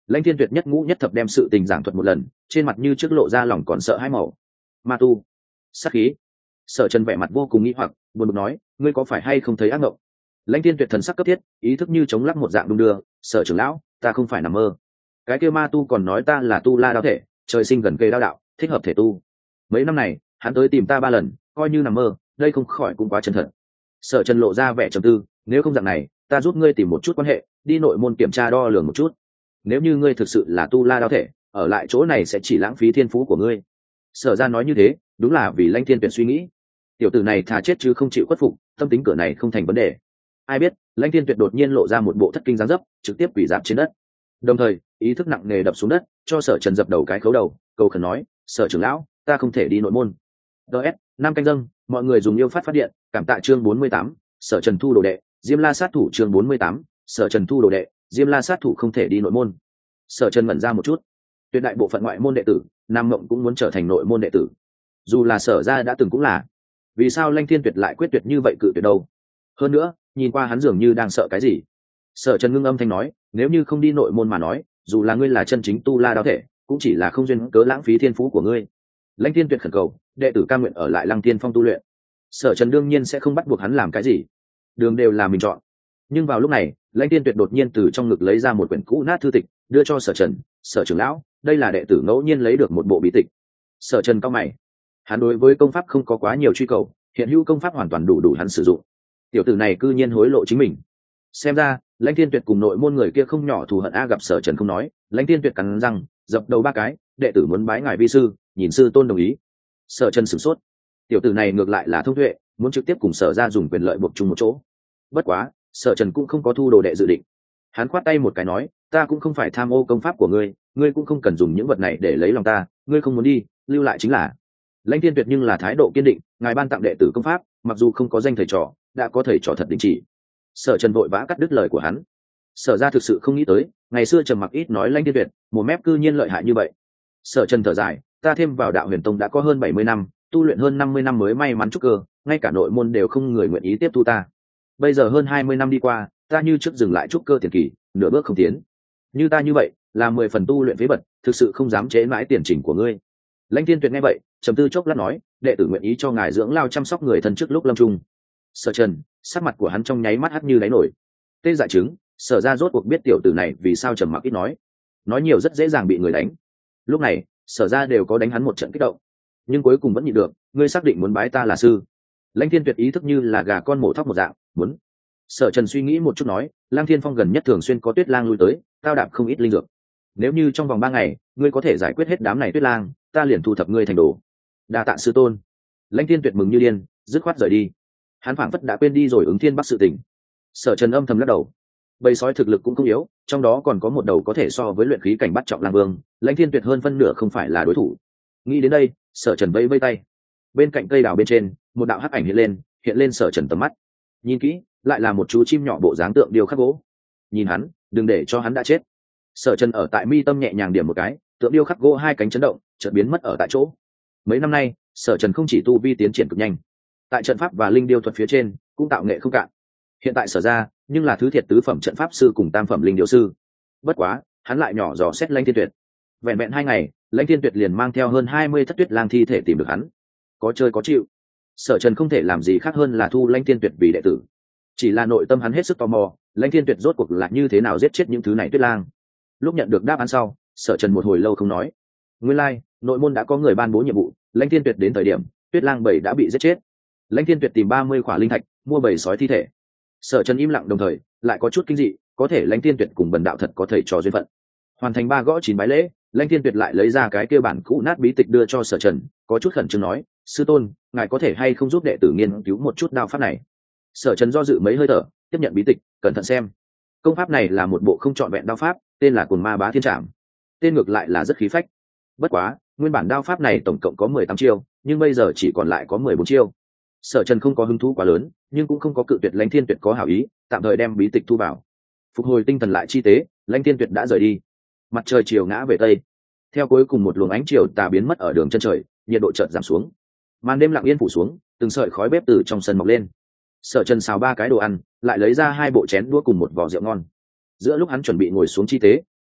Speaker 1: Lãnh Thiên Tuyệt nhất ngũ nhất thập đem sự tình giảng thuật một lần, trên mặt như trước lộ ra lòng còn sợ hãi màu. Ma tu, sát khí. Sở Trần vẻ mặt vô cùng nghi hoặc, buồn bực nói, ngươi có phải hay không thấy ác mộng? Lãnh Thiên Tuyệt thần sắc cấp thiết, ý thức như chống lắc một dạng đung đưa, Sở trưởng lão, ta không phải nằm mơ. Cái kia ma tu còn nói ta là tu la đao thể, trời sinh gần kề đao đạo, thích hợp thể tu. Mấy năm này, hắn tới tìm ta ba lần, coi như nằm mơ, đây không khỏi cũng quá chân thật. Sở Trần lộ ra vẻ trầm tư, nếu không dạng này, ta giúp ngươi tìm một chút quan hệ, đi nội môn kiểm tra đo lường một chút. Nếu như ngươi thực sự là tu la đao thể, ở lại chỗ này sẽ chỉ lãng phí thiên phú của ngươi. Sở Ra nói như thế, đúng là vì Lãnh Thiên Tuyệt suy nghĩ. Tiểu tử này thà chết chứ không chịu khuất phục, tâm tính cửa này không thành vấn đề. Ai biết, Lãnh Thiên Tuyệt đột nhiên lộ ra một bộ thất kinh dáng dấp, trực tiếp quỳ rạp trên đất. Đồng thời, ý thức nặng nề đập xuống đất, cho Sở Trần dập đầu cái khấu đầu, cầu khẩn nói, Sở trưởng lão, ta không thể đi nội môn. ds năm canh dâng, mọi người dùng yêu phát phát điện, cảm tạ chương bốn mươi tám, Sở Trần thu đồ đệ, Diêm La sát thủ chương bốn mươi tám, Sở Trần thu đồ đệ, Diêm La sát thủ không thể đi nội môn. Sở Trần ngẩn ra một chút. Tuyệt đại bộ phận ngoại môn đệ tử, Nam Mộng cũng muốn trở thành nội môn đệ tử. Dù là Sở Ra đã từng cũng là. Vì sao Lãnh Thiên Tuyệt lại quyết tuyệt như vậy cự tuyệt đâu? Hơn nữa, nhìn qua hắn dường như đang sợ cái gì. Sở Trần ngưng âm thanh nói, nếu như không đi nội môn mà nói, dù là ngươi là chân chính tu la đao thể, cũng chỉ là không duyên cớ lãng phí thiên phú của ngươi. Lãnh Thiên Tuyệt khẩn cầu, đệ tử cam nguyện ở lại Lăng Tiên Phong tu luyện. Sở Trần đương nhiên sẽ không bắt buộc hắn làm cái gì, đường đều là mình chọn. Nhưng vào lúc này, Lãnh Thiên Tuyệt đột nhiên từ trong ngực lấy ra một quyển cũ nát thư tịch, đưa cho Sở Trần, Sở trưởng lão, đây là đệ tử ngẫu nhiên lấy được một bộ bí tịch. Sở Trần cau mày, hắn đối với công pháp không có quá nhiều truy cầu, hiện hữu công pháp hoàn toàn đủ đủ hắn sử dụng. Tiểu tử này cư nhiên hối lộ chính mình. Xem ra, Lãnh Thiên Tuyệt cùng nội môn người kia không nhỏ thù hận a. Gặp Sở Trần không nói, Lãnh Thiên Tuyệt cắn răng, dập đầu ba cái, đệ tử muốn bái ngài vi sư, nhìn sư tôn đồng ý. Sở Trần sửng sốt, tiểu tử này ngược lại là thông tuệ, muốn trực tiếp cùng Sở Ra dùng quyền lợi buộc chung một chỗ. Bất quá, Sở Trần cũng không có thu đồ đệ dự định. Hắn khoát tay một cái nói, ta cũng không phải tham ô công pháp của ngươi, ngươi cũng không cần dùng những vật này để lấy lòng ta, ngươi không muốn đi, lưu lại chính là. Lãnh Thiên Tuyệt nhưng là thái độ kiên định, ngài ban tặng đệ tử công pháp, mặc dù không có danh thầy trò, đã có thầy trò thật định chỉ. Sở Trần vội vã cắt đứt lời của hắn. Sở Ra thực sự không nghĩ tới, ngày xưa trầm mặc ít nói Lãnh Thiên Tuyệt, một mép cư nhiên lợi hại như vậy. Sở Trần thở dài, ta thêm vào Đạo Huyền Tông đã có hơn bảy mươi năm, tu luyện hơn năm mươi năm mới may mắn trúc cơ, ngay cả nội môn đều không người nguyện ý tiếp thu ta. Bây giờ hơn hai mươi năm đi qua, ta như trước dừng lại trúc cơ tiền kỳ, nửa bước không tiến. Như ta như vậy, là mười phần tu luyện phế bật, thực sự không dám chế mãi tiền trình của ngươi. Lãnh Thiên Tuyệt nghe vậy, trầm tư chốc lát nói, đệ tử nguyện ý cho ngài dưỡng lao chăm sóc người thân trước lúc lâm chung. Sở Trần, sắc mặt của hắn trong nháy mắt hắt như đáy nổi. Tê dại chứng, Sở Ra rốt cuộc biết tiểu tử này vì sao trầm mặc ít nói, nói nhiều rất dễ dàng bị người đánh. Lúc này, Sở Ra đều có đánh hắn một trận kích động, nhưng cuối cùng vẫn nhịn được. Ngươi xác định muốn bái ta là sư? Lãnh Thiên Tuyệt ý thức như là gà con mổ thóc một dạng, muốn. Sở Trần suy nghĩ một chút nói, Lang Thiên Phong gần nhất thường xuyên có tuyết lang lui tới, tao đạp không ít linh dược. Nếu như trong vòng ba ngày, ngươi có thể giải quyết hết đám này tuyết lang, ta liền thu thập ngươi thành đồ. Đa tạ sư tôn. Lãnh Thiên Tuyệt mừng như điên, dứt khoát rời đi. Hắn phảng phất đã quên đi rồi ứng thiên bắc sự tình. Sở Trần âm thầm lắc đầu. Bầy sói thực lực cũng không yếu, trong đó còn có một đầu có thể so với luyện khí cảnh bắt trọng lang vương, Lãnh Thiên Tuyệt hơn phân nửa không phải là đối thủ. Nghĩ đến đây, Sở Trần vẫy vẫy tay. Bên cạnh cây đào bên trên, một đạo hắc ảnh hiện lên, hiện lên Sở Trần tầm mắt. Nhìn kỹ, lại là một chú chim nhỏ bộ dáng tượng điêu khắc gỗ. Nhìn hắn, đừng để cho hắn đã chết. Sở Trần ở tại mi tâm nhẹ nhàng điểm một cái, tượng điêu khắc gỗ hai cánh chấn động, chợt biến mất ở tại chỗ. Mấy năm nay, Sở Trần không chỉ tu vi tiến triển cực nhanh, tại trận pháp và linh điêu thuật phía trên cũng tạo nghệ không cạn. Hiện tại Sở Ra nhưng là thứ thiệt tứ phẩm trận pháp sư cùng tam phẩm linh điêu sư. Bất quá, hắn lại nhỏ dò xét Lãnh Thiên Tuyệt. Vẹn vẹn hai ngày, Lãnh Thiên Tuyệt liền mang theo hơn hai mươi thất tuyết lang thi thể tìm được hắn. Có chơi có chịu. Sở Trần không thể làm gì khác hơn là thu Lãnh Thiên Tuyệt vì đệ tử. Chỉ là nội tâm hắn hết sức tò mò, Lãnh Thiên Tuyệt rốt cuộc là như thế nào giết chết những thứ này tuyết lang. Lúc nhận được đáp án sau, Sở Trần một hồi lâu không nói. Nguyên lai, like, nội môn đã có người ban bố nhiệm vụ, Lãnh Thiên Tuyệt đến thời điểm, tuyết lang bảy đã bị giết chết. Lãnh Thiên Tuyệt tìm ba mươi khỏa linh thạch, mua bảy sói thi thể. Sở Trần im lặng đồng thời, lại có chút kinh dị, có thể Lãnh Thiên Tuyệt cùng Bần đạo thật có thầy trò duyên phận. Hoàn thành ba gõ chín bái lễ, Lãnh Thiên Tuyệt lại lấy ra cái kia bản cũ nát bí tịch đưa cho Sở Trần, có chút khẩn trương nói, sư tôn, ngài có thể hay không giúp đệ tử nghiên cứu một chút đao pháp này? Sở Trần do dự mấy hơi thở, tiếp nhận bí tịch, cẩn thận xem. Công pháp này là một bộ không trọn vẹn đao pháp, tên là Cuồng Ma Bá Thiên Trảm. Tên ngược lại là rất khí phách. Bất quá, nguyên bản đao pháp này tổng cộng có mười tám chiêu, nhưng bây giờ chỉ còn lại có mười bốn chiêu. Sở Trần không có hứng thú quá lớn, nhưng cũng không có cự tuyệt Lãnh Thiên Tuyệt có hảo ý, tạm thời đem bí tịch thu vào. Phục hồi tinh thần lại chi tế, Lãnh Thiên Tuyệt đã rời đi. Mặt trời chiều ngã về tây, theo cuối cùng một luồng ánh chiều tà biến mất ở đường chân trời, nhiệt độ chợt giảm xuống. Màn đêm lặng yên phủ xuống, từng sợi khói bếp từ trong sân mọc lên. Sở Trần xào ba cái đồ ăn, lại lấy ra hai bộ chén đũa cùng một vò rượu ngon. Giữa lúc hắn chuẩn bị ngồi xuống chi tế,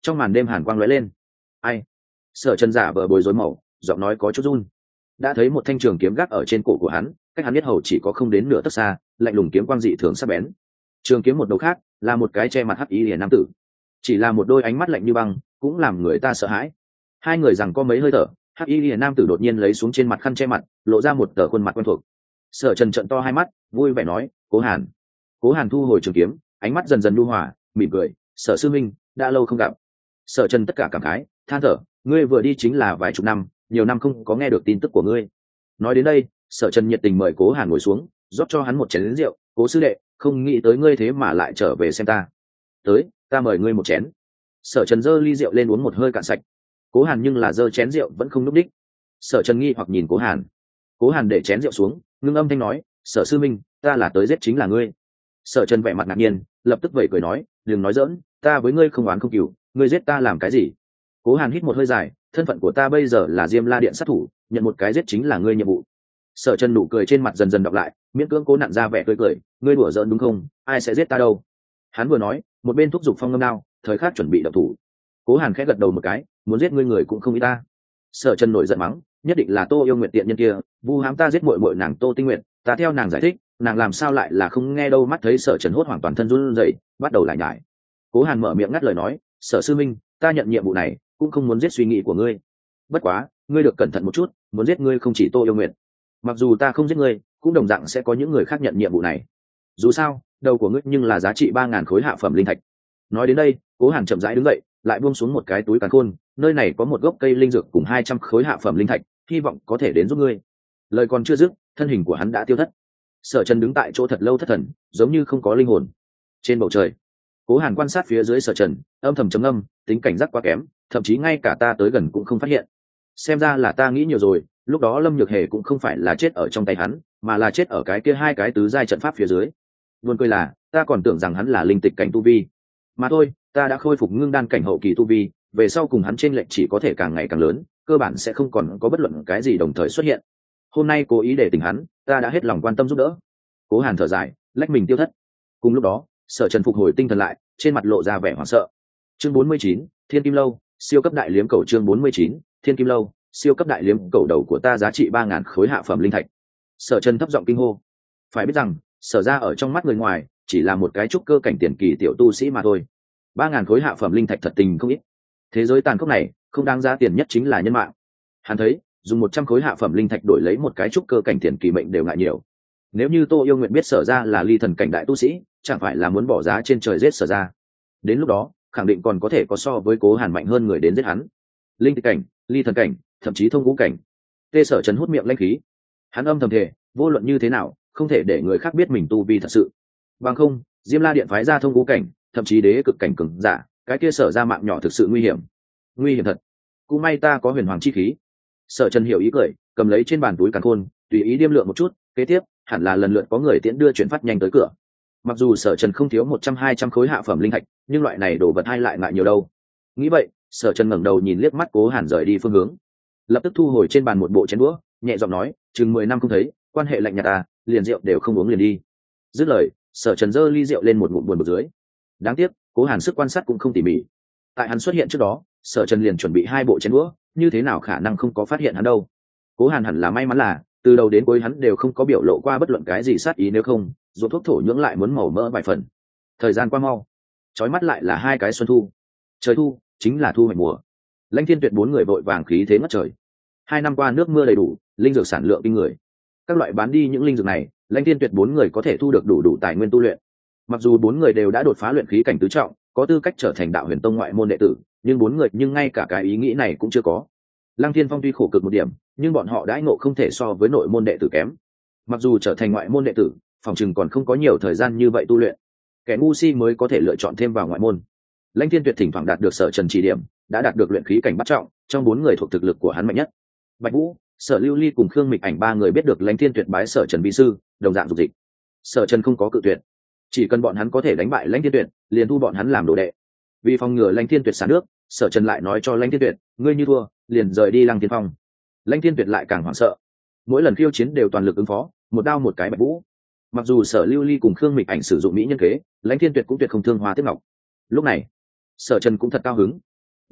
Speaker 1: trong màn đêm hàn quang lóe lên. Ai? Sở Trần giả vờ bối rối màu, giọng nói có chút run. Đã thấy một thanh trường kiếm gác ở trên cổ của hắn, cách hắn biết hầu chỉ có không đến nửa tấc xa, lạnh lùng kiếm quang dị thường sắc bén. Trường kiếm một đầu khác là một cái che mặt hắc y liễu nam tử, chỉ là một đôi ánh mắt lạnh như băng, cũng làm người ta sợ hãi. Hai người rằng có mấy hơi thở, hắc y liễu nam tử đột nhiên lấy xuống trên mặt khăn che mặt, lộ ra một tờ khuôn mặt quen thuộc. Sở Trần trợn to hai mắt, vui vẻ nói, Cố Hàn. Cố Hàn thu hồi trường kiếm, ánh mắt dần dần nhu hòa, mỉm cười, Sở sư minh, đã lâu không gặp. Sở Trần tất cả cảm khái, than thở, ngươi vừa đi chính là vài chục năm, nhiều năm không có nghe được tin tức của ngươi. Nói đến đây, Sở Trần nhiệt tình mời Cố Hàn ngồi xuống, rót cho hắn một chén rượu. Cố sư đệ, không nghĩ tới ngươi thế mà lại trở về xem ta. Tới, ta mời ngươi một chén. Sở Trần giơ ly rượu lên uống một hơi cạn sạch. Cố Hàn nhưng là giơ chén rượu vẫn không núp đích. Sở Trần nghi hoặc nhìn Cố Hàn. Cố Hàn để chén rượu xuống, ngưng âm thanh nói, Sở sư minh, ta là tới giết chính là ngươi. Sở Trần vẻ mặt ngạc nhiên, lập tức vẩy cười nói, đừng nói giỡn, ta với ngươi không oán không cừu, ngươi giết ta làm cái gì? Cố Hàn hít một hơi dài, thân phận của ta bây giờ là Diêm La Điện sát thủ, nhận một cái giết chính là ngươi nhiệm vụ. Sở Trần nụ cười trên mặt dần dần đọc lại, miễn cưỡng cố nặn ra vẻ tươi cười, ngươi đùa giỡn đúng không? Ai sẽ giết ta đâu? Hắn vừa nói, một bên thúc giục phong ngâm đao, thời khắc chuẩn bị động thủ. Cố Hàn khẽ gật đầu một cái, muốn giết ngươi người cũng không ý ta. Sở Trần nổi giận mắng, nhất định là Tô Yêu Nguyệt tiện nhân kia, vu hãm ta giết muội muội nàng Tô Tinh Nguyệt, ta theo nàng giải thích, nàng làm sao lại là không nghe đâu. Mắt thấy Sở Trần hốt hoảng toàn thân run rẩy, bắt đầu lại nhải. Cố Hàn mở miệng ngắt lời nói, Sở sư minh, ta nhận nhiệm vụ này, cũng không muốn giết suy nghĩ của ngươi. Bất quá, ngươi được cẩn thận một chút, muốn giết ngươi không chỉ Tô Yêu Nguyệt. Mặc dù ta không giết ngươi, cũng đồng dạng sẽ có những người khác nhận nhiệm vụ này. Dù sao, đầu của ngươi nhưng là giá trị ba ngàn khối hạ phẩm linh thạch. Nói đến đây, Cố Hàn chậm rãi đứng dậy, lại buông xuống một cái túi càn khôn, nơi này có một gốc cây linh dược cùng hai trăm khối hạ phẩm linh thạch, hy vọng có thể đến giúp ngươi. Lời còn chưa dứt, thân hình của hắn đã tiêu thất. Sở Trần đứng tại chỗ thật lâu thất thần, giống như không có linh hồn. Trên bầu trời, Cố Hàn quan sát phía dưới Sở Trần, âm thầm trầm ngâm, tính cảnh giác quá kém, thậm chí ngay cả ta tới gần cũng không phát hiện. Xem ra là ta nghĩ nhiều rồi, lúc đó Lâm Nhược Hề cũng không phải là chết ở trong tay hắn, mà là chết ở cái kia hai cái tứ giai trận pháp phía dưới. Buồn cười là, ta còn tưởng rằng hắn là linh tịch cảnh tu vi. Mà thôi, ta đã khôi phục ngưng đan cảnh hậu kỳ tu vi, về sau cùng hắn trên lệnh chỉ có thể càng ngày càng lớn, cơ bản sẽ không còn có bất luận cái gì đồng thời xuất hiện. Hôm nay cố ý để tỉnh hắn, ta đã hết lòng quan tâm giúp đỡ. Cố Hàn thở dài, lách mình tiêu thất. Cùng lúc đó, Sở Trần phục hồi tinh thần lại, trên mặt lộ ra vẻ hoảng sợ. Chương bốn mươi chín, Thiên Kim Lâu, siêu cấp đại liếm cầu. Chương bốn mươi chín, Thiên Kim Lâu, siêu cấp đại liếm cầu. Đầu của ta giá trị ba ngàn khối hạ phẩm linh thạch. Sở Trần thấp giọng kinh hô. Phải biết rằng, Sở ra ở trong mắt người ngoài, chỉ là một cái trúc cơ cảnh tiền kỳ tiểu tu sĩ mà thôi. Ba ngàn khối hạ phẩm linh thạch thật tình không ít. Thế giới tàn khốc này, không đáng giá tiền nhất chính là nhân mạng. Hắn thấy, dùng một trăm khối hạ phẩm linh thạch đổi lấy một cái trúc cơ cảnh tiền kỳ mệnh đều ngại nhiều. Nếu như Tô Yêu Nguyện biết Sở ra là ly thần cảnh đại tu sĩ, chẳng phải là muốn bỏ giá trên trời giết Sở ra. Đến lúc đó, khẳng định còn có thể có so với Cố Hàn mạnh hơn người đến giết hắn. Linh tịch cảnh, ly thần cảnh, thậm chí thông ngũ cảnh. Tê Sở Trần hút miệng lãnh khí. Hắn âm thầm thề, vô luận như thế nào, không thể để người khác biết mình tu vi thật sự. Bằng không, Diêm La Điện phái ra thông ngũ cảnh, thậm chí đế cực cảnh cường giả, cái kia Sở ra mạng nhỏ thực sự nguy hiểm. Nguy hiểm thật. Cũng may ta có huyền hoàng chi khí. Sở Trần hiểu ý cười, cầm lấy trên bàn túi càn khôn, tùy ý điêm lượng một chút, kế tiếp, hẳn là lần lượt có người tiễn đưa chuyển phát nhanh tới cửa. Mặc dù Sở Trần không thiếu một trăm hai trăm khối hạ phẩm linh thạch, nhưng loại này đồ vật hay lại ngại nhiều đâu. Nghĩ vậy, Sở Trần ngẩng đầu nhìn liếc mắt Cố Hàn rời đi phương hướng, lập tức thu hồi trên bàn một bộ chén đũa, nhẹ giọng nói, chừng mười năm không thấy, quan hệ lạnh nhạt à, liền rượu đều không uống liền đi. Dứt lời, Sở Trần giơ ly rượu lên một ngụm buồn bực dưới. Đáng tiếc, Cố Hàn sức quan sát cũng không tỉ mỉ. Tại hắn xuất hiện trước đó, Sở Trần liền chuẩn bị hai bộ chén đũa, như thế nào khả năng không có phát hiện hắn đâu. Cố Hàn hẳn là may mắn là, từ đầu đến cuối hắn đều không có biểu lộ qua bất luận cái gì sát ý, nếu không, ruột thuốc thổ nhưỡng lại muốn màu mỡ vài phần. Thời gian qua mau, chói mắt lại là hai cái xuân thu. Trời thu, chính là thu hoạch mùa. Lãnh Thiên Tuyệt bốn người vội vàng khí thế ngất trời. Hai năm qua nước mưa đầy đủ, linh dược sản lượng kinh người. Các loại bán đi những linh dược này, Lãnh Thiên Tuyệt bốn người có thể thu được đủ đủ tài nguyên tu luyện. Mặc dù bốn người đều đã đột phá luyện khí cảnh tứ trọng, có tư cách trở thành Đạo Huyền Tông ngoại môn đệ tử, nhưng bốn người nhưng ngay cả cái ý nghĩ này cũng chưa có. Lăng Thiên Phong tuy khổ cực một điểm, nhưng bọn họ đãi ngộ không thể so với nội môn đệ tử kém. Mặc dù trở thành ngoại môn đệ tử, phòng chừng còn không có nhiều thời gian như vậy tu luyện. Kẻ ngu si mới có thể lựa chọn thêm vào ngoại môn. Lãnh Thiên Tuyệt thỉnh thoảng đạt được Sở Trần chỉ điểm, đã đạt được luyện khí cảnh bắt trọng, trong bốn người thuộc thực lực của hắn mạnh nhất. Bạch Vũ, Sở Lưu Ly cùng Khương Mịch Ảnh ba người biết được Lãnh Thiên Tuyệt bái Sở Trần vi sư, đồng dạng dục dịch. Sở Trần không có cự tuyệt, chỉ cần bọn hắn có thể đánh bại Lãnh Thiên Tuyệt, liền thu bọn hắn làm đồ đệ. Vì phòng ngừa Lãnh Thiên Tuyệt xả nước, Sở Trần lại nói cho Lãnh Thiên Tuyệt, ngươi như thua, liền rời đi Lăng Thiên Phong. Lãnh Thiên Tuyệt lại càng hoảng sợ, mỗi lần khiêu chiến đều toàn lực ứng phó, một đao một cái Bạch Vũ. Mặc dù Sở Lưu Ly cùng Khương Mịch Ảnh sử dụng mỹ nhân kế, Lãnh Thiên Tuyệt cũng tuyệt không thương hoa tiếc ngọc. Lúc này, Sở Trần cũng thật cao hứng,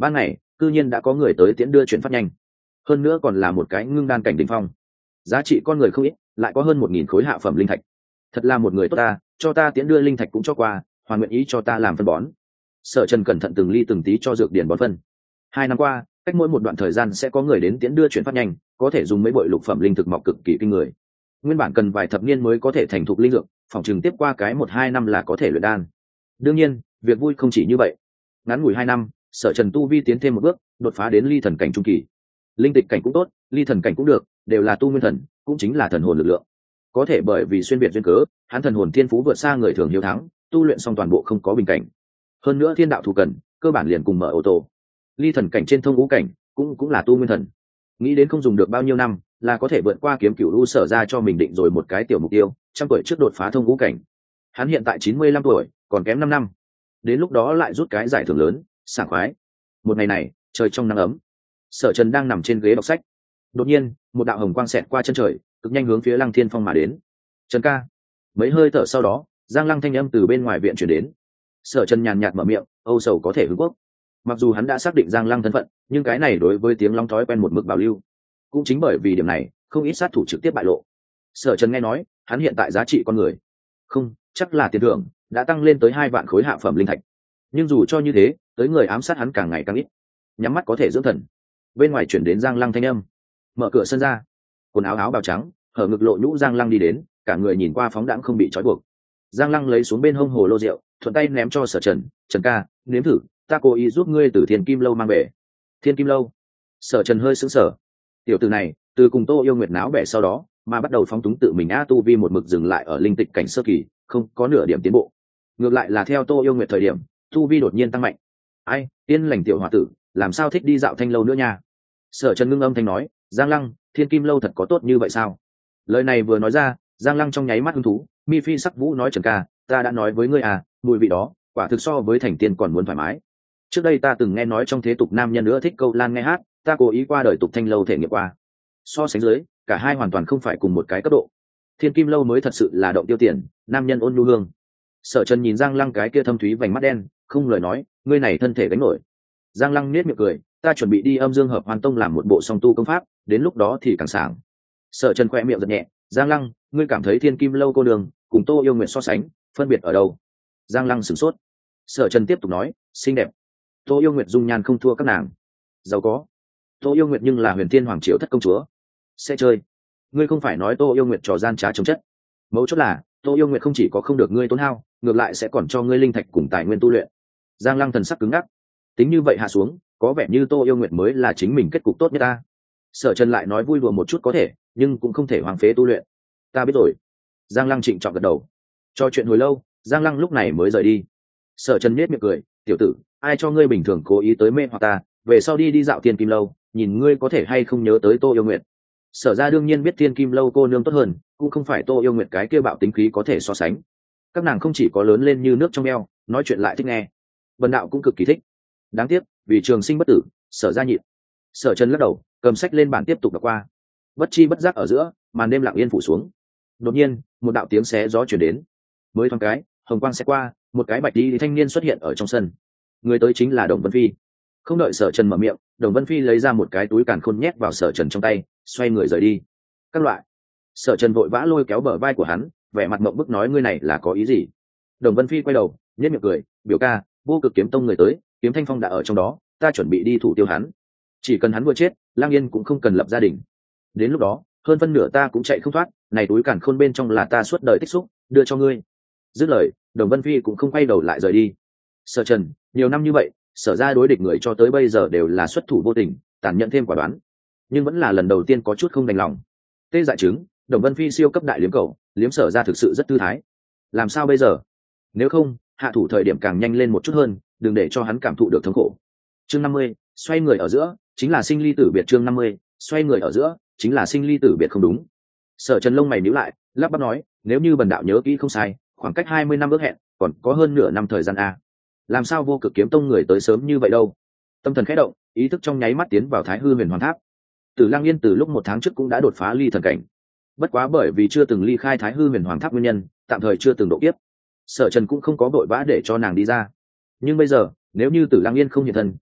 Speaker 1: ban ngày cư nhiên đã có người tới tiễn đưa chuyển phát nhanh, hơn nữa còn là một cái ngưng đan cảnh đỉnh phong, giá trị con người không ít, lại có hơn một nghìn khối hạ phẩm linh thạch. Thật là một người tốt ta, cho ta tiễn đưa linh thạch cũng cho qua, hoàn nguyện ý cho ta làm phân bón. Sở Trần cẩn thận từng ly từng tí cho dược điển bón phân. Hai năm qua, cách mỗi một đoạn thời gian sẽ có người đến tiễn đưa chuyển phát nhanh, có thể dùng mấy bội lục phẩm linh thực mọc cực kỳ kinh người. Nguyên bản cần vài thập niên mới có thể thành thục linh dược, phòng chừng tiếp qua cái một hai năm là có thể luyện đan. Đương nhiên, việc vui không chỉ như vậy. Ngắn ngủi hai năm, Sở Trần tu vi tiến thêm một bước, đột phá đến ly thần cảnh trung kỳ. Linh tịch cảnh cũng tốt, ly thần cảnh cũng được, đều là tu nguyên thần, cũng chính là thần hồn lực lượng. Có thể bởi vì xuyên việt duyên cớ, hắn thần hồn thiên phú vượt xa người thường hiếu thắng, tu luyện xong toàn bộ không có bình cảnh. Hơn nữa thiên đạo thủ cần, cơ bản liền cùng mở ô tô. Ly thần cảnh trên thông ngũ cảnh, cũng cũng là tu nguyên thần. Nghĩ đến không dùng được bao nhiêu năm, là có thể vượt qua kiếm cửu u Sở ra cho mình định rồi một cái tiểu mục tiêu, trăm tuổi trước đột phá thông ngũ cảnh. Hắn hiện tại chín mươi lăm tuổi, còn kém năm năm. Đến lúc đó lại rút cái giải thưởng lớn, sảng khoái. Một ngày này, trời trong nắng ấm, Sở Trần đang nằm trên ghế đọc sách. Đột nhiên, một đạo hồng quang xẹt qua chân trời, cực nhanh hướng phía Lăng Thiên Phong mà đến. "Trần ca." Mấy hơi thở sau đó, Giang Lăng thanh âm từ bên ngoài viện truyền đến. Sở Trần nhàn nhạt mở miệng, "Âu Sầu có thể hướng quốc." Mặc dù hắn đã xác định Giang Lăng thân phận, nhưng cái này đối với tiếng long thói quen một mực bảo lưu. Cũng chính bởi vì điểm này, không ít sát thủ trực tiếp bại lộ. Sở Trần nghe nói, hắn hiện tại giá trị con người, không, chắc là tiền thưởng đã tăng lên tới hai vạn khối hạ phẩm linh thạch. Nhưng dù cho như thế, tới người ám sát hắn càng ngày càng ít. Nhắm mắt có thể dưỡng thần. Bên ngoài chuyển đến Giang Lăng thanh âm. Mở cửa sân ra, quần áo áo bào trắng, hở ngực lộ nhũ Giang Lăng đi đến, cả người nhìn qua phóng đãng không bị trói buộc. Giang Lăng lấy xuống bên hông hồ lô rượu, thuận tay ném cho Sở Trần. "Trần ca, nếm thử, ta cố ý giúp ngươi từ Thiên Kim lâu mang về." Thiên Kim lâu? Sở Trần hơi sững sờ. Tiểu tử này, từ cùng Tô Yêu Nguyệt náo bẻ sau đó, mà bắt đầu phóng túng tự mình a tu vi một mực dừng lại ở linh tịch cảnh sơ kỳ, không có nửa điểm tiến bộ. Ngược lại là theo Tô Yêu Nguyệt thời điểm, tu vi đột nhiên tăng mạnh. "Ai, tiên lành tiểu hòa tử, làm sao thích đi dạo thanh lâu nữa nha?" Sở Trần ngưng âm thanh nói. "Giang Lăng, Thiên Kim lâu thật có tốt như vậy sao?" Lời này vừa nói ra, Giang Lăng trong nháy mắt hứng thú, mi phi sắc vũ nói, "Trần ca, ta đã nói với ngươi à, mùi vị đó, quả thực so với thành tiên còn muốn thoải mái. Trước đây ta từng nghe nói trong thế tục nam nhân nữa thích câu lan nghe hát, ta cố ý qua đời tục thanh lâu thể nghiệm qua. So sánh dưới, cả hai hoàn toàn không phải cùng một cái cấp độ. Thiên Kim lâu mới thật sự là động tiêu tiền, nam nhân ôn nhu hương." Sở Trần nhìn Giang Lăng cái kia thâm thúy vành mắt đen, không lời nói, "Ngươi này thân thể gánh nổi." Giang Lăng nết miệng cười, "Ta chuẩn bị đi Âm Dương Hợp Hoàn Tông làm một bộ song tu công pháp, đến lúc đó thì càng sảng." Sở Trần khẽ miệng giật nhẹ, "Giang Lăng, ngươi cảm thấy Thiên Kim lâu cô đường cùng Tô Yêu Nguyệt so sánh, phân biệt ở đâu?" Giang Lăng sửng sốt. Sở Trần tiếp tục nói, "Xinh đẹp. Tô Yêu Nguyệt dung nhan không thua các nàng. Giàu có. Tô Yêu Nguyệt nhưng là Huyền Thiên Hoàng Triều thất công chúa. Sẽ chơi. Ngươi không phải nói Tô Yêu Nguyệt trò gian trá chống chất. Mấu chốt là, Tô Yêu Nguyệt không chỉ có không được ngươi tốn hao, ngược lại sẽ còn cho ngươi linh thạch cùng tài nguyên tu luyện." Giang Lăng thần sắc cứng ngắc. Tính như vậy hạ xuống, có vẻ như Tô Yêu Nguyệt mới là chính mình kết cục tốt nhất ta. Sở Trần lại nói vui đùa một chút có thể, nhưng cũng không thể hoang phế tu luyện. "Ta biết rồi." Giang Lăng trịnh trọng gật đầu. Cho chuyện hồi lâu, Giang Lăng lúc này mới rời đi. Sở Trần nhếch miệng cười, "Tiểu tử, ai cho ngươi bình thường cố ý tới mê hoặc ta, về sau đi đi dạo Thiên Kim lâu, nhìn ngươi có thể hay không nhớ tới Tô Yêu Nguyệt." Sở ra đương nhiên biết Thiên Kim lâu cô nương tốt hơn, cũng không phải Tô Yêu Nguyệt cái kia bạo tính khí có thể so sánh. Các nàng không chỉ có lớn lên như nước trong eo, nói chuyện lại thích nghe. Vân đạo cũng cực kỳ thích. Đáng tiếc, vì trường sinh bất tử, Sở ra nhịn. Sở Trần lắc đầu, cầm sách lên bàn tiếp tục đọc qua. Bất chi bất giác ở giữa, màn đêm lặng yên phủ xuống. Đột nhiên, một đạo tiếng xé gió truyền đến. Mới thoáng cái, hồng quang sẽ qua, một cái bạch đi thanh niên xuất hiện ở trong sân. Người tới chính là Đồng Vân Phi. Không đợi Sở Trần mở miệng, Đồng Vân Phi lấy ra một cái túi càn khôn nhét vào Sở Trần trong tay, xoay người rời đi. "Các loại." Sở Trần vội vã lôi kéo bờ vai của hắn, vẻ mặt mộng bức nói, "Ngươi này là có ý gì?" Đồng Vân Phi quay đầu, nhếch miệng cười, "Biểu ca, Vô Cực Kiếm Tông người tới, Kiếm Thanh Phong đã ở trong đó, ta chuẩn bị đi thủ tiêu hắn. Chỉ cần hắn vừa chết, Lang Yên cũng không cần lập gia đình. Đến lúc đó, hơn phân nửa ta cũng chạy không thoát, này túi càn khôn bên trong là ta suốt đời tích xúc, đưa cho ngươi." Dứt lời, Đồng Vân Phi cũng không quay đầu lại rời đi. Sở Trần, nhiều năm như vậy, Sở ra đối địch người cho tới bây giờ đều là xuất thủ vô tình, tàn nhẫn thêm quả đoán, nhưng vẫn là lần đầu tiên có chút không đành lòng. Tê dại chứng, Đồng Vân Phi siêu cấp đại liếm cầu, liếm Sở ra thực sự rất thư thái. Làm sao bây giờ? Nếu không, hạ thủ thời điểm càng nhanh lên một chút hơn, đừng để cho hắn cảm thụ được thống khổ. Chương năm mươi, xoay người ở giữa, chính là sinh ly tử biệt. Chương năm mươi, xoay người ở giữa, chính là sinh ly tử biệt không đúng. Sở Trần lông mày nhíu lại, lắp bắp nói, "Nếu như bần đạo nhớ kỹ không sai, khoảng cách hai mươi năm ước hẹn, còn có hơn nửa năm thời gian a. Làm sao Vô Cực Kiếm Tông người tới sớm như vậy đâu?" Tâm thần khẽ động, ý thức trong nháy mắt tiến vào Thái Hư Huyền Hoàng Tháp. Tử Lang Yên từ lúc một tháng trước cũng đã đột phá ly thần cảnh. Bất quá bởi vì chưa từng ly khai Thái Hư Huyền Hoàng Tháp nguyên nhân, tạm thời chưa từng độ kiếp. Sở Trần cũng không có vội vã để cho nàng đi ra. Nhưng bây giờ, nếu như Tử Lang Yên không hiện thân,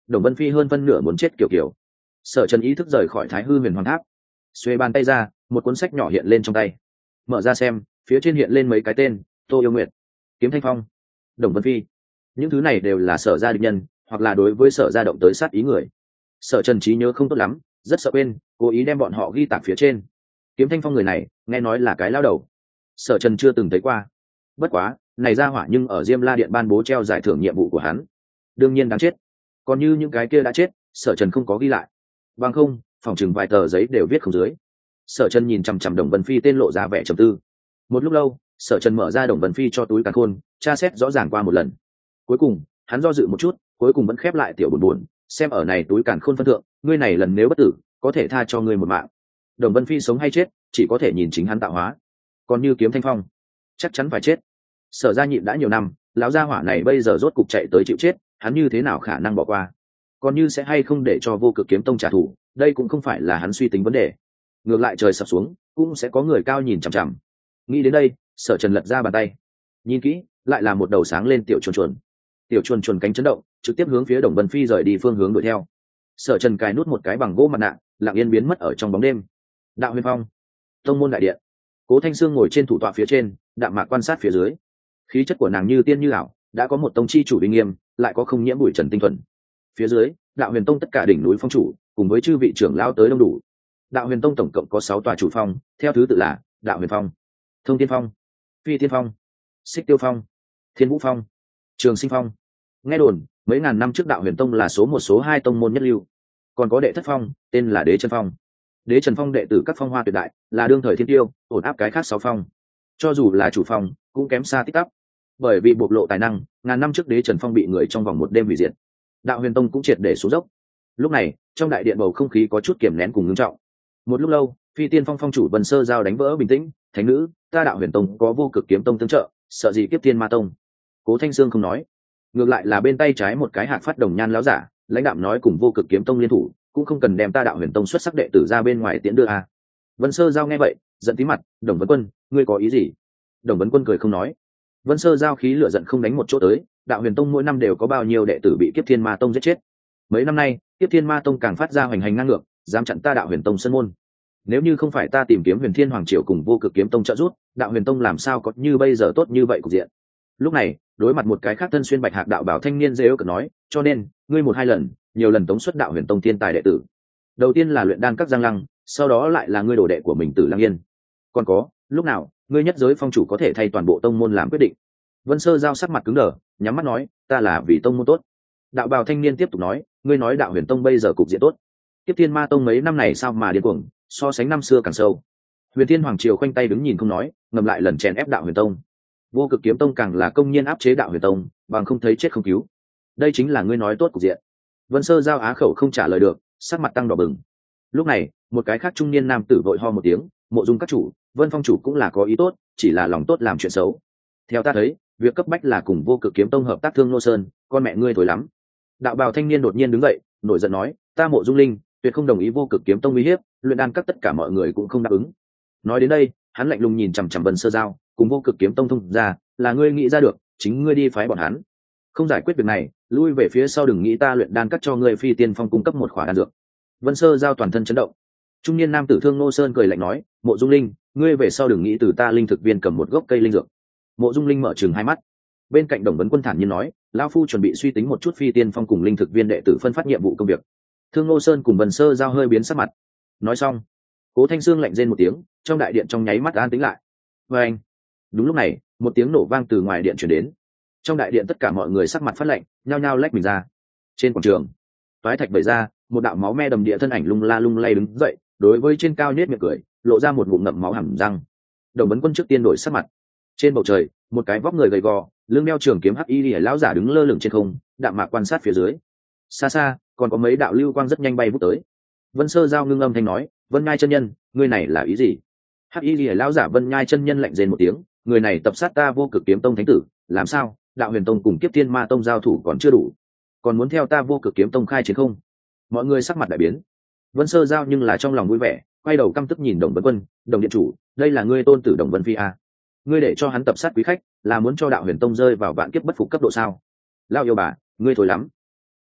Speaker 1: Đồng Vân Phi hơn phân nửa muốn chết kiểu kiểu. Sở Trần ý thức rời khỏi Thái Hư Huyền Hoàng Tháp, xuê bàn tay ra, một cuốn sách nhỏ hiện lên trong tay. Mở ra xem, phía trên hiện lên mấy cái tên: Tô Yêu Nguyệt, Kiếm Thanh Phong, Đồng Vân Phi. Những thứ này đều là Sở gia địch nhân, hoặc là đối với Sở gia động tới sát ý người. Sở Trần trí nhớ không tốt lắm, rất sợ quên, cố ý đem bọn họ ghi tạc phía trên. Kiếm Thanh Phong người này, nghe nói là cái lao đầu. Sở Trần chưa từng thấy qua. Bất quá, này ra hỏa nhưng ở Diêm La Điện ban bố treo giải thưởng nhiệm vụ của hắn. Đương nhiên đáng chết. Còn như những cái kia đã chết, Sở Trần không có ghi lại. Bằng không, phòng chừng vài tờ giấy đều viết không dưới. Sở Trần nhìn chằm chằm Đồng Vân Phi tên lộ ra vẻ trầm tư. Một lúc lâu, Sở Trần mở ra Đồng Vân Phi cho túi càn khôn, tra xét rõ ràng qua một lần. Cuối cùng, hắn do dự một chút, cuối cùng vẫn khép lại tiểu buồn buồn, xem ở này túi càn khôn phân thượng, ngươi này lần nếu bất tử, có thể tha cho ngươi một mạng. Đồng Vân Phi sống hay chết, chỉ có thể nhìn chính hắn tạo hóa. Còn như Kiếm Thanh Phong, chắc chắn phải chết. Sở gia nhịn đã nhiều năm, lão gia hỏa này bây giờ rốt cục chạy tới chịu chết, hắn như thế nào khả năng bỏ qua? Còn như sẽ hay không để cho Vô Cực Kiếm Tông trả thù, đây cũng không phải là hắn suy tính vấn đề. Ngược lại trời sập xuống, cũng sẽ có người cao nhìn chằm chằm. Nghĩ đến đây, Sở Trần lật ra bàn tay, nhìn kỹ, lại là một đầu sáng lên tiểu chuồn chuồn. Tiểu chuồn chuồn cánh chấn động, trực tiếp hướng phía Đồng Vân Phi rời đi phương hướng đuổi theo. Sở Trần cài nút một cái bằng gỗ mặt nạ, lặng yên biến mất ở trong bóng đêm. Đạo Huyền Phong, tông môn đại điện. Cố Thanh Sương ngồi trên thủ tọa phía trên, đạm mạc quan sát phía dưới. Khí chất của nàng như tiên như ảo, đã có một tông chi chủ uy nghiêm, lại có không nhiễm bụi trần tinh thuần. Phía dưới, Đạo Huyền Tông tất cả đỉnh núi phong chủ, cùng với chư vị trưởng lao tới đông đủ. Đạo Huyền Tông tổng cộng có sáu tòa chủ phong, theo thứ tự là Đạo Huyền Phong, Thông Tiên Phong, Phi Tiên Phong, Xích Tiêu Phong, Thiên Vũ Phong, Trường Sinh Phong. Nghe đồn, mấy ngàn năm trước Đạo Huyền Tông là số một số hai tông môn nhất lưu. Còn có đệ thất phong, tên là Đế Trần Phong. Đế Trần Phong đệ tử các phong hoa tuyệt đại, là đương thời thiên tiêu, ổn áp cái khác sáu phong. Cho dù là chủ phong, cũng kém xa tích tắp. Bởi vì bộc lộ tài năng, ngàn năm trước Đế Trần Phong bị người trong vòng một đêm hủy diệt. Đạo Huyền Tông cũng triệt để xuống dốc. Lúc này, trong đại điện bầu không khí có chút kiềm nén cùng ngưng trọng. Một lúc lâu, Phi Tiên Phong phong chủ Vân Sơ Giao đánh vỡ bình tĩnh, "Thánh nữ, ta Đạo Huyền Tông có Vô Cực Kiếm Tông tương trợ, sợ gì Kiếp Thiên Ma Tông?" Cố Thanh Sương không nói, ngược lại là bên tay trái một cái hạc phát đồng nhan láo giả, lãnh đạm nói cùng Vô Cực Kiếm Tông liên thủ, cũng không cần đem ta Đạo Huyền Tông xuất sắc đệ tử ra bên ngoài tiễn đưa a. Vân Sơ Giao nghe vậy, giận tí mặt, "Đồng Vấn Quân, ngươi có ý gì?" Đồng Vấn Quân cười không nói. Vân Sơ Giao khí lửa giận không đánh một chỗ tới, Đạo Huyền Tông mỗi năm đều có bao nhiêu đệ tử bị Kiếp Thiên Ma Tông giết chết. Mấy năm nay, Kiếp Thiên Ma Tông càng phát ra hoành hành ngang ngược, dám chặn ta Đạo Huyền Tông sân môn. Nếu như không phải ta tìm kiếm Huyền Thiên Hoàng Triều cùng Vô Cực Kiếm Tông trợ giúp, Đạo Huyền Tông làm sao có như bây giờ tốt như vậy cục diện. Lúc này, đối mặt một cái khác thân xuyên bạch hạc đạo bảo thanh niên rêu cợt nói, "Cho nên, ngươi một hai lần, nhiều lần tống xuất Đạo Huyền Tông thiên tài đệ tử. Đầu tiên là luyện đan các Giang Lăng, sau đó lại là ngươi đồ đệ của mình Tử Lăng Yên. Còn có, lúc nào, ngươi nhất giới phong chủ có thể thay toàn bộ tông môn làm quyết định?" Vân Sơ Giao sắc mặt cứng đờ, nhắm mắt nói, "Ta là vì tông môn tốt." Đạo bào thanh niên tiếp tục nói, "Ngươi nói Đạo Huyền Tông bây giờ cục diện tốt, Kiếp Thiên Ma Tông mấy năm này sao mà điên cuồng, so sánh năm xưa càng sâu. Huyền Thiên Hoàng Triều khoanh tay đứng nhìn không nói, ngầm lại lần chèn ép Đạo Huyền Tông. Vô Cực Kiếm Tông càng là công nhiên áp chế Đạo Huyền Tông, bằng không thấy chết không cứu. Đây chính là ngươi nói tốt cục diện." Vân Sơ Giao á khẩu không trả lời được, sắc mặt tăng đỏ bừng. Lúc này, một cái khác trung niên nam tử vội ho một tiếng, "Mộ Dung các chủ, Vân phong chủ cũng là có ý tốt, chỉ là lòng tốt làm chuyện xấu. Theo ta thấy, việc cấp bách là cùng Vô Cực Kiếm Tông hợp tác thương Nô Sơn, con mẹ ngươi thối lắm." Đạo bào thanh niên đột nhiên đứng dậy, nổi giận nói, "Ta Mộ Dung Linh, tuyệt không đồng ý Vô Cực Kiếm Tông uy hiếp, luyện đan các tất cả mọi người cũng không đáp ứng." Nói đến đây, hắn lạnh lùng nhìn chằm chằm Vân Sơ Giao, "Cùng Vô Cực Kiếm Tông thông ra, là ngươi nghĩ ra được, chính ngươi đi phái bọn hắn. Không giải quyết việc này, lui về phía sau đừng nghĩ ta luyện đan các cho ngươi Phi Tiên Phong cung cấp một khỏa đan dược." Vân Sơ Giao toàn thân chấn động. Trung niên nam tử Thương Nô Sơn cười lạnh nói, "Mộ Dung Linh, ngươi về sau đừng nghĩ từ ta linh thực viên cầm một gốc cây linh dược." Mộ Dung Linh mở trừng hai mắt. Bên cạnh Đồng Vấn Quân thản nhiên nói, "Lão phu chuẩn bị suy tính một chút Phi Tiên Phong cùng linh thực viên đệ tử phân phát nhiệm vụ công việc." Thương Nô Sơn cùng Vân Sơ Giao hơi biến sắc mặt. Nói xong, Cố Thanh Sương lạnh rên một tiếng, trong đại điện trong nháy mắt an tĩnh lại. Và anh, đúng lúc này, một tiếng nổ vang từ ngoài điện truyền đến. Trong đại điện tất cả mọi người sắc mặt phát lạnh, nhao nhao lách mình ra. Trên quảng trường, toái thạch bày ra, một đạo máu me đầm địa thân ảnh lung la lung lay đứng dậy, đối với trên cao nhếch miệng cười, lộ ra một ngụm ngậm máu hàm răng. Đồng Vấn Quân trước tiên đổi sắc mặt. Trên bầu trời, một cái vóc người gầy gò, lưng đeo trường kiếm hắc y liễu lão giả đứng lơ lửng trên không, đạm mạc quan sát phía dưới. Xa xa, còn có mấy đạo lưu quang rất nhanh bay vút tới. Vân Sơ Giao ngưng âm thanh nói, "Vân Nhai chân nhân, ngươi này là ý gì?" Hắc y liễu lão giả Vân Nhai chân nhân lạnh rên một tiếng, "Người này tập sát ta Vô Cực Kiếm Tông thánh tử, làm sao? Đạo Huyền Tông cùng Kiếp Thiên Ma Tông giao thủ còn chưa đủ, còn muốn theo ta Vô Cực Kiếm Tông khai chiến không?" Mọi người sắc mặt đại biến. Vân Sơ Giao nhưng là trong lòng vui vẻ, quay đầu căm tức nhìn Đồng Vấn Quân, "Đồng điện chủ, đây là ngươi tôn tử Đồng Vân Phi à? Ngươi để cho hắn tập sát quý khách, là muốn cho Đạo Huyền Tông rơi vào vạn kiếp bất phục cấp độ sao?" "Lao yêu bà, ngươi thối lắm."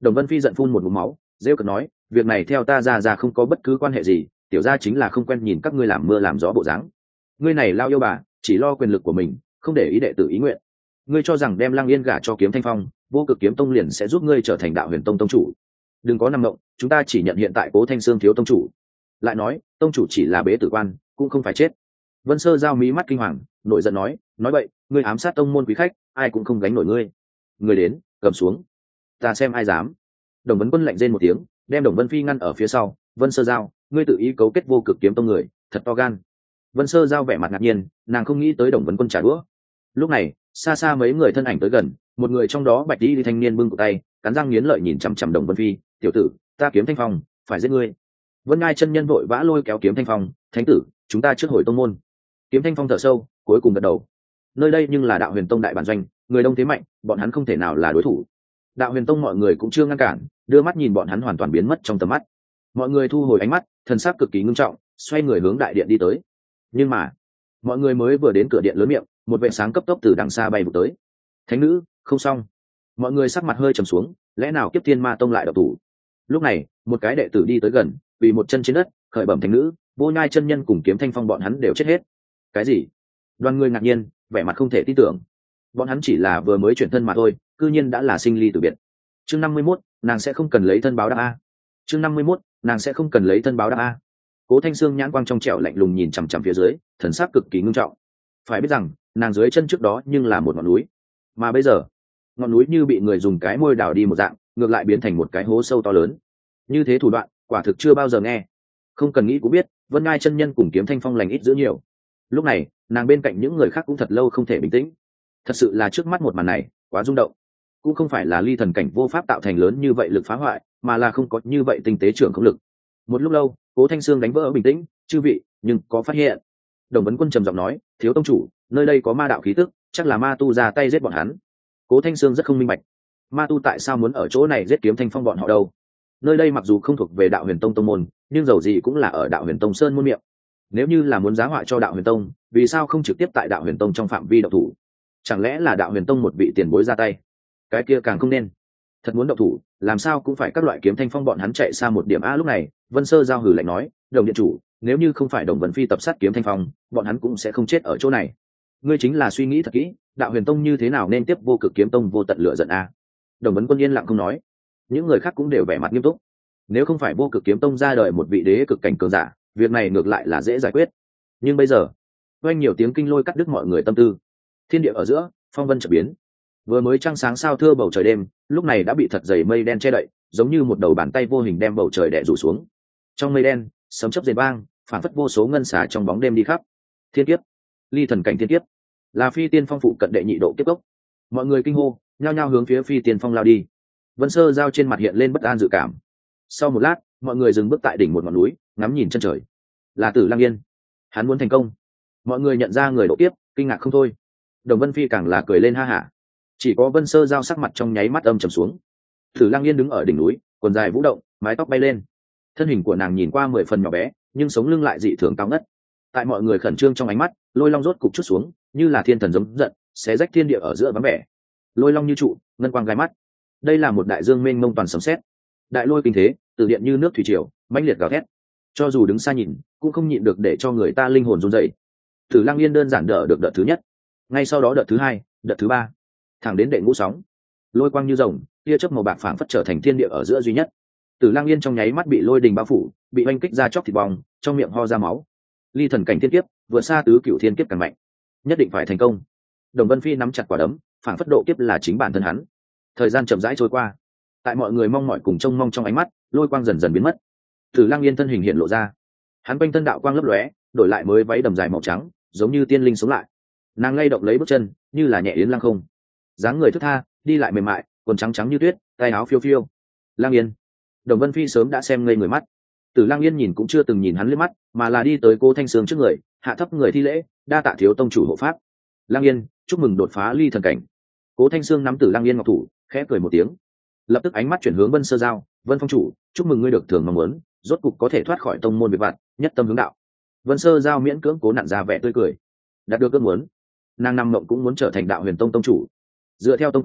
Speaker 1: Đồng Vân Phi giận phun một ngụm máu, rêu cợt nói, việc này theo ta ra ra không có bất cứ quan hệ gì, tiểu gia chính là không quen nhìn các ngươi làm mưa làm gió bộ dáng. Ngươi này lao yêu bà, chỉ lo quyền lực của mình, không để ý đệ tử ý nguyện. Ngươi cho rằng đem Lăng Yên gả cho Kiếm Thanh Phong, Vô Cực Kiếm Tông liền sẽ giúp ngươi trở thành Đạo Huyền Tông tông chủ. Đừng có nằm mộng, chúng ta chỉ nhận hiện tại Cố Thanh Sương thiếu tông chủ. Lại nói, tông chủ chỉ là bế tử quan, cũng không phải chết. Vân Sơ giao mí mắt kinh hoàng, nội giận nói, nói vậy, ngươi ám sát tông môn quý khách, ai cũng không gánh nổi ngươi. Người đến, cầm xuống. Ta xem ai dám. Đồng Vân Quân lạnh rên một tiếng, đem Đồng Vân Phi ngăn ở phía sau. Vân Sơ giao, ngươi tự ý cấu kết Vô Cực Kiếm Tông người, thật to gan. Vân Sơ giao vẻ mặt ngạc nhiên, nàng không nghĩ tới Đồng Vân Quân trả đũa. Lúc này, xa xa mấy người thân ảnh tới gần, một người trong đó bạch đi thanh niên bưng cổ tay, cắn răng nghiến lợi nhìn chằm chằm Đồng Vân Phi, tiểu tử, ta Kiếm Thanh Phong, phải giết ngươi. Vân Ngai chân nhân vội vã lôi kéo Kiếm Thanh Phong, thánh tử, chúng ta trước hồi tông môn. Kiếm Thanh Phong thở sâu, cuối cùng gật đầu. Nơi đây nhưng là Đạo Huyền Tông đại bản doanh, người đông thế mạnh, bọn hắn không thể nào là đối thủ. Đạo Huyền Tông mọi người cũng chưa ngăn cản, đưa mắt nhìn bọn hắn hoàn toàn biến mất trong tầm mắt. Mọi người thu hồi ánh mắt, thần sắc cực kỳ ngưng trọng, xoay người hướng đại điện đi tới. Nhưng mà, mọi người mới vừa đến cửa điện lớn miệng, một vệt sáng cấp tốc từ đằng xa bay vụt tới. Thánh nữ, không xong. Mọi người sắc mặt hơi trầm xuống, lẽ nào Kiếp Thiên Ma Tông lại độc thủ? Lúc này, một cái đệ tử đi tới gần, vì một chân trên đất, khởi bẩm thánh nữ, Vô Nhai chân nhân cùng Kiếm Thanh Phong bọn hắn đều chết hết. Cái gì? Đoàn người ngạc nhiên, vẻ mặt không thể tin tưởng. Bọn hắn chỉ là vừa mới chuyển thân mà thôi, cư nhiên đã là sinh ly tử biệt. Chương năm mươi mốt, nàng sẽ không cần lấy thân báo đáp a. Chương năm mươi mốt, nàng sẽ không cần lấy thân báo đáp a. Cố Thanh Sương nhãn quang trong trẻo lạnh lùng nhìn chằm chằm phía dưới, thần sắc cực kỳ ngưng trọng. Phải biết rằng, nàng dưới chân trước đó nhưng là một ngọn núi, mà bây giờ, ngọn núi như bị người dùng cái môi đào đi một dạng, ngược lại biến thành một cái hố sâu to lớn. Như thế thủ đoạn, quả thực chưa bao giờ nghe. Không cần nghĩ cũng biết, Vân Ngai chân nhân cùng Kiếm Thanh Phong lành ít dữ nhiều. Lúc này, nàng bên cạnh những người khác cũng thật lâu không thể bình tĩnh. Thật sự là trước mắt một màn này, quá rung động. Cũng không phải là ly thần cảnh vô pháp tạo thành lớn như vậy lực phá hoại, mà là không có như vậy tinh tế trưởng không lực. Một lúc lâu, Cố Thanh Sương đánh vỡ bình tĩnh, chư vị, nhưng có phát hiện. Đồng Vấn Quân trầm giọng nói, thiếu tông chủ, nơi đây có ma đạo khí tức, chắc là ma tu ra tay giết bọn hắn. Cố Thanh Sương rất không minh bạch, ma tu tại sao muốn ở chỗ này giết Kiếm Thanh Phong bọn họ đâu? Nơi đây mặc dù không thuộc về Đạo Huyền Tông tông môn, nhưng dầu gì cũng là ở Đạo Huyền Tông sơn môn miệng. Nếu như là muốn giá họa cho Đạo Huyền Tông, vì sao không trực tiếp tại Đạo Huyền Tông trong phạm vi động thủ? Chẳng lẽ là Đạo Huyền Tông một vị tiền bối ra tay? Cái kia càng không nên. Thật muốn động thủ, làm sao cũng phải các loại Kiếm Thanh Phong bọn hắn chạy xa một điểm a. Lúc này, Vân Sơ giao hừ lạnh nói, Đồng điện chủ, nếu như không phải Đồng Vân Phi tập sát Kiếm Thanh Phong, bọn hắn cũng sẽ không chết ở chỗ này. Ngươi chính là suy nghĩ thật kỹ, Đạo Huyền Tông như thế nào nên tiếp Vô Cực Kiếm Tông vô tận lửa giận a. Đồng Vấn Quân yên lặng không nói, những người khác cũng đều vẻ mặt nghiêm túc. Nếu không phải Vô Cực Kiếm Tông ra đời một vị đế cực cảnh cường giả, việc này ngược lại là dễ giải quyết. Nhưng bây giờ, oanh nhiều tiếng kinh lôi cắt đứt mọi người tâm tư. Thiên địa ở giữa, phong vân chợt biến. Vừa mới trăng sáng sao thưa bầu trời đêm, lúc này đã bị thật dày mây đen che đậy, giống như một đầu bàn tay vô hình đem bầu trời đè rủ xuống. Trong mây đen, sấm chớp rền vang, phản phất vô số ngân xà trong bóng đêm đi khắp. Thiên kiếp, ly thần cảnh thiên kiếp, là phi tiên phong phụ cận đệ nhị độ kiếp gốc. Mọi người kinh hô, nhao nhao hướng phía phi tiên phong lao đi. Vân Sơ giao trên mặt hiện lên bất an dự cảm. Sau một lát, mọi người dừng bước tại đỉnh một ngọn núi, ngắm nhìn chân trời. Là Tử Lăng Yên, hắn muốn thành công. Mọi người nhận ra người độ kiếp, kinh ngạc không thôi. Đồng Vân Phi càng là cười lên ha hả. Chỉ có Vân Sơ giao sắc mặt trong nháy mắt âm trầm xuống. Tử Lăng Yên đứng ở đỉnh núi, quần dài vũ động, mái tóc bay lên. Thân hình của nàng nhìn qua mười phần nhỏ bé, nhưng sống lưng lại dị thường cao ngất. Tại mọi người khẩn trương trong ánh mắt, Lôi Long rốt cục chút xuống, như là thiên thần giống giận, xé rách thiên địa ở giữa vắng vẻ. Lôi Long như trụ, ngân quang gai mắt. Đây là một đại dương mênh mông toàn sấm sét. Đại lôi kinh thế, từ điện như nước thủy triều, mãnh liệt gào thét. Cho dù đứng xa nhìn, cũng không nhịn được để cho người ta linh hồn run rẩy. Tử Lăng Yên đơn giản đỡ được đợt thứ nhất, ngay sau đó đợt thứ hai, đợt thứ ba, thẳng đến đệ ngũ sóng. Lôi quang như rồng, tia chớp màu bạc phảng phất trở thành thiên địa ở giữa duy nhất. Tử Lăng Yên trong nháy mắt bị lôi đình bao phủ, bị oanh kích ra chóc thịt bong, trong miệng ho ra máu. Ly thần cảnh thiên kiếp, vượt xa tứ cửu thiên kiếp càng mạnh, nhất định phải thành công. Đồng Vân Phi nắm chặt quả đấm, phảng phất độ kiếp là chính bản thân hắn. Thời gian chậm rãi trôi qua, tại mọi người mong mỏi cùng trông mong trong ánh mắt, lôi quang dần dần biến mất. Tử Lăng Yên thân hình hiện lộ ra, hắn quanh thân đạo quang lấp lóe, đổi lại mới váy đầm dài màu trắng, giống như tiên linh sống lại. Nàng lay động lấy bước chân, như là nhẹ yến lăng không, dáng người thướt tha, đi lại mềm mại, quần trắng trắng như tuyết, tay áo phiêu phiêu. Lăng Yên, Đồng Vân Phi sớm đã xem ngây người mắt. Tử Lăng Yên nhìn cũng chưa từng nhìn hắn liếc mắt, mà là đi tới Cố Thanh Sương trước người, hạ thấp người thi lễ, đa tạ thiếu tông chủ hộ pháp. Lăng Yên, chúc mừng đột phá ly thần cảnh. Cố Thanh Sương nắm Tử Lăng Yên ngọc thủ, khẽ cười một tiếng, lập tức ánh mắt chuyển hướng Vân Sơ giao, Vân phong chủ, chúc mừng ngươi được thường mong muốn, rốt cục có thể thoát khỏi tông môn việc vặt, nhất tâm hướng đạo. Vân Sơ giao miễn cưỡng cố nặn ra vẻ tươi cười, đạt được ước muốn. Nàng năm mộng cũng muốn trở thành Đạo Huyền Tông tông chủ. Dựa theo tông quy,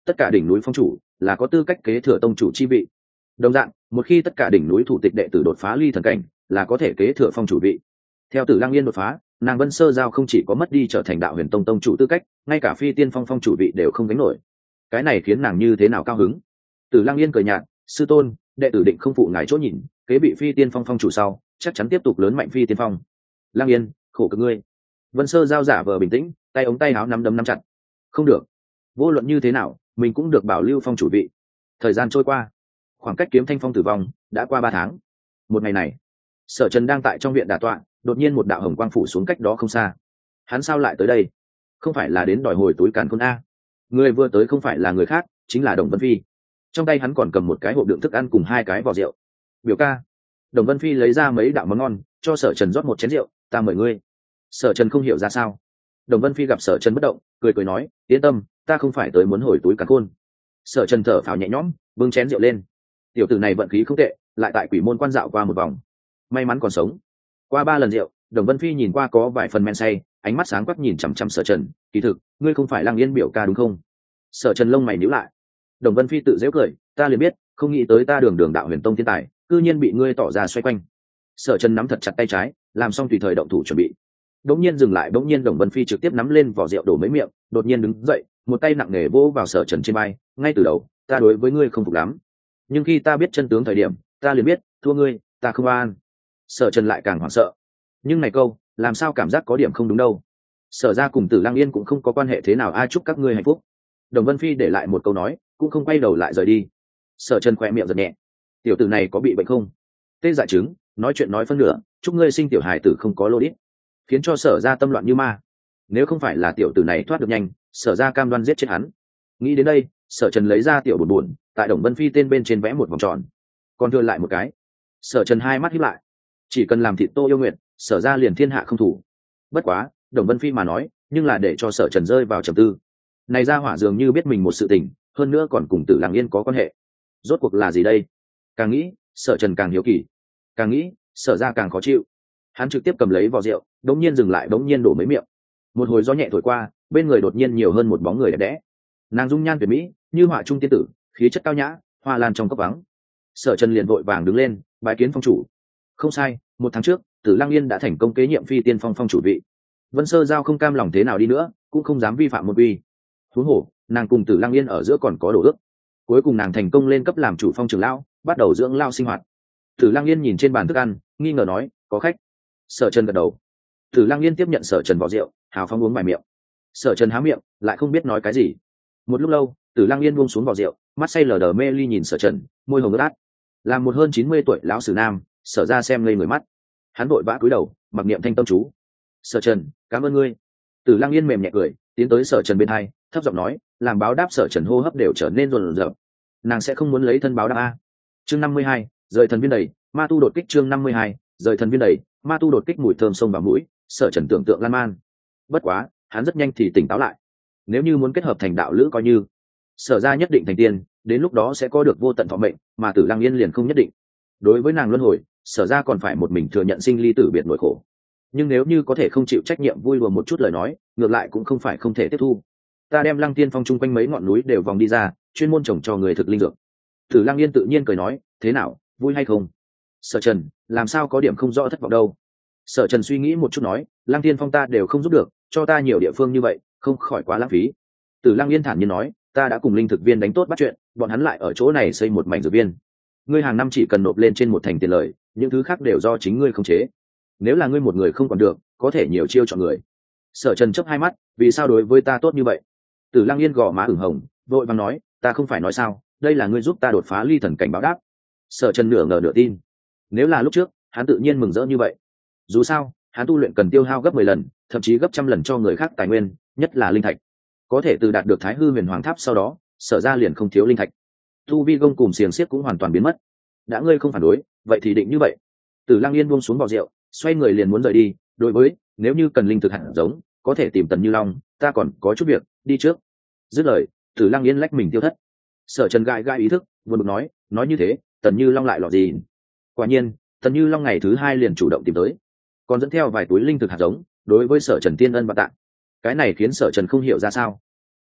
Speaker 1: tất cả đỉnh núi phong chủ là có tư cách kế thừa tông chủ chi vị. Đồng dạng, một khi tất cả đỉnh núi thủ tịch đệ tử đột phá ly thần cảnh, là có thể kế thừa phong chủ vị. Theo Tử Lăng Yên đột phá, nàng Vân Sơ Giao không chỉ có mất đi trở thành Đạo Huyền Tông tông chủ tư cách, ngay cả phi tiên phong phong chủ vị đều không gánh nổi. Cái này khiến nàng như thế nào cao hứng. Tử Lăng Yên cười nhạt, sư tôn, đệ tử định không phụ ngài chỗ nhìn, kế bị phi tiên phong phong chủ sau, chắc chắn tiếp tục lớn mạnh phi tiên phong. Lăng Yên, khổ cực ngươi. Vân Sơ Giao giả vờ bình tĩnh, tay ống tay áo nắm đấm nắm chặt. Không được, vô luận như thế nào, mình cũng được bảo lưu phong chủ vị. Thời gian trôi qua, khoảng cách kiếm thanh phong tử vong đã qua ba tháng. Một ngày này, Sở Trần đang tại trong viện đả tọa, đột nhiên một đạo hồng quang phủ xuống cách đó không xa. Hắn sao lại tới đây? Không phải là đến đòi hồi túi càn khôn a? Người vừa tới không phải là người khác, chính là Đồng Vân Phi. Trong tay hắn còn cầm một cái hộp đựng thức ăn cùng hai cái vỏ rượu. Biểu ca. Đồng Vân Phi lấy ra mấy đạo món ngon, cho Sở Trần rót một chén rượu, ta mời ngươi. Sở Trần không hiểu ra sao. Đồng Vân Phi gặp Sở Trần bất động, cười cười nói, yên tâm, ta không phải tới muốn hồi túi càn khôn. Sở Trần thở phào nhẹ nhõm, bưng chén rượu lên. Tiểu tử này vận khí không tệ, lại tại quỷ môn quan dạo qua một vòng, may mắn còn sống. Qua ba lần rượu, Đồng Vân Phi nhìn qua có vài phần men say, ánh mắt sáng quắc nhìn chằm chằm Sở Trần, kỳ thực, ngươi không phải Lăng Yên biểu ca đúng không? Sở Trần lông mày nhíu lại. Đồng Vân Phi tự giễu cười, ta liền biết, không nghĩ tới ta đường đường Đạo Huyền Tông thiên tài, cư nhiên bị ngươi tỏ ra xoay quanh. Sở Trần nắm thật chặt tay trái, làm xong tùy thời động thủ chuẩn bị. Đống nhiên dừng lại, bỗng nhiên Đồng Vân Phi trực tiếp nắm lên vỏ rượu đổ mấy miệng, đột nhiên đứng dậy, một tay nặng nề vỗ vào Sở Trần trên vai, ngay từ đầu, ta đối với ngươi không phục lắm, nhưng khi ta biết chân tướng thời điểm, ta liền biết, thua ngươi, ta không an. Sở Trần lại càng hoảng sợ. Nhưng này câu, làm sao cảm giác có điểm không đúng đâu. Sở ra cùng Tử Lăng Yên cũng không có quan hệ thế nào, ai chúc các ngươi hạnh phúc. Đồng Vân Phi để lại một câu nói, cũng không quay đầu lại rời đi. Sở Trần khỏe miệng giật nhẹ. Tiểu tử này có bị bệnh không? Tê dại chứng, nói chuyện nói phân nửa, chúc ngươi sinh tiểu hài tử không có lô đít, khiến cho Sở ra tâm loạn như ma. Nếu không phải là tiểu tử này thoát được nhanh, Sở ra cam đoan giết chết hắn. Nghĩ đến đây, Sở Trần lấy ra tiểu buồn buồn, tại Đồng Vân Phi tên bên trên vẽ một vòng tròn, còn thừa lại một cái. Sở Trần hai mắt híp lại, chỉ cần làm thịt Tô Yêu Nguyệt, Sở ra liền thiên hạ không thủ. Bất quá, Đồng Vân Phi mà nói, nhưng là để cho Sở Trần rơi vào trầm tư. Này ra hỏa dường như biết mình một sự tình, hơn nữa còn cùng Tử Lăng Yên có quan hệ. Rốt cuộc là gì đây? Càng nghĩ, Sở Trần càng hiếu kỳ, càng nghĩ, Sở ra càng khó chịu. Hắn trực tiếp cầm lấy vò rượu, đống nhiên dừng lại, đống nhiên đổ mấy miệng. Một hồi gió nhẹ thổi qua, bên người đột nhiên nhiều hơn một bóng người đẹp đẽ. Nàng dung nhan tuyệt mỹ, như họa trung tiên tử, khí chất cao nhã, hoa lan trong cốc vắng. Sở Trần liền vội vàng đứng lên, bái kiến phong chủ. Không sai, một tháng trước, Tử Lăng Yên đã thành công kế nhiệm phi tiên phong phong chủ vị. Vân Sơ Giao không cam lòng thế nào đi nữa, cũng không dám vi phạm môn quy. Huống hồ, nàng cùng Tử Lăng Yên ở giữa còn có đồ ước. Cuối cùng nàng thành công lên cấp làm chủ phong trưởng lão, bắt đầu dưỡng lao sinh hoạt. Tử Lăng Yên nhìn trên bàn thức ăn, nghi ngờ nói, có khách. Sở Trần gật đầu. Tử Lăng Yên tiếp nhận Sở Trần vỏ rượu, hào phóng uống vài miệng. Sở Trần há miệng, lại không biết nói cái gì. Một lúc lâu, Tử Lăng Yên buông xuống vỏ rượu, mắt say lờ đờ mê ly nhìn Sở Trần, môi hồng ướt át. Là một hơn chín mươi tuổi lão sử nam, Sở ra xem ngây người mắt. Hắn vội vã cúi đầu, mặc niệm thanh tâm chú. Sở Trần, cảm ơn ngươi. Tử Lăng Yên mềm nhẹ cười, tiến tới Sở Trần bên hai, thấp giọng nói, làm báo đáp. Sở Trần hô hấp đều trở nên rồn rợn. Nàng sẽ không muốn lấy thân báo đáp a. Chương năm mươi hai, rời thần viên đầy, ma tu đột kích. Chương năm mươi hai, rời thần viên đầy, ma tu đột kích. Mùi thơm sông vào mũi, Sở Trần tưởng tượng lan man. Bất quá, hắn rất nhanh thì tỉnh táo lại. Nếu như muốn kết hợp thành đạo lữ coi như, Sở ra nhất định thành tiên, đến lúc đó sẽ có được vô tận thọ mệnh, mà Tử Lăng Yên liền không nhất định. Đối với nàng luân hồi, Sở ra còn phải một mình thừa nhận sinh ly tử biệt nỗi khổ. Nhưng nếu như có thể không chịu trách nhiệm vui đùa một chút lời nói, ngược lại cũng không phải không thể tiếp thu. Ta đem Lăng Tiên Phong chung quanh mấy ngọn núi đều vòng đi ra, chuyên môn trồng cho người thực linh dược. Tử Lăng Yên tự nhiên cười nói, thế nào, vui hay không? Sở Trần, làm sao có điểm không rõ thất vọng đâu. Sở Trần suy nghĩ một chút nói, Lăng Tiên Phong ta đều không giúp được, cho ta nhiều địa phương như vậy, không khỏi quá lãng phí. Tử Lăng Yên thản nhiên nói, ta đã cùng linh thực viên đánh tốt bắt chuyện, bọn hắn lại ở chỗ này xây một mảnh dược viên. Ngươi hàng năm chỉ cần nộp lên trên một thành tiền lời, những thứ khác đều do chính ngươi khống chế. Nếu là ngươi một người không còn được, có thể nhiều chiêu chọn người. Sở Trần chớp hai mắt, vì sao đối với ta tốt như vậy? Tử Lăng Yên gò má ửng hồng, vội vàng nói, ta không phải nói sao, đây là ngươi giúp ta đột phá ly thần cảnh báo đáp. Sở Trần nửa ngờ nửa tin. Nếu là lúc trước, hắn tự nhiên mừng rỡ như vậy. Dù sao, hắn tu luyện cần tiêu hao gấp mười lần, thậm chí gấp trăm lần cho người khác tài nguyên, nhất là linh thạch. Có thể từ đạt được Thái Hư Huyền Hoàng Tháp sau đó, Sở ra liền không thiếu linh thạch. Tu vi gông cùng xiềng xiếc cũng hoàn toàn biến mất. Đã ngươi không phản đối, vậy thì định như vậy. Tử Lăng Yên buông xuống bò rượu, xoay người liền muốn rời đi. Đối với, nếu như cần linh thực hạt giống, có thể tìm Tần Như Long, ta còn có chút việc, đi trước. Dứt lời, Tử Lăng Yên lách mình tiêu thất. Sở Trần gai gai ý thức, buồn bực nói, nói như thế, Tần Như Long lại lọt gì? Quả nhiên, Tần Như Long ngày thứ hai liền chủ động tìm tới, còn dẫn theo vài túi linh thực hạt giống, đối với Sở Trần tiên ân bạc tạ. Cái này khiến Sở Trần không hiểu ra sao.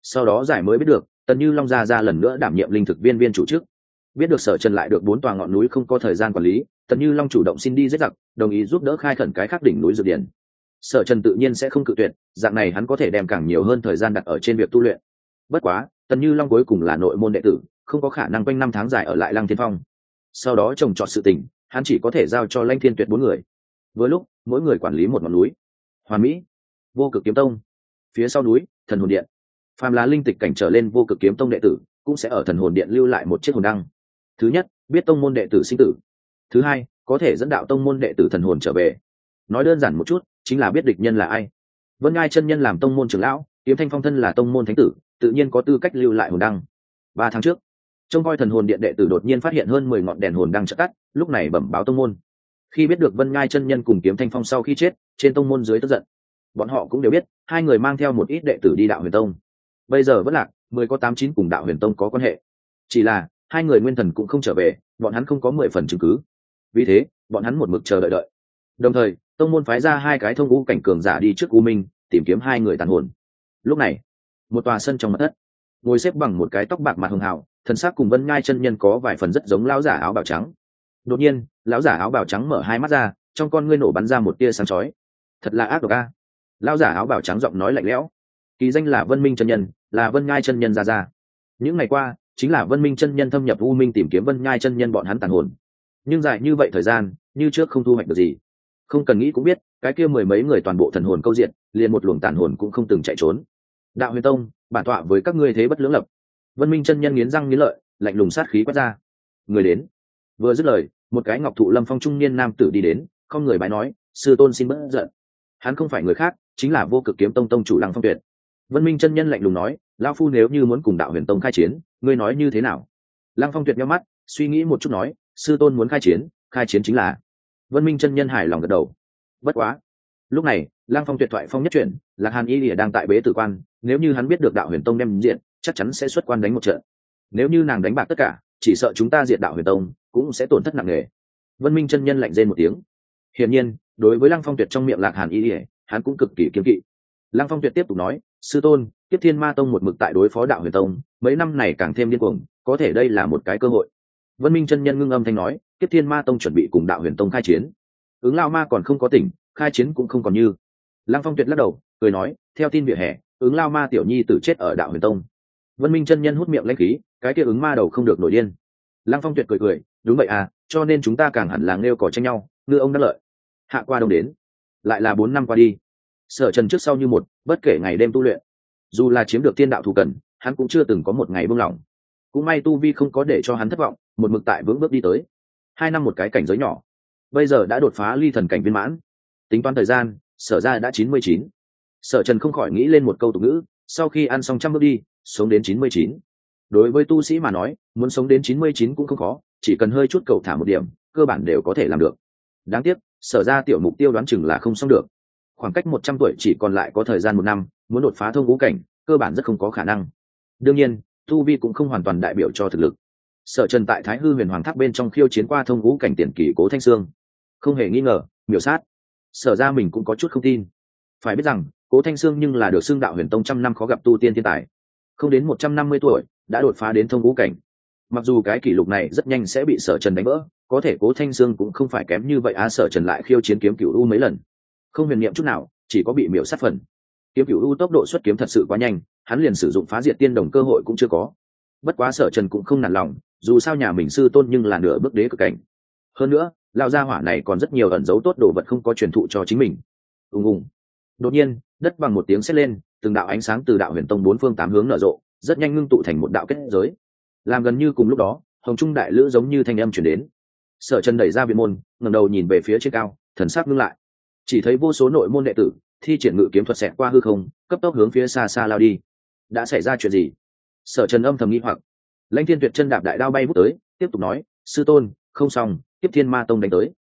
Speaker 1: Sau đó giải mới biết được Tần Như Long ra ra lần nữa đảm nhiệm linh thực viên viên chủ chức. Biết được Sở Trần lại được bốn tòa ngọn núi không có thời gian quản lý, Tần Như Long chủ động xin đi giết giặc, đồng ý giúp đỡ khai khẩn cái khác đỉnh núi dược điển. Sở Trần tự nhiên sẽ không cự tuyệt, dạng này hắn có thể đem càng nhiều hơn thời gian đặt ở trên việc tu luyện. Bất quá, Tần Như Long cuối cùng là nội môn đệ tử, không có khả năng quanh năm tháng dài ở lại Lăng Thiên Phong. Sau đó trồng trọt sự tình, hắn chỉ có thể giao cho Lãnh Thiên Tuyệt bốn người. Với lúc, mỗi người quản lý một ngọn núi. Hoàn Mỹ, Vô Cực Kiếm Tông. Phía sau núi, Thần Hồn Điện. Phàm là linh tịch cảnh trở lên Vô Cực Kiếm Tông đệ tử, cũng sẽ ở Thần Hồn Điện lưu lại một chiếc hồn đăng. Thứ nhất, biết tông môn đệ tử sinh tử. Thứ hai, có thể dẫn đạo tông môn đệ tử thần hồn trở về. Nói đơn giản một chút, chính là biết địch nhân là ai. Vân Ngai chân nhân làm tông môn trưởng lão, Kiếm Thanh Phong thân là tông môn thánh tử, tự nhiên có tư cách lưu lại hồn đăng. Ba tháng trước, trông coi Thần Hồn Điện đệ tử đột nhiên phát hiện hơn mười ngọn đèn hồn đăng chợt tắt, lúc này bẩm báo tông môn. Khi biết được Vân Ngai chân nhân cùng Kiếm Thanh Phong sau khi chết, trên tông môn dưới tức giận. Bọn họ cũng đều biết, hai người mang theo một ít đệ tử đi Đạo Huyền Tông. Bây giờ vẫn lạc, mười có tám chín cùng Đạo Huyền Tông có quan hệ. Chỉ là hai người nguyên thần cũng không trở về, bọn hắn không có mười phần chứng cứ. Vì thế, bọn hắn một mực chờ đợi đợi. Đồng thời, tông môn phái ra hai cái thông ngũ cảnh cường giả đi trước U Minh, tìm kiếm hai người tàn hồn. Lúc này, một tòa sân trong mật thất, ngồi xếp bằng một cái tóc bạc mặt hường hào, thần sắc cùng Vân Ngai chân nhân có vài phần rất giống lão giả áo bào trắng. Đột nhiên, lão giả áo bào trắng mở hai mắt ra, trong con ngươi nổ bắn ra một tia sáng chói. Thật là ác độc a. Lão giả áo bào trắng giọng nói lạnh lẽo. Kỳ danh là Vân Minh chân nhân, là Vân Ngai chân nhân ra ra. Những ngày qua, chính là Vân Minh chân nhân thâm nhập U Minh tìm kiếm Vân Ngai chân nhân bọn hắn tàn hồn. Nhưng dài như vậy thời gian, như trước không thu hoạch được gì. Không cần nghĩ cũng biết, cái kia mười mấy người toàn bộ thần hồn câu diện, liền một luồng tàn hồn cũng không từng chạy trốn. Đạo Huyền Tông, bản tọa với các ngươi thế bất lưỡng lập. Vân Minh chân nhân nghiến răng nghiến lợi, lạnh lùng sát khí quét ra. Người đến. Vừa dứt lời, một cái ngọc thụ lâm phong trung niên nam tử đi đến, không người bái nói, sư tôn xin bớt giận. Hắn không phải người khác, chính là Vô Cực Kiếm Tông tông chủ Lăng Phong Tuyệt. Vân Minh chân nhân lạnh lùng nói, lão phu nếu như muốn cùng Đạo Huyền Tông khai chiến, ngươi nói như thế nào? Lăng Phong Tuyệt nhíu mắt, suy nghĩ một chút nói, sư tôn muốn khai chiến, khai chiến chính là. Vân Minh chân nhân hài lòng gật đầu. Bất quá, lúc này, Lăng Phong Tuyệt thoại phong nhất chuyển, Lạc Hàn Y Lìa đang tại bế tử quan, nếu như hắn biết được Đạo Huyền Tông đem diện, chắc chắn sẽ xuất quan đánh một trận. Nếu như nàng đánh bạc tất cả, chỉ sợ chúng ta diệt Đạo Huyền Tông, cũng sẽ tổn thất nặng nề. Vân Minh chân nhân lạnh rên một tiếng. Hiển nhiên, đối với Lăng Phong Tuyệt trong miệng Lạc Hàn Y Lìa, hắn cũng cực kỳ kiêng kỵ. Lăng Phong Tuyệt tiếp tục nói, sư tôn, Kiếp Thiên Ma Tông một mực tại đối phó Đạo Huyền Tông, mấy năm này càng thêm điên cuồng, có thể đây là một cái cơ hội. Vân Minh chân nhân ngưng âm thanh nói, Kiếp Thiên Ma Tông chuẩn bị cùng Đạo Huyền Tông khai chiến. Ứng Lao Ma còn không có tỉnh, khai chiến cũng không còn như. Lăng Phong Tuyệt lắc đầu, cười nói, theo tin vỉa hè, Ứng Lao Ma tiểu nhi tử chết ở Đạo Huyền Tông. Vân Minh chân nhân hút miệng lãnh khí, cái kia ứng ma đầu không được nổi điên. Lăng Phong Tuyệt cười cười, đúng vậy à, cho nên chúng ta càng hẳn là nêu cỏ tranh nhau, ngư ông đắc lợi. Hạ qua đông đến, lại là bốn năm qua đi. Sở Trần trước sau như một, bất kể ngày đêm tu luyện. Dù là chiếm được tiên đạo thù cần, hắn cũng chưa từng có một ngày buông lỏng. Cũng may tu vi không có để cho hắn thất vọng, một mực tại vững bước đi tới. Hai năm một cái cảnh giới nhỏ, bây giờ đã đột phá ly thần cảnh viên mãn. Tính toán thời gian, Sở ra đã chín mươi chín. Sở Trần không khỏi nghĩ lên một câu tục ngữ, sau khi ăn xong trăm bước đi, sống đến chín mươi chín. Đối với tu sĩ mà nói, muốn sống đến chín mươi chín cũng không khó, chỉ cần hơi chút cầu thả một điểm, cơ bản đều có thể làm được. Đáng tiếc, Sở ra tiểu mục tiêu đoán chừng là không xong được. Khoảng cách một trăm tuổi chỉ còn lại có thời gian một năm, muốn đột phá thông ngũ cảnh, cơ bản rất không có khả năng. Đương nhiên, tu vi cũng không hoàn toàn đại biểu cho thực lực. Sở Trần tại Thái Hư Huyền Hoàng Tháp bên trong khiêu chiến qua thông ngũ cảnh tiền kỳ Cố Thanh Sương, không hề nghi ngờ, miểu sát. Sở ra mình cũng có chút không tin. Phải biết rằng, Cố Thanh Sương nhưng là được xưng Đạo Huyền Tông trăm năm khó gặp tu tiên thiên tài, không đến một trăm năm mươi tuổi đã đột phá đến thông ngũ cảnh. Mặc dù cái kỷ lục này rất nhanh sẽ bị Sở Trần đánh vỡ, có thể Cố Thanh Sương cũng không phải kém như vậy á. Sở Trần lại khiêu chiến kiếm cửu u mấy lần, không huyền niệm chút nào, chỉ có bị miểu sát phần. Kiếm cửu u tốc độ xuất kiếm thật sự quá nhanh, hắn liền sử dụng phá diệt tiên đồng cơ hội cũng chưa có. Bất quá Sở Trần cũng không nản lòng, dù sao nhà mình sư tôn nhưng là nửa bước đế cực cảnh. Hơn nữa, lão gia hỏa này còn rất nhiều ẩn dấu tốt đồ vật không có truyền thụ cho chính mình. Ùng ùng. Đột nhiên, đất bằng một tiếng sét lên, từng đạo ánh sáng từ Đạo Huyền Tông bốn phương tám hướng nở rộ, rất nhanh ngưng tụ thành một đạo kết giới. Làm gần như cùng lúc đó, Hồng Trung đại lữ giống như thanh âm truyền đến. Sở Trần đẩy ra viện môn, ngẩng đầu nhìn về phía trên cao, thần sắc ngưng lại. Chỉ thấy vô số nội môn đệ tử thi triển ngự kiếm thuật xẹt qua hư không, cấp tốc hướng phía xa xa lao đi. Đã xảy ra chuyện gì? Sở Trần âm thầm nghi hoặc. Lãnh Thiên Tuyệt chân đạp đại đao bay vút tới, tiếp tục nói, sư tôn, không xong, Kiếp Thiên Ma Tông đánh tới.